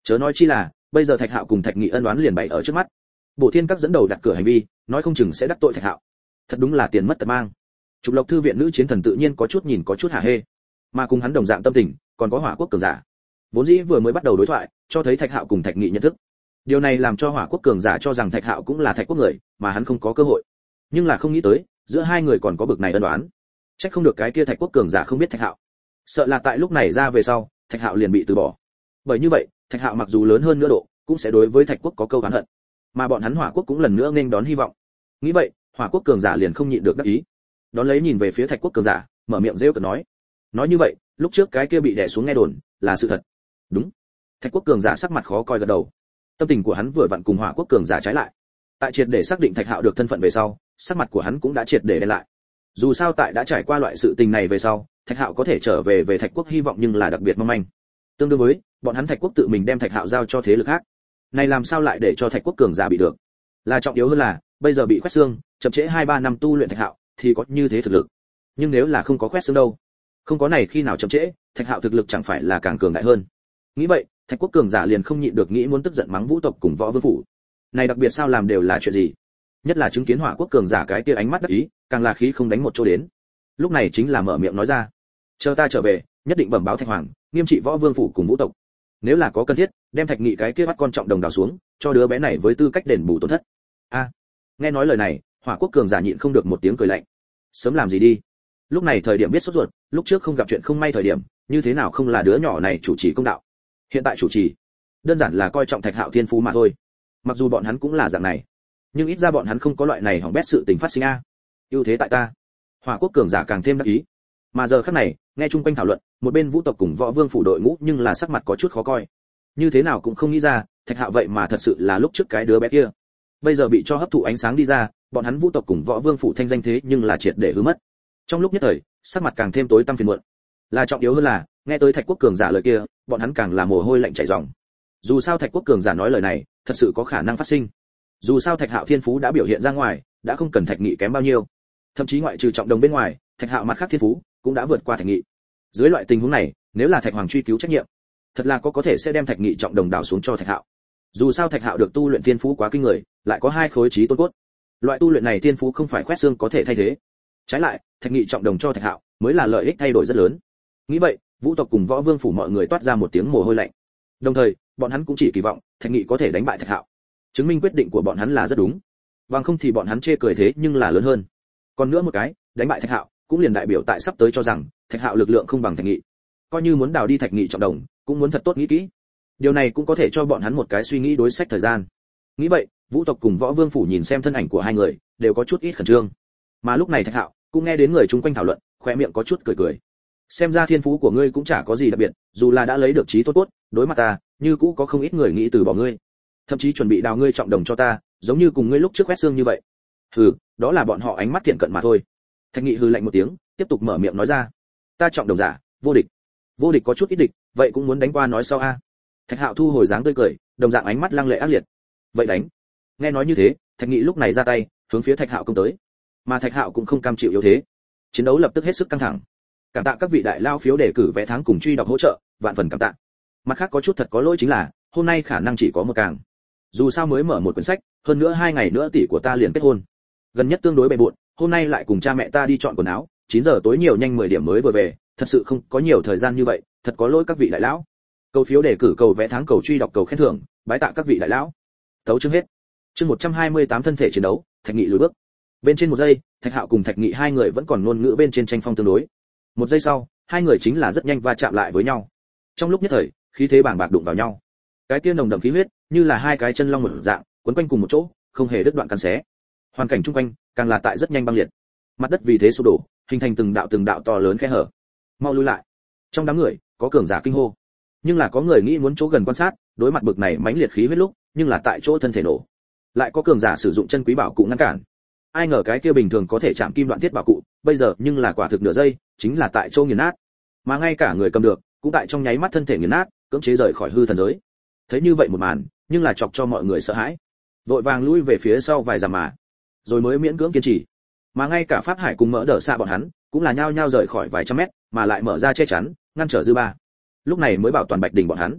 Chớ nói chi là bây giờ Thạch Hạo cùng Thạch Nghị ân oán liền bày ở trước mắt. Bổ Thiên Các dẫn đầu đặt cửa hành vi, nói không chừng sẽ đắc tội Thạch Hạo. Thật đúng là tiền mất tật mang. Trục Lộc thư viện nữ chiến thần tự nhiên có chút nhìn có chút hả hê, mà cùng hắn đồng dạng tâm tình, còn có Hỏa Quốc cường giả. Vốn dĩ vừa mới bắt đầu đối thoại, cho thấy Thạch Hạo cùng Thạch Nghị nhận thức. Điều này làm cho Hỏa Quốc cường giả cho rằng Thạch Hạo cũng là Thạch Quốc người, mà hắn không có cơ hội. Nhưng là không nghĩ tới, giữa hai người còn có bực này ân oán. Chắc không được cái kia Thạch Quốc cường giả không biết Thạch Hạo. Sợ là tại lúc này ra về sau, Thạch Hạo liền bị từ bỏ. Bởi như vậy, Thạch Hạo mặc dù lớn hơn nữa độ, cũng sẽ đối với Thạch Quốc có câu oán hận. Mà bọn hắn Hỏa Quốc cũng lần nữa nghênh đón hy vọng. Nghĩ vậy, Hỏa Quốc cường giả liền không nhịn được đắc ý. Đón lấy nhìn về phía Thạch Quốc cường giả, mở miệng rêu cợt nói như vậy, lúc trước cái kia bị đè xuống nghe đồn, là sự thật. Đúng. Thạch Quốc cường giả sắc mặt khó coi gật đầu. Tâm tình của hắn vừa vặn cùng Hỏa Quốc cường giả trái lại. Tại triệt để xác định Thạch Hạo được thân phận về sau, sắc mặt của hắn cũng đã triệt để đen lại. Dù sao tại đã trải qua loại sự tình này về sau, Thạch Hạo có thể trở về Thạch Quốc hy vọng nhưng là đặc biệt mong manh. Tương đương với, bọn hắn Thạch Quốc tự mình đem Thạch Hạo giao cho thế lực khác. Này làm sao lại để cho Thạch Quốc cường giả bị được? Là trọng yếu hơn là, bây giờ bị khoét xương, chậm trễ 2-3 năm tu luyện Thạch Hạo, thì có như thế thực lực. Nhưng nếu là không có khoét xương đâu, không có này khi nào chậm trễ, Thạch Hạo thực lực chẳng phải là càng cường đại hơn. Nghĩ vậy, Thạch Quốc cường giả liền không nhịn được nghĩ muốn tức giận mắng Vũ tộc cùng Võ Vương phủ. Này đặc biệt sao làm đều là chuyện gì? Nhất là chứng kiến Hỏa Quốc cường giả cái kia ánh mắt đắc ý, càng là khí không đánh một chỗ đến. Lúc này chính là mở miệng nói ra, chờ ta trở về, nhất định bẩm báo Thạch Hoàng, nghiêm trị Võ Vương phủ cùng Vũ tộc. Nếu là có cần thiết, đem Thạch Nghị cái kia bắt con trọng đồng đào xuống, cho đứa bé này với tư cách đền bù tổn thất. Nghe nói lời này, Hỏa Quốc cường giả nhịn không được một tiếng cười lạnh. Sớm làm gì đi? Lúc này thời điểm biết sốt ruột, lúc trước không gặp chuyện không may thời điểm, như thế nào không là đứa nhỏ này chủ trì công đạo. Hiện tại chủ trì, đơn giản là coi trọng Thạch Hạo thiên phú mà thôi. Mặc dù bọn hắn cũng là dạng này, nhưng ít ra bọn hắn không có loại này hỏng bét sự tình phát sinh a. Ưu thế tại ta. Hỏa Quốc cường giả càng thêm đắc ý. Mà giờ khắc này, nghe chung quanh thảo luận, một bên Vũ tộc cùng Võ Vương phủ đội ngũ nhưng là sắc mặt có chút khó coi. Như thế nào cũng không nghĩ ra, Thạch Hạo vậy mà thật sự là lúc trước cái đứa bé kia. Bây giờ bị cho hấp thụ ánh sáng đi ra, bọn hắn Vũ tộc cùng Võ Vương phủ thanh danh thế nhưng là triệt để hư mất. Trong lúc nhất thời, sắc mặt càng thêm tối tăm phiền muộn. Là trọng yếu hơn là, nghe tới Thạch Quốc cường giả lời kia, bọn hắn càng là mồ hôi lạnh chảy ròng. Dù sao Thạch Quốc cường giả nói lời này, thật sự có khả năng phát sinh. Dù sao Thạch Hạo thiên phú đã biểu hiện ra ngoài, đã không cần Thạch Nghị kém bao nhiêu. Thậm chí ngoại trừ trọng đồng bên ngoài, Thạch Hạo mặt khác thiên phú cũng đã vượt qua Thạch Nghị. Dưới loại tình huống này, nếu là Thạch Hoàng truy cứu trách nhiệm, thật là có thể sẽ đem Thạch Nghị trọng đồng đảo xuống cho Thạch Hạo. Dù sao Thạch Hạo được tu luyện thiên phú quá kinh người, lại có 2 khối trí tôn cốt. Loại tu luyện này thiên phú không phải khoét xương có thể thay thế. Trái lại, Thạch Nghị trọng đồng cho Thạch Hạo, mới là lợi ích thay đổi rất lớn. Nghĩ vậy, Vũ tộc cùng Võ Vương phủ mọi người toát ra một tiếng mồ hôi lạnh. Đồng thời, bọn hắn cũng chỉ kỳ vọng Thạch Nghị có thể đánh bại Thạch Hạo. Chứng minh quyết định của bọn hắn là rất đúng. Bằng không thì bọn hắn chê cười thế nhưng là lớn hơn. Còn nữa một cái, đánh bại Thạch Hạo, cũng liền đại biểu tại sắp tới cho rằng Thạch Hạo lực lượng không bằng Thạch Nghị. Coi như muốn đào đi Thạch Nghị trọng đồng, cũng muốn thật tốt nghĩ kỹ. Điều này cũng có thể cho bọn hắn một cái suy nghĩ đối sách thời gian. Nghĩ vậy, Vũ tộc cùng Võ Vương phủ nhìn xem thân ảnh của hai người, đều có chút ít khẩn trương. Mà lúc này Thạch Hạo cũng nghe đến người chung quanh thảo luận, khóe miệng có chút cười cười. Xem ra thiên phú của ngươi cũng chả có gì đặc biệt, dù là đã lấy được trí tốt cốt, đối mặt ta, như cũ có không ít người nghĩ từ bỏ ngươi. Thậm chí chuẩn bị đào ngươi trọng đồng cho ta, giống như cùng ngươi lúc trước quét xương như vậy. Hừ, đó là bọn họ ánh mắt thiện cận mà thôi. Thạch Nghị hừ lạnh một tiếng, tiếp tục mở miệng nói ra, ta trọng đồng giả, vô địch. Vô địch có chút ít địch, vậy cũng muốn đánh qua nói sau a. Thạch Hạo thu hồi dáng tươi cười, đồng dạng ánh mắt lăng lệ ác liệt. Vậy đánh. Nghe nói như thế, Thạch Nghị lúc này ra tay, hướng phía Thạch Hạo công tới. Mà Thạch Hạo cũng không cam chịu yếu thế. Chiến đấu lập tức hết sức căng thẳng. Cảm tạ các vị đại lao phiếu đề cử vé tháng cùng truy đọc hỗ trợ, vạn phần cảm tạ. Mặt khác có chút thật có lỗi chính là, hôm nay khả năng chỉ có một càng. Dù sao mới mở một quyển sách, hơn nữa 2 ngày nữa tỷ của ta liền kết hôn. Gần nhất tương đối bề bộn, hôm nay lại cùng cha mẹ ta đi chọn quần áo, 9 giờ tối nhiều nhanh 10 điểm mới vừa về, thật sự không có nhiều thời gian như vậy, thật có lỗi các vị đại lão. Cầu phiếu đề cử, cầu vé tháng, cầu truy đọc, cầu khen thưởng, bái tạ các vị đại lão. Tấu chương hết. Chương 128 thân thể chiến đấu, Thạch Nghị lùi bước. Bên trên một giây, Thạch Hạo cùng Thạch Nghị hai người vẫn còn ngôn ngữ bên trên tranh phong tương đối. Một giây sau, hai người chính là rất nhanh va chạm lại với nhau. Trong lúc nhất thời, khí thế bàng bạc đụng vào nhau. Cái kia nồng đậm khí huyết, như là 2 cái chân long một dạng, quấn quanh cùng một chỗ, không hề đứt đoạn cắn xé. Hoàn cảnh chung quanh càng là tại rất nhanh băng liệt. Mặt đất vì thế sụp đổ, hình thành từng đạo to lớn khe hở. Mau lui lại. Trong đám người, có cường giả kinh hô. Nhưng là có người nghĩ muốn chỗ gần quan sát, đối mặt bực này mãnh liệt khí huyết lúc, nhưng là tại chỗ thân thể nổ. Lại có cường giả sử dụng chân quý bảo cụ ngăn cản. Ai ngờ cái kia bình thường có thể chạm kim đoạn thiết bảo cụ, bây giờ nhưng là quả thực nửa giây, chính là tại chỗ nghiền nát. Mà ngay cả người cầm được, cũng tại trong nháy mắt thân thể nghiền nát, cưỡng chế rời khỏi hư thần giới. Thấy như vậy một màn, nhưng là chọc cho mọi người sợ hãi. Vội vàng lui về phía sau vài dặm mà, rồi mới miễn cưỡng kiên trì. Mà ngay cả Pháp Hải cùng mỡ đỡ xạ bọn hắn, cũng là nhao nhao rời khỏi vài trăm mét, mà lại mở ra che chắn, ngăn trở dư ba. Lúc này mới bảo toàn Bạch Đình bọn hắn.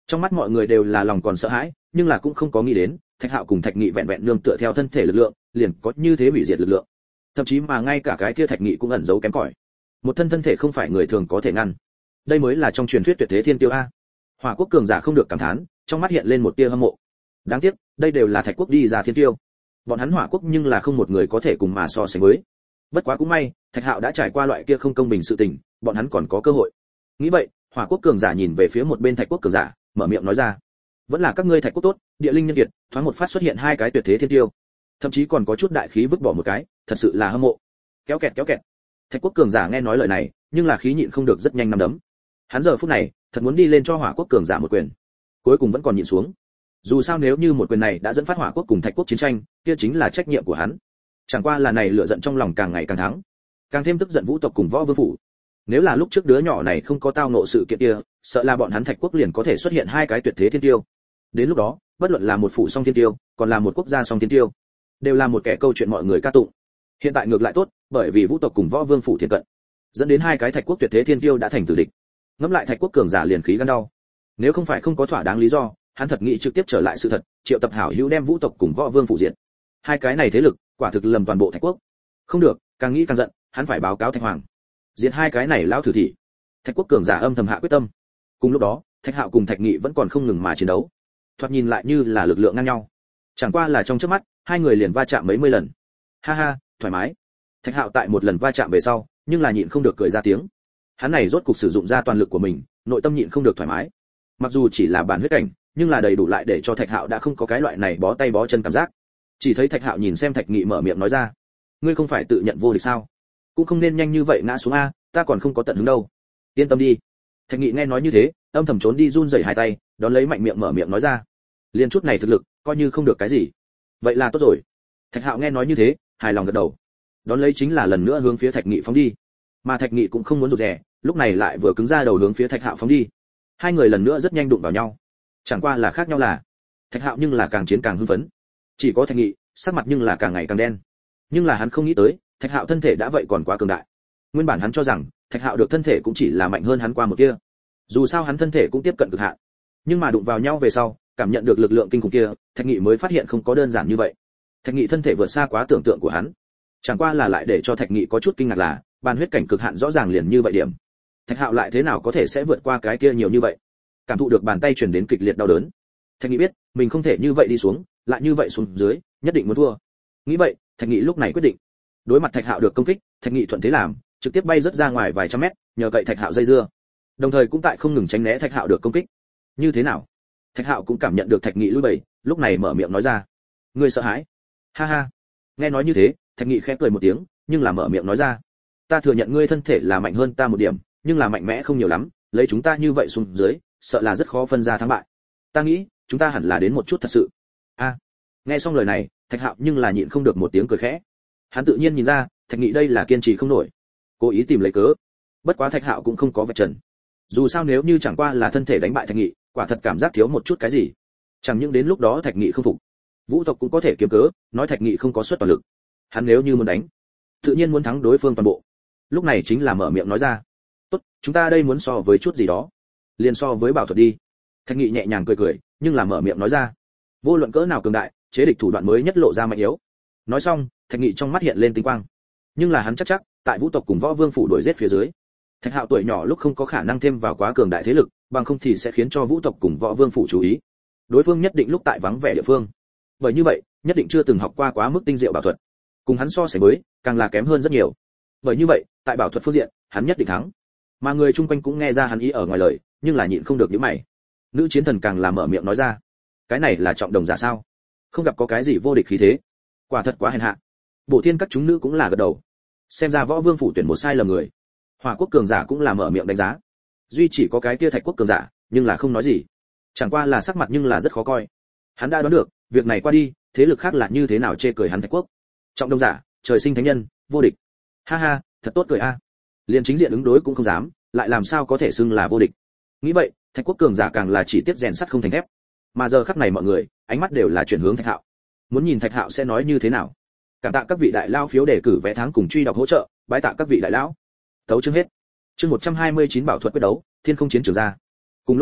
Trong mắt mọi người đều là lòng còn sợ hãi, nhưng là cũng không có nghĩ đến Thạch Hạo cùng Thạch Nghị vẹn vẹn nương tựa theo thân thể lực lượng liền có như thế hủy diệt lực lượng. Thậm chí mà ngay cả cái kia Thạch Nghị cũng ẩn giấu kém cỏi, một thân thể không phải người thường có thể ngăn. Đây mới là trong truyền thuyết tuyệt thế thiên tiêu a. Hỏa quốc cường giả không được cảm thán, trong mắt hiện lên một tia hâm mộ. Đáng tiếc đây đều là Thạch quốc đi ra thiên tiêu, bọn hắn Hỏa quốc nhưng là không một người có thể cùng mà so sánh với. Bất quá cũng may Thạch Hạo đã trải qua loại kia không công bình sự tình, bọn hắn còn có cơ hội. Nghĩ vậy, Hỏa quốc cường giả nhìn về phía một bên Thạch quốc cường giả, mở miệng nói ra: vẫn là các ngươi Thạch quốc tốt, địa linh nhân kiệt, thoáng một phát xuất hiện hai cái tuyệt thế thiên tiêu, thậm chí còn có chút đại khí vứt bỏ một cái, thật sự là hâm mộ. Kéo kẹt kéo kẹt. Thạch quốc cường giả nghe nói lời này, nhưng là khí nhịn không được rất nhanh nắm đấm. Hắn giờ phút này thật muốn đi lên cho Hỏa quốc cường giả một quyền, cuối cùng vẫn còn nhịn xuống. Dù sao nếu như một quyền này đã dẫn phát Hỏa quốc cùng Thạch quốc chiến tranh, kia chính là trách nhiệm của hắn. Chẳng qua là này lửa giận trong lòng càng ngày càng thắng, càng thêm tức giận Vũ tộc cùng Võ Vương phủ. Nếu là lúc trước đứa nhỏ này không có tao ngộ sự kiện kia, sợ là bọn hắn Thạch quốc liền có thể xuất hiện hai cái tuyệt thế thiên tiêu. Đến lúc đó, bất luận là một phủ song thiên tiêu, còn là một quốc gia song thiên tiêu, đều là một kẻ câu chuyện mọi người ca tụng. Hiện tại ngược lại tốt, bởi vì Vũ tộc cùng Võ Vương phủ thiện cận, dẫn đến hai cái Thạch quốc tuyệt thế thiên tiêu đã thành tử địch. Ngẫm lại Thạch quốc cường giả liền khí gan đau. Nếu không phải không có thỏa đáng lý do, hắn thật nghĩ trực tiếp trở lại sự thật, triệu tập hảo hữu đem Vũ tộc cùng Võ Vương phủ diệt. Hai cái này thế lực, quả thực lầm toàn bộ Thạch quốc. Không được, càng nghĩ càng giận, hắn phải báo cáo Thạch hoàng. Diệt hai cái này lão thử thị. Thạch quốc cường giả âm thầm hạ quyết tâm. Cùng lúc đó, Thạch Hạo cùng Thạch Nghị vẫn còn không ngừng mà chiến đấu. Thoạt nhìn lại như là lực lượng ngang nhau. Chẳng qua là trong chớp mắt, hai người liền va chạm mấy mươi lần. Ha ha, thoải mái. Thạch Hạo tại một lần va chạm về sau, nhưng là nhịn không được cười ra tiếng. Hắn này rốt cục sử dụng ra toàn lực của mình, nội tâm nhịn không được thoải mái. Mặc dù chỉ là bản huyết cảnh, nhưng là đầy đủ lại để cho Thạch Hạo đã không có cái loại này bó tay bó chân cảm giác. Chỉ thấy Thạch Hạo nhìn xem Thạch Nghị mở miệng nói ra: "Ngươi không phải tự nhận vô địch sao? Cũng không nên nhanh như vậy ngã xuống a, ta còn không có tận hứng đâu." "Yên tâm đi." Thạch Nghị nghe nói như thế, âm thầm trốn đi run rẩy hai tay, đón lấy mạnh miệng mở miệng nói ra: "Liên chút này thực lực, coi như không được cái gì." "Vậy là tốt rồi." Thạch Hạo nghe nói như thế, hài lòng gật đầu. Đón lấy chính là lần nữa hướng phía Thạch Nghị phóng đi. Mà Thạch Nghị cũng không muốn rụt rè, lúc này lại vừa cứng ra đầu hướng phía Thạch Hạo phóng đi. Hai người lần nữa rất nhanh đụng vào nhau. Chẳng qua là khác nhau là, Thạch Hạo nhưng là càng chiến càng hưng phấn. Chỉ có Thạch Nghị, sắc mặt nhưng là càng ngày càng đen. Nhưng là hắn không nghĩ tới, Thạch Hạo thân thể đã vậy còn quá cường đại. Nguyên bản hắn cho rằng, Thạch Hạo được thân thể cũng chỉ là mạnh hơn hắn qua một kia. Dù sao hắn thân thể cũng tiếp cận cực hạn. Nhưng mà đụng vào nhau về sau, cảm nhận được lực lượng kinh khủng kia, Thạch Nghị mới phát hiện không có đơn giản như vậy. Thạch Nghị thân thể vượt xa quá tưởng tượng của hắn. Chẳng qua là lại để cho Thạch Nghị có chút kinh ngạc là, bàn huyết cảnh cực hạn rõ ràng liền như vậy điểm. Thạch Hạo lại thế nào có thể sẽ vượt qua cái kia nhiều như vậy? Cảm thụ được bàn tay truyền đến kịch liệt đau đớn. Thạch Nghị biết, mình không thể như vậy đi xuống, lại như vậy xuống dưới, nhất định muốn thua. Nghĩ vậy, Thạch Nghị lúc này quyết định. Đối mặt Thạch Hạo được công kích, Thạch Nghị thuận thế làm, trực tiếp bay rất ra ngoài vài trăm mét, nhờ cậy Thạch Hạo dây dưa. Đồng thời cũng tại không ngừng tránh né Thạch Hạo được công kích. Như thế nào? Thạch Hạo cũng cảm nhận được Thạch Nghị lùi bẩy, lúc này mở miệng nói ra: "Ngươi sợ hãi?" Ha ha. Nghe nói như thế, Thạch Nghị khẽ cười một tiếng, nhưng là mở miệng nói ra: "Ta thừa nhận ngươi thân thể là mạnh hơn ta một điểm, nhưng là mạnh mẽ không nhiều lắm, lấy chúng ta như vậy xuống dưới, sợ là rất khó phân ra thắng bại. Ta nghĩ, chúng ta hẳn là đến một chút thật sự." A. Nghe xong lời này, Thạch Hạo nhưng là nhịn không được một tiếng cười khẽ. Hắn tự nhiên nhìn ra, Thạch Nghị đây là kiên trì không nổi, cố ý tìm lấy cớ. Bất quá Thạch Hạo cũng không có vạch trần. Dù sao nếu như chẳng qua là thân thể đánh bại Thạch Nghị, quả thật cảm giác thiếu một chút cái gì. Chẳng những đến lúc đó Thạch Nghị không phục, Vũ tộc cũng có thể kiếm cớ, nói Thạch Nghị không có suất toàn lực. Hắn nếu như muốn đánh, tự nhiên muốn thắng đối phương toàn bộ. Lúc này chính là mở miệng nói ra: "Tốt, chúng ta đây muốn so với chút gì đó, liền so với bảo thuật đi." Thạch Nghị nhẹ nhàng cười cười, nhưng là mở miệng nói ra: "Vô luận cỡ nào cường đại, chế địch thủ đoạn mới nhất lộ ra mạnh yếu." Nói xong, Thạch Nghị trong mắt hiện lên tinh quang. Nhưng là hắn chắc, tại Vũ tộc cùng Võ Vương phủ đuổi giết phía dưới, Thạch Hạo tuổi nhỏ lúc không có khả năng thêm vào quá cường đại thế lực, bằng không thì sẽ khiến cho Vũ tộc cùng Võ Vương phủ chú ý. Đối phương nhất định lúc tại vắng vẻ địa phương. Bởi như vậy, nhất định chưa từng học qua quá mức tinh diệu bảo thuật. Cùng hắn so sánh với, càng là kém hơn rất nhiều. Bởi như vậy, tại bảo thuật phương diện, hắn nhất định thắng. Mà người chung quanh cũng nghe ra hắn ý ở ngoài lời, nhưng là nhịn không được nhíu mày. Nữ chiến thần càng là mở miệng nói ra: "Cái này là trọng đồng giả sao? Không gặp có cái gì vô địch khí thế, quả thật quá hèn hạ." Bộ thiên các chúng nữ cũng là gật đầu. Xem ra Võ Vương phủ tuyển một sai lầm người. Hỏa quốc cường giả cũng là mở miệng đánh giá. Duy chỉ có cái kia Thạch quốc cường giả, nhưng là không nói gì. Chẳng qua là sắc mặt nhưng là rất khó coi. Hắn đã đoán được, việc này qua đi, thế lực khác là như thế nào chê cười hắn Thạch quốc. Trọng đồng giả, trời sinh thánh nhân, vô địch. Ha ha, thật tốt cười a. Liên chính diện ứng đối cũng không dám, lại làm sao có thể xưng là vô địch. Nghĩ vậy, Thạch quốc cường giả càng là chỉ tiếc rèn sắt không thành thép. Mà giờ khắc này mọi người, ánh mắt đều là chuyển hướng Thạch Hạo. Muốn nhìn Thạch Hạo sẽ nói như thế nào. Cảm tạ các vị đại lao phiếu đề cử vé tháng cùng truy đọc hỗ trợ, bái tạ các vị đại lão. Tấu chương hết. Chương 129 bảo thuật quyết đấu, thiên không chiến trường ra. Cùng lúc đó,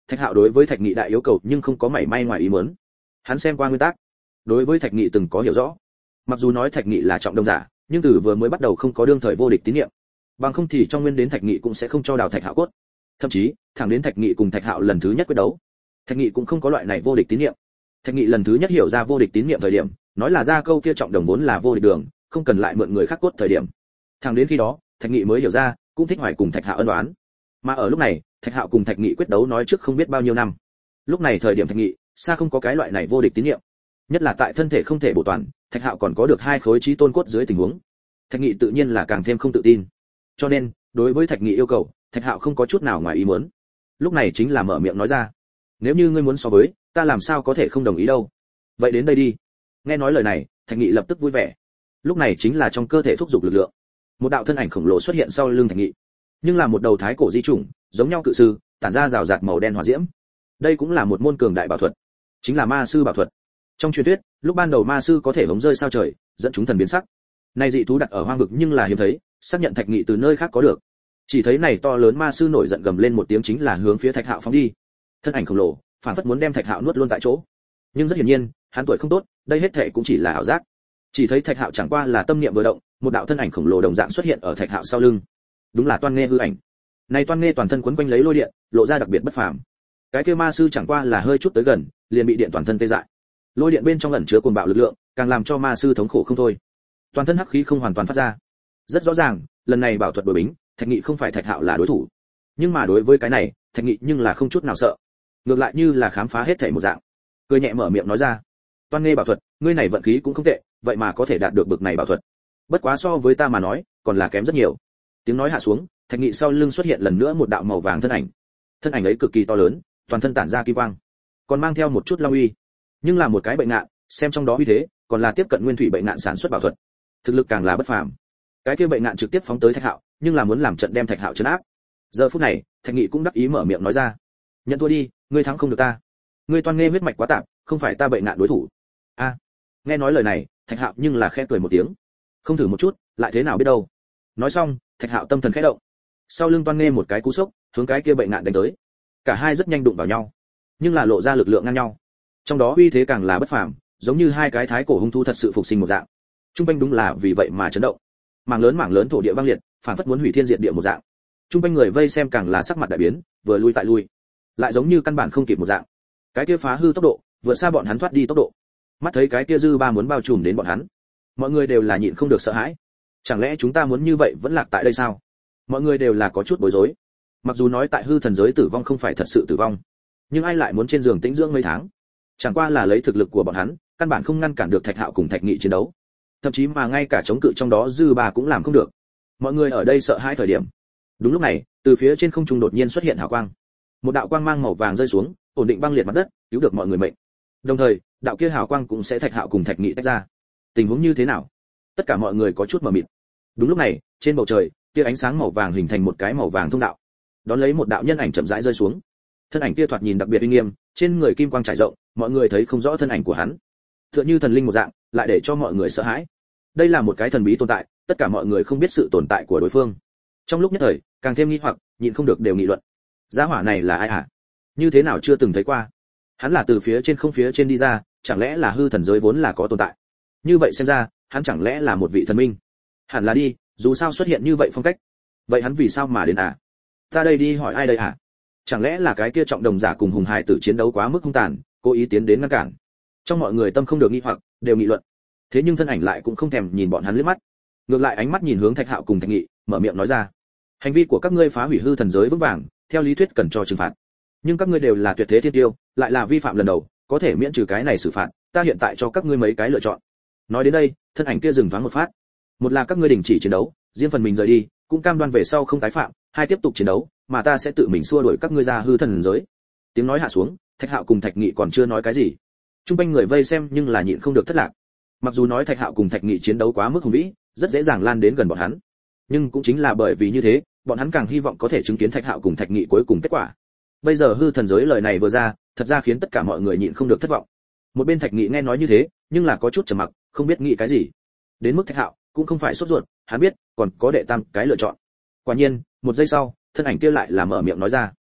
Thạch Hạo đối với Thạch Nghị đại yêu cầu nhưng không có mảy may ngoài ý muốn. Hắn xem qua nguyên tắc, đối với Thạch Nghị từng có hiểu rõ. Mặc dù nói Thạch Nghị là trọng đông giả, nhưng từ vừa mới bắt đầu không có đương thời vô địch tín nhiệm. Bằng không thì trong nguyên đến Thạch Nghị cũng sẽ không cho đào Thạch Hạo cốt. Thậm chí, thẳng đến Thạch Nghị cùng Thạch Hạo lần thứ nhất quyết đấu, Thạch Nghị cũng không có loại này vô địch tín nhiệm. Thạch Nghị lần thứ nhất hiểu ra vô địch tín nhiệm thời điểm, nói là ra câu kia trọng đồng vốn là vô địch đường, không cần lại mượn người khác cốt thời điểm. Thẳng đến khi đó, Thạch Nghị mới hiểu ra, cũng thích hoài cùng Thạch Hạo ân oán. Mà ở lúc này, Thạch Hạo cùng Thạch Nghị quyết đấu nói trước không biết bao nhiêu năm. Lúc này thời điểm Thạch Nghị, xa không có cái loại này vô địch tín nhiệm. Nhất là tại thân thể không thể bổ toàn, Thạch Hạo còn có được 2 khối chí tôn cốt dưới tình huống. Thạch Nghị tự nhiên là càng thêm không tự tin. Cho nên, đối với Thạch Nghị yêu cầu, Thạch Hạo không có chút nào ngoài ý muốn. Lúc này chính là mở miệng nói ra, nếu như ngươi muốn so với, ta làm sao có thể không đồng ý đâu. Vậy đến đây đi. Nghe nói lời này, Thạch Nghị lập tức vui vẻ. Lúc này chính là trong cơ thể thúc giục lực lượng. Một đạo thân ảnh khổng lồ xuất hiện sau lưng Thạch Nghị, nhưng là một đầu thái cổ di chủng, giống nhau cự sư, tản ra rào rạt màu đen hỏa diễm. Đây cũng là một môn cường đại bảo thuật, chính là ma sư bảo thuật. Trong truyền thuyết, lúc ban đầu ma sư có thể hống rơi sao trời, dẫn chúng thần biến sắc. Nay dị thú đặt ở hoang vực nhưng là hiếm thấy, xác nhận Thạch Nghị từ nơi khác có được. Chỉ thấy này to lớn ma sư nổi giận gầm lên một tiếng chính là hướng phía Thạch Hạo phóng đi. Thân ảnh khổng lồ, phản phất muốn đem Thạch Hạo nuốt luôn tại chỗ. Nhưng rất hiển nhiên, hắn tuổi không tốt, đây hết thảy cũng chỉ là ảo giác. Chỉ thấy Thạch Hạo chẳng qua là tâm niệm vừa động, một đạo thân ảnh khổng lồ đồng dạng xuất hiện ở Thạch Hạo sau lưng. Đúng là Toan Nghê hư ảnh. Này Toan Nghê toàn thân quấn quanh lấy lôi điện, lộ ra đặc biệt bất phàm. Cái kia ma sư chẳng qua là hơi chút tới gần, liền bị điện toàn thân tê dại. Lôi điện bên trong ẩn chứa cuồng bạo lực lượng, càng làm cho ma sư thống khổ không thôi. Toàn thân hắc khí không hoàn toàn phát ra. Rất rõ ràng, lần này bảo thuật đối bính, Thạch Nghị không phải Thạch Hạo là đối thủ. Nhưng mà đối với cái này, Thạch Nghị nhưng là không chút nào sợ. Ngược lại như là khám phá hết thảy một dạng. Cười nhẹ mở miệng nói ra, Toan Nghê bảo thuật, ngươi này vận khí cũng không tệ, vậy mà có thể đạt được bực này bảo thuật. Bất quá so với ta mà nói, còn là kém rất nhiều. Tiếng nói hạ xuống, Thạch Nghị sau lưng xuất hiện lần nữa một đạo màu vàng thân ảnh. Thân ảnh ấy cực kỳ to lớn, toàn thân tản ra kim quang, còn mang theo một chút long uy. Nhưng là một cái bệnh ngạn, xem trong đó uy thế, còn là tiếp cận nguyên thủy bệnh ngạn sản xuất bảo thuật. Thực lực càng là bất phàm. Cái kia bệnh ngạn trực tiếp phóng tới Thạch Hạo, nhưng là muốn làm trận đem Thạch Hạo trấn áp. Giờ phút này, Thạch Nghị cũng đắc ý mở miệng nói ra, nhận thua đi, ngươi thắng không được ta. Ngươi Toan Nghê huyết mạch quá tạp, không phải ta bệnh ngạn đối thủ. A. Nghe nói lời này, Thạch Hạo nhưng là khẽ cười một tiếng. Không thử một chút, lại thế nào biết đâu. Nói xong, Thạch Hạo tâm thần khẽ động. Sau lưng Toan Nghê một cái cú sốc, hướng cái kia bệnh ngạn đánh tới. Cả hai rất nhanh đụng vào nhau, nhưng là lộ ra lực lượng ngang nhau. Trong đó uy thế càng là bất phàm, giống như hai cái thái cổ hung thú thật sự phục sinh một dạng. Trung quanh đúng là vì vậy mà chấn động. Mảng lớn thổ địa băng liệt, phản phất muốn hủy thiên diệt địa một dạng. Trung quanh người vây xem càng là sắc mặt đại biến, vừa lui tại lui, lại giống như căn bản không kịp một dạng. Cái kia phá hư tốc độ, vượt xa bọn hắn thoát đi tốc độ. Mắt thấy cái kia dư ba muốn bao trùm đến bọn hắn, mọi người đều là nhịn không được sợ hãi. Chẳng lẽ chúng ta muốn như vậy vẫn lạc tại đây sao? Mọi người đều là có chút bối rối. Mặc dù nói tại hư thần giới tử vong không phải thật sự tử vong, nhưng ai lại muốn trên giường tĩnh dưỡng mấy tháng? Chẳng qua là lấy thực lực của bọn hắn, căn bản không ngăn cản được Thạch Hạo cùng Thạch Nghị chiến đấu. Thậm chí mà ngay cả chống cự trong đó dư ba cũng làm không được. Mọi người ở đây sợ hãi thời điểm. Đúng lúc này, từ phía trên không trung đột nhiên xuất hiện hào quang. Một đạo quang mang màu vàng rơi xuống, ổn định băng liệt mặt đất, cứu được mọi người mệnh. Đồng thời, đạo kia hào quang cũng sẽ Thạch Hạo cùng Thạch Nghị tách ra. Tình huống như thế nào? Tất cả mọi người có chút mờ mịt. Đúng lúc này, trên bầu trời, tia ánh sáng màu vàng hình thành một cái màu vàng thông đạo. Đón lấy một đạo nhân ảnh chậm rãi rơi xuống. Thân ảnh kia thoạt nhìn đặc biệt uy nghiêm, trên người kim quang trải rộng, mọi người thấy không rõ thân ảnh của hắn. Tựa như thần linh một dạng, lại để cho mọi người sợ hãi. Đây là một cái thần bí tồn tại, tất cả mọi người không biết sự tồn tại của đối phương. Trong lúc nhất thời, càng thêm nghi hoặc, nhịn không được đều nghị luận. Gia hỏa này là ai hả? Như thế nào chưa từng thấy qua? Hắn là từ phía trên không phía trên đi ra, chẳng lẽ là hư thần giới vốn là có tồn tại? Như vậy xem ra, hắn chẳng lẽ là một vị thần minh? Hẳn là đi, dù sao xuất hiện như vậy phong cách. Vậy hắn vì sao mà đến à? Ta đây đi hỏi ai đây hả? Chẳng lẽ là cái kia trọng đồng giả cùng hùng hài tử chiến đấu quá mức hung tàn, cố ý tiến đến ngăn cản? Trong mọi người tâm không được nghi hoặc, đều nghị luận. Thế nhưng thân ảnh lại cũng không thèm nhìn bọn hắn liếc mắt, ngược lại ánh mắt nhìn hướng Thạch Hạo cùng Thạch Nghị, mở miệng nói ra: hành vi của các ngươi phá hủy hư thần giới vững vàng, theo lý thuyết cần cho trừng phạt. Nhưng các ngươi đều là tuyệt thế thiên tiêu, lại là vi phạm lần đầu, có thể miễn trừ cái này xử phạt, ta hiện tại cho các ngươi mấy cái lựa chọn. Nói đến đây, thân ảnh kia dừng thoáng một phát. Một là các ngươi đình chỉ chiến đấu, riêng phần mình rời đi, cũng cam đoan về sau không tái phạm, hai tiếp tục chiến đấu, mà ta sẽ tự mình xua đuổi các ngươi ra hư thần giới. Tiếng nói hạ xuống, Thạch Hạo cùng Thạch Nghị còn chưa nói cái gì. Trung quanh người vây xem nhưng là nhịn không được thất lạc. Mặc dù nói Thạch Hạo cùng Thạch Nghị chiến đấu quá mức hùng vĩ, rất dễ dàng lan đến gần bọn hắn, nhưng cũng chính là bởi vì như thế, bọn hắn càng hy vọng có thể chứng kiến Thạch Hạo cùng Thạch Nghị cuối cùng kết quả. Bây giờ hư thần giới lời này vừa ra, thật ra khiến tất cả mọi người nhịn không được thất vọng. Một bên Thạch Nghị nghe nói như thế, nhưng là có chút trầm mặc, không biết nghĩ cái gì. Đến mức Thạch Hạo cũng không phải sốt ruột, hắn biết còn có đệ tam cái lựa chọn. Quả nhiên, một giây sau, thân ảnh kia lại là mở miệng nói ra: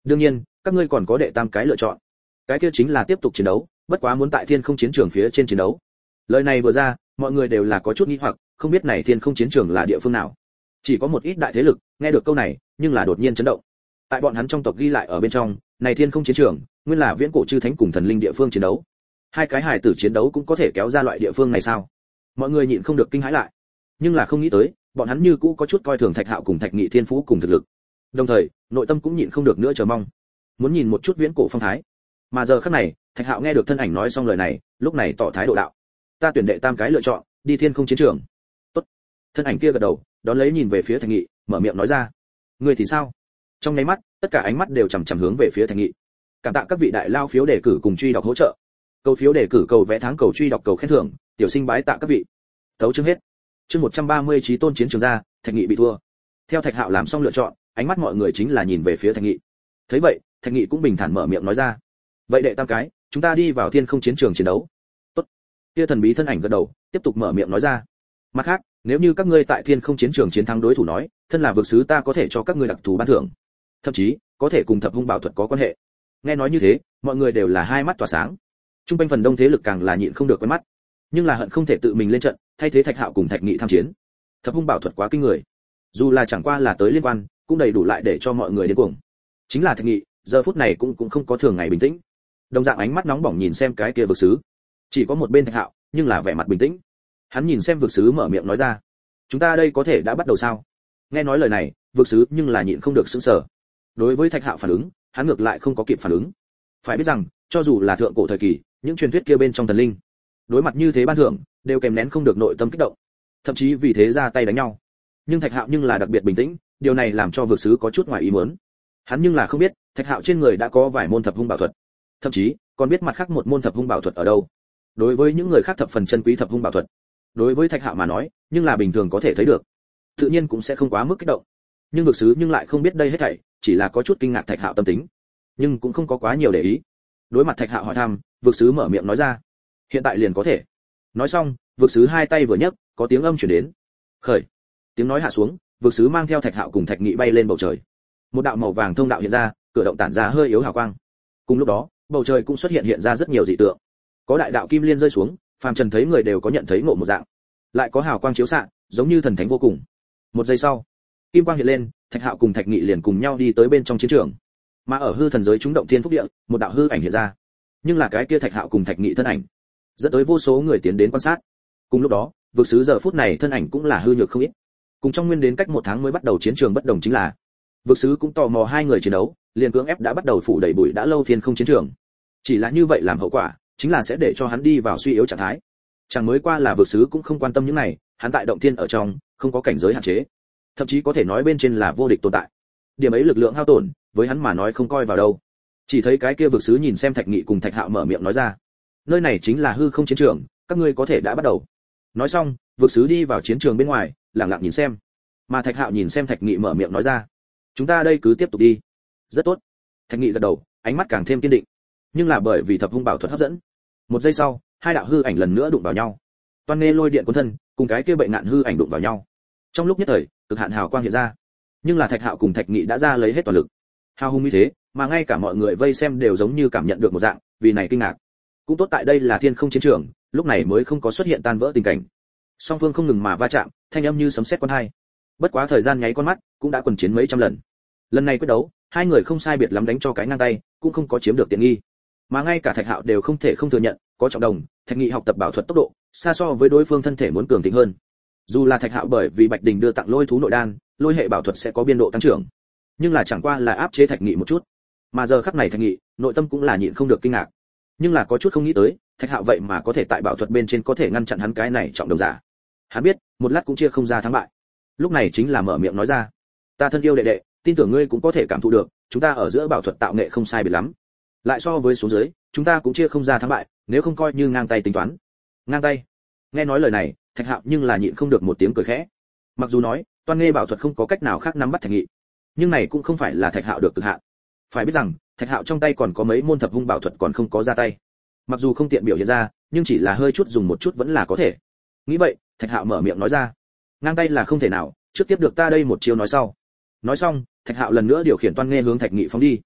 đương nhiên các ngươi còn có đệ tam cái lựa chọn, cái kia chính là tiếp tục chiến đấu, bất quá muốn tại thiên không chiến trường phía trên chiến đấu. Lời này vừa ra, mọi người đều là có chút nghi hoặc, không biết này thiên không chiến trường là địa phương nào. Chỉ có một ít đại thế lực nghe được câu này, nhưng là đột nhiên chấn động. Tại bọn hắn trong tộc ghi lại ở bên trong, này thiên không chiến trường, nguyên là viễn cổ chư thánh cùng thần linh địa phương chiến đấu. Hai cái hài tử chiến đấu cũng có thể kéo ra loại địa phương này sao? Mọi người nhịn không được kinh hãi lại. Nhưng là không nghĩ tới, bọn hắn như cũ có chút coi thường Thạch Hạo cùng Thạch Nghị thiên phú cùng thực lực. Đồng thời, nội tâm cũng nhịn không được nữa chờ mong, muốn nhìn một chút viễn cổ phong thái. Mà giờ khắc này, Thạch Hạo nghe được thân ảnh nói xong lời này, lúc này tỏ thái độ đạo: "Ta tuyển đệ tam cái lựa chọn, đi thiên không chiến trường." "Tốt." Thân ảnh kia gật đầu, đón lấy nhìn về phía Thạch Nghị, mở miệng nói ra: "Ngươi thì sao?" Trong nháy mắt, tất cả ánh mắt đều chằm chằm hướng về phía Thạch Nghị. Cảm tạ các vị đại lao phiếu đề cử cùng truy đọc hỗ trợ. Cầu phiếu đề cử, cầu vẽ tháng, cầu truy đọc, cầu khen thưởng, tiểu sinh bái tạ các vị. Tấu chương hết. Chương 130 Chí Tôn chiến trường ra, Thạch Nghị bị thua. Theo Thạch Hạo làm xong lựa chọn, ánh mắt mọi người chính là nhìn về phía Thạch Nghị. Thấy vậy, Thạch Nghị cũng bình thản mở miệng nói ra: "Vậy đệ tam cái, chúng ta đi vào thiên không chiến trường chiến đấu." "Tốt." Kia thần bí thân ảnh gật đầu, tiếp tục mở miệng nói ra: "Mặt khác, nếu như các ngươi tại thiên không chiến trường chiến thắng đối thủ nói, thân là vực sứ ta có thể cho các ngươi đặc thù ban thưởng, thậm chí có thể cùng thập hung bảo thuật có quan hệ." Nghe nói như thế, mọi người đều là hai mắt tỏa sáng. Trung quanh phần đông thế lực càng là nhịn không được quen mắt, nhưng là hận không thể tự mình lên trận, thay thế Thạch Hạo cùng Thạch Nghị tham chiến. Thập hung bảo thuật quá kinh người, dù là chẳng qua là tới liên quan, cũng đầy đủ lại để cho mọi người điên cuồng. Chính là Thạch Nghị, giờ phút này cũng không có thường ngày bình tĩnh. Đồng dạng ánh mắt nóng bỏng nhìn xem cái kia vực sứ. Chỉ có một bên Thạch Hạo, nhưng là vẻ mặt bình tĩnh. Hắn nhìn xem vực sứ mở miệng nói ra: "Chúng ta đây có thể đã bắt đầu sao?" Nghe nói lời này, vực sứ nhưng là nhịn không được sững sờ. Đối với Thạch Hạo phản ứng, hắn ngược lại không có kịp phản ứng. Phải biết rằng, cho dù là thượng cổ thời kỳ, những truyền thuyết kia bên trong thần linh, đối mặt như thế ban thưởng, đều kèm nén không được nội tâm kích động, thậm chí vì thế ra tay đánh nhau. Nhưng Thạch Hạo nhưng là đặc biệt bình tĩnh, điều này làm cho vực sứ có chút ngoài ý muốn. Hắn nhưng là không biết, Thạch Hạo trên người đã có vài môn thập hung bảo thuật, thậm chí còn biết mặt khác một môn thập hung bảo thuật ở đâu. Đối với những người khác thập phần chân quý thập hung bảo thuật, đối với Thạch Hạo mà nói, nhưng là bình thường có thể thấy được, tự nhiên cũng sẽ không quá mức kích động. Nhưng vực sứ nhưng lại không biết đây hết thảy, chỉ là có chút kinh ngạc Thạch Hạo tâm tính, nhưng cũng không có quá nhiều để ý. Đối mặt Thạch Hạo hỏi thăm, vực sứ mở miệng nói ra: "Hiện tại liền có thể." Nói xong, vực sứ hai tay vừa nhấc, có tiếng âm truyền đến. Khởi. Tiếng nói hạ xuống, vực sứ mang theo Thạch Hạo cùng Thạch Nghị bay lên bầu trời. Một đạo màu vàng thông đạo hiện ra, cửa động tản ra hơi yếu hào quang. Cùng lúc đó, bầu trời cũng xuất hiện ra rất nhiều dị tượng. Có đại đạo kim liên rơi xuống, phàm trần thấy người đều có nhận thấy ngộ một dạng. Lại có hào quang chiếu xạ, giống như thần thánh vô cùng. Một giây sau, kim quang hiện lên, Thạch Hạo cùng Thạch Nghị liền cùng nhau đi tới bên trong chiến trường. Mà ở hư thần giới chúng động thiên phúc địa, một đạo hư ảnh hiện ra. Nhưng là cái kia Thạch Hạo cùng Thạch Nghị thân ảnh, dẫn tới vô số người tiến đến quan sát. Cùng lúc đó, vực sứ giờ phút này thân ảnh cũng là hư nhược không ít. Cùng trong nguyên đến cách một tháng mới bắt đầu chiến trường bất đồng chính là, vực sứ cũng tò mò hai người chiến đấu, liền cưỡng ép đã bắt đầu phủ đầy bụi đã lâu thiên không chiến trường. Chỉ là như vậy làm hậu quả, chính là sẽ để cho hắn đi vào suy yếu trạng thái. Chẳng mới qua là vực sứ cũng không quan tâm những này, hắn tại động thiên ở trong, không có cảnh giới hạn chế, thậm chí có thể nói bên trên là vô địch tồn tại. Điểm ấy lực lượng hao tổn, với hắn mà nói không coi vào đâu. Chỉ thấy cái kia vực sứ nhìn xem Thạch Nghị cùng Thạch Hạo mở miệng nói ra: "Nơi này chính là hư không chiến trường, các ngươi có thể đã bắt đầu." Nói xong, vực sứ đi vào chiến trường bên ngoài, lặng lặng nhìn xem. Mà Thạch Hạo nhìn xem Thạch Nghị mở miệng nói ra: "Chúng ta đây cứ tiếp tục đi." "Rất tốt." Thạch Nghị gật đầu, ánh mắt càng thêm kiên định. Nhưng là bởi vì thập hung bảo thuật hấp dẫn, một giây sau, hai đạo hư ảnh lần nữa đụng vào nhau. Toan nghe lôi điện cuốn thân, cùng cái kia bệnh nạn hư ảnh đụng vào nhau. Trong lúc nhất thời, cực hạn hào quang hiện ra. Nhưng là Thạch Hạo cùng Thạch Nghị đã ra lấy hết toàn lực. Hào hùng như thế, mà ngay cả mọi người vây xem đều giống như cảm nhận được một dạng, vì này kinh ngạc. Cũng tốt tại đây là thiên không chiến trường, lúc này mới không có xuất hiện tan vỡ tình cảnh. Song phương không ngừng mà va chạm, thanh âm như sấm sét quan hai. Bất quá thời gian nháy con mắt, cũng đã quần chiến mấy trăm lần. Lần này quyết đấu, hai người không sai biệt lắm đánh cho cái ngang tay, cũng không có chiếm được tiện nghi. Mà ngay cả Thạch Hạo đều không thể không thừa nhận, có trọng đồng, Thạch Nghị học tập bảo thuật tốc độ, xa so với đối phương thân thể muốn cường thịnh hơn. Dù là Thạch Hạo bởi vì Bạch Đình đưa tặng lôi thú nội đan, lôi hệ bảo thuật sẽ có biên độ tăng trưởng, nhưng là chẳng qua là áp chế Thạch Nghị một chút. Mà giờ khắc này Thạch Nghị, nội tâm cũng là nhịn không được kinh ngạc, nhưng là có chút không nghĩ tới, Thạch Hạo vậy mà có thể tại bảo thuật bên trên có thể ngăn chặn hắn cái này trọng đồng giả. Hắn biết, một lát cũng chia không ra thắng bại. Lúc này chính là mở miệng nói ra: "Ta thân yêu đệ đệ, tin tưởng ngươi cũng có thể cảm thụ được, chúng ta ở giữa bảo thuật tạo nghệ không sai biệt lắm. Lại so với xuống dưới, chúng ta cũng chia không ra thắng bại, nếu không coi như ngang tay tính toán." Ngang tay? Nghe nói lời này, Thạch Hạo nhưng là nhịn không được một tiếng cười khẽ. Mặc dù nói, Toan Nghê bảo thuật không có cách nào khác nắm bắt Thạch Nghị, nhưng này cũng không phải là Thạch Hạo được cực hạn. Phải biết rằng, Thạch Hạo trong tay còn có mấy môn thập hung bảo thuật còn không có ra tay. Mặc dù không tiện biểu hiện ra, nhưng chỉ là hơi chút dùng một chút vẫn là có thể. Nghĩ vậy, Thạch Hạo mở miệng nói ra: "Ngang tay là không thể nào, trước tiếp được ta đây một chiêu nói sau." Nói xong, Thạch Hạo lần nữa điều khiển Toan Nghê hướng Thạch Nghị phóng đi.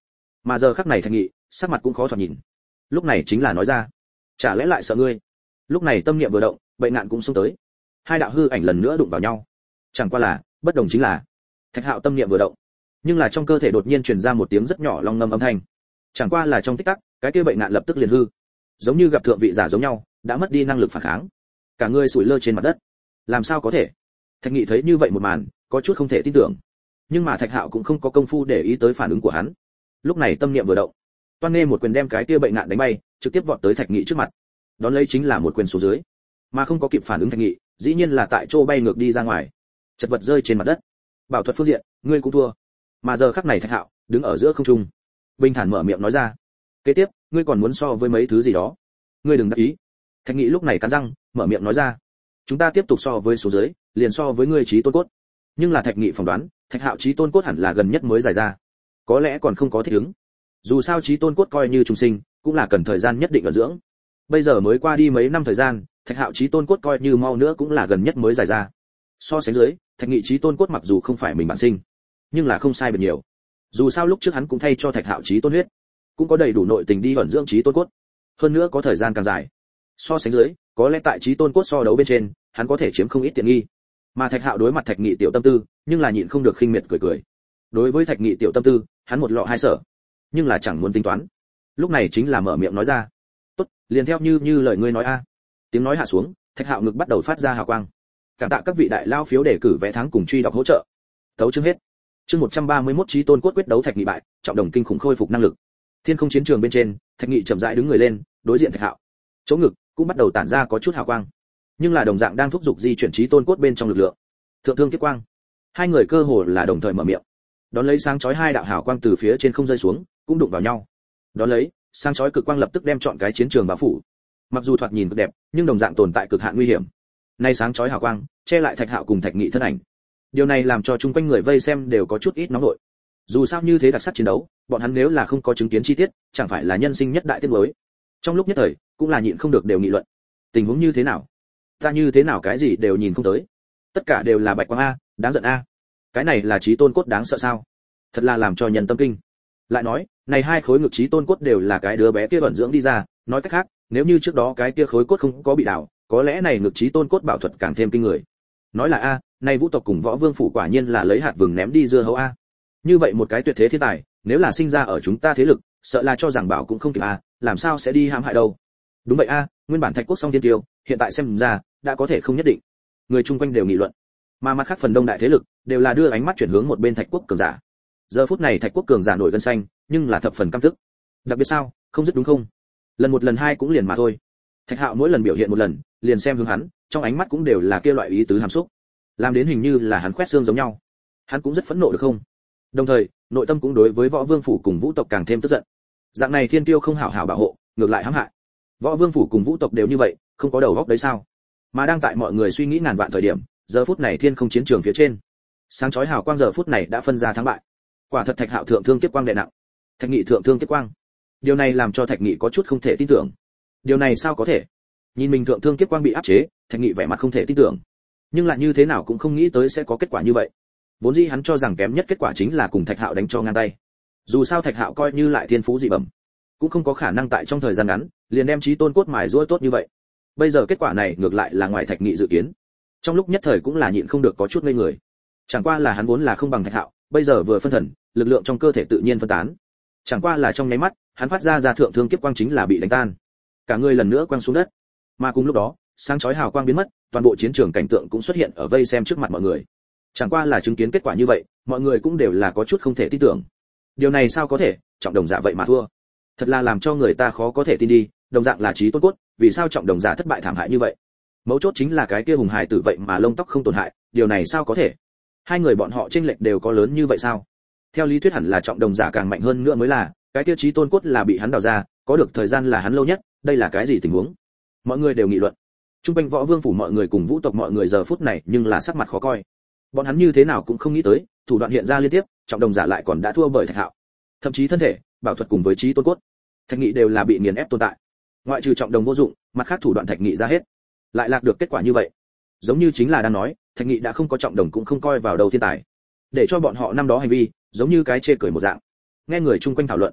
Mà giờ khắc này Thạch Nghị, sắc mặt cũng khó thoạt nhìn. Lúc này chính là nói ra, chả lẽ lại sợ ngươi? Lúc này tâm niệm vừa động, Bệnh Ngạn cũng xông tới. Hai đạo hư ảnh lần nữa đụng vào nhau. Chẳng qua là, bất đồng chính là, Thạch Hạo tâm niệm vừa động, nhưng là trong cơ thể đột nhiên truyền ra một tiếng rất nhỏ long ngâm âm thanh. Chẳng qua là trong tích tắc, cái kia Bệnh Ngạn lập tức liền hư, giống như gặp thượng vị giả giống nhau, đã mất đi năng lực phản kháng. Cả người sủi lơ trên mặt đất. Làm sao có thể? Thạch Nghị thấy như vậy một màn, có chút không thể tin tưởng. Nhưng mà Thạch Hạo cũng không có công phu để ý tới phản ứng của hắn. Lúc này tâm niệm vừa động, toan nghe một quyền đem cái kia Bệnh Ngạn đánh bay, trực tiếp vọt tới Thạch Nghị trước mặt. Đón lấy chính là một quyền xuống dưới, mà không có kịp phản ứng Thạch Nghị, dĩ nhiên là tại chỗ bay ngược đi ra ngoài, chật vật rơi trên mặt đất. Bảo thuật phương diện, ngươi cũng thua. Mà giờ khắc này Thạch Hạo đứng ở giữa không trung, bình thản mở miệng nói ra, kế tiếp, ngươi còn muốn so với mấy thứ gì đó, ngươi đừng đắc ý. Thạch Nghị lúc này cắn răng, mở miệng nói ra, chúng ta tiếp tục so với số dưới, liền so với ngươi trí tôn cốt. Nhưng là Thạch Nghị phỏng đoán, Thạch Hạo trí tôn cốt hẳn là gần nhất mới giải ra, có lẽ còn không có thích ứng. Dù sao trí tôn cốt coi như trùng sinh, cũng là cần thời gian nhất định ẩn dưỡng. Bây giờ mới qua đi mấy năm thời gian, Thạch Hạo trí tôn cốt coi như mau nữa cũng là gần nhất mới giải ra. So sánh dưới, Thạch Nghị trí tôn cốt mặc dù không phải mình bản sinh, nhưng là không sai biệt nhiều. Dù sao lúc trước hắn cũng thay cho Thạch Hạo trí tôn huyết, cũng có đầy đủ nội tình đi ẩn dưỡng trí tôn cốt. Hơn nữa có thời gian càng dài. So sánh dưới, có lẽ tại trí tôn cốt so đấu bên trên, hắn có thể chiếm không ít tiện nghi. Mà Thạch Hạo đối mặt Thạch Nghị tiểu tâm tư, nhưng là nhịn không được khinh miệt cười cười. Đối với Thạch Nghị tiểu tâm tư, hắn một lọ hai sở, nhưng là chẳng muốn tính toán. Lúc này chính là mở miệng nói ra, tốt, liền theo như lời ngươi nói a. Tiếng nói hạ xuống, Thạch Hạo ngực bắt đầu phát ra hào quang. Cảm tạ các vị đại lao phiếu đề cử vé thắng cùng truy đọc hỗ trợ. Tấu chương hết. Chương 131 trí tôn cốt quyết đấu Thạch Nghị bại, trọng đồng kinh khủng khôi phục năng lực. Thiên không chiến trường bên trên, Thạch Nghị chậm rãi đứng người lên, đối diện Thạch Hạo. Chỗ ngực cũng bắt đầu tản ra có chút hào quang, nhưng là đồng dạng đang thúc giục di chuyển trí tôn cốt bên trong lực lượng. Thượng thương kiếp quang. Hai người cơ hồ là đồng thời mở miệng. Đón lấy sáng chói hai đạo hào quang từ phía trên không rơi xuống, cũng đụng vào nhau. Đón lấy, sáng chói cực quang lập tức đem trọn cái chiến trường bao phủ. Mặc dù thoạt nhìn cực đẹp, nhưng đồng dạng tồn tại cực hạn nguy hiểm. Nay sáng chói hào quang, che lại Thạch Hạo cùng Thạch Nghị thân ảnh. Điều này làm cho chung quanh người vây xem đều có chút ít nóng nổi. Dù sao như thế đặc sắc chiến đấu, bọn hắn nếu là không có chứng kiến chi tiết, chẳng phải là nhân sinh nhất đại tiếc nuối. Trong lúc nhất thời, cũng là nhịn không được đều nghị luận. Tình huống như thế nào? Ta như thế nào cái gì đều nhìn không tới. Tất cả đều là bạch quang a, đáng giận a. Cái này là trí tôn cốt đáng sợ sao? Thật là làm cho nhân tâm kinh. Lại nói, này hai khối ngực trí tôn cốt đều là cái đứa bé kia ẩn dưỡng đi ra, nói cách khác, nếu như trước đó cái kia khối cốt không có bị đảo, có lẽ này ngực trí tôn cốt bảo thuật càng thêm kinh người. Nói là a, này vũ tộc cùng võ vương phủ quả nhiên là lấy hạt vừng ném đi dưa hấu a. Như vậy một cái tuyệt thế thiên tài, nếu là sinh ra ở chúng ta thế lực, sợ là cho rằng bảo cũng không kịp a, làm sao sẽ đi hãm hại đâu. Đúng vậy a, nguyên bản Thạch quốc song thiên tiêu, hiện tại xem ra đã có thể không nhất định. Người chung quanh đều nghị luận, mà mặt khác phần đông đại thế lực đều là đưa ánh mắt chuyển hướng một bên Thạch quốc cường giả. Giờ phút này Thạch quốc cường giả nổi gân xanh, nhưng là thập phần căm tức. Đặc biệt sao, không dứt đúng không? Lần một lần hai cũng liền mà thôi. Thạch Hạo mỗi lần biểu hiện một lần, liền xem hướng hắn, trong ánh mắt cũng đều là kia loại ý tứ hàm xúc, làm đến hình như là hắn khoét xương giống nhau. Hắn cũng rất phẫn nộ được không? Đồng thời, nội tâm cũng đối với Võ Vương phủ cùng Vũ tộc càng thêm tức giận. Dạng này thiên tiêu không hảo hảo bảo hộ, ngược lại hãm hại. Võ Vương phủ cùng Vũ tộc đều như vậy, không có đầu óc đấy sao? Mà đang tại mọi người suy nghĩ ngàn vạn thời điểm, giờ phút này thiên không chiến trường phía trên, sáng chói hào quang giờ phút này đã phân ra thắng bại. Quả thật Thạch Hạo thượng thương kiếp quang đệ nặng, Thạch Nghị thượng thương kiếp quang. Điều này làm cho Thạch Nghị có chút không thể tin tưởng. Điều này sao có thể? Nhìn mình thượng thương kiếp quang bị áp chế, Thạch Nghị vẻ mặt không thể tin tưởng. Nhưng lại như thế nào cũng không nghĩ tới sẽ có kết quả như vậy. Vốn dĩ hắn cho rằng kém nhất kết quả chính là cùng Thạch Hạo đánh cho ngang tay. Dù sao Thạch Hạo coi như lại thiên phú dị bẩm, cũng không có khả năng tại trong thời gian ngắn liền đem chí tôn cốt mài giũa tốt như vậy. Bây giờ kết quả này ngược lại là ngoài Thạch Nghị dự kiến. Trong lúc nhất thời cũng là nhịn không được có chút ngây người. Chẳng qua là hắn vốn là không bằng Thạch Hạo, bây giờ vừa phân thần, lực lượng trong cơ thể tự nhiên phân tán. Chẳng qua là trong nháy mắt, hắn phát ra thượng thương kiếp quang chính là bị đánh tan. Cả người lần nữa quăng xuống đất. Mà cùng lúc đó, sáng chói hào quang biến mất, toàn bộ chiến trường cảnh tượng cũng xuất hiện ở vây xem trước mặt mọi người. Chẳng qua là chứng kiến kết quả như vậy, mọi người cũng đều là có chút không thể tin tưởng. Điều này sao có thể, trọng đồng giả vậy mà thua. Thật là làm cho người ta khó có thể tin đi, đồng dạng là chí tôn cốt, vì sao trọng đồng giả thất bại thảm hại như vậy? Mấu chốt chính là cái kia hùng hài tử vậy mà lông tóc không tổn hại, điều này sao có thể? Hai người bọn họ chênh lệch đều có lớn như vậy sao? Theo lý thuyết hẳn là trọng đồng giả càng mạnh hơn nữa mới là, cái kia chí tôn cốt là bị hắn đào ra, có được thời gian là hắn lâu nhất, đây là cái gì tình huống? Mọi người đều nghị luận. Trung quanh Võ Vương phủ mọi người cùng Vũ tộc mọi người giờ phút này nhưng là sắc mặt khó coi. Bọn hắn như thế nào cũng không nghĩ tới, thủ đoạn hiện ra liên tiếp, trọng đồng giả lại còn đã thua bởi Thạch Hạo. Thậm chí thân thể, bảo thuật cùng với chí tôn cốt, Thạch Nghị đều là bị nghiền ép tồn tại. Ngoại trừ trọng đồng vô dụng, mặt khác thủ đoạn Thạch Nghị ra hết. Lại lạc được kết quả như vậy. Giống như chính là đang nói, Thạch Nghị đã không có trọng đồng cũng không coi vào đầu thiên tài. Để cho bọn họ năm đó hành vi, giống như cái chê cười một dạng. Nghe người chung quanh thảo luận,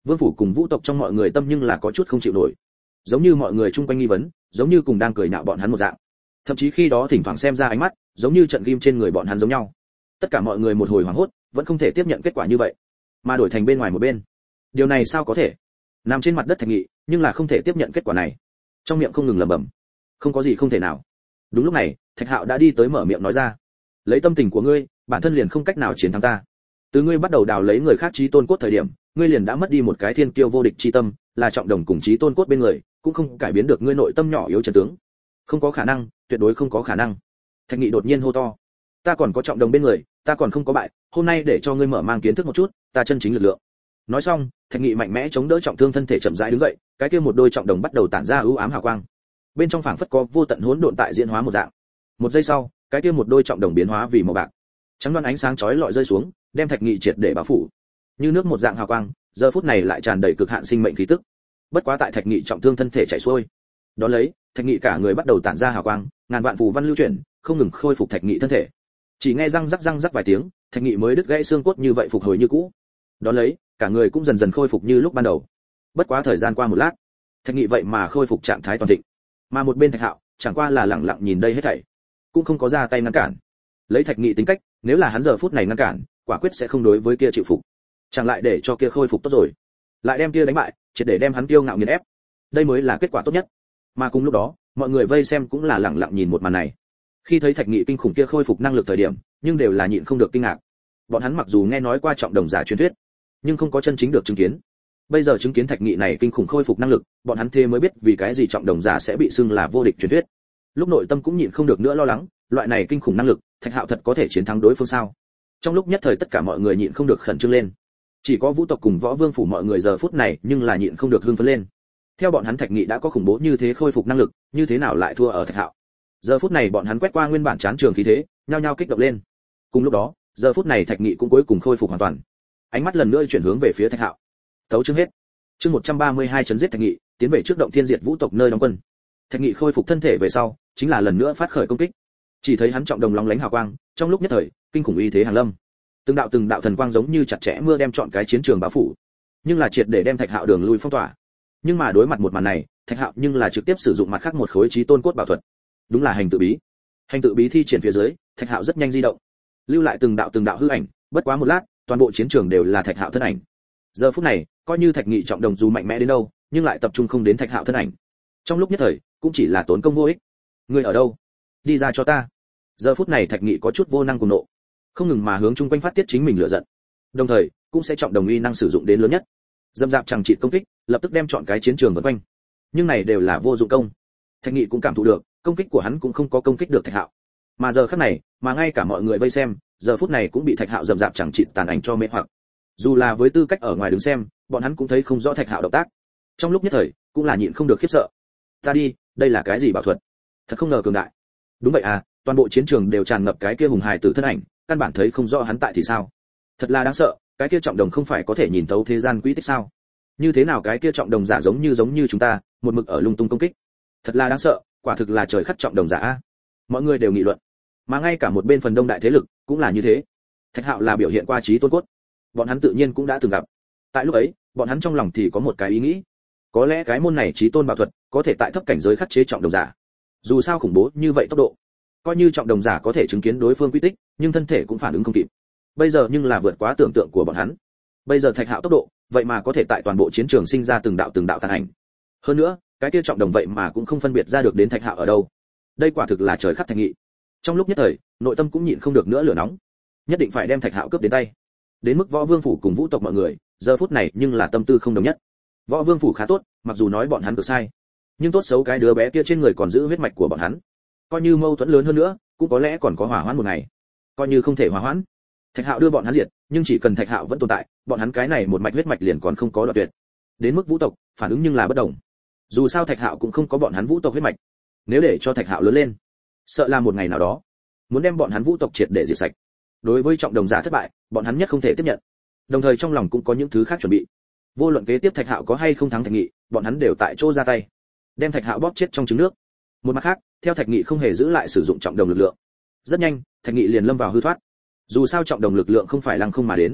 Vương phủ cùng vũ tộc trong mọi người tâm nhưng là có chút không chịu nổi, giống như mọi người chung quanh nghi vấn, giống như cùng đang cười nhạo bọn hắn một dạng. Thậm chí khi đó thỉnh thoảng xem ra ánh mắt, giống như trận ghim trên người bọn hắn giống nhau. Tất cả mọi người một hồi hoảng hốt, vẫn không thể tiếp nhận kết quả như vậy, mà đổi thành bên ngoài một bên. Điều này sao có thể? Nằm trên mặt đất Thạch Nghị, nhưng là không thể tiếp nhận kết quả này, trong miệng không ngừng lẩm bẩm, không có gì không thể nào. Đúng lúc này, Thạch Hạo đã đi tới mở miệng nói ra, lấy tâm tình của ngươi, bản thân liền không cách nào chiến thắng ta. Từ ngươi bắt đầu đào lấy người khác chí tôn cốt thời điểm, ngươi liền đã mất đi một cái thiên kiêu vô địch chi tâm, là trọng đồng cùng chí tôn cốt bên người, cũng không cải biến được ngươi nội tâm nhỏ yếu chân tướng. Không có khả năng, tuyệt đối không có khả năng. Thạch Nghị đột nhiên hô to, ta còn có trọng đồng bên người, ta còn không có bại, hôm nay để cho ngươi mở mang kiến thức một chút, ta chân chính lực lượng. Nói xong, Thạch Nghị mạnh mẽ chống đỡ trọng thương thân thể chậm rãi đứng dậy, cái kia một đôi trọng đồng bắt đầu tản ra ưu ám hào quang. Bên trong phảng phất có vô tận hỗn độn tại diễn hóa một dạng. Một giây sau, cái kia một đôi trọng đồng biến hóa vì màu bạc. Trắng đoán ánh sáng chói lọi rơi xuống, đem Thạch Nghị triệt để bao phủ. Như nước một dạng hào quang, giờ phút này lại tràn đầy cực hạn sinh mệnh khí tức. Bất quá tại Thạch Nghị trọng thương thân thể chảy xuôi. Đón lấy, Thạch Nghị cả người bắt đầu tản ra hào quang, ngàn vạn phù văn lưu chuyển, không ngừng khôi phục Thạch Nghị thân thể. Chỉ nghe răng rắc vài tiếng, Thạch Nghị mới đứt gãy xương cốt như vậy phục hồi như cũ. Đón lấy, cả người cũng dần dần khôi phục như lúc ban đầu. Bất quá thời gian qua một lát, Thạch Nghị vậy mà khôi phục trạng thái toàn thịnh. Mà một bên Thạch Hạo, chẳng qua là lặng lặng nhìn đây hết thảy, cũng không có ra tay ngăn cản. Lấy Thạch Nghị tính cách, nếu là hắn giờ phút này ngăn cản, quả quyết sẽ không đối với kia chịu phục. Chẳng lại để cho kia khôi phục tốt rồi, lại đem kia đánh bại, triệt để đem hắn kiêu ngạo nghiền ép. Đây mới là kết quả tốt nhất. Mà cùng lúc đó, mọi người vây xem cũng là lặng lặng nhìn một màn này. Khi thấy Thạch Nghị kinh khủng kia khôi phục năng lực thời điểm, nhưng đều là nhịn không được kinh ngạc. Bọn hắn mặc dù nghe nói qua trọng đồng giả truyền thuyết, nhưng không có chân chính được chứng kiến. Bây giờ chứng kiến Thạch Nghị này kinh khủng khôi phục năng lực, bọn hắn thế mới biết vì cái gì trọng đồng giả sẽ bị xưng là vô địch truyền thuyết. Lúc nội tâm cũng nhịn không được nữa lo lắng, loại này kinh khủng năng lực, Thạch Hạo thật có thể chiến thắng đối phương sao? Trong lúc nhất thời tất cả mọi người nhịn không được khẩn trương lên. Chỉ có Vũ tộc cùng Võ Vương phủ mọi người giờ phút này nhưng là nhịn không được hưng phấn lên. Theo bọn hắn Thạch Nghị đã có khủng bố như thế khôi phục năng lực, như thế nào lại thua ở Thạch Hạo? Giờ phút này bọn hắn quét qua nguyên bản chán trường khí thế, nhao nhao kích động lên. Cùng lúc đó, giờ phút này Thạch Nghị cũng cuối cùng khôi phục hoàn toàn. Ánh mắt lần nữa chuyển hướng về phía Thạch Hạo. Tấu chương hết. Chương 132 chấn giết Thạch Nghị, tiến về trước động thiên diệt vũ tộc nơi đóng quân. Thạch Nghị khôi phục thân thể về sau, chính là lần nữa phát khởi công kích. Chỉ thấy hắn trọng đồng lóng lánh hào quang, trong lúc nhất thời, kinh khủng uy thế hàng lâm. Từng đạo thần quang giống như chặt chẽ mưa đem trọn cái chiến trường bao phủ, nhưng là triệt để đem Thạch Hạo đường lui phong tỏa. Nhưng mà đối mặt một màn này, Thạch Hạo nhưng là trực tiếp sử dụng mặt khác một khối chí tôn cốt bảo thuật. Đúng là hành tự bí. Hành tự bí thi triển phía dưới, Thạch Hạo rất nhanh di động, lưu lại từng đạo hư ảnh, bất quá một lát, toàn bộ chiến trường đều là Thạch Hạo thân ảnh. Giờ phút này, coi như Thạch Nghị trọng đồng dù mạnh mẽ đến đâu, nhưng lại tập trung không đến Thạch Hạo thân ảnh. Trong lúc nhất thời, cũng chỉ là tốn công vô ích. Ngươi ở đâu? Đi ra cho ta. Giờ phút này Thạch Nghị có chút vô năng cùng nộ, không ngừng mà hướng chung quanh phát tiết chính mình lửa giận. Đồng thời, cũng sẽ trọng đồng uy năng sử dụng đến lớn nhất. Dâm dạp chẳng trị công kích, lập tức đem chọn cái chiến trường vây quanh. Nhưng này đều là vô dụng công. Thạch Nghị cũng cảm thụ được, công kích của hắn cũng không có công kích được Thạch Hạo. Mà giờ khắc này, mà ngay cả mọi người vây xem, giờ phút này cũng bị Thạch Hạo dầm dạp chẳng trị tàn ảnh cho mê hoặc. Dù là với tư cách ở ngoài đứng xem, bọn hắn cũng thấy không rõ Thạch Hạo động tác. Trong lúc nhất thời, cũng là nhịn không được khiếp sợ. Ta đi, đây là cái gì bảo thuật? Thật không ngờ cường đại. Đúng vậy à, toàn bộ chiến trường đều tràn ngập cái kia hùng hài tử thân ảnh, căn bản thấy không rõ hắn tại thì sao. Thật là đáng sợ, cái kia trọng đồng không phải có thể nhìn thấu thế gian quỹ tích sao? Như thế nào cái kia trọng đồng giả giống như chúng ta, một mực ở lung tung công kích. Thật là đáng sợ, quả thực là trời khắc trọng đồng giả a. Mọi người đều nghị luận, mà ngay cả một bên phần đông đại thế lực cũng là như thế. Thạch Hạo là biểu hiện qua trí tôn cốt, bọn hắn tự nhiên cũng đã từng gặp. Tại lúc ấy, bọn hắn trong lòng thì có một cái ý nghĩ, có lẽ cái môn này trí tôn bảo thuật có thể tại thấp cảnh giới khắc chế trọng đồng giả. Dù sao khủng bố như vậy tốc độ, coi như trọng đồng giả có thể chứng kiến đối phương quy tích, nhưng thân thể cũng phản ứng không kịp. Bây giờ nhưng là vượt quá tưởng tượng của bọn hắn. Bây giờ Thạch Hạo tốc độ, vậy mà có thể tại toàn bộ chiến trường sinh ra từng đạo tàn ảnh. Hơn nữa, cái kia trọng đồng vậy mà cũng không phân biệt ra được đến Thạch Hạo ở đâu. Đây quả thực là trời khắc Thạch Nghị. Trong lúc nhất thời, nội tâm cũng nhịn không được nữa lửa nóng, nhất định phải đem Thạch Hạo cướp đến tay. Đến mức Võ Vương phủ cùng Vũ tộc mọi người, giờ phút này nhưng là tâm tư không đồng nhất. Võ Vương phủ khá tốt, mặc dù nói bọn hắn cực sai, nhưng tốt xấu cái đứa bé kia trên người còn giữ huyết mạch của bọn hắn. Coi như mâu thuẫn lớn hơn nữa, cũng có lẽ còn có hỏa hoãn một ngày. Coi như không thể hỏa hoãn, Thạch Hạo đưa bọn hắn diệt, nhưng chỉ cần Thạch Hạo vẫn tồn tại, bọn hắn cái này một mạch huyết mạch liền còn không có đoạn tuyệt. Đến mức Vũ tộc, phản ứng nhưng là bất đồng. Dù sao Thạch Hạo cũng không có bọn hắn Vũ tộc huyết mạch. Nếu để cho Thạch Hạo lớn lên, sợ là một ngày nào đó muốn đem bọn hắn Vũ tộc triệt để diệt sạch. Đối với trọng đồng giả thất bại, bọn hắn nhất không thể tiếp nhận. Đồng thời trong lòng cũng có những thứ khác chuẩn bị. Vô luận kế tiếp Thạch Hạo có hay không thắng Thạch Nghị, bọn hắn đều tại chỗ ra tay, đem Thạch Hạo bóp chết trong trứng nước. Một mặt khác, theo Thạch Nghị không hề giữ lại sử dụng trọng đồng lực lượng, rất nhanh Thạch Nghị liền lâm vào hư thoát. Dù sao trọng đồng lực lượng không phải lăng không mà đến,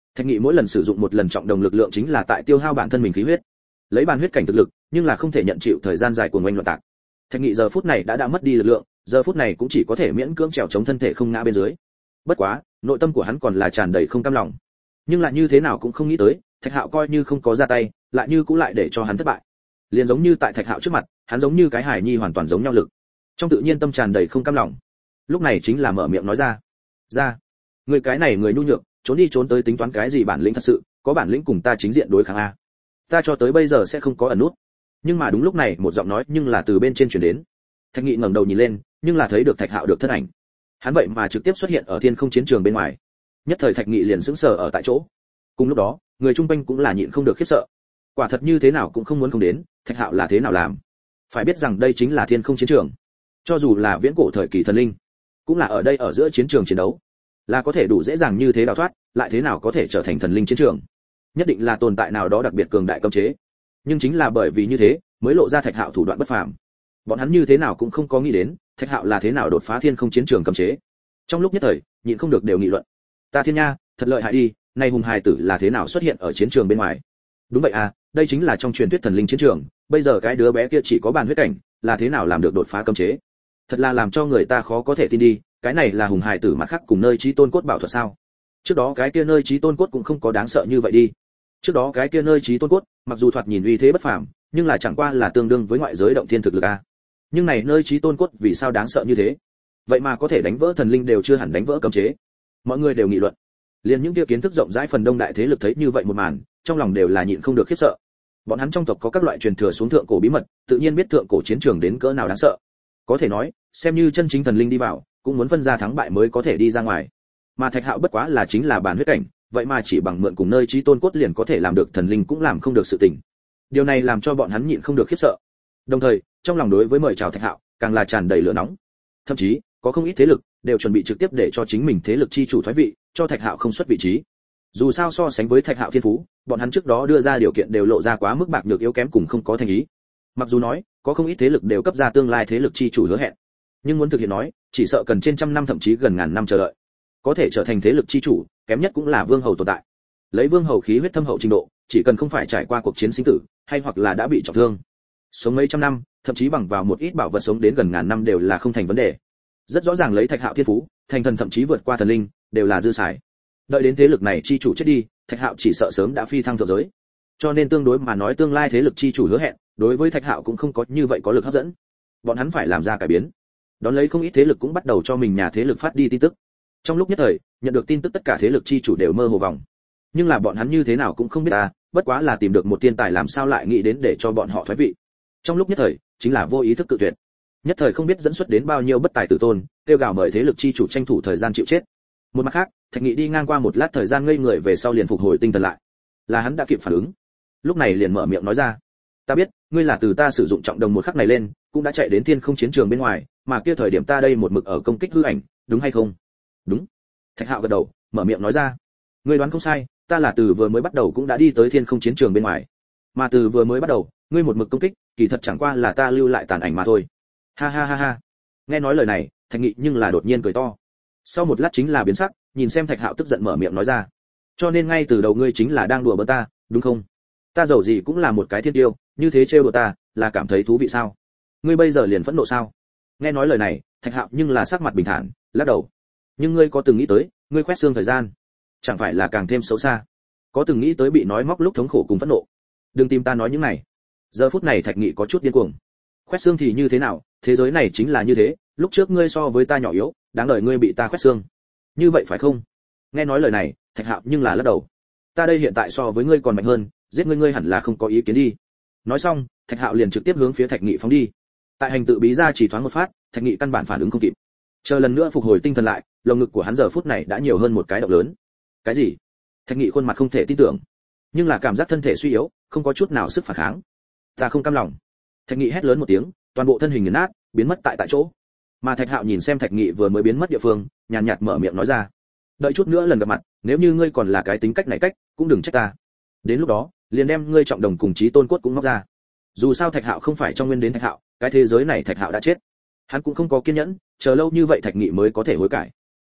Thạch Nghị mỗi lần sử dụng một lần trọng đồng lực lượng chính là tại tiêu hao bản thân mình khí huyết, lấy bản huyết cảnh thực lực, nhưng là không thể nhận chịu thời gian dài cuồng oanh loạn tạc. Thạch Nghị giờ phút này đã mất đi lực lượng, giờ phút này cũng chỉ có thể miễn cưỡng trèo chống thân thể không ngã bên dưới. Bất quá, nội tâm của hắn còn là tràn đầy không cam lòng. Nhưng lại như thế nào cũng không nghĩ tới, Thạch Hạo coi như không có ra tay, lại như cũng lại để cho hắn thất bại. Liền giống như tại Thạch Hạo trước mặt, hắn giống như cái hài nhi hoàn toàn giống nhau lực. Trong tự nhiên tâm tràn đầy không cam lòng. Lúc này chính là mở miệng nói ra. "Ra, người cái này người nhu nhược, trốn đi trốn tới tính toán cái gì bản lĩnh thật sự, có bản lĩnh cùng ta chính diện đối kháng a. Ta cho tới bây giờ sẽ không có ẩn nút." Nhưng mà đúng lúc này một giọng nói nhưng là từ bên trên truyền đến. Thạch Nghị ngẩng đầu nhìn lên, nhưng là thấy được Thạch Hạo được thân ảnh. Hắn vậy mà trực tiếp xuất hiện ở thiên không chiến trường bên ngoài. Nhất thời Thạch Nghị liền sững sờ ở tại chỗ. Cùng lúc đó, người chung quanh cũng là nhịn không được khiếp sợ. Quả thật như thế nào cũng không muốn không đến, Thạch Hạo là thế nào làm? Phải biết rằng đây chính là thiên không chiến trường. Cho dù là viễn cổ thời kỳ thần linh, cũng là ở đây ở giữa chiến trường chiến đấu, là có thể đủ dễ dàng như thế đào thoát, lại thế nào có thể trở thành thần linh chiến trường? Nhất định là tồn tại nào đó đặc biệt cường đại cấm chế. Nhưng chính là bởi vì như thế, mới lộ ra Thạch Hạo thủ đoạn bất phàm. Bọn hắn như thế nào cũng không có nghĩ đến, Thạch Hạo là thế nào đột phá thiên không chiến trường cấm chế. Trong lúc nhất thời, nhịn không được đều nghị luận. Ta thiên nha, thật lợi hại đi, này hùng hài tử là thế nào xuất hiện ở chiến trường bên ngoài? Đúng vậy à, đây chính là trong truyền thuyết thần linh chiến trường, bây giờ cái đứa bé kia chỉ có bản huyết cảnh, là thế nào làm được đột phá cấm chế? Thật là làm cho người ta khó có thể tin đi, cái này là hùng hài tử mặt khác cùng nơi chí tôn cốt bảo thuật sao? Trước đó cái kia nơi chí tôn cốt cũng không có đáng sợ như vậy đi. Trước đó cái kia nơi chí tôn cốt, mặc dù thoạt nhìn uy thế bất phàm, nhưng là chẳng qua là tương đương với ngoại giới động thiên thực lực a. Nhưng này nơi chí tôn cốt vì sao đáng sợ như thế? Vậy mà có thể đánh vỡ thần linh đều chưa hẳn đánh vỡ cấm chế. Mọi người đều nghị luận. Liên những kia kiến thức rộng rãi phần đông đại thế lực thấy như vậy một màn, trong lòng đều là nhịn không được khiếp sợ. Bọn hắn trong tộc có các loại truyền thừa xuống thượng cổ bí mật, tự nhiên biết thượng cổ chiến trường đến cỡ nào đáng sợ. Có thể nói, xem như chân chính thần linh đi vào, cũng muốn phân ra thắng bại mới có thể đi ra ngoài. Mà Thạch Hạo bất quá là chính là bản huyết cảnh, vậy mà chỉ bằng mượn cùng nơi chí tôn cốt liền có thể làm được thần linh cũng làm không được sự tình. Điều này làm cho bọn hắn nhịn không được khiếp sợ. Đồng thời, trong lòng đối với mời chào Thạch Hạo, càng là tràn đầy lửa nóng. Thậm chí, có không ít thế lực đều chuẩn bị trực tiếp để cho chính mình thế lực chi chủ thoái vị, cho Thạch Hạo không xuất vị trí. Dù sao so sánh với Thạch Hạo thiên phú, bọn hắn trước đó đưa ra điều kiện đều lộ ra quá mức bạc nhược yếu kém cùng không có thành ý. Mặc dù nói, có không ít thế lực đều cấp ra tương lai thế lực chi chủ hứa hẹn, nhưng muốn thực hiện nói, chỉ sợ cần trên trăm năm thậm chí gần ngàn năm chờ đợi. Có thể trở thành thế lực chi chủ, kém nhất cũng là vương hầu tồn tại. Lấy vương hầu khí huyết thâm hậu trình độ, chỉ cần không phải trải qua cuộc chiến sinh tử, hay hoặc là đã bị trọng thương, sống mấy trăm năm, thậm chí bằng vào một ít bảo vật sống đến gần ngàn năm đều là không thành vấn đề. Rất rõ ràng lấy Thạch Hạo thiên phú, thành thần thậm chí vượt qua thần linh, đều là dư xài. Đợi đến thế lực này chi chủ chết đi, Thạch Hạo chỉ sợ sớm đã phi thăng thượng giới. Cho nên tương đối mà nói tương lai thế lực chi chủ hứa hẹn, đối với Thạch Hạo cũng không có như vậy có lực hấp dẫn. Bọn hắn phải làm ra cải biến. Đón lấy không ít thế lực cũng bắt đầu cho mình nhà thế lực phát đi tin tức. Trong lúc nhất thời, nhận được tin tức tất cả thế lực chi chủ đều mơ hồ vòng. Nhưng là bọn hắn như thế nào cũng không biết bất quá là tìm được một thiên tài làm sao lại nghĩ đến để cho bọn họ thoái vị. Trong lúc nhất thời, chính là vô ý thức cự tuyệt. Nhất thời không biết dẫn xuất đến bao nhiêu bất tài tử tôn, kêu gào mời thế lực chi chủ tranh thủ thời gian chịu chết. Một mặt khác, Thạch Nghị đi ngang qua một lát thời gian ngây người về sau liền phục hồi tinh thần lại. Là hắn đã kịp phản ứng. Lúc này liền mở miệng nói ra: "Ta biết, ngươi là từ ta sử dụng trọng đồng một khắc này lên, cũng đã chạy đến thiên không chiến trường bên ngoài, mà kia thời điểm ta đây một mực ở công kích hư ảnh, đúng hay không?" "Đúng." Thạch Hạo gật đầu, mở miệng nói ra: "Ngươi đoán không sai, ta là từ vừa mới bắt đầu cũng đã đi tới thiên không chiến trường bên ngoài. Mà từ vừa mới bắt đầu, ngươi một mực công kích, kỳ thật chẳng qua là ta lưu lại tàn ảnh mà thôi." Ha ha ha ha. Nghe nói lời này, Thạch Nghị nhưng là đột nhiên cười to. Sau một lát chính là biến sắc, nhìn xem Thạch Hạo tức giận mở miệng nói ra: "Cho nên ngay từ đầu ngươi chính là đang đùa bỡn ta, đúng không? Ta dầu gì cũng là một cái thiên tiêu, như thế trêu đùa ta, là cảm thấy thú vị sao? Ngươi bây giờ liền phẫn nộ sao?" Nghe nói lời này, Thạch Hạo nhưng là sắc mặt bình thản, lắc đầu. "Nhưng ngươi có từng nghĩ tới, ngươi khoét xương thời gian, chẳng phải là càng thêm xấu xa? Có từng nghĩ tới bị nói móc lúc thống khổ cùng phẫn nộ? Đừng tìm ta nói những này." Giờ phút này Thạch Nghị có chút điên cuồng. Khoét xương thì như thế nào, thế giới này chính là như thế, lúc trước ngươi so với ta nhỏ yếu, đáng đời ngươi bị ta khoét xương. Như vậy phải không? Nghe nói lời này, Thạch Hạo nhưng là lắc đầu. "Ta đây hiện tại so với ngươi còn mạnh hơn, giết ngươi hẳn là không có ý kiến đi." Nói xong, Thạch Hạo liền trực tiếp hướng phía Thạch Nghị phóng đi. Tại hành tự bí ra chỉ thoáng một phát, Thạch Nghị căn bản phản ứng không kịp. Chờ lần nữa phục hồi tinh thần lại, lồng ngực của hắn giờ phút này đã nhiều hơn một cái động lớn. Cái gì? Thạch Nghị khuôn mặt không thể tin tưởng, nhưng là cảm giác thân thể suy yếu, không có chút nào sức phản kháng. "Ta không cam lòng." Thạch Nghị hét lớn một tiếng, toàn bộ thân hình nghiền nát, biến mất tại chỗ. Mà Thạch Hạo nhìn xem Thạch Nghị vừa mới biến mất địa phương, nhàn nhạt mở miệng nói ra: "Đợi chút nữa lần gặp mặt, nếu như ngươi còn là cái tính cách này cách, cũng đừng trách ta. Đến lúc đó, liền đem ngươi trọng đồng cùng chí tôn cốt cũng móc ra." Dù sao Thạch Hạo không phải trong nguyên đến Thạch Hạo, cái thế giới này Thạch Hạo đã chết. Hắn cũng không có kiên nhẫn, chờ lâu như vậy Thạch Nghị mới có thể hối cải.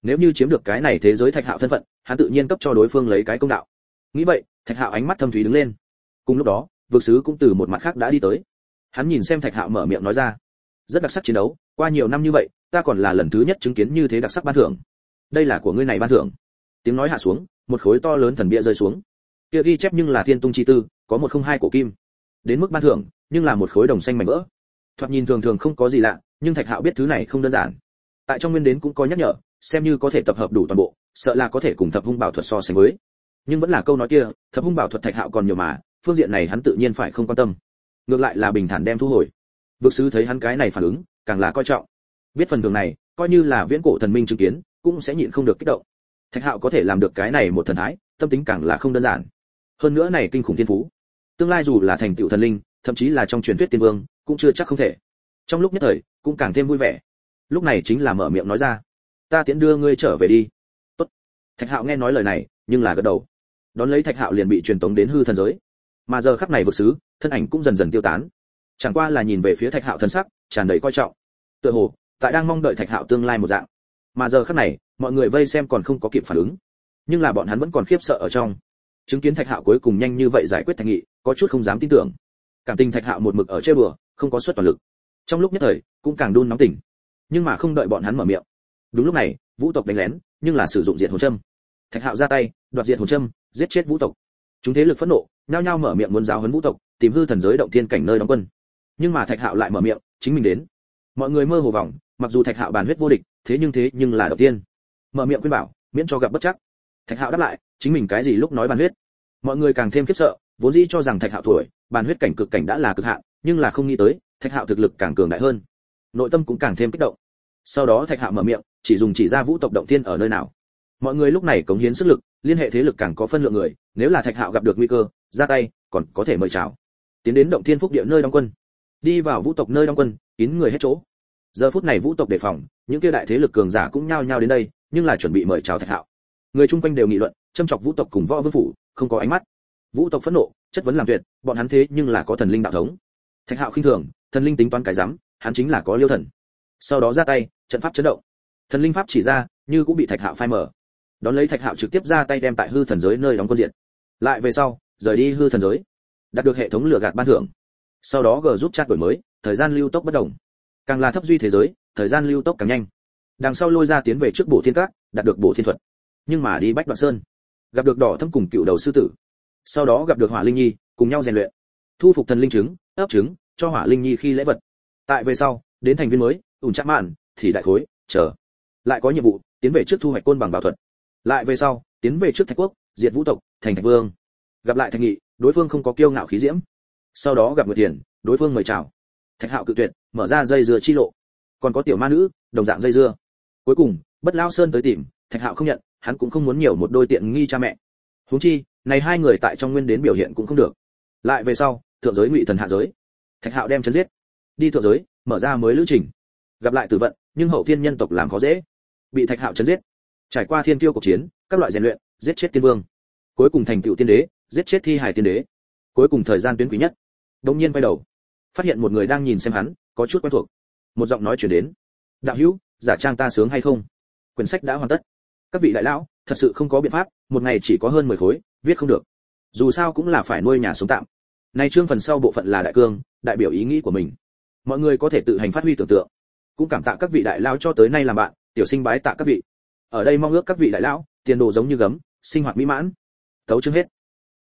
Nếu như chiếm được cái này thế giới Thạch Hạo thân phận, hắn tự nhiên cấp cho đối phương lấy cái công đạo. Nghĩ vậy, Thạch Hạo ánh mắt thâm thúy đứng lên. Cùng lúc đó, vực sứ cũng từ một mặt khác đã đi tới. Hắn nhìn xem Thạch Hạo mở miệng nói ra, rất đặc sắc chiến đấu, qua nhiều năm như vậy, ta còn là lần thứ nhất chứng kiến như thế đặc sắc ban thưởng. Đây là của ngươi này ban thưởng. Tiếng nói hạ xuống, một khối to lớn thần bia rơi xuống. Kia ghi chép nhưng là thiên tung chi tư, có 102 cổ kim. Đến mức ban thưởng, nhưng là một khối đồng xanh mảnh vỡ. Thoạt nhìn thường thường không có gì lạ, nhưng Thạch Hạo biết thứ này không đơn giản. Tại trong nguyên đến cũng có nhắc nhở, xem như có thể tập hợp đủ toàn bộ, sợ là có thể cùng thập hung bảo thuật so sánh với. Nhưng vẫn là câu nói kia, thập hung bảo thuật Thạch Hạo còn nhiều mà, phương diện này hắn tự nhiên phải không quan tâm. Ngược lại là bình thản đem thu hồi. Vực sứ thấy hắn cái này phản ứng, càng là coi trọng. Biết phần thưởng này, coi như là viễn cổ thần minh chứng kiến, cũng sẽ nhịn không được kích động. Thạch Hạo có thể làm được cái này một thần thái, tâm tính càng là không đơn giản. Hơn nữa này kinh khủng thiên phú, tương lai dù là thành tựu thần linh, thậm chí là trong truyền thuyết tiên vương, cũng chưa chắc không thể. Trong lúc nhất thời, cũng càng thêm vui vẻ. Lúc này chính là mở miệng nói ra, ta tiễn đưa ngươi trở về đi. Tốt. Thạch Hạo nghe nói lời này, nhưng là gật đầu. Đón lấy Thạch Hạo liền bị truyền tống đến hư thần giới. Mà giờ khắc này vực sứ, thân ảnh cũng dần dần tiêu tán. Chẳng qua là nhìn về phía Thạch Hạo thần sắc, tràn đầy coi trọng. Tựa hồ, tại đang mong đợi Thạch Hạo tương lai một dạng. Mà giờ khắc này, mọi người vây xem còn không có kịp phản ứng, nhưng là bọn hắn vẫn còn khiếp sợ ở trong. Chứng kiến Thạch Hạo cuối cùng nhanh như vậy giải quyết Thạch Nghị, có chút không dám tin tưởng. Cảm tình Thạch Hạo một mực ở chơi bừa, không có xuất toàn lực. Trong lúc nhất thời, cũng càng đun nóng tỉnh. Nhưng mà không đợi bọn hắn mở miệng. Đúng lúc này, Vũ tộc đánh lén, nhưng là sử dụng diệt hồn châm. Thạch Hạo ra tay, đoạt diệt hồn châm, giết chết Vũ tộc. Chúng thế lực phẫn nộ, nhao nhao mở miệng muốn giáo huấn Vũ tộc, tìm hư thần giới động thiên cảnh nơi đóng quân. Nhưng mà Thạch Hạo lại mở miệng, chính mình đến. Mọi người mơ hồ vọng, mặc dù Thạch Hạo bàn huyết vô địch, thế nhưng là động tiên. Mở miệng khuyên bảo, miễn cho gặp bất trắc. Thạch Hạo đáp lại, chính mình cái gì lúc nói bàn huyết. Mọi người càng thêm khiếp sợ, vốn dĩ cho rằng Thạch Hạo tuổi, bàn huyết cảnh cực cảnh đã là cực hạn, nhưng là không nghĩ tới, Thạch Hạo thực lực càng cường đại hơn. Nội tâm cũng càng thêm kích động. Sau đó Thạch Hạo mở miệng, chỉ ra Vũ tộc động thiên ở nơi nào. Mọi người lúc này cống hiến sức lực, liên hệ thế lực càng có phân lượng người, nếu là Thạch Hạo gặp được nguy cơ, ra tay, còn có thể mời chào. Tiến đến động thiên phúc địa nơi đóng quân. Đi vào Vũ tộc nơi đóng quân, kín người hết chỗ. Giờ phút này Vũ tộc đề phòng, những kia đại thế lực cường giả cũng nhao nhao đến đây, nhưng là chuẩn bị mời chào Thạch Hạo. Người chung quanh đều nghị luận, châm chọc Vũ tộc cùng Võ Vương phủ, không có ánh mắt. Vũ tộc phẫn nộ, chất vấn làm tuyệt, bọn hắn thế nhưng là có thần linh đạo thống. Thạch Hạo khinh thường, thần linh tính toán cái rắm, hắn chính là có liêu thần. Sau đó ra tay, trận pháp chấn động. Thần linh pháp chỉ ra, như cũng bị Thạch Hạo phai mở. Đón lấy Thạch Hạo trực tiếp ra tay đem tại hư thần giới nơi đóng quân diện. Lại về sau, rời đi hư thần giới, đạt được hệ thống lừa gạt ban thưởng. Sau đó G giúp chat đổi mới, thời gian lưu tốc bất động. Càng là thấp duy thế giới, thời gian lưu tốc càng nhanh. Đằng sau lôi ra tiến về trước Bổ Thiên Các, đạt được Bổ Thiên thuật. Nhưng mà đi Bách Đoạn Sơn, gặp được Đỏ Thâm cùng Cựu Đầu sư tử. Sau đó gặp được Hỏa Linh Nhi, cùng nhau rèn luyện. Thu phục thần linh trứng, ấp trứng, cho Hỏa Linh Nhi khi lễ vật. Tại về sau, đến thành viên mới, ủn chắc mạn, thì đại khối, chờ. Lại có nhiệm vụ, tiến về trước thu hoạch côn bằng bảo thuật. Lại về sau, tiến về trước Thạch Quốc, diệt Vũ tộc, thành Thạch Vương. Gặp lại Thạch Nghị, đối phương không có kiêu ngạo khí diễm. Sau đó gặp Nguyệt Tiền, đối phương mời chào. Thạch Hạo cự tuyệt, mở ra dây dưa chi lộ. Còn có tiểu ma nữ, đồng dạng dây dưa. Cuối cùng, Bất Lão Sơn tới tìm, Thạch Hạo không nhận, hắn cũng không muốn nhiều một đôi tiện nghi cha mẹ. Huống chi, này hai người tại trong nguyên đến biểu hiện cũng không được. Lại về sau, thượng giới Ngụy Thần hạ giới. Thạch Hạo đem chấn giết. Đi thượng giới, mở ra mới lữ trình. Gặp lại Tử Vận, nhưng hậu thiên nhân tộc làm khó dễ. Bị Thạch Hạo chấn giết. Trải qua thiên kiêu cuộc chiến, các loại rèn luyện, giết chết tiên vương. Cuối cùng thành tựu tiên đế, giết chết thi hải tiên đế. Cuối cùng thời gian tuyến quý nhất. Đột nhiên quay đầu, phát hiện một người đang nhìn xem hắn, có chút quen thuộc. Một giọng nói truyền đến. Đạo hữu, giả trang ta sướng hay không? Quyển sách đã hoàn tất. Các vị đại lão, thật sự không có biện pháp, một ngày chỉ có hơn 10 khối, viết không được. Dù sao cũng là phải nuôi nhà sống tạm. Này chương phần sau bộ phận là đại cương, đại biểu ý nghĩ của mình. Mọi người có thể tự hành phát huy tưởng tượng. Cũng cảm tạ các vị đại lão cho tới nay làm bạn, tiểu sinh bái tạ các vị. Ở đây mong ước các vị đại lão, tiền đồ giống như gấm, sinh hoạt mỹ mãn. Tấu chương hết.